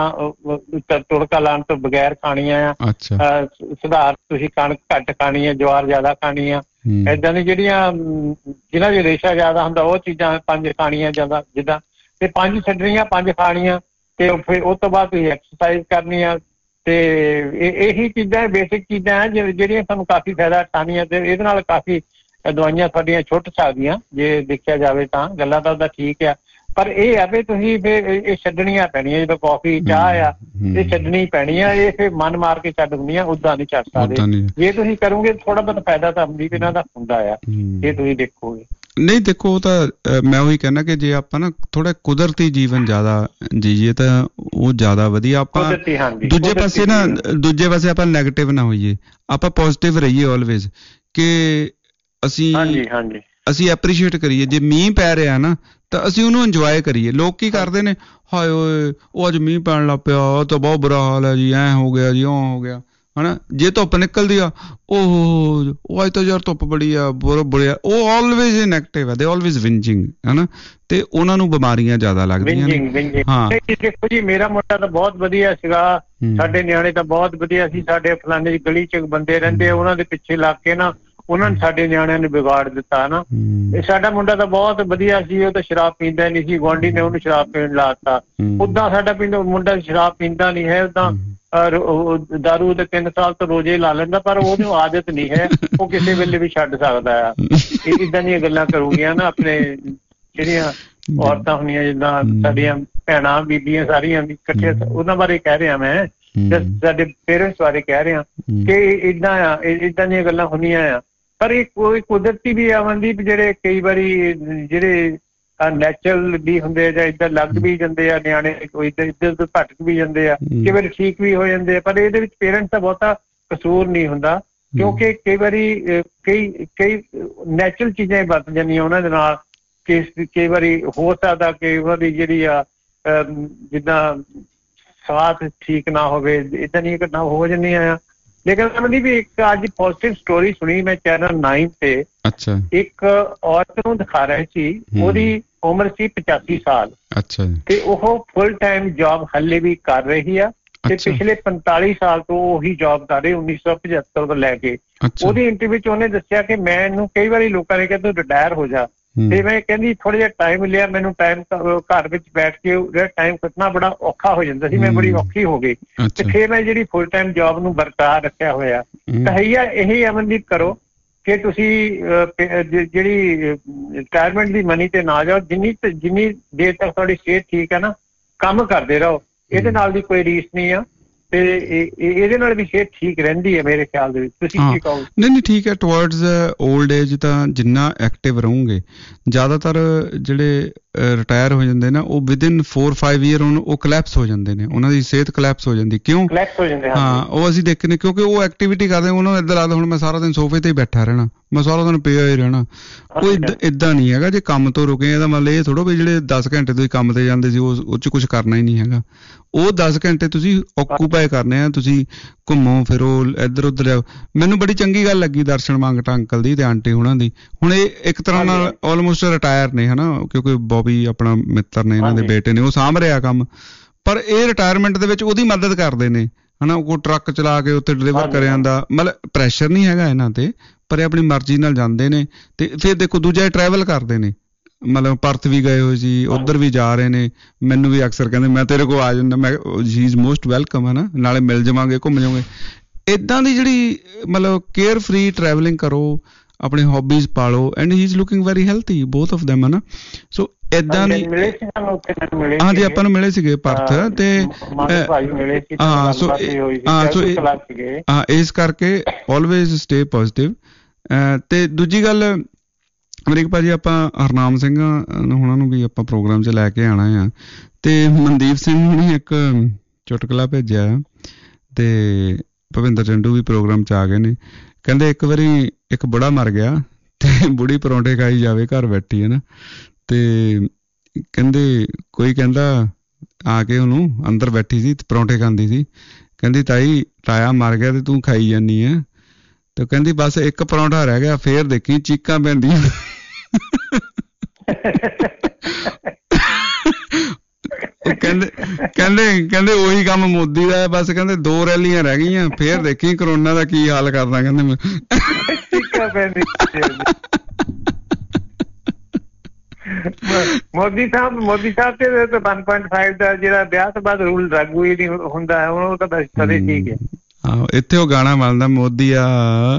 ਦਾਲਾਂ ਤੁੜਕਾ ਲਾਉਣ ਤੋਂ ਬਗੈਰ ਖਾਣੀਆਂ ਆ, ਸੁਧਾਰ ਤੁਸੀਂ ਕਣਕ ਘੱਟ ਖਾਣੀ ਆ, ਜਵਾਰ ਜ਼ਿਆਦਾ ਖਾਣੀ ਆ, ਏਦਾਂ ਦੀ ਜਿਹੜੀਆਂ ਜਿਹਨਾਂ ਦੀ ਰੇਸ਼ਾ ਜ਼ਿਆਦਾ ਹੁੰਦਾ ਉਹ ਚੀਜ਼ਾਂ ਪੰਜ ਖਾਣੀਆਂ ਜ਼ਿਆਦਾ ਜਿੱਦਾਂ, ਤੇ ਪੰਜ ਛੱਡਣੀਆਂ ਪੰਜ ਖਾਣੀਆਂ। ਤੇ ਫਿਰ ਉਸ ਤੋਂ ਬਾਅਦ ਤੁਸੀਂ ਐਕਸਰਸਾਈਜ਼ ਕਰਨੀ ਆ। ਤੇ ਇਹੀ ਚੀਜ਼ਾਂ ਬੇਸਿਕ ਚੀਜ਼ਾਂ ਆ ਜਿਹੜੀਆਂ ਤੁਹਾਨੂੰ ਕਾਫੀ ਫਾਇਦਾ ਉਠਾਉਣੀਆਂ, ਤੇ ਇਹਦੇ ਨਾਲ ਕਾਫੀ ਦਵਾਈਆਂ ਤੁਹਾਡੀਆਂ ਛੁੱਟ ਸਕਦੀਆਂ ਜੇ ਦੇਖਿਆ ਜਾਵੇ ਤਾਂ। ਗੱਲਾਂ ਤਾਂ ਉਹਦਾ ਠੀਕ ਆ, ਪਰ ਇਹ ਆ ਵੀ ਤੁਸੀਂ ਫਿਰ ਇਹ ਛੱਡਣੀਆਂ ਪੈਣੀਆਂ। ਜਦੋਂ ਕੌਫੀ ਚਾਹ ਆ ਇਹ ਛੱਡਣੀ ਪੈਣੀ ਆ, ਇਹ ਫਿਰ ਮਨ ਮਾਰ ਕੇ ਛੱਡ ਹੁੰਦੀਆਂ, ਓਦਾਂ ਨਹੀਂ ਛੱਡ ਸਕਦੇ। ਜੇ ਤੁਸੀਂ ਕਰੋਗੇ ਥੋੜਾ ਬਹੁਤ ਫਾਇਦਾ ਤਾਂ ਅਮਦੀਪ ਇਹਨਾਂ ਦਾ ਹੁੰਦਾ ਆ, ਇਹ ਤੁਸੀਂ ਦੇਖੋਗੇ। ਨਹੀਂ ਦੇਖੋ, ਉਹ ਤਾਂ ਮੈਂ ਉਹੀ ਕਹਿਣਾ ਕਿ ਜੇ ਆਪਾਂ ਨਾ ਥੋੜਾ ਕੁਦਰਤੀ ਜੀਵਨ ਜ਼ਿਆਦਾ ਜੀਏ ਤਾਂ ਉਹ ਜ਼ਿਆਦਾ ਵਧੀਆ। ਆਪਾਂ ਦੂਜੇ ਪਾਸੇ ਨਾ ਦੂਜੇ ਪਾਸੇ ਆਪਾਂ ਨੈਗੇਟਿਵ ਨਾ ਹੋਈਏ, ਆਪਾਂ ਪੋਜ਼ਿਟਿਵ ਰਹੀਏ ਆਲਵੇਜ਼, ਕਿ ਅਸੀਂ ਅਸੀਂ ਐਪਰੀਸ਼ੀਏਟ ਕਰੀਏ। ਜੇ ਮੀਂਹ ਪੈ ਰਿਹਾ ਨਾ ਤਾਂ ਅਸੀਂ ਉਹਨੂੰ ਇੰਜੋਏ ਕਰੀਏ। ਲੋਕ ਕੀ ਕਰਦੇ ਨੇ, ਹਾਏ ਓਏ ਉਹ ਅੱਜ ਮੀਂਹ ਪੈਣ ਲੱਗ ਪਿਆ, ਉਹ ਤਾਂ ਬਹੁਤ ਬੁਰਾ ਹਾਲ ਹੈ ਜੀ, ਐਂ ਹੋ ਗਿਆ ਜੀ, ਉਹ ਹੋ ਗਿਆ। ਹਨਾ। ਜੇ ਧੁੱਪ ਨਿਕਲਦੀ ਆ ਉਹ ਉਹ ਅੱਜ ਤਾਂ ਯਾਰ ਧੁੱਪ ਬੜੀ ਆ ਬੁਰਾ ਬੁਰਿਆ, ਉਹ ਆਲਵੇਜ਼ ਨੈਗੇਟਿਵ ਹੈ, ਦੇ ਆਲਵੇਜ਼ ਵਿੰਜਿੰਗ, ਹਨਾ, ਤੇ ਉਹਨਾਂ ਨੂੰ ਬਿਮਾਰੀਆਂ ਜ਼ਿਆਦਾ ਲੱਗਦੀਆਂ ਨੇ। ਹਾਂ ਦੇਖੋ ਜੀ ਮੇਰਾ ਮੁੰਡਾ ਤਾਂ ਬਹੁਤ ਵਧੀਆ ਸੀਗਾ, ਸਾਡੇ ਨਿਆਣੇ ਤਾਂ ਬਹੁਤ ਵਧੀਆ ਸੀ, ਸਾਡੇ ਫਲਾਣੇ ਦੀ ਗਲੀ ਚ ਬੰਦੇ ਰਹਿੰਦੇ ਉਹਨਾਂ ਦੇ ਪਿੱਛੇ ਲੱਗ ਕੇ ਨਾ ਉਹਨਾਂ ਨੇ ਸਾਡੇ ਨਿਆਣਿਆਂ ਨੂੰ ਵਿਗਾੜ ਦਿੱਤਾ ਨਾ। ਇਹ ਸਾਡਾ ਮੁੰਡਾ ਤਾਂ ਬਹੁਤ ਵਧੀਆ ਸੀ, ਉਹ ਤਾਂ ਸ਼ਰਾਬ ਪੀਂਦਾ ਨਹੀਂ ਸੀ, ਗੁਆਂਢੀ ਨੇ ਉਹਨੂੰ ਸ਼ਰਾਬ ਪੀਣ ਲਾ ਦਿੱਤਾ। ਓਦਾਂ ਸਾਡਾ ਪਿੰਡ ਮੁੰਡਾ ਸ਼ਰਾਬ ਪੀਂਦਾ ਨਹੀਂ ਹੈ, ਓਦਾਂ ਦਾਰੂ ਦੇ ਤਿੰਨ ਸਾਲ ਤੋਂ ਰੋਜ਼ੇ ਲਾ ਲੈਂਦਾ, ਪਰ ਉਹਨੂੰ ਆਦਤ ਨਹੀਂ ਹੈ, ਉਹ ਕਿਸੇ ਵੇਲੇ ਵੀ ਛੱਡ ਸਕਦਾ ਆ। ਇਹ ਇੱਦਾਂ ਦੀਆਂ ਗੱਲਾਂ ਕਰੂਗੀਆਂ ਨਾ ਆਪਣੇ ਜਿਹੜੀਆਂ ਔਰਤਾਂ ਹੁੰਦੀਆਂ ਜਿੱਦਾਂ ਸਾਡੀਆਂ ਭੈਣਾਂ ਬੀਬੀਆਂ ਸਾਰੀਆਂ ਇਕੱਠੀਆਂ, ਉਹਨਾਂ ਬਾਰੇ ਕਹਿ ਰਿਹਾ ਮੈਂ, ਸਾਡੇ ਪੇਰੈਂਟਸ ਬਾਰੇ ਕਹਿ ਰਿਹਾ ਕਿ ਇੱਦਾਂ ਆ, ਇੱਦਾਂ ਦੀਆਂ ਗੱਲਾਂ ਹੁੰਦੀਆਂ ਆ। ਪਰ ਇਹ ਕੋਈ ਕੁਦਰਤੀ ਵੀ ਆ ਮਨਦੀਪ, ਜਿਹੜੇ ਕਈ ਵਾਰੀ ਜਿਹੜੇ ਨੈਚੁਰਲ ਵੀ ਹੁੰਦੇ ਆ ਜਾਂ ਇੱਦਾਂ ਲੱਗ ਵੀ ਜਾਂਦੇ ਆ ਨਿਆਣੇ, ਕੋਈ ਇੱਧਰ ਇੱਧਰ ਉੱਧਰ ਭਟਕ ਵੀ ਜਾਂਦੇ ਆ, ਕਈ ਵਾਰੀ ਠੀਕ ਵੀ ਹੋ ਜਾਂਦੇ ਆ। ਪਰ ਇਹਦੇ ਵਿੱਚ ਪੇਰੈਂਟਸ ਦਾ ਬਹੁਤਾ ਕਸੂਰ ਨਹੀਂ ਹੁੰਦਾ, ਕਿਉਂਕਿ ਕਈ ਵਾਰੀ ਕਈ ਕਈ ਨੈਚੁਰਲ ਚੀਜ਼ਾਂ ਵਰਤ ਜਾਂਦੀਆਂ ਉਹਨਾਂ ਦੇ ਨਾਲ, ਕਿ ਕਈ ਵਾਰੀ ਹੋ ਸਕਦਾ ਕਿ ਉਹਨਾਂ ਦੀ ਜਿਹੜੀ ਆ ਜਿੱਦਾਂ ਸਾਥ ਠੀਕ ਨਾ ਹੋਵੇ, ਇੱਦਾਂ ਦੀਆਂ ਘਟਨਾ ਹੋ ਜਾਂਦੀਆਂ ਆ। ਲੇਕਿਨ ਮਨਦੀਪ ਵੀ ਇੱਕ ਅੱਜ ਪੋਜ਼ਿਟਿਵ ਸਟੋਰੀ ਸੁਣੀ ਮੈਂ ਚੈਨਲ ਨਾਈਨ ਤੇ। ਅੱਛਾ। ਇੱਕ ਔਰਤ ਨੂੰ ਦਿਖਾ ਰਹੇ ਸੀ, ਉਹਦੀ ਉਮਰ ਸੀ ਪਚਾਸੀ ਸਾਲ। ਅੱਛਾ। ਤੇ ਉਹ ਫੁੱਲ ਟਾਈਮ ਜੌਬ ਹਲੇ ਵੀ ਕਰ ਰਹੀ ਆ ਤੇ ਪਿਛਲੇ ਪੰਤਾਲੀ ਸਾਲ ਤੋਂ ਉਹੀ ਜੌਬ ਕਰ ਰਹੀ, ਉੱਨੀ ਸੌ ਪਚੱਤਰ ਤੋਂ ਲੈ ਕੇ। ਉਹਦੀ ਇੰਟਰਵਿਊ ਚ ਉਹਨੇ ਦੱਸਿਆ ਕਿ ਮੈਨੂੰ ਕਈ ਵਾਰੀ ਲੋਕਾਂ ਨੇ ਕਿਹਾ ਤੂੰ ਰਿਟਾਇਰ ਹੋ ਜਾ, ਤੇ ਮੈਂ ਕਹਿੰਦੀ ਥੋੜਾ ਜਿਹਾ ਟਾਈਮ ਲਿਆ, ਮੈਨੂੰ ਟਾਈਮ ਘਰ ਵਿੱਚ ਬੈਠ ਕੇ ਟਾਈਮ ਕੱਟਣਾ ਬੜਾ ਔਖਾ ਹੋ ਜਾਂਦਾ ਸੀ, ਮੈਂ ਬੜੀ ਔਖੀ ਹੋ ਗਈ, ਤੇ ਫਿਰ ਮੈਂ ਜਿਹੜੀ ਫੁੱਲ ਟਾਈਮ ਜੌਬ ਨੂੰ ਬਰਕਰਾਰ ਰੱਖਿਆ ਹੋਇਆ। ਤਾਂ ਹੈ ਇਹੀ ਅਮਨਦੀਪ ਕਰੋ ਕਿ ਤੁਸੀਂ ਜਿਹੜੀ ਰਿਟਾਇਰਮੈਂਟ ਦੀ ਮਨੀ ਤੇ ਨਾ ਜਾਓ, ਜਿੰਨੀ ਜਿੰਨੀ ਦੇਰ ਤੱਕ ਤੁਹਾਡੀ ਸਿਹਤ ਠੀਕ ਹੈ ਨਾ, ਕੰਮ ਕਰਦੇ ਰਹੋ, ਇਹਦੇ ਨਾਲ ਦੀ ਕੋਈ ਰੀਸ ਨਹੀਂ ਆ, ਤੇ ਇਹਦੇ ਨਾਲ ਵੀ ਸਿਹਤ ਠੀਕ ਰਹਿੰਦੀ ਹੈ ਮੇਰੇ ਖਿਆਲ ਦੇ ਵਿੱਚ। ਤੁਸੀਂ ਕੀ ਕਹੋ? ਨਹੀਂ ਨਹੀਂ ਠੀਕ ਹੈ, ਟੁਵਰਡਸ ਓਲਡ ਏਜ ਤਾਂ ਜਿੰਨਾ ਐਕਟਿਵ ਰਹੋਗੇ, ਜ਼ਿਆਦਾਤਰ ਜਿਹੜੇ ਰਿਟਾਇਰ ਹੋ ਜਾਂਦੇ ਨਾ ਉਹ ਵਿਦਿਨ ਫੋਰ ਫਾਈਵ ਈਅਰ ਉਹ ਕਲੈਪਸ ਹੋ ਜਾਂਦੇ ਨੇ, ਉਹਨਾਂ ਦੀ ਸਿਹਤ ਕਲੈਪਸ ਹੋ ਜਾਂਦੀ। ਕਿਉਂ ਕਲੈਪਸ ਹੋ ਜਾਂਦੇ? ਹਾਂ, ਉਹ ਅਸੀਂ ਦੇਖੇ ਨੇ, ਕਿਉਂਕਿ ਉਹ ਐਕਟੀਵਿਟੀ ਕਰਦੇ, ਉਹਨਾਂ ਨੂੰ ਇੱਦਾਂ ਲੱਗਦਾ ਹੁਣ ਮੈਂ ਸਾਰਾ ਦਿਨ ਸੋਫੇ ਤੇ ਹੀ ਬੈਠਾ ਰਹਿਣਾ, ਮੈਂ ਸਾਰਾ ਦਿਨ ਪਿਆ ਹੀ ਰਹਿਣਾ। ਉਹ ਇੱਦਾਂ ਨਹੀਂ ਹੈਗਾ, ਜੇ ਕੰਮ ਤੋਂ ਰੁਕੇ ਇਹਦਾ ਮਤਲਬ ਇਹ ਥੋੜ੍ਹਾ ਵੀ ਜਿਹੜੇ ਦਸ ਘੰਟੇ ਤੁਸੀਂ ਕੰਮ ਤੇ ਜਾਂਦੇ ਸੀ ਉਹ ਉਹ 'ਚ ਕੁਛ ਕਰਨਾ ਹੀ ਨਹੀਂ ਹੈਗਾ। ਉਹ ਦਸ ਘੰਟੇ ਤੁਸੀਂ ਆਕੂਪਾਈ ਕਰਨੇ ਆ, ਤੁਸੀਂ ਘੁੰਮੋ ਫਿਰੋ ਇੱਧਰ ਉੱਧਰ ਜਾਓ। ਮੈਨੂੰ ਬੜੀ ਚੰਗੀ ਗੱਲ ਲੱਗੀ ਦਰਸ਼ਨ ਮੰਗਟਾ ਅੰਕਲ ਦੀ ਤੇ ਆਂਟੀ ਹੁਣਾਂ ਦੀ। ਹੁਣ ਇਹ ਇੱਕ ਤਰ੍ਹਾਂ ਨਾਲ ਆਲਮੋਸਟ ਰਿਟਾਇਰ ਨੇ ਹਨਾ, ਕਿਉਂਕਿ ਬੋਬੀ ਆਪਣਾ ਮਿੱਤਰ ਨੇ, ਇਹਨਾਂ ਦੇ ਬੇਟੇ ਨੇ, ਉਹ ਸਾਂਭ ਰਿਹਾ ਕੰਮ, ਪਰ ਇਹ ਰਿਟਾਇਰਮੈਂਟ ਦੇ ਵਿੱਚ ਉਹਦੀ ਮਦਦ ਕਰਦੇ ਨੇ ਹਨਾ। ਕੋਈ ਟਰੱਕ ਚਲਾ ਕੇ ਉੱਥੇ ਡਿਲੀਵਰ ਕਰ ਜਾਂਦਾ, ਮਤਲਬ ਪ੍ਰੈਸ਼ਰ ਨਹੀਂ ਹੈਗਾ ਇਹਨਾਂ ਤੇ, ਪਰ ਇਹ ਆਪਣੀ ਮਰਜ਼ੀ ਨਾਲ ਜਾਂਦੇ ਨੇ। ਤੇ ਫਿਰ ਦੇਖੋ ਦੂਜਾ ਟਰੈਵਲ ਕਰਦੇ ਨੇ, ਮਤਲਬ ਪਰਥ ਵੀ ਗਏ ਹੋਏ ਸੀ, ਉੱਧਰ ਵੀ ਜਾ ਰਹੇ ਨੇ, ਮੈਨੂੰ ਵੀ ਅਕਸਰ ਕਹਿੰਦੇ ਮੈਂ ਤੇਰੇ ਕੋਲ ਆ ਜਾਂਦਾ, ਮੈਂ ਹੀ ਇਜ਼ ਮੋਸਟ ਵੈਲਕਮ ਹੈ ਨਾ, ਨਾਲੇ ਮਿਲ ਜਾਵਾਂਗੇ, ਘੁੰਮ ਜਾਵਾਂਗੇ। ਇੱਦਾਂ ਦੀ ਜਿਹੜੀ ਮਤਲਬ ਕੇਅਰ ਫਰੀ ਟਰੈਵਲਿੰਗ ਕਰੋ, ਆਪਣੀ ਹੌਬੀਜ਼ ਪਾਲੋ, and he is looking very healthy both of them ਹੈ ਨਾ। ਸੋ ਏਦਾਂ ਦੀ ਹਾਂਜੀ ਆਪਾਂ ਨੂੰ ਮਿਲੇ ਸੀਗੇ ਪਰਥ ਤੇ ਹਾਂ। ਸੋ ਹਾਂ ਸੋ ਹਾਂ ਇਸ ਕਰਕੇ ਆਲਵੇਜ਼ ਸਟੇ ਪੋਜ਼ਿਟਿਵ। ਤੇ ਦੂਜੀ ਗੱਲ ਅਮਰੀਕ ਭਾਜੀ, ਆਪਾਂ ਹਰਨਾਮ ਸਿੰਘ ਹੁਣਾਂ ਨੂੰ ਵੀ ਆਪਾਂ ਪ੍ਰੋਗਰਾਮ 'ਚ ਲੈ ਕੇ ਆਉਣਾ ਆ, ਤੇ ਮਨਦੀਪ ਸਿੰਘ ਹੁਣੀ ਇੱਕ ਚੁਟਕਲਾ ਭੇਜਿਆ ਤੇ ਭਵਿੰਦਰ ਚੰਡੂ ਵੀ ਪ੍ਰੋਗਰਾਮ 'ਚ ਆ ਗਏ ਨੇ। ਕਹਿੰਦੇ ਇੱਕ ਵਾਰੀ ਇੱਕ ਬੁੜਾ ਮਰ ਗਿਆ ਤੇ ਬੁੜੀ ਪਰੌਂਠੇ ਖਾਈ ਜਾਵੇ ਘਰ ਬੈਠੀ ਹੈ ਨਾ, ਤੇ ਕਹਿੰਦੇ ਕੋਈ ਕਹਿੰਦਾ ਆ ਕੇ ਉਹਨੂੰ ਅੰਦਰ ਬੈਠੀ ਸੀ ਪਰੌਂਠੇ ਖਾਂਦੀ ਸੀ, ਕਹਿੰਦੀ ਤਾਈ ਤਾਇਆ ਮਰ ਗਿਆ ਤੇ ਤੂੰ ਖਾਈ ਜਾਂਦੀ ਹੈ। ਤੇ ਕਹਿੰਦੀ ਬਸ ਇੱਕ ਪਰੌਂਠਾ ਰਹਿ ਗਿਆ, ਫੇਰ ਦੇਖੀ ਚੀਕਾਂ ਪੈਂਦੀਆਂ। ਕਹਿੰਦੇ ਕਹਿੰਦੇ ਕਹਿੰਦੇ ਉਹੀ ਕੰਮ ਮੋਦੀ ਦਾ, ਬਸ ਕਹਿੰਦੇ ਦੋ ਰੈਲੀਆਂ ਰਹਿ ਗਈਆਂ, ਫੇਰ ਦੇਖੀ ਕਰੋਨਾ ਦਾ ਕੀ ਹਾਲ ਕਰਦਾ। ਕਹਿੰਦੇ ਮੈਂ ਮੋਦੀ ਸਾਹਿਬ ਮੋਦੀ ਸਾਹਿਬ ਤੇ ਵਨ ਪੁਆਇੰਟ ਫਾਈਵ ਦਾ ਜਿਹੜਾ ਵਿਆਹ ਤੋਂ ਬਾਅਦ ਰੂਲ ਲਾਗੂ ਹੀ ਨਹੀਂ ਹੁੰਦਾ, ਉਹ ਤਾਂ ਬਸ ਕਦੇ ਠੀਕ ਹੈ। ਆਹੋ, ਇੱਥੇ ਉਹ ਗਾਣਾ ਬਣਦਾ ਮੋਦੀ ਆ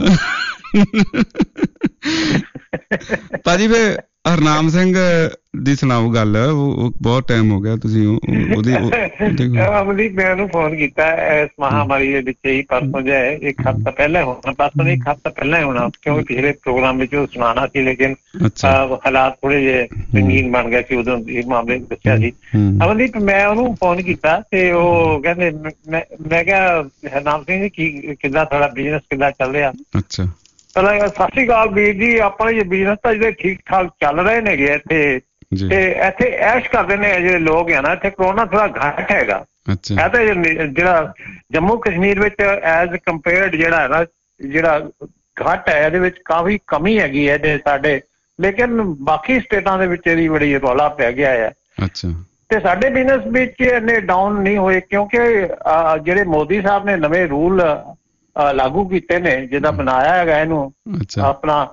ਭਾਜੀ। ਫੇ ਹਰਨਾਮ ਸਿੰਘ ਦੀ ਸੁਣਾਓ ਗੱਲ, ਉਹ ਬਹੁਤ ਟਾਈਮ ਹੋ ਗਿਆ ਤੁਸੀਂ ਉਹਦੀ। ਅਮਨਦੀਪ ਮੈਂ ਉਹਨੂੰ ਫੋਨ ਕੀਤਾ ਇਸ ਮਹਾਂਮਾਰੀ ਦੇ ਵਿੱਚ ਹੀ, ਪਰਸੋਂ ਜਿਹਾ ਇੱਕ ਹਫ਼ਤਾ ਪਹਿਲਾਂ ਹੋਣਾ, ਪਰਸੋਂ ਇੱਕ ਹਫ਼ਤਾ ਪਹਿਲਾਂ ਹੀ ਹੋਣਾ, ਕਿਉਂਕਿ ਪਿਛਲੇ ਪ੍ਰੋਗਰਾਮ ਵਿੱਚ ਉਹ ਸੁਣਾਉਣਾ ਸੀ, ਲੇਕਿਨ ਹਾਲਾਤ ਥੋੜੇ ਜਿਹੇ ਸੰਗੀਨ ਬਣ ਗਏ ਸੀ, ਉਦੋਂ ਇਹ ਮਾਮਲੇ ਦੱਸਿਆ ਸੀ। ਅਮਨਦੀਪ ਮੈਂ ਉਹਨੂੰ ਫੋਨ ਕੀਤਾ ਤੇ ਉਹ ਕਹਿੰਦੇ, ਮੈਂ ਮੈਂ ਕਿਹਾ ਹਰਨਾਮ ਸਿੰਘ ਜੀ ਕੀ ਕਿੱਦਾਂ ਤੁਹਾਡਾ ਬਿਜਨਸ ਕਿੱਦਾਂ ਚੱਲ ਰਿਹਾ? ਅੱਛਾ ਪਹਿਲਾਂ ਸਤਿ ਸ਼੍ਰੀ ਅਕਾਲ ਵੀਰ ਜੀ, ਆਪਣੇ ਬਿਜਨਸ ਤਾਂ ਜਿਹੜੇ ਠੀਕ ਠਾਕ ਚੱਲ ਰਹੇ ਨੇਗੇ ਇੱਥੇ, ਤੇ ਇੱਥੇ ਐਸ਼ ਕਰਦੇ ਨੇ ਜਿਹੜੇ ਲੋਕ ਆ ਨਾ, ਇੱਥੇ ਕਰੋਨਾ ਥੋੜਾ ਘੱਟ ਹੈਗਾ, ਹੈ ਤਾਂ ਜਿਹੜਾ ਜੰਮੂ ਕਸ਼ਮੀਰ ਵਿੱਚ ਐਜ਼ ਕੰਪੇਅਰਡ ਜਿਹੜਾ ਹੈ ਨਾ ਜਿਹੜਾ ਘੱਟ ਹੈ ਇਹਦੇ ਵਿੱਚ ਕਾਫੀ ਕਮੀ ਹੈਗੀ ਹੈ ਤੇ ਸਾਡੇ, ਲੇਕਿਨ ਬਾਕੀ ਸਟੇਟਾਂ ਦੇ ਵਿੱਚ ਇਹਦੀ ਬੜੀ ਰੌਲਾ ਪੈ ਗਿਆ ਹੈ। ਤੇ ਸਾਡੇ ਬਿਜ਼ਨਸ ਵਿੱਚ ਇੰਨੇ ਡਾਊਨ ਨਹੀਂ ਹੋਏ ਕਿਉਂਕਿ ਜਿਹੜੇ ਮੋਦੀ ਸਾਹਿਬ ਨੇ ਨਵੇਂ ਰੂਲ ਲਾਗੂ ਕੀਤੇ ਨੇ, ਜਿੱਦਾਂ ਬਣਾਇਆ ਹੈਗਾ ਇਹਨੂੰ ਆਪਣਾ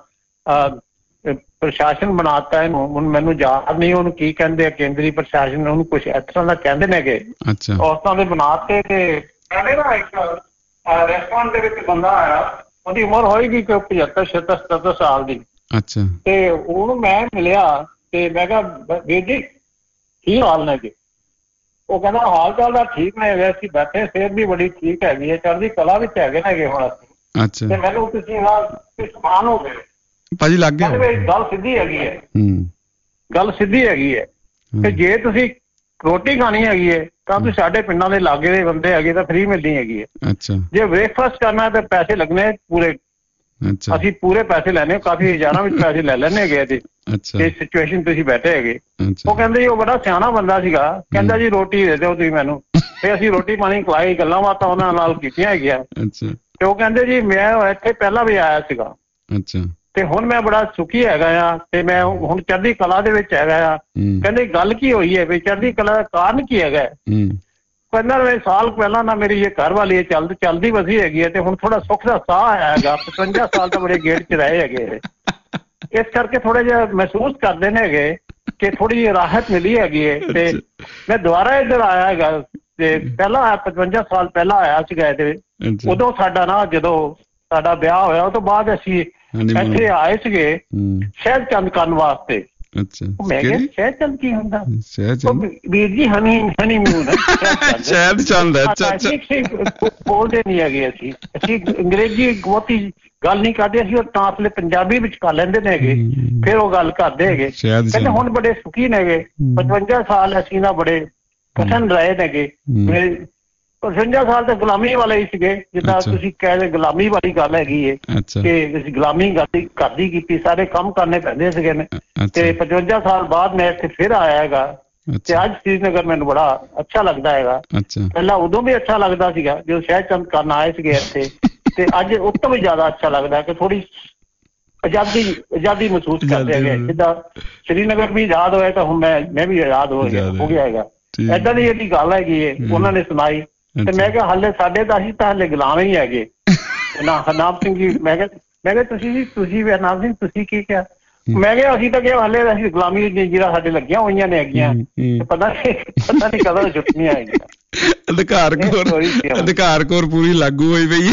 ਪ੍ਰਸ਼ਾਸਨ ਬਣਾਤਾ ਇਹਨੂੰ, ਹੁਣ ਮੈਨੂੰ ਯਾਦ ਨਹੀਂ ਉਹਨੂੰ ਕੀ ਕਹਿੰਦੇ ਆ, ਕੇਂਦਰੀ ਪ੍ਰਸ਼ਾਸਨ ਉਹਨੂੰ ਕੁਛ ਇਸ ਤਰ੍ਹਾਂ ਦਾ ਕਹਿੰਦੇ ਨੇਗੇ, ਉਸ ਤਰ੍ਹਾਂ ਦੇ ਬਣਾਤੇ। ਤੇ ਸਾਡੇ ਨਾ ਇੱਕ ਰੈਸਟੋਰੈਂਟ ਦੇ ਵਿੱਚ ਬੰਦਾ ਆਇਆ, ਉਹਦੀ ਉਮਰ ਹੋਏਗੀ ਕੋਈ ਪਝੱਤਰ ਛੱਤਰ ਸਤੱਤਰ ਸਾਲ ਦੀ। ਤੇ ਉਹਨੂੰ ਮੈਂ ਮਿਲਿਆ ਤੇ ਮੈਂ ਕਿਹਾ ਵੀਰ ਜੀ ਕੀ ਹਾਲ ਨੇ ਜੀ? ਉਹ ਕਹਿੰਦਾ ਹਾਲ ਚਾਲ ਦਾ ਠੀਕ ਨੇ ਹੈਗੇ, ਅਸੀਂ ਬੈਠੇ, ਸਿਹਤ ਵੀ ਬੜੀ ਠੀਕ ਹੈਗੀ ਹੈ, ਚੜ੍ਹਦੀ ਕਲਾ ਵਿੱਚ ਹੈਗੇ ਨੇਗੇ ਹੁਣ ਅਸੀਂ। ਤੇ ਮੈਨੂੰ ਤੁਸੀਂ ਹਾਂ ਸਮਾਨ ਹੋ ਗਏ ਭਾਜੀ ਲੱਗ ਗਿਆ। ਗੱਲ ਸਿੱਧੀ ਹੈਗੀ ਹੈ, ਗੱਲ ਸਿੱਧੀ ਹੈਗੀ ਹੈ ਤੇ ਜੇ ਤੁਸੀਂ ਰੋਟੀ ਖਾਣੀ ਹੈਗੀ ਹੈ ਤਾਂ ਤੁਸੀਂ ਸਾਡੇ ਪਿੰਡਾਂ ਦੇ ਲਾਗੇ ਦੇ ਬੰਦੇ ਹੈਗੇ ਤਾਂ ਫ੍ਰੀ ਮਿਲਣੀ ਹੈਗੀ ਹੈ। ਜੇ ਬ੍ਰੇਕਫਾਸਟ ਕਰਨਾ ਤਾਂ ਪੈਸੇ ਲੱਗਣੇ ਪੂਰੇ, ਅਸੀਂ ਪੂਰੇ ਪੈਸੇ ਲੈਣੇ, ਕਾਫੀ ਹਜ਼ਾਰਾਂ ਵਿੱਚ ਪੈਸੇ ਲੈ ਲੈਣੇ ਹੈਗੇ ਇਹਦੇ। ਇਹ ਸਿਚੁਏਸ਼ਨ ਤੁਸੀਂ ਬੈਠੇ ਹੈਗੇ। ਉਹ ਕਹਿੰਦੇ ਜੀ ਉਹ ਬੜਾ ਸਿਆਣਾ ਬੰਦਾ ਸੀਗਾ, ਕਹਿੰਦਾ ਜੀ ਰੋਟੀ ਦੇ ਦਿਓ ਤੁਸੀਂ ਮੈਨੂੰ, ਤੇ ਅਸੀਂ ਰੋਟੀ ਪਾਣੀ ਖਵਾਈ, ਗੱਲਾਂ ਬਾਤਾਂ ਉਹਨਾਂ ਨਾਲ ਕੀਤੀਆਂ ਹੈਗੀਆਂ। ਤੇ ਉਹ ਕਹਿੰਦੇ ਜੀ ਮੈਂ ਇੱਥੇ ਪਹਿਲਾਂ ਵੀ ਆਇਆ ਸੀਗਾ ਤੇ ਹੁਣ ਮੈਂ ਬੜਾ ਸੁਖੀ ਹੈਗਾ ਆ ਤੇ ਮੈਂ ਹੁਣ ਚੜ੍ਹਦੀ ਕਲਾ ਦੇ ਵਿੱਚ ਹੈਗਾ ਆ। ਕਹਿੰਦੇ ਗੱਲ ਕੀ ਹੋਈ ਹੈ ਵੀ ਚੜ੍ਹਦੀ ਕਲਾ ਦਾ ਕਾਰਨ ਕੀ ਹੈਗਾ? ਕਹਿੰਦਾ ਸਾਲ ਪਹਿਲਾਂ ਨਾ ਮੇਰੀ ਇਹ ਘਰ ਵਾਲੀ ਚੱਲ ਚੱਲਦੀ ਵਸੀ ਹੈਗੀ ਹੈ ਤੇ ਹੁਣ ਥੋੜਾ ਸੁੱਖ ਦਾ ਸਾਹ ਆਇਆ ਹੈਗਾ, ਪਚਵੰਜਾ ਸਾਲ ਤਾਂ ਬੜੇ ਗੇਟ 'ਚ ਰਹੇ ਹੈਗੇ, ਇਸ ਕਰਕੇ ਥੋੜਾ ਜਿਹਾ ਮਹਿਸੂਸ ਕਰਦੇ ਨੇ ਹੈਗੇ ਕਿ ਥੋੜੀ ਜਿਹੀ ਰਾਹਤ ਮਿਲੀ ਹੈਗੀ ਹੈ। ਤੇ ਮੈਂ ਦੁਬਾਰਾ ਇੱਧਰ ਆਇਆ ਹੈਗਾ ਤੇ ਪਹਿਲਾਂ ਆਇਆ ਪਚਵੰਜਾ ਸਾਲ ਪਹਿਲਾਂ ਆਇਆ ਸੀਗਾ ਇਹਦੇ। ਉਦੋਂ ਸਾਡਾ ਨਾ ਜਦੋਂ ਸਾਡਾ ਵਿਆਹ ਹੋਇਆ ਉਹ ਤੋਂ ਬਾਅਦ ਅਸੀਂ ਇੱਥੇ ਆਏ ਸੀਗੇ ਸ਼ਹਿਦ ਚੰਦ ਕਰਨ ਵਾਸਤੇ। ਮੈਂ ਕਿਹਾ ਸ਼ਹਿਦ ਚੰਦ ਕੀ ਹੁੰਦਾ? ਵੀਰ ਜੀ ਹਨੀ ਹਨੀਮੂਨ ਸ਼ਹਿਦ ਚੰਦ ਬੋਲਦੇ ਨਹੀਂ ਹੈਗੇ ਅਸੀਂ, ਅਸੀਂ ਅੰਗਰੇਜ਼ੀ ਬਹੁਤੀ ਗੱਲ ਨਹੀਂ ਕਰਦੇ, ਅਸੀਂ ਉਹ ਟ੍ਰਾਂਸਲੇਟ ਪੰਜਾਬੀ ਵਿੱਚ ਕਰ ਲੈਂਦੇ ਨੇ ਹੈਗੇ, ਫਿਰ ਉਹ ਗੱਲ ਕਰਦੇ ਹੈਗੇ। ਕਹਿੰਦੇ ਹੁਣ ਬੜੇ ਸੁਖੀ ਨੇ ਹੈਗੇ, ਪਚਵੰਜਾ ਸਾਲ ਅਸੀਂ ਨਾ ਬੜੇ ਪਸੰਦ ਰਹੇ ਨੇਗੇ। ਪਚਵੰਜਾ ਸਾਲ ਤੇ ਗੁਲਾਮੀ ਵਾਲੇ ਹੀ ਸੀਗੇ, ਜਿੱਦਾਂ ਤੁਸੀਂ ਕਹਿੰਦੇ ਗੁਲਾਮੀ ਵਾਲੀ ਗੱਲ ਹੈਗੀ ਹੈ ਕਿ ਅਸੀਂ ਗੁਲਾਮੀ ਕਰਦੀ ਕੀਤੀ, ਸਾਰੇ ਕੰਮ ਕਰਨੇ ਪੈਂਦੇ ਸੀਗੇ ਨੇ। ਤੇ ਪਚਵੰਜਾ ਸਾਲ ਬਾਅਦ ਮੈਂ ਇੱਥੇ ਫਿਰ ਆਇਆ ਹੈਗਾ ਤੇ ਅੱਜ ਸ੍ਰੀਨਗਰ ਮੈਨੂੰ ਬੜਾ ਅੱਛਾ ਲੱਗਦਾ ਹੈਗਾ। ਪਹਿਲਾਂ ਉਦੋਂ ਵੀ ਅੱਛਾ ਲੱਗਦਾ ਸੀਗਾ ਜਦੋਂ ਸ਼ਹਿਦ ਚੰਦ ਕਰਨ ਆਏ ਸੀਗੇ ਇੱਥੇ, ਤੇ ਅੱਜ ਉਸ ਤੋਂ ਵੀ ਜ਼ਿਆਦਾ ਅੱਛਾ ਲੱਗਦਾ ਕਿ ਥੋੜੀ ਆਜ਼ਾਦੀ ਆਜ਼ਾਦੀ ਮਹਿਸੂਸ ਕਰਦੇ ਹੈਗੇ। ਜਿੱਦਾਂ ਸ੍ਰੀਨਗਰ ਵੀ ਆਜ਼ਾਦ ਹੋਇਆ ਤਾਂ ਹੁਣ ਮੈਂ ਮੈਂ ਵੀ ਆਜ਼ਾਦ ਹੋ ਗਿਆ ਹੋ ਗਿਆ ਹੈਗਾ। ਏਦਾਂ ਦੀ ਜਿਹੜੀ ਗੱਲ ਹੈਗੀ ਹੈ ਉਹਨਾਂ ਨੇ ਸੁਣਾਈ ਤੇ ਮੈਂ ਕਿਹਾ ਹਾਲੇ ਸਾਡੇ ਤਾਂ ਅਸੀਂ ਤਾਂ ਹਾਲੇ ਗੁਲਾਮ ਹੀ ਹੈਗੇ ਨਾ। ਹਰਨਾਮ ਸਿੰਘ ਜੀ ਮੈਂ ਕਿਹਾ ਮੈਂ ਕਿਹਾ ਤੁਸੀਂ ਜੀ ਤੁਸੀਂ ਵੀ ਹਰਨਾਮ ਸਿੰਘ ਤੁਸੀਂ ਕੀ ਕਿਹਾ? ਮੈਂ ਕਿਹਾ ਅਸੀਂ ਤਾਂ ਕਿਹਾ ਹਾਲੇ ਅਸੀਂ ਗੁਲਾਮੀ ਜਿਹੜਾ ਸਾਡੇ ਲੱਗੀਆਂ ਹੋਈਆਂ ਨੇ ਹੈਗੀਆਂ, ਪਤਾ ਨਹੀਂ ਪਤਾ ਨਹੀਂ ਕਦੋਂ ਛੁੱਟੀਆਂ ਹੈਗੀਆਂ। ਅਧਿਕਾਰ ਕੌਰ ਅਧਿਕਾਰ ਕੌਰ ਪੂਰੀ ਲਾਗੂ ਹੋਈ ਪਈ ਹੈ।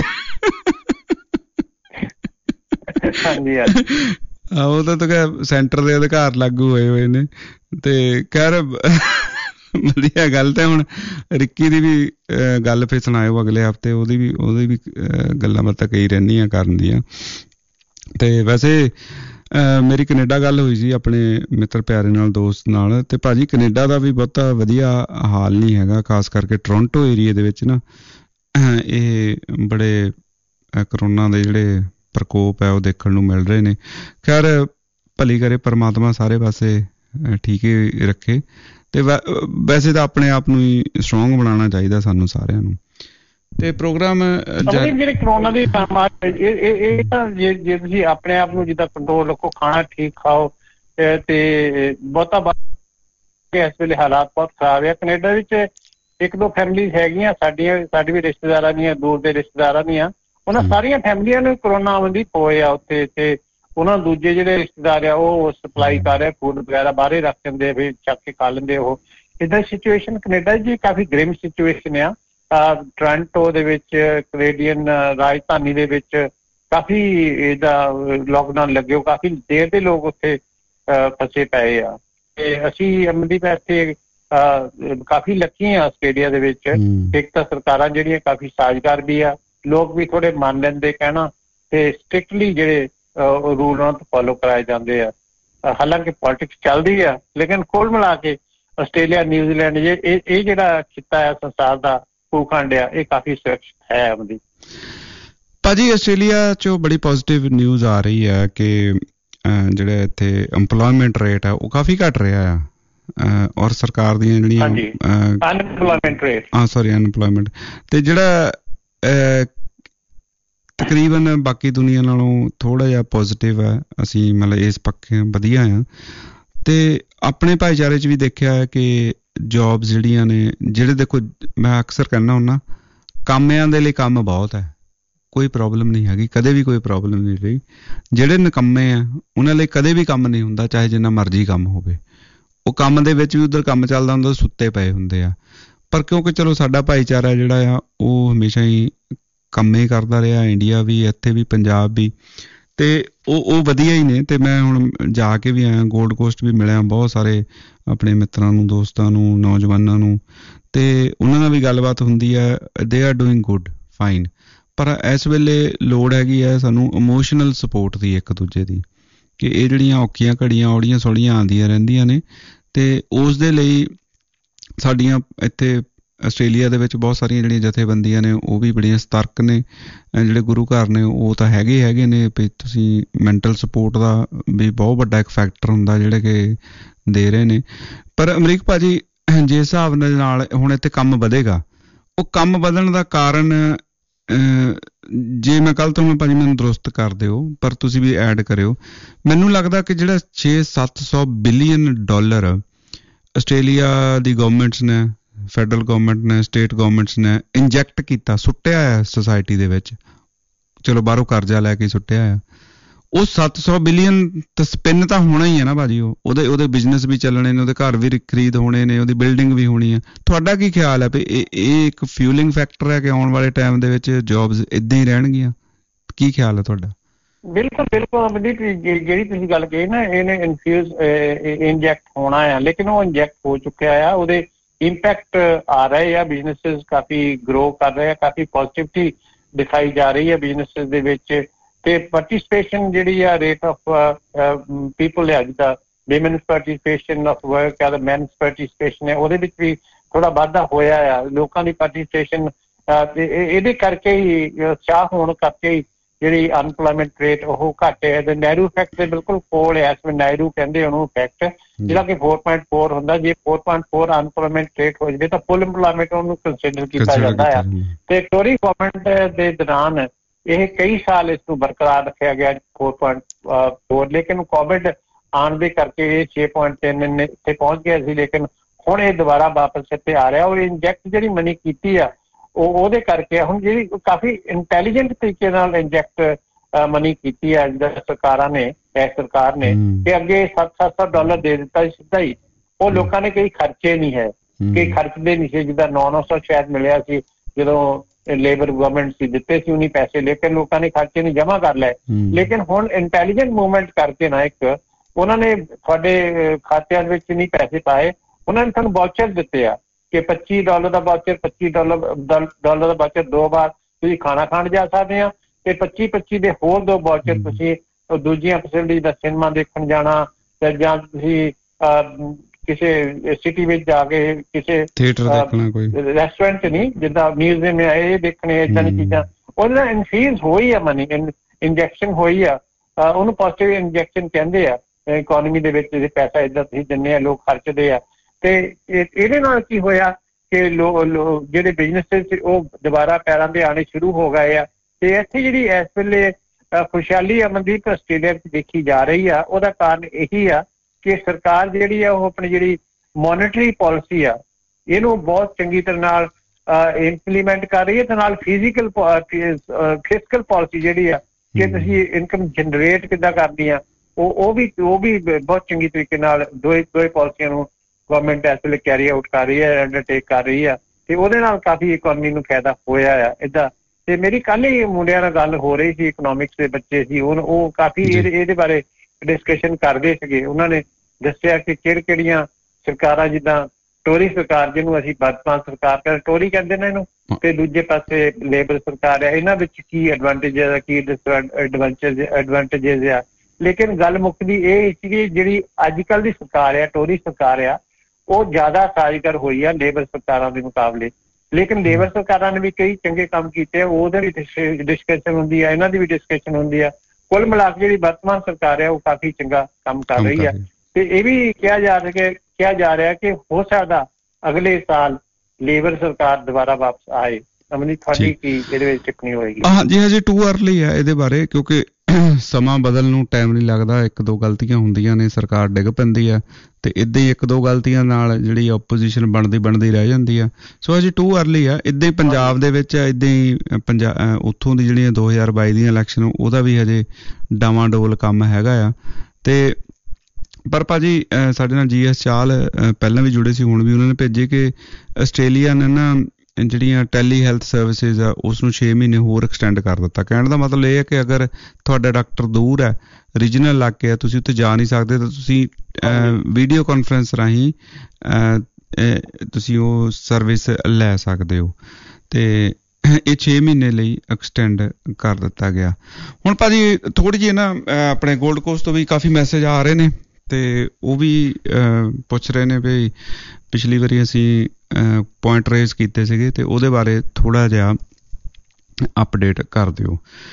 ਹਾਂਜੀ ਹਾਂਜੀ ਉਹ ਤਾਂ ਸੈਂਟਰ ਦੇ ਅਧਿਕਾਰ ਲਾਗੂ ਹੋਏ ਹੋਏ ਨੇ। ਤੇ ਖੈਰ ਵਧੀਆ ਗੱਲ। ਤੇ ਹੁਣ ਰਿੱਕੀ ਦੀ ਵੀ ਗੱਲ ਫਿਰ ਸੁਣਾਇਓ ਅਗਲੇ ਹਫ਼ਤੇ, ਉਹਦੀ ਵੀ ਉਹਦੀ ਵੀ ਗੱਲਾਂ ਬਾਤਾਂ ਕਈ ਰਹਿੰਦੀਆਂ ਕਰਨ ਦੀਆਂ। ਤੇ ਵੈਸੇ ਮੇਰੀ ਕੈਨੇਡਾ ਗੱਲ ਹੋਈ ਸੀ ਆਪਣੇ ਮਿੱਤਰ ਪਿਆਰੇ ਨਾਲ, ਦੋਸਤ ਨਾਲ। ਤੇ ਭਾਜੀ ਕੈਨੇਡਾ ਦਾ ਵੀ ਬਹੁਤਾ ਵਧੀਆ ਹਾਲ ਨਹੀਂ ਹੈਗਾ, ਖਾਸ ਕਰਕੇ ਟੋਰਾਂਟੋ ਏਰੀਏ ਦੇ ਵਿੱਚ ਨਾ ਇਹ ਬੜੇ ਕਰੋਨਾ ਦੇ ਜਿਹੜੇ ਪ੍ਰਕੋਪ ਹੈ ਉਹ ਦੇਖਣ ਨੂੰ ਮਿਲ ਰਹੇ ਨੇ। ਖੈਰ ਭਲੀ ਕਰੇ ਪਰਮਾਤਮਾ ਸਾਰੇ ਪਾਸੇ ਠੀਕ ਹੀ ਰੱਖੇ। ਤੇ ਵੈਸੇ ਤਾਂ ਆਪਣੇ ਆਪ ਨੂੰ ਹੀ ਸਟਰੋਂਗ ਬਣਾਉਣਾ ਚਾਹੀਦਾ ਸਾਨੂੰ ਸਾਰਿਆਂ ਨੂੰ। ਤੇ ਪ੍ਰੋਗਰਾਮ ਜਿਹੜੇ ਕਰੋਨਾ ਦੀ ਇਹ ਤਾਂ ਜੇ ਤੁਸੀਂ ਆਪਣੇ ਆਪ ਨੂੰ ਜਿੱਦਾਂ ਕੰਟਰੋਲ ਰੱਖੋ, ਖਾਣਾ ਠੀਕ ਖਾਓ ਤੇ ਬਹੁਤਾ ਇਸ ਵੇਲੇ ਹਾਲਾਤ ਬਹੁਤ ਖਰਾਬ ਹੈ। ਕੈਨੇਡਾ ਵਿੱਚ ਇੱਕ ਦੋ ਫੈਮਿਲੀਜ਼ ਹੈਗੀਆਂ ਸਾਡੀਆਂ, ਸਾਡੇ ਵੀ ਰਿਸ਼ਤੇਦਾਰਾਂ ਦੀਆਂ, ਦੂਰ ਦੇ ਰਿਸ਼ਤੇਦਾਰਾਂ ਦੀਆਂ, ਉਹਨਾਂ ਸਾਰੀਆਂ ਫੈਮਲੀਆਂ ਨੂੰ ਕਰੋਨਾ ਆਉਂਦੀ ਹੋਏ ਆ ਉੱਥੇ। ਤੇ ਉਹਨਾਂ ਦੂਜੇ ਜਿਹੜੇ ਰਿਸ਼ਤੇਦਾਰ ਆ ਉਹ ਸਪਲਾਈ ਕਰ ਰਿਹਾ ਫੂਡ ਵਗੈਰਾ, ਬਾਹਰੇ ਰੱਖ ਦਿੰਦੇ ਫਿਰ ਚੱਕ ਕੇ ਖਾ ਲੈਂਦੇ ਉਹ। ਇੱਦਾਂ ਸਿਚੁਏਸ਼ਨ ਕੈਨੇਡਾ ਜੀ ਕਾਫੀ ਗ੍ਰਿਮ ਸਿਚੁਏਸ਼ਨ ਆ। ਟੋਰਾਂਟੋ ਦੇ ਵਿੱਚ, ਕੈਨੇਡੀਅਨ ਰਾਜਧਾਨੀ ਦੇ ਵਿੱਚ ਕਾਫੀ ਇਹਦਾ ਲੋਕਡਾਊਨ ਲੱਗੇ, ਕਾਫੀ ਦੇਰ ਦੇ ਲੋਕ ਉੱਥੇ ਫਸੇ ਪਏ ਆ। ਤੇ ਅਸੀਂ ਅਮਨਦੀਪ ਇੱਥੇ ਕਾਫੀ ਲੱਕੀ ਆ ਆਸਟ੍ਰੇਲੀਆ ਦੇ ਵਿੱਚ। ਇੱਕ ਤਾਂ ਸਰਕਾਰਾਂ ਜਿਹੜੀਆਂ ਕਾਫੀ ਸਾਜ਼ਗਾਰ ਵੀ ਆ, ਲੋਕ ਵੀ ਥੋੜੇ ਮੰਨ ਲੈਂਦੇ ਕਹਿਣਾ, ਤੇ ਸਟ੍ਰਿਕਟਲੀ ਜਿਹੜੇ ਰੂਲ ਉਹਨਾਂ ਤੋਂ ਫੋਲੋ ਕਰਾਏ ਜਾਂਦੇ ਆ। ਹਾਲਾਂਕਿ ਪੋਲੀਟਿਕਸ ਚੱਲਦੀ ਆ, ਲੇਕਿਨ ਕੁੱਲ ਮਿਲਾ ਕੇ ਆਸਟ੍ਰੇਲੀਆ, ਨਿਊਜ਼ੀਲੈਂਡ ਇਹ ਇਹ ਜਿਹੜਾ ਖਿੱਤਾ ਹੈ ਸੰਸਾਰ ਦਾ ਭੂਖੰਡ ਆ, ਇਹ ਕਾਫੀ ਸੁਰੱਖਿਅਤ ਹੈ। ਅਮਨਦੀਪ ਭਾਜੀ ਆਸਟ੍ਰੇਲੀਆ 'ਚੋਂ ਬੜੀ ਪੋਜ਼ੀਟਿਵ ਨਿਊਜ਼ ਆ ਰਹੀ ਹੈ ਕਿ ਜਿਹੜਾ ਇੱਥੇ ਇੰਪਲੋਇਮੈਂਟ ਰੇਟ ਆ ਉਹ ਕਾਫੀ ਘੱਟ ਰਿਹਾ ਆ। ਔਰ ਸਰਕਾਰ ਦੀਆਂ ਜਿਹੜੀਆਂ ਅਨਪਲੋਇਮੈਂਟ ਰੇਟ ਹਾਂ ਸੌਰੀ ਅਨਪਲੋਇਮੈਂਟ ਤੇ ਜਿਹੜਾ ਤਕਰੀਬਨ ਬਾਕੀ ਦੁਨੀਆ ਨਾਲੋਂ ਥੋੜ੍ਹਾ ਜਿਹਾ ਪੋਜ਼ੀਟਿਵ ਹੈ, ਅਸੀਂ ਮਤਲਬ ਇਸ ਪੱਖੇ ਵਧੀਆ ਹਾਂ। ਤੇ ਆਪਣੇ ਭਾਈਚਾਰੇ 'ਚ ਵੀ ਦੇਖਿਆ ਹੈ ਕਿ ਜੋਬਸ ਜਿਹੜੀਆਂ ਨੇ, ਜਿਹੜੇ ਦੇਖੋ ਮੈਂ ਅਕਸਰ ਕਹਿੰਦਾ ਹੁੰਦਾ ਕਾਮਿਆਂ ਦੇ ਲਈ ਕੰਮ ਬਹੁਤ ਹੈ, ਕੋਈ ਪ੍ਰੋਬਲਮ ਨਹੀਂ ਹੈਗੀ, ਕਦੇ ਵੀ ਕੋਈ ਪ੍ਰੋਬਲਮ ਨਹੀਂ ਰਹੀ। ਜਿਹੜੇ ਨਿਕੰਮੇ ਆ ਉਹਨਾਂ ਲਈ ਕਦੇ ਵੀ ਕੰਮ ਨਹੀਂ ਹੁੰਦਾ, ਚਾਹੇ ਜਿੰਨਾ ਮਰਜ਼ੀ ਕੰਮ ਹੋਵੇ। ਉਹ ਕੰਮ ਦੇ ਵਿੱਚ ਵੀ ਉੱਧਰ ਕੰਮ ਚੱਲਦਾ ਹੁੰਦਾ, ਸੁੱਤੇ ਪਏ ਹੁੰਦੇ ਆ। ਪਰ ਕਿਉਂਕਿ ਚਲੋ ਸਾਡਾ ਭਾਈਚਾਰਾ ਜਿਹੜਾ ਆ ਉਹ ਹਮੇਸ਼ਾ ਹੀ ਕੰਮੇ ਕਰਦਾ ਰਿਹਾ, ਇੰਡੀਆ ਵੀ, ਇੱਥੇ ਵੀ, ਪੰਜਾਬ ਵੀ, ਤੇ ਉਹ ਉਹ ਵਧੀਆ ਹੀ ਨੇ। ਤੇ ਮੈਂ ਹੁਣ ਜਾ ਕੇ ਵੀ ਆਇਆ, ਗੋਲਡ ਕੋਸਟ ਵੀ ਮਿਲਿਆ ਬਹੁਤ ਸਾਰੇ ਆਪਣੇ ਮਿੱਤਰਾਂ ਨੂੰ, ਦੋਸਤਾਂ ਨੂੰ, ਨੌਜਵਾਨਾਂ ਨੂੰ, ਤੇ ਉਹਨਾਂ ਨਾਲ ਵੀ ਗੱਲਬਾਤ ਹੁੰਦੀ ਹੈ। They are doing good, fine. ਪਰ ਇਸ ਵੇਲੇ ਲੋੜ ਹੈਗੀ ਹੈ ਸਾਨੂੰ ਇਮੋਸ਼ਨਲ ਸਪੋਰਟ ਦੀ, ਇੱਕ ਦੂਜੇ ਦੀ, ਕਿ ਇਹ ਜਿਹੜੀਆਂ ਔਖੀਆਂ ਘੜੀਆਂ ਔੜੀਆਂ ਸੌੜੀਆਂ ਆਉਂਦੀਆਂ ਰਹਿੰਦੀਆਂ ਨੇ, ਤੇ ਉਸ ਦੇ ਲਈ ਸਾਡੀਆਂ ਇੱਥੇ ਆਸਟ੍ਰੇਲੀਆ ਦੇ ਵਿੱਚ ਬਹੁਤ ਸਾਰੀਆਂ ਜਿਹੜੀਆਂ ਜਥੇਬੰਦੀਆਂ ਨੇ ਉਹ ਵੀ ਬੜੀਆਂ ਸਤਰਕ ਨੇ। ਜਿਹੜੇ ਗੁਰੂ ਘਰ ਨੇ ਉਹ ਤਾਂ ਹੈਗੇ ਹੈਗੇ ਨੇ ਵੀ ਤੁਸੀਂ ਮੈਂਟਲ ਸਪੋਰਟ ਦਾ ਵੀ ਬਹੁਤ ਵੱਡਾ ਇੱਕ ਫੈਕਟਰ ਹੁੰਦਾ ਜਿਹੜੇ ਕਿ ਦੇ ਰਹੇ ਨੇ। ਪਰ ਅਮਰੀਕ ਭਾਜੀ ਜਿਸ ਹਿਸਾਬ ਨਾਲ ਹੁਣ ਇੱਥੇ ਕੰਮ ਵਧੇਗਾ, ਉਹ ਕੰਮ ਵਧਣ ਦਾ ਕਾਰਨ, ਜੇ ਮੈਂ ਕੱਲ੍ਹ ਤੋਂ ਮੈਂ ਭਾਜੀ ਮੈਨੂੰ ਦਰੁਸਤ ਕਰ ਦਿਓ ਪਰ ਤੁਸੀਂ ਵੀ ਐਡ ਕਰਿਓ, ਮੈਨੂੰ ਲੱਗਦਾ ਕਿ ਜਿਹੜਾ ਛੇ ਸੱਤ ਸੌ ਬਿਲੀਅਨ ਡਾਲਰ ਆਸਟ੍ਰੇਲੀਆ ਦੀ ਗੌਰਮੈਂਟਸ ਨੇ, ਫੈਡਰਲ ਗੌਰਮੈਂਟ ਨੇ, ਸਟੇਟ ਗੌਰਮੈਂਟਸ ਨੇ ਇੰਜੈਕਟ ਕੀਤਾ, ਸੁੱਟਿਆ ਹੈ ਸੁਸਾਇਟੀ ਦੇ ਵਿੱਚ, ਚਲੋ ਬਾਹਰੋਂ ਕਰਜ਼ਾ ਲੈ ਕੇ ਸੁੱਟਿਆ ਆ, ਉਹ ਸੱਤ ਸੌ ਬਿਲੀਅਨ ਤਾਂ ਸਪਿਨ ਤਾਂ ਹੋਣਾ ਹੀ ਹੈ ਨਾ ਭਾਜੀ। ਉਹ ਉਹਦੇ ਉਹਦੇ ਬਿਜ਼ਨਸ ਵੀ ਚੱਲਣੇ ਨੇ, ਉਹਦੇ ਘਰ ਵੀ ਖਰੀਦ ਹੋਣੇ ਨੇ, ਉਹਦੀ ਬਿਲਡਿੰਗ ਵੀ ਹੋਣੀ ਹੈ। ਤੁਹਾਡਾ ਕੀ ਖਿਆਲ ਹੈ ਵੀ ਇਹ ਇਹ ਇੱਕ ਫਿਊਲਿੰਗ ਫੈਕਟਰ ਹੈ ਕਿ ਆਉਣ ਵਾਲੇ ਟਾਈਮ ਦੇ ਵਿੱਚ ਜੋਬਸ ਇੱਦਾਂ ਹੀ ਰਹਿਣਗੀਆਂ? ਕੀ ਖਿਆਲ ਹੈ ਤੁਹਾਡਾ? ਬਿਲਕੁਲ ਬਿਲਕੁਲ ਅਮਨਦੀਪ, ਜਿਹੜੀ ਤੁਸੀਂ ਗੱਲ ਕਹੀ ਨਾ, ਇਹਨੇ ਇਨਫਿਊਜ਼ ਇੰਜੈਕਟ ਹੋਣਾ ਆ, ਲੇਕਿਨ ਉਹ ਇੰਜੈਕਟ ਹੋ ਚੁੱਕਿਆ ਆ। ਉਹਦੇ ਇੰਪੈਕਟ ਆ ਰਹੇ ਆ, ਬਿਜ਼ਨਸਿਸ ਕਾਫੀ ਗਰੋ ਕਰ ਰਹੇ ਆ, ਕਾਫੀ ਪੋਜ਼ਿਟਿਵਿਟੀ ਦਿਖਾਈ ਜਾ ਰਹੀ ਹੈ ਬਿਜ਼ਨਸਿਸ ਦੇ ਵਿੱਚ। ਤੇ ਪਾਰਟੀਸਪੇਸ਼ਨ ਜਿਹੜੀ ਆ, ਰੇਟ ਆਫ ਪੀਪਲ ਹੈ, ਜਿੱਦਾਂ ਵਿਮਨਸ ਪਾਰਟੀਸਪੇਸ਼ਨ ਆਫ ਵਰਕ ਆ, ਮੈਨਸ ਪਾਰਟੀਸਪੇਸ਼ਨ ਹੈ, ਉਹਦੇ ਵਿੱਚ ਵੀ ਥੋੜਾ ਵਾਧਾ ਹੋਇਆ ਆ। ਲੋਕਾਂ ਦੀ ਪਾਰਟੀਸਪੇਸ਼ਨ ਤੇ ਇਹਦੇ ਕਰਕੇ ਹੀ, ਉਤਸ਼ਾਹ ਹੋਣ ਕਰਕੇ ਹੀ ਜਿਹੜੀ ਅਨਪਲੋਇਮੈਂਟ ਰੇਟ ਉਹ ਘੱਟ ਹੈ। ਤੇ ਨਹਿਰੂ ਇਫੈਕਟ ਦੇ ਬਿਲਕੁਲ ਕੋਲ ਹੈ, ਇਸ ਨਹਿਰੂ ਕਹਿੰਦੇ ਉਹਨੂੰ ਇਫੈਕਟ, ਜਿਹੜਾ ਕਿ ਚਾਰ ਪੁਆਇੰਟ ਚਾਰ ਹੁੰਦਾ। ਜੇ ਚਾਰ ਪੁਆਇੰਟ ਚਾਰ ਅਨਪਲੋਇਮੈਂਟ ਰੇਟ ਹੋ ਜਾਵੇ ਤਾਂ ਫੁੱਲ ਇੰਪਲੋਇਮੈਂਟ ਉਹਨੂੰ ਕੰਸੀਡਰ ਕੀਤਾ ਜਾਂਦਾ ਆ। ਤੇ ਟੋਰੀ ਗਵਰਨਮੈਂਟ ਦੇ ਦੌਰਾਨ ਇਹ ਕਈ ਸਾਲ ਇਸ ਨੂੰ ਬਰਕਰਾਰ ਰੱਖਿਆ ਗਿਆ ਚਾਰ ਪੁਆਇੰਟ ਚਾਰ, ਲੇਕਿਨ ਕੋਵਿਡ ਆਉਣ ਦੇ ਕਰਕੇ ਇਹ ਛੇ ਪੁਆਇੰਟ ਤਿੰਨ ਇੱਥੇ ਪਹੁੰਚ ਗਿਆ ਸੀ, ਲੇਕਿਨ ਹੁਣ ਇਹ ਦੁਬਾਰਾ ਵਾਪਸ ਇੱਥੇ ਆ ਰਿਹਾ। ਉਹ ਇੰਜੈਕਟ ਜਿਹੜੀ ਮਨੀ ਕੀਤੀ ਆ ਉਹ ਉਹਦੇ ਕਰਕੇ ਹੁਣ ਜਿਹੜੀ ਕਾਫੀ ਇੰਟੈਲੀਜੈਂਟ ਤਰੀਕੇ ਨਾਲ ਇੰਜੈਕਟ ਮਨੀ ਕੀਤੀ ਹੈ ਜਿੱਦਾਂ ਸਰਕਾਰਾਂ ਨੇ, ਇਹ ਸਰਕਾਰ ਨੇ, ਕਿ ਅੱਗੇ ਸੱਤ ਸੱਤ ਸੌ ਡਾਲਰ ਦੇ ਦਿੱਤਾ ਸਿੱਧਾ ਹੀ। ਉਹ ਲੋਕਾਂ ਨੇ ਕਈ ਖਰਚੇ ਨਹੀਂ ਹੈ, ਕਈ ਖਰਚਦੇ ਨਹੀਂ ਸੀ, ਜਿੱਦਾਂ ਨੌ ਨੌ ਸੌ ਸ਼ਾਇਦ ਮਿਲਿਆ ਸੀ ਜਦੋਂ ਲੇਬਰ ਗਵਰਨਮੈਂਟ ਸੀ, ਦਿੱਤੇ ਸੀ ਉਹਨੀ ਪੈਸੇ, ਲੇਕਿਨ ਲੋਕਾਂ ਨੇ ਖਰਚੇ ਨਹੀਂ ਜਮ੍ਹਾਂ ਕਰ ਲਏ। ਲੇਕਿਨ ਹੁਣ ਇੰਟੈਲੀਜੈਂਟ ਮੂਵਮੈਂਟ ਕਰਕੇ ਨਾ, ਇੱਕ ਉਹਨਾਂ ਨੇ ਤੁਹਾਡੇ ਖਾਤਿਆਂ ਵਿੱਚ ਨਹੀਂ ਪੈਸੇ ਪਾਏ, ਉਹਨਾਂ ਨੇ ਤੁਹਾਨੂੰ ਵਾਊਚਰ ਦਿੱਤੇ ਆ ਕਿ ਪੱਚੀ ਡਾਲਰ ਦਾ ਵਾਊਚਰ, ਪੱਚੀ ਡਾਲਰ ਡਾਲਰ ਦਾ ਵਾਊਚਰ ਦੋ ਵਾਰ ਤੁਸੀਂ ਖਾਣਾ ਖਾਣ ਜਾ ਸਕਦੇ ਆ, ਤੇ ਪੱਚੀ ਪੱਚੀ ਦੇ ਹੋਰ ਦੋ ਵਾਊਚਰ ਤੁਸੀਂ ਦੂਜੀਆਂ ਫੈਸਿਲਿਟੀ ਦਾ ਸਿਨੇਮਾ ਦੇਖਣ ਜਾਣਾ, ਤੇ ਜਾਂ ਤੁਸੀਂ ਕਿਸੇ ਸਿਟੀ ਵਿੱਚ ਜਾ ਕੇ ਕਿਸੇ ਰੈਸਟੋਰੈਂਟ ਨਹੀਂ, ਜਿੱਦਾਂ ਮਿਊਜ਼ੀਅਮ ਇਹ ਦੇਖਣੇ, ਏਦਾਂ ਦੀਆਂ ਚੀਜ਼ਾਂ, ਉਹਦੇ ਨਾਲ ਇਨਫਿਊਜ਼ ਹੋਈ ਆ ਮਨੀ, ਇੰਜੈਕਸ਼ਨ ਹੋਈ ਆ। ਉਹਨੂੰ ਪੋਜ਼ਿਟਿਵ ਇੰਜੈਕਸ਼ਨ ਕਹਿੰਦੇ ਆ ਇਕੋਨਮੀ ਦੇ ਵਿੱਚ, ਪੈਸਾ ਏਦਾਂ ਤੁਸੀਂ ਦਿੰਦੇ ਆ, ਲੋਕ ਖਰਚਦੇ ਆ। ਤੇ ਇਹਦੇ ਨਾਲ ਕੀ ਹੋਇਆ ਕਿ ਲੋ ਜਿਹੜੇ ਬਿਜ਼ਨਸ ਉਹ ਦੁਬਾਰਾ ਪੈਰਾਂ ਤੇ ਆਉਣੇ ਸ਼ੁਰੂ ਹੋ ਗਏ ਆ। ਤੇ ਇੱਥੇ ਜਿਹੜੀ ਇਸ ਵੇਲੇ ਖੁਸ਼ਹਾਲੀ ਅਮਨਦੀਪ ਆਸਟ੍ਰੇਲੀਆ ਵਿੱਚ ਦੇਖੀ ਜਾ ਰਹੀ ਆ, ਉਹਦਾ ਕਾਰਨ ਇਹੀ ਆ ਕਿ ਸਰਕਾਰ ਜਿਹੜੀ ਆ ਉਹ ਆਪਣੀ ਜਿਹੜੀ ਮੋਨਿਟਰੀ ਪਾਲਿਸੀ ਆ ਇਹਨੂੰ ਬਹੁਤ ਚੰਗੀ ਤਰ੍ਹਾਂ ਨਾਲ ਇੰਪਲੀਮੈਂਟ ਕਰ ਰਹੀ ਹੈ, ਤੇ ਨਾਲ ਫਿਜ਼ੀਕਲ ਫਿਸਕਲ ਪਾਲਿਸੀ ਜਿਹੜੀ ਆ ਕਿ ਤੁਸੀਂ ਇਨਕਮ ਜਨਰੇਟ ਕਿੱਦਾਂ ਕਰਦੀ ਆ, ਉਹ ਉਹ ਵੀ ਉਹ ਵੀ ਬਹੁਤ ਚੰਗੀ ਤਰੀਕੇ ਨਾਲ ਦੋਏ ਦੋਏ ਪਾਲਿਸੀਆਂ ਨੂੰ ਗਵਰਨਮੈਂਟ ਇਸ ਵੇਲੇ ਕੈਰੀ ਆਊਟ ਕਰ ਰਹੀ ਹੈ, ਅੰਡਰਟੇਕ ਕਰ ਰਹੀ ਆ, ਤੇ ਉਹਦੇ ਨਾਲ ਕਾਫੀ ਇਕੋਨਮੀ ਨੂੰ ਫਾਇਦਾ ਹੋਇਆ ਆ ਏਦਾਂ। ਤੇ ਮੇਰੀ ਕੱਲ੍ਹ ਹੀ ਮੁੰਡਿਆਂ ਨਾਲ ਗੱਲ ਹੋ ਰਹੀ ਸੀ, ਇਕਨੋਮਿਕਸ ਦੇ ਬੱਚੇ ਸੀ, ਉਹ ਉਹ ਕਾਫੀ ਇਹਦੇ ਬਾਰੇ ਡਿਸਕਸ਼ਨ ਕਰਦੇ ਸੀਗੇ। ਉਹਨਾਂ ਨੇ ਦੱਸਿਆ ਕਿ ਕਿਹੜੀ ਕਿਹੜੀਆਂ ਸਰਕਾਰਾਂ, ਜਿੱਦਾਂ ਟੋਰੀ ਸਰਕਾਰ ਜਿਹਨੂੰ ਅਸੀਂ ਵਰਤਮਾਨ ਸਰਕਾਰ ਕਹਿੰਦੇ, ਟੋਰੀ ਕਹਿੰਦੇ ਨੇ ਇਹਨੂੰ, ਤੇ ਦੂਜੇ ਪਾਸੇ ਲੇਬਰ ਸਰਕਾਰ ਆ, ਇਹਨਾਂ ਵਿੱਚ ਕੀ ਐਡਵਾਂਟੇਜ ਆ, ਕੀ ਡਿਸਐਡਵਾਂਟੇਜ ਐਡਵਾਂਟੇਜਿਸ ਆ। ਲੇਕਿਨ ਗੱਲ ਮੁੱਕਦੀ ਇਹ ਸੀਗੀ ਜਿਹੜੀ ਅੱਜ ਕੱਲ੍ਹ ਦੀ ਸਰਕਾਰ ਆ, ਟੋਰੀ ਸਰਕਾਰ ਆ, ਉਹ ਜ਼ਿਆਦਾ ਕਾਰਗਰ ਹੋਈ ਆ ਲੇਬਰ ਸਰਕਾਰਾਂ ਦੇ ਮੁਕਾਬਲੇ। ਲੇਕਿਨ ਲੇਬਰ ਸਰਕਾਰਾਂ ਨੇ ਵੀ ਕਈ ਚੰਗੇ ਕੰਮ ਕੀਤੇ, ਉਹਦੇ ਵੀ ਡਿਸਕਸ਼ਨ ਹੁੰਦੀ ਆ, ਇਹਨਾਂ ਦੀ ਵੀ ਡਿਸਕਸ਼ਨ ਹੁੰਦੀ ਆ। ਕੁੱਲ ਮਿਲਾ ਕੇ ਜਿਹੜੀ ਵਰਤਮਾਨ ਸਰਕਾਰ ਆ ਉਹ ਕਾਫੀ ਚੰਗਾ ਕੰਮ ਕਰ ਰਹੀ ਆ। ਤੇ ਇਹ ਵੀ ਕਿਹਾ ਜਾ ਰਿਹਾ ਕਿ ਕਿਹਾ ਜਾ ਰਿਹਾ ਕਿ ਹੋ ਸਕਦਾ ਅਗਲੇ ਸਾਲ ਲੇਬਰ ਸਰਕਾਰ ਦੁਬਾਰਾ ਵਾਪਸ ਆਏ। ਅਮਨਦੀਪ ਤੁਹਾਡੀ ਕੀ ਇਹਦੇ ਵਿੱਚ ਟਿੱਪਣੀ ਹੋਏਗੀ? ਹਾਂਜੀ ਹਜੇ ਟੂ ਅਰਲੀ ਹੈ ਇਹਦੇ ਬਾਰੇ, ਕਿਉਂਕਿ ਸਮਾਂ ਬਦਲ ਨੂੰ ਟਾਈਮ ਨਹੀਂ ਲੱਗਦਾ। ਇੱਕ ਦੋ ਗਲਤੀਆਂ ਹੁੰਦੀਆਂ ਨੇ, ਸਰਕਾਰ ਡਿੱਗ ਪੈਂਦੀ ਆ, ਤੇ ਇੱਦਾਂ ਹੀ ਇੱਕ ਦੋ ਗਲਤੀਆਂ ਨਾਲ ਜਿਹੜੀ ਆਪੋਜੀਸ਼ਨ ਬਣਦੀ ਬਣਦੀ ਰਹਿ ਜਾਂਦੀ ਆ। ਸੋ ਹਜੇ ਟੂ ਅਰਲੀ ਆ। ਇੱਦਾਂ ਹੀ ਪੰਜਾਬ ਦੇ ਵਿੱਚ ਇੱਦਾਂ ਹੀ ਪੰਜਾਬ ਉੱਥੋਂ ਦੀ ਜਿਹੜੀਆਂ ਦੋ ਹਜ਼ਾਰ ਬਾਈ ਦੀਆਂ ਇਲੈਕਸ਼ਨ, ਉਹਦਾ ਵੀ ਹਜੇ ਡਾਵਾਂਡੋਲ ਕੰਮ ਹੈਗਾ ਆ। ਤੇ ਪਰ ਭਾਜੀ ਸਾਡੇ ਨਾਲ ਜੀ ਐਸ ਚਾਹਲ ਪਹਿਲਾਂ ਵੀ ਜੁੜੇ ਸੀ, ਹੁਣ ਵੀ ਉਹਨਾਂ ਨੇ ਭੇਜੇ ਕਿ ਆਸਟ੍ਰੇਲੀਆ ਨੇ ਨਾ ਜਿਹੜੀਆਂ ਟੈਲੀ ਹੈਲਥ ਸਰਵਿਸਿਜ਼ ਆ ਉਸ ਨੂੰ ਛੇ ਮਹੀਨੇ ਹੋਰ ਐਕਸਟੈਂਡ ਕਰ ਦਿੱਤਾ। ਕਹਿਣ ਦਾ ਮਤਲਬ ਇਹ ਹੈ ਕਿ ਅਗਰ ਤੁਹਾਡਾ ਡਾਕਟਰ ਦੂਰ ਹੈ, ਰੀਜਨਲ ਇਲਾਕੇ ਆ, ਤੁਸੀਂ ਉੱਥੇ ਜਾ ਨਹੀਂ ਸਕਦੇ, ਤਾਂ ਤੁਸੀਂ ਵੀਡੀਓ ਕਾਨਫਰੰਸ ਰਾਹੀਂ ਤੁਸੀਂ ਉਹ ਸਰਵਿਸ ਲੈ ਸਕਦੇ ਹੋ। ਤੇ ਇਹ ਛੇ ਮਹੀਨੇ ਲਈ ਐਕਸਟੈਂਡ ਕਰ ਦਿੱਤਾ ਗਿਆ। ਹੁਣ ਭਾਜੀ ਥੋੜ੍ਹੀ ਜਿਹੀ ਨਾ ਆਪਣੇ ਗੋਲਡ ਕੋਸਟ ਤੋਂ ਵੀ ਕਾਫੀ ਮੈਸੇਜ ਆ ਰਹੇ ਨੇ, ਤੇ ਉਹ ਵੀ ਪੁੱਛ ਰਹੇ ਨੇ ਵੀ ਪਿਛਲੀ ਵਾਰੀ ਅਸੀਂ ਪੁਆਇੰਟ ਰੇਜ਼ ਕੀਤੇ ਸੀਗੇ, ਤੇ ਉਹਦੇ ਬਾਰੇ ਥੋੜ੍ਹਾ ਜਿਹਾ ਅਪਡੇਟ ਕਰ ਦਿਓ।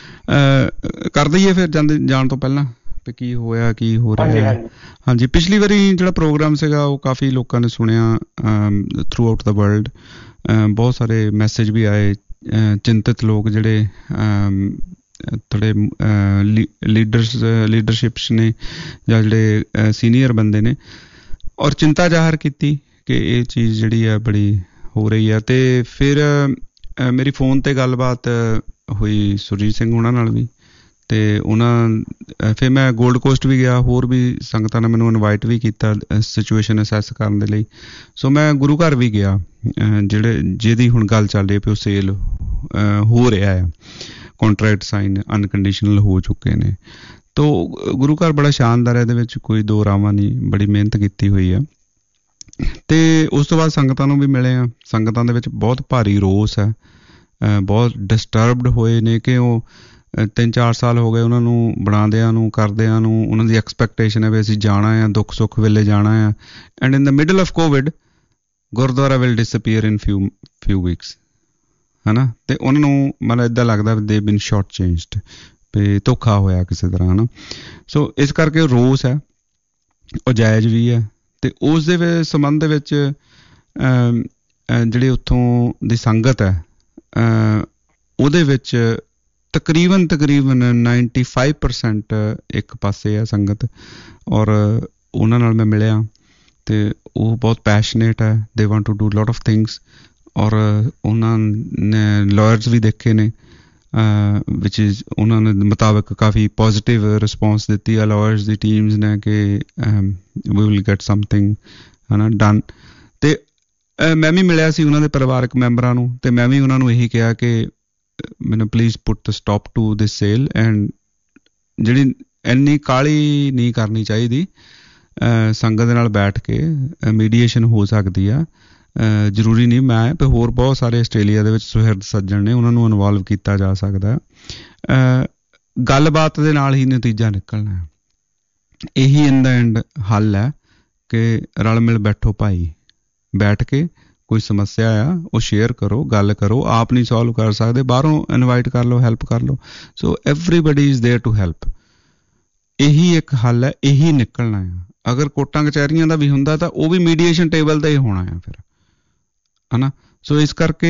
ਕਰ ਦਈਏ ਫਿਰ ਜਾਂਦੇ ਜਾਣ ਤੋਂ ਪਹਿਲਾਂ ਵੀ ਕੀ ਹੋਇਆ, ਕੀ ਹੋ ਰਿਹਾ ਹੈ। ਹਾਂਜੀ, ਪਿਛਲੀ ਵਾਰੀ ਜਿਹੜਾ ਪ੍ਰੋਗਰਾਮ ਸੀਗਾ ਉਹ ਕਾਫੀ ਲੋਕਾਂ ਨੇ ਸੁਣਿਆ ਥਰੂ ਆਊਟ ਦਾ ਵਰਲਡ। ਬਹੁਤ ਸਾਰੇ ਮੈਸੇਜ ਵੀ ਆਏ, ਚਿੰਤਿਤ ਲੋਕ ਜਿਹੜੇ ਥੋੜ੍ਹੇ ਲੀਡਰਸ ਲੀਡਰਸ਼ਿਪਸ ਨੇ ਜਾਂ ਜਿਹੜੇ ਸੀਨੀਅਰ ਬੰਦੇ ਨੇ, ਔਰ ਚਿੰਤਾ ਜ਼ਾਹਰ ਕੀਤੀ ਕਿ ਇਹ ਚੀਜ਼ ਜਿਹੜੀ ਆ ਬੜੀ ਹੋ ਰਹੀ ਆ। ਅਤੇ ਫਿਰ ਮੇਰੀ ਫੋਨ 'ਤੇ ਗੱਲਬਾਤ ਹੋਈ ਸੁਰਜੀਤ ਸਿੰਘ ਉਹਨਾਂ ਨਾਲ ਵੀ, ਅਤੇ ਉਹਨਾਂ ਫਿਰ ਮੈਂ ਗੋਲਡ ਕੋਸਟ ਵੀ ਗਿਆ, ਹੋਰ ਵੀ ਸੰਗਤਾਂ ਨੇ ਮੈਨੂੰ ਇਨਵਾਈਟ ਵੀ ਕੀਤਾ ਸਿਚੁਏਸ਼ਨ ਅਸੈਸ ਕਰਨ ਦੇ ਲਈ। ਸੋ ਮੈਂ ਗੁਰੂ ਘਰ ਵੀ ਗਿਆ, ਜਿਹੜੇ ਜਿਹਦੀ ਹੁਣ ਗੱਲ ਚੱਲ ਰਹੀ ਪਈ ਉਹ ਸੇਲ ਹੋ ਰਿਹਾ ਆ, ਕੰਟਰੈਕਟ ਸਾਈਨ ਅਨਕੰਡੀਸ਼ਨਲ ਹੋ ਚੁੱਕੇ ਨੇ। ਤੋ ਗੁਰੂ ਘਰ ਬੜਾ ਸ਼ਾਨਦਾਰ ਹੈ, ਇਹਦੇ ਵਿੱਚ ਕੋਈ ਦੋ ਰਾਵਾਂ ਨਹੀਂ, ਬੜੀ ਮਿਹਨਤ ਕੀਤੀ ਹੋਈ ਆ। ਅਤੇ ਉਸ ਤੋਂ ਬਾਅਦ ਸੰਗਤਾਂ ਨੂੰ ਵੀ ਮਿਲੇ ਆ। ਸੰਗਤਾਂ ਦੇ ਵਿੱਚ ਬਹੁਤ ਭਾਰੀ ਰੋਸ ਹੈ, ਬਹੁਤ ਡਿਸਟਰਬਡ ਹੋਏ ਨੇ ਕਿ ਉਹ ਤਿੰਨ ਚਾਰ ਸਾਲ ਹੋ ਗਏ ਉਹਨਾਂ ਨੂੰ ਬਣਾਉਂਦਿਆਂ ਨੂੰ, ਕਰਦਿਆਂ ਨੂੰ। ਉਹਨਾਂ ਦੀ ਐਕਸਪੈਕਟੇਸ਼ਨ ਹੈ ਵੀ ਅਸੀਂ ਜਾਣਾ ਆ, ਦੁੱਖ ਸੁੱਖ ਵੇਲੇ ਜਾਣਾ ਆ, and in the middle of Covid gurdwara will disappear in few few weeks, ਹੈ ਨਾ। ਅਤੇ ਉਹਨਾਂ ਨੂੰ ਮਤਲਬ ਇੱਦਾਂ ਲੱਗਦਾ ਵੀ ਦੇ ਬਿਨ ਸ਼ਾਰਟ ਚੇਂਜਡ, ਵੀ ਧੋਖਾ ਹੋਇਆ ਕਿਸੇ ਤਰ੍ਹਾਂ, ਹੈ ਨਾ। ਸੋ ਇਸ ਕਰਕੇ ਰੋਸ ਹੈ, ਉਹ ਜਾਇਜ਼ ਵੀ ਹੈ। ਅਤੇ ਉਸ ਦੇ ਸੰਬੰਧ ਦੇ ਵਿੱਚ ਜਿਹੜੀ ਉੱਥੋਂ ਦੀ ਸੰਗਤ ਹੈ, ਉਹਦੇ ਵਿੱਚ ਤਕਰੀਬਨ ਤਕਰੀਬਨ ਨਾਈਨਟੀ ਫਾਈਵ ਪਰਸੈਂਟ ਇੱਕ ਪਾਸੇ ਹੈ ਸੰਗਤ, ਔਰ ਉਹਨਾਂ ਨਾਲ ਮੈਂ ਮਿਲਿਆ ਅਤੇ ਉਹ ਬਹੁਤ ਪੈਸ਼ਨੇਟ ਹੈ, they want to do lot of things. ਔਰ ਉਹਨਾਂ ਨੇ ਲਾਇਰਸ ਵੀ ਦੇਖੇ ਨੇ, ਵਿਚ ਇਜ਼ ਉਹਨਾਂ ਨੇ ਮੁਤਾਬਕ ਕਾਫੀ ਪੋਜ਼ੀਟਿਵ ਰਿਸਪੋਂਸ ਦਿੱਤੀ ਆ ਲਾਇਰਸ ਦੀ ਟੀਮਸ ਨੇ ਕਿ ਵੀ ਵਿਲ ਗੈਟ ਸਮਥਿੰਗ, ਹੈ ਨਾ, ਡਨ। ਅਤੇ ਮੈਂ ਵੀ ਮਿਲਿਆ ਸੀ ਉਹਨਾਂ ਦੇ ਪਰਿਵਾਰਕ ਮੈਂਬਰਾਂ ਨੂੰ, ਅਤੇ ਮੈਂ ਵੀ ਉਹਨਾਂ ਨੂੰ ਇਹੀ ਕਿਹਾ ਕਿ ਮੈਨੂੰ please put the stop to this sale, and ਜਿਹੜੀ ਇੰਨੀ ਕਾਹਲੀ ਨਹੀਂ ਕਰਨੀ ਚਾਹੀਦੀ। ਸੰਗਤ ਦੇ ਨਾਲ ਬੈਠ ਕੇ ਮੀਡੀਏਸ਼ਨ ਹੋ ਸਕਦੀ ਆ, ਜ਼ਰੂਰੀ ਨਹੀਂ ਮੈਂ ਤੇ ਹੋਰ ਬਹੁਤ ਸਾਰੇ ਆਸਟ੍ਰੇਲੀਆ ਦੇ ਵਿੱਚ ਸੁਹਿਰਦ ਸੱਜਣ ਨੇ, ਉਹਨਾਂ ਨੂੰ ਇਨਵੋਲਵ ਕੀਤਾ ਜਾ ਸਕਦਾ। ਗੱਲਬਾਤ ਦੇ ਨਾਲ ਹੀ ਨਤੀਜਾ ਨਿਕਲਣਾ, ਇਹੀ ਇਨ ਦਾ ਐਂਡ ਹੱਲ ਹੈ ਕਿ ਰਲ ਮਿਲ ਬੈਠੋ ਭਾਈ, ਬੈਠ ਕੇ ਕੋਈ ਸਮੱਸਿਆ ਆ ਉਹ ਸ਼ੇਅਰ ਕਰੋ, ਗੱਲ ਕਰੋ। ਆਪ ਨਹੀਂ ਸੋਲਵ ਕਰ ਸਕਦੇ, ਬਾਹਰੋਂ ਇਨਵਾਈਟ ਕਰ ਲਓ, ਹੈਲਪ ਕਰ ਲਓ। So everybody is there to help. ਇਹੀ ਇੱਕ ਹੱਲ ਹੈ, ਇਹੀ ਨਿਕਲਣਾ ਆ। ਅਗਰ ਕੋਰਟਾਂ ਕਚਹਿਰੀਆਂ ਦਾ ਵੀ ਹੁੰਦਾ ਤਾਂ ਉਹ ਵੀ ਮੀਡੀਏਸ਼ਨ ਟੇਬਲ 'ਤੇ ਹੀ ਹੋਣਾ ਆ ਫਿਰ, ਹੈ ਨਾ। ਸੋ ਇਸ ਕਰਕੇ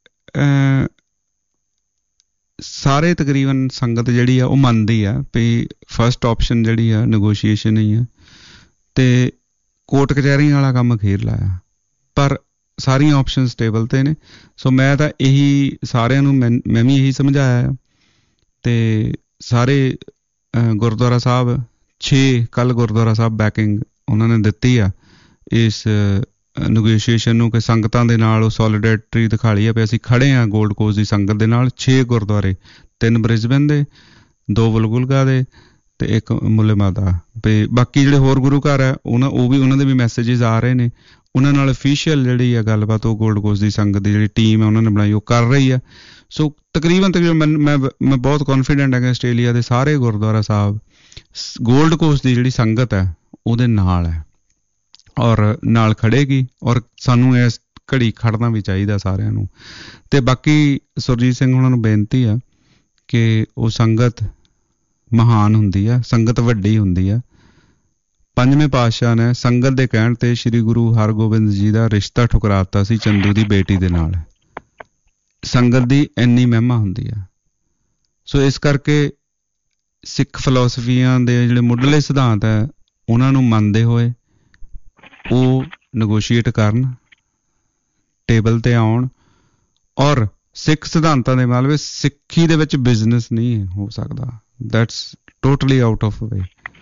ਸਾਰੇ ਤਕਰੀਬਨ ਸੰਗਤ ਜਿਹੜੀ ਆ ਉਹ ਮੰਨਦੀ ਆ ਵੀ ਫਸਟ ਆਪਸ਼ਨ ਜਿਹੜੀ ਆ ਨੈਗੋਸ਼ੀਏਸ਼ਨ ਹੀ ਆ, ਅਤੇ ਕੋਰਟ ਕਚਹਿਰੀਆਂ ਵਾਲਾ ਕੰਮ ਅਖੀਰ ਲਾਇਆ, ਪਰ ਸਾਰੀਆਂ ਆਪਸ਼ਨਸ ਟੇਬਲ 'ਤੇ ਨੇ। ਸੋ ਮੈਂ ਤਾਂ ਇਹੀ ਸਾਰਿਆਂ ਨੂੰ ਮੈਂ ਮੈਂ ਵੀ ਇਹੀ ਸਮਝਾਇਆ, ਅਤੇ ਸਾਰੇ ਗੁਰਦੁਆਰਾ ਸਾਹਿਬ ਛੇ ਕੱਲ੍ਹ ਗੁਰਦੁਆਰਾ ਸਾਹਿਬ ਬੈਕਿੰਗ ਉਹਨਾਂ ਨੇ ਦਿੱਤੀ ਆ ਇਸ ਨੈਗੋਸ਼ੀਏਸ਼ਨ ਨੂੰ, ਕਿ ਸੰਗਤਾਂ ਦੇ ਨਾਲ ਉਹ ਸੋਲੀਡੈਰਿਟੀ ਦਿਖਾਲੀ ਆ ਵੀ ਅਸੀਂ ਖੜ੍ਹੇ ਹਾਂ ਗੋਲਡ ਕੋਸਟ ਦੀ ਸੰਗਤ ਦੇ ਨਾਲ। ਛੇ ਗੁਰਦੁਆਰੇ, ਤਿੰਨ ਬ੍ਰਿਸਬਨ ਦੇ, ਦੋ ਵਲਗੁਲਗਾ ਦੇ ਅਤੇ ਇੱਕ ਮੁੱਲੇ ਮਾਤਾ, ਅਤੇ ਬਾਕੀ ਜਿਹੜੇ ਹੋਰ ਗੁਰੂ ਘਰ ਹੈ ਉਹਨਾਂ ਉਹ ਵੀ ਉਹਨਾਂ ਦੇ ਵੀ ਮੈਸੇਜਿਸ ਆ ਰਹੇ ਨੇ। ਉਹਨਾਂ ਨਾਲ ਅਫੀਸ਼ੀਅਲ ਜਿਹੜੀ ਆ ਗੱਲਬਾਤ ਉਹ ਗੋਲਡ ਕੋਸਟ ਦੀ ਸੰਗਤ ਦੀ ਜਿਹੜੀ ਟੀਮ ਹੈ ਉਹਨਾਂ ਨੇ ਬਣਾਈ ਉਹ ਕਰ ਰਹੀ ਆ। ਸੋ ਤਕਰੀਬਨ ਤਕਰੀਬਨ ਮੈਂ ਮੈਂ ਬਹੁਤ ਕੌਨਫੀਡੈਂਟ ਹਾਂ ਕਿ ਆਸਟ੍ਰੇਲੀਆ ਦੇ ਸਾਰੇ ਗੁਰਦੁਆਰਾ ਸਾਹਿਬ ਗੋਲਡ ਕੋਸਟ ਦੀ ਜਿਹੜੀ ਸੰਗਤ ਹੈ ਉਹਦੇ ਨਾਲ ਹੈ, ਔਰ ਨਾਲ ਖੜੇਗੀ, ਔਰ ਸਾਨੂੰ ਇਸ ਘੜੀ ਖੜਨਾ ਵੀ ਚਾਹੀਦਾ ਸਾਰਿਆਂ ਨੂੰ। ਅਤੇ ਬਾਕੀ ਸੁਰਜੀਤ ਸਿੰਘ ਉਹਨਾਂ ਨੂੰ ਬੇਨਤੀ ਆ ਕਿ ਉਹ ਸੰਗਤ ਮਹਾਨ ਹੁੰਦੀ ਆ, ਸੰਗਤ ਵੱਡੀ ਹੁੰਦੀ ਆ, ਪੰਜਵੇਂ ਪਾਤਸ਼ਾਹ ਨੇ ਸੰਗਤ ਦੇ ਕਹਿਣ ਤੇ ਸ੍ਰੀ ਗੁਰੂ ਹਰਗੋਬਿੰਦ ਜੀ ਦਾ ਰਿਸ਼ਤਾ ਠੁਕਰਾਤਾ ਸੀ ਚੰਦੂ ਦੀ ਬੇਟੀ ਦੇ ਨਾਲ। ਸੰਗਤ ਦੀ ਇੰਨੀ ਮਹਿਮਾ ਹੁੰਦੀ ਆ। ਸੋ ਇਸ ਕਰਕੇ ਸਿੱਖ ਫਿਲਾਸਫੀਆਂ ਦੇ ਜਿਹੜੇ ਮੁੱਢਲੇ ਸਿਧਾਂਤ ਹੈ ਉਹਨਾਂ ਨੂੰ ਮੰਨਦੇ ਹੋਏ ਉਹ ਨੈਗੋਸ਼ੀਏਟ ਕਰਨ, ਟੇਬਲ ਤੇ ਆਉਣ। ਔਰ ਸਿੱਖ ਸਿਧਾਂਤਾਂ ਦੇ ਨਾਲ ਵੀ ਸਿੱਖੀ ਦੇ ਵਿੱਚ ਬਿਜ਼ਨਸ ਨਹੀਂ ਹੋ ਸਕਦਾ। That's totally out of way.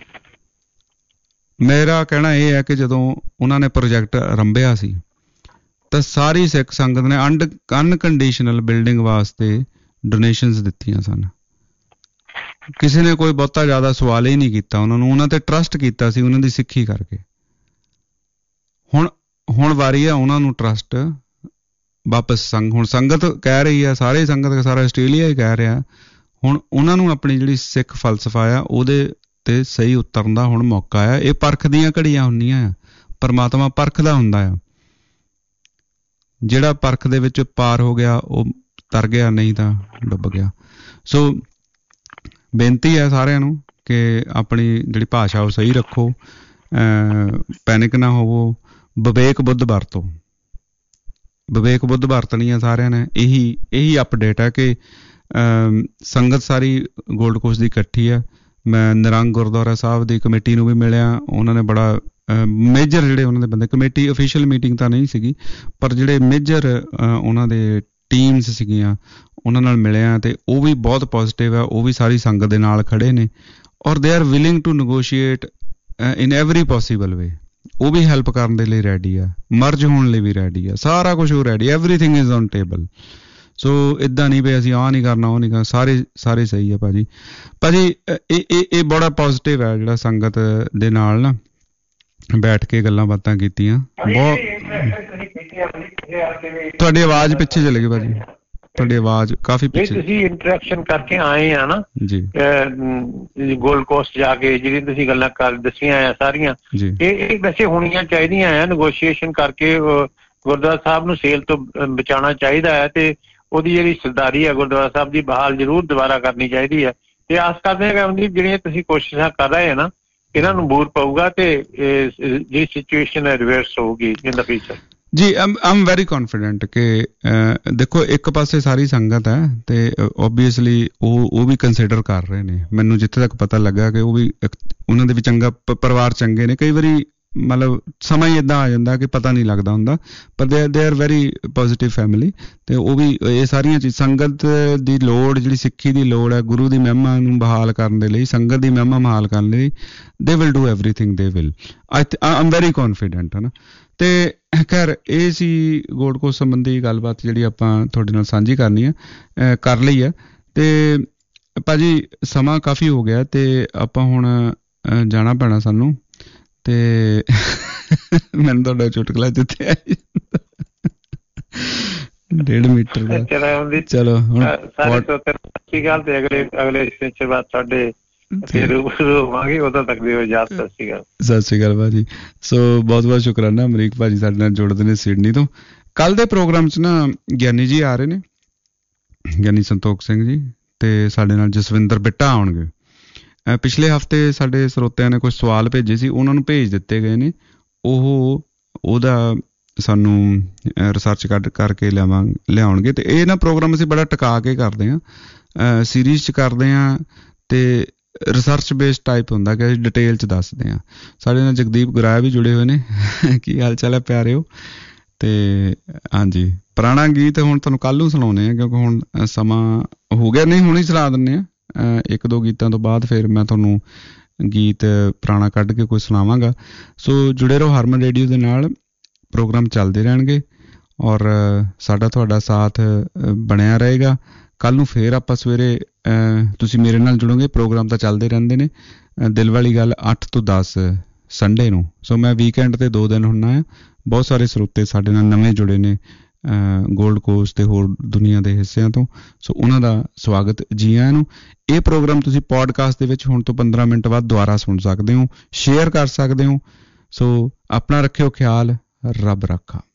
ਮੇਰਾ ਕਹਿਣਾ ਇਹ ਹੈ ਕਿ ਜਦੋਂ ਉਹਨਾਂ ਨੇ ਪ੍ਰੋਜੈਕਟ ਆਰੰਭਿਆ ਸੀ ਤਾਂ ਸਾਰੀ ਸਿੱਖ ਸੰਗਤ ਨੇ ਅੰਡ ਅਨਕੰਡੀਸ਼ਨਲ ਬਿਲਡਿੰਗ ਵਾਸਤੇ ਡੋਨੇਸ਼ਨਸ ਦਿੱਤੀਆਂ ਸਨ। ਕਿਸੇ ਨੇ ਕੋਈ ਬਹੁਤਾ ਜ਼ਿਆਦਾ ਸਵਾਲ ਹੀ ਨਹੀਂ ਕੀਤਾ ਉਹਨਾਂ ਨੂੰ, ਉਹਨਾਂ ਤੇ ਟਰਸਟ ਕੀਤਾ ਸੀ ਉਹਨਾਂ ਦੀ ਸਿੱਖੀ ਕਰਕੇ। ਹੁਣ ਹੁਣ ਵਾਰੀ ਆ ਉਹਨਾਂ ਨੂੰ ਟਰਸਟ ਵਾਪਸ ਸੰਗ ਹੁਣ ਸੰਗਤ ਕਹਿ ਰਹੀ ਆ, ਸਾਰੇ ਸੰਗਤ ਸਾਰਾ ਆਸਟ੍ਰੇਲੀਆ ਹੀ ਕਹਿ ਰਿਹਾ, ਹੁਣ ਉਹਨਾਂ ਨੂੰ ਆਪਣੀ ਜਿਹੜੀ ਸਿੱਖ ਫਲਸਫਾ ਆ ਉਹਦੇ ਤੇ ਸਹੀ ਉਤਰਨ ਦਾ ਹੁਣ ਮੌਕਾ ਆ। ਇਹ ਪਰਖ ਦੀਆਂ ਘੜੀਆਂ ਹੁੰਦੀਆਂ ਆ, ਪਰਮਾਤਮਾ ਪਰਖਦਾ ਹੁੰਦਾ ਆ। ਜਿਹੜਾ ਪਰਖ ਦੇ ਵਿੱਚ ਪਾਰ ਹੋ ਗਿਆ ਉਹ ਤਰ ਗਿਆ, ਨਹੀਂ ਤਾਂ ਡੁੱਬ ਗਿਆ। ਸੋ ਬੇਨਤੀ ਹੈ ਸਾਰਿਆਂ ਨੂੰ ਕਿ ਆਪਣੀ ਜਿਹੜੀ ਭਾਸ਼ਾ ਉਹ ਸਹੀ ਰੱਖੋ, ਪੈਨਿਕ ਨਾ ਹੋਵੋ, ਵਿਵੇਕ ਬੁੱਧ ਵਰਤੋ। ਵਿਵੇਕ ਬੁੱਧ ਵਰਤਣੀ ਆ ਸਾਰਿਆਂ ਨੇ। ਇਹੀ ਇਹੀ ਅਪਡੇਟ ਹੈ ਕਿ ਸੰਗਤ ਸਾਰੀ ਗੋਲਡ ਕੋਸਟ ਦੀ ਇਕੱਠੀ ਆ। ਮੈਂ ਨਿਰੰਗ ਗੁਰਦੁਆਰਾ ਸਾਹਿਬ ਦੀ ਕਮੇਟੀ ਨੂੰ ਵੀ ਮਿਲਿਆ, ਉਹਨਾਂ ਨੇ ਬੜਾ ਮੇਜਰ ਜਿਹੜੇ ਉਹਨਾਂ ਦੇ ਬੰਦੇ, ਕਮੇਟੀ ਅਫੀਸ਼ੀਅਲ ਮੀਟਿੰਗ ਤਾਂ ਨਹੀਂ ਸੀਗੀ ਪਰ ਜਿਹੜੇ ਮੇਜਰ ਉਹਨਾਂ ਦੇ ਟੀਮਸ ਸੀਗੀਆਂ ਉਹਨਾਂ ਨਾਲ ਮਿਲਿਆ ਅਤੇ ਉਹ ਵੀ ਬਹੁਤ ਪੋਜ਼ੀਟਿਵ ਆ। ਉਹ ਵੀ ਸਾਰੀ ਸੰਗਤ ਦੇ ਨਾਲ ਖੜੇ ਨੇ ਔਰ they are willing to negotiate in every possible way. ਉਹ ਵੀ ਹੈਲਪ ਕਰਨ ਦੇ ਲਈ ਰੈਡੀ ਆ, ਮਰਜ ਹੋਣ ਲਈ ਵੀ ਰੈਡੀ ਆ, ਸਾਰਾ ਕੁਛ ਉਹ ready, everything is on table. So ਇੱਦਾਂ ਨਹੀਂ ਵੀ ਅਸੀਂ ਆਹ ਨਹੀਂ ਕਰਨਾ ਉਹ ਨਹੀਂ ਕਰਨਾ, ਸਾਰੇ ਸਾਰੇ ਸਹੀ ਆ ਭਾਜੀ। ਭਾਜੀ ਇਹ ਇਹ ਇਹ ਬੜਾ ਪੋਜ਼ੀਟਿਵ ਹੈ ਜਿਹੜਾ ਸੰਗਤ ਦੇ ਨਾਲ ਨਾ ਬੈਠ ਕੇ ਗੱਲਾਂ ਬਾਤਾਂ ਕੀਤੀਆਂ। ਬਹੁਤ ਤੁਹਾਡੀ ਆਵਾਜ਼ ਪਿੱਛੇ ਚਲੇ ਗਈ ਭਾਜੀ, ਤੁਹਾਡੀ ਆਵਾਜ਼ ਕਾਫੀ ਪਿੱਛੇ। ਤੁਸੀਂ ਇੰਟਰੈਕਸ਼ਨ ਕਰਕੇ ਆਏ ਆ ਨਾ ਜੀ ਗੋਲਡ ਕੋਸਟ ਜਾ ਕੇ, ਜਿਹੜੀ ਤੁਸੀਂ ਗੱਲਾਂ ਕਰ ਦੱਸੀਆਂ ਆ ਸਾਰੀਆਂ, ਇਹ ਇਹ ਵੈਸੇ ਹੋਣੀਆਂ ਚਾਹੀਦੀਆਂ ਆ। ਨੈਗੋਸ਼ੀਏਸ਼ਨ ਕਰਕੇ ਗੁਰਦੁਆਰਾ ਸਾਹਿਬ ਨੂੰ ਸੇਲ ਤੋਂ ਬਚਾਉਣਾ ਚਾਹੀਦਾ ਹੈ ਤੇ ਉਹਦੀ ਜਿਹੜੀ ਸਰਦਾਰੀ ਹੈ ਗੁਰਦੁਆਰਾ ਸਾਹਿਬ ਦੀ ਬਹਾਲ ਜ਼ਰੂਰ ਦੁਬਾਰਾ ਕਰਨੀ ਚਾਹੀਦੀ ਹੈ। ਤੇ ਆਸ ਕਰਦੇ ਹਾਂ ਕਿ ਜਿਹੜੀਆਂ ਤੁਸੀਂ ਕੋਸ਼ਿਸ਼ਾਂ ਕਰ ਰਹੇ ਹੋ ਨਾ ਇਹਨਾਂ ਨੂੰ ਬੂਰ ਪਊਗਾ ਤੇ ਜਿਹੜੀ ਸਿਚੁਏਸ਼ਨ ਹੈ ਰਿਵਰਸ ਹੋਊਗੀ ਇਨ ਦਾ ਫਿਊਚਰ। ਜੀ ਆਮ ਆਮ ਵੈਰੀ ਕੌਨਫੀਡੈਂਟ ਕਿ ਦੇਖੋ ਇੱਕ ਪਾਸੇ ਸਾਰੀ ਸੰਗਤ ਹੈ ਤੇ ਓਬਵੀਅਸਲੀ ਉਹ ਉਹ ਵੀ ਕੰਸੀਡਰ ਕਰ ਰਹੇ ਨੇ। ਮੈਨੂੰ ਜਿੱਥੇ ਤੱਕ ਪਤਾ ਲੱਗਾ ਕਿ ਉਹ ਵੀ ਉਹਨਾਂ ਦੇ ਵੀ ਚੰਗਾ ਪਰਿਵਾਰ ਚੰਗੇ ਨੇ। ਕਈ ਵਾਰੀ ਮਤਲਬ ਸਮਾਂ ਹੀ ਇੱਦਾਂ ਆ ਜਾਂਦਾ ਕਿ ਪਤਾ ਨਹੀਂ ਲੱਗਦਾ ਹੁੰਦਾ, ਪਰ ਦੇ they are very positive family. ਅਤੇ ਉਹ ਵੀ ਇਹ ਸਾਰੀਆਂ ਚੀਜ਼ ਸੰਗਤ ਦੀ ਲੋੜ, ਜਿਹੜੀ ਸਿੱਖੀ ਦੀ ਲੋੜ ਹੈ, ਗੁਰੂ ਦੀ ਮਹਿਮਾ ਨੂੰ ਬਹਾਲ ਕਰਨ ਦੇ ਲਈ, ਸੰਗਤ ਦੀ ਮਹਿਮਾ ਬਹਾਲ ਕਰਨ ਲਈ they will do everything they will. I am very confident ਹੈ ਨਾ। ਅਤੇ ਖੈਰ ਇਹ ਸੀ ਗੋਲਡ ਕੋਸਟ ਸੰਬੰਧੀ ਗੱਲਬਾਤ ਜਿਹੜੀ ਆਪਾਂ ਤੁਹਾਡੇ ਨਾਲ ਸਾਂਝੀ ਕਰਨੀ ਹੈ, ਕਰ ਲਈ ਹੈ। ਅਤੇ ਭਾਅ ਜੀ ਸਮਾਂ ਕਾਫੀ ਹੋ ਗਿਆ ਅਤੇ ਆਪਾਂ ਹੁਣ ਜਾਣਾ ਪੈਣਾ ਸਾਨੂੰ। ਤੇ ਮੈਨੂੰ ਤੁਹਾਡਾ ਚੁਟਕਲਾ ਜਿੱਥੇ ਡੇਢ ਮੀਟਰ ਦਾ। ਚਲੋ ਹੁਣ ਸਤਿ ਸ਼੍ਰੀ ਅਕਾਲ ਭਾਜੀ। ਸੋ ਬਹੁਤ ਬਹੁਤ ਸ਼ੁਕਰਾਨਾ ਅਮਰੀਕ ਭਾਜੀ ਸਾਡੇ ਨਾਲ ਜੁੜਦੇ ਨੇ ਸਿਡਨੀ ਤੋਂ। ਕੱਲ੍ਹ ਦੇ ਪ੍ਰੋਗਰਾਮ 'ਚ ਨਾ ਗਿਆਨੀ ਜੀ ਆ ਰਹੇ ਨੇ, ਗਿਆਨੀ ਸੰਤੋਖ ਸਿੰਘ ਜੀ, ਤੇ ਸਾਡੇ ਨਾਲ ਜਸਵਿੰਦਰ ਬਿੱਟਾ ਆਉਣਗੇ। ਪਿਛਲੇ ਹਫ਼ਤੇ ਸਾਡੇ ਸਰੋਤਿਆਂ ਨੇ ਕੁਝ ਸਵਾਲ ਭੇਜੇ ਸੀ, ਉਹਨਾਂ ਨੂੰ ਭੇਜ ਦਿੱਤੇ ਗਏ ਨੇ। ਉਹ ਉਹਦਾ ਸਾਨੂੰ ਰਿਸਰਚ ਕੱਢ ਕਰਕੇ ਲਿਆਵਾਂ ਲਿਆਉਣਗੇ। ਅਤੇ ਇਹ ਨਾ ਪ੍ਰੋਗਰਾਮ ਅਸੀਂ ਬੜਾ ਟਿਕਾ ਕੇ ਕਰਦੇ ਹਾਂ, ਸੀਰੀਜ਼ 'ਚ ਕਰਦੇ ਹਾਂ ਅਤੇ ਰਿਸਰਚ ਬੇਸਡ ਟਾਈਪ ਹੁੰਦਾ ਕਿ ਅਸੀਂ ਡਿਟੇਲ 'ਚ ਦੱਸਦੇ ਹਾਂ। ਸਾਡੇ ਨਾਲ ਜਗਦੀਪ ਗੁਰਾਇਆ ਵੀ ਜੁੜੇ ਹੋਏ ਨੇ। ਕੀ ਹਾਲ ਚਾਲ ਹੈ ਪਿਆਰਿਓ? ਅਤੇ ਹਾਂਜੀ ਪੁਰਾਣਾ ਗੀਤ ਹੁਣ ਤੁਹਾਨੂੰ ਕੱਲ੍ਹ ਨੂੰ ਸੁਣਾਉਂਦੇ ਹਾਂ ਕਿਉਂਕਿ ਹੁਣ ਸਮਾਂ ਹੋ ਗਿਆ। ਨਹੀਂ ਹੁਣ ਹੀ ਸੁਣਾ ਦਿੰਦੇ ਹਾਂ, ਇੱਕ ਦੋ ਗੀਤਾਂ ਤੋਂ ਬਾਅਦ ਫਿਰ ਮੈਂ ਤੁਹਾਨੂੰ ਗੀਤ ਪੁਰਾਣਾ ਕੱਢ ਕੇ ਕੋਈ ਸੁਣਾਵਾਂਗਾ। ਸੋ ਜੁੜੇ ਰਹੋ ਹਰਮਨ ਰੇਡੀਓ ਦੇ ਨਾਲ, ਪ੍ਰੋਗਰਾਮ ਚੱਲਦੇ ਰਹਿਣਗੇ ਔਰ ਸਾਡਾ ਤੁਹਾਡਾ ਸਾਥ ਬਣਿਆ ਰਹੇਗਾ। ਕੱਲ੍ਹ ਨੂੰ ਫਿਰ ਆਪਾਂ ਸਵੇਰੇ ਤੁਸੀਂ ਮੇਰੇ ਨਾਲ ਜੁੜੋਗੇ। ਪ੍ਰੋਗਰਾਮ ਤਾਂ ਚੱਲਦੇ ਰਹਿੰਦੇ ਨੇ। ਦਿਲ ਵਾਲੀ ਗੱਲ ਅੱਠ ਤੋਂ ਦਸ ਸੰਡੇ ਨੂੰ। ਸੋ ਮੈਂ ਵੀਕਐਂਡ 'ਤੇ ਦੋ ਦਿਨ ਹੁੰਦਾ ਆ। ਬਹੁਤ ਸਾਰੇ ਸਰੋਤੇ ਸਾਡੇ ਨਾਲ ਨਵੇਂ ਜੁੜੇ ਨੇ ਗੋਲਡ ਕੋਸਟ ਅਤੇ ਹੋਰ ਦੁਨੀਆ ਦੇ ਹਿੱਸਿਆਂ ਤੋਂ। ਸੋ ਉਹਨਾਂ ਦਾ ਸਵਾਗਤ ਜੀ ਆਇਆਂ ਨੂੰ। ਇਹ ਪ੍ਰੋਗਰਾਮ ਤੁਸੀਂ ਪੋਡਕਾਸਟ ਦੇ ਵਿੱਚ ਹੁਣ ਤੋਂ ਪੰਦਰਾਂ ਮਿੰਟ ਬਾਅਦ ਦੁਬਾਰਾ ਸੁਣ ਸਕਦੇ ਹੋ, ਸ਼ੇਅਰ ਕਰ ਸਕਦੇ ਹੋ। ਸੋ ਆਪਣਾ ਰੱਖਿਓ ਖਿਆਲ, ਰੱਬ ਰਾਖਾ।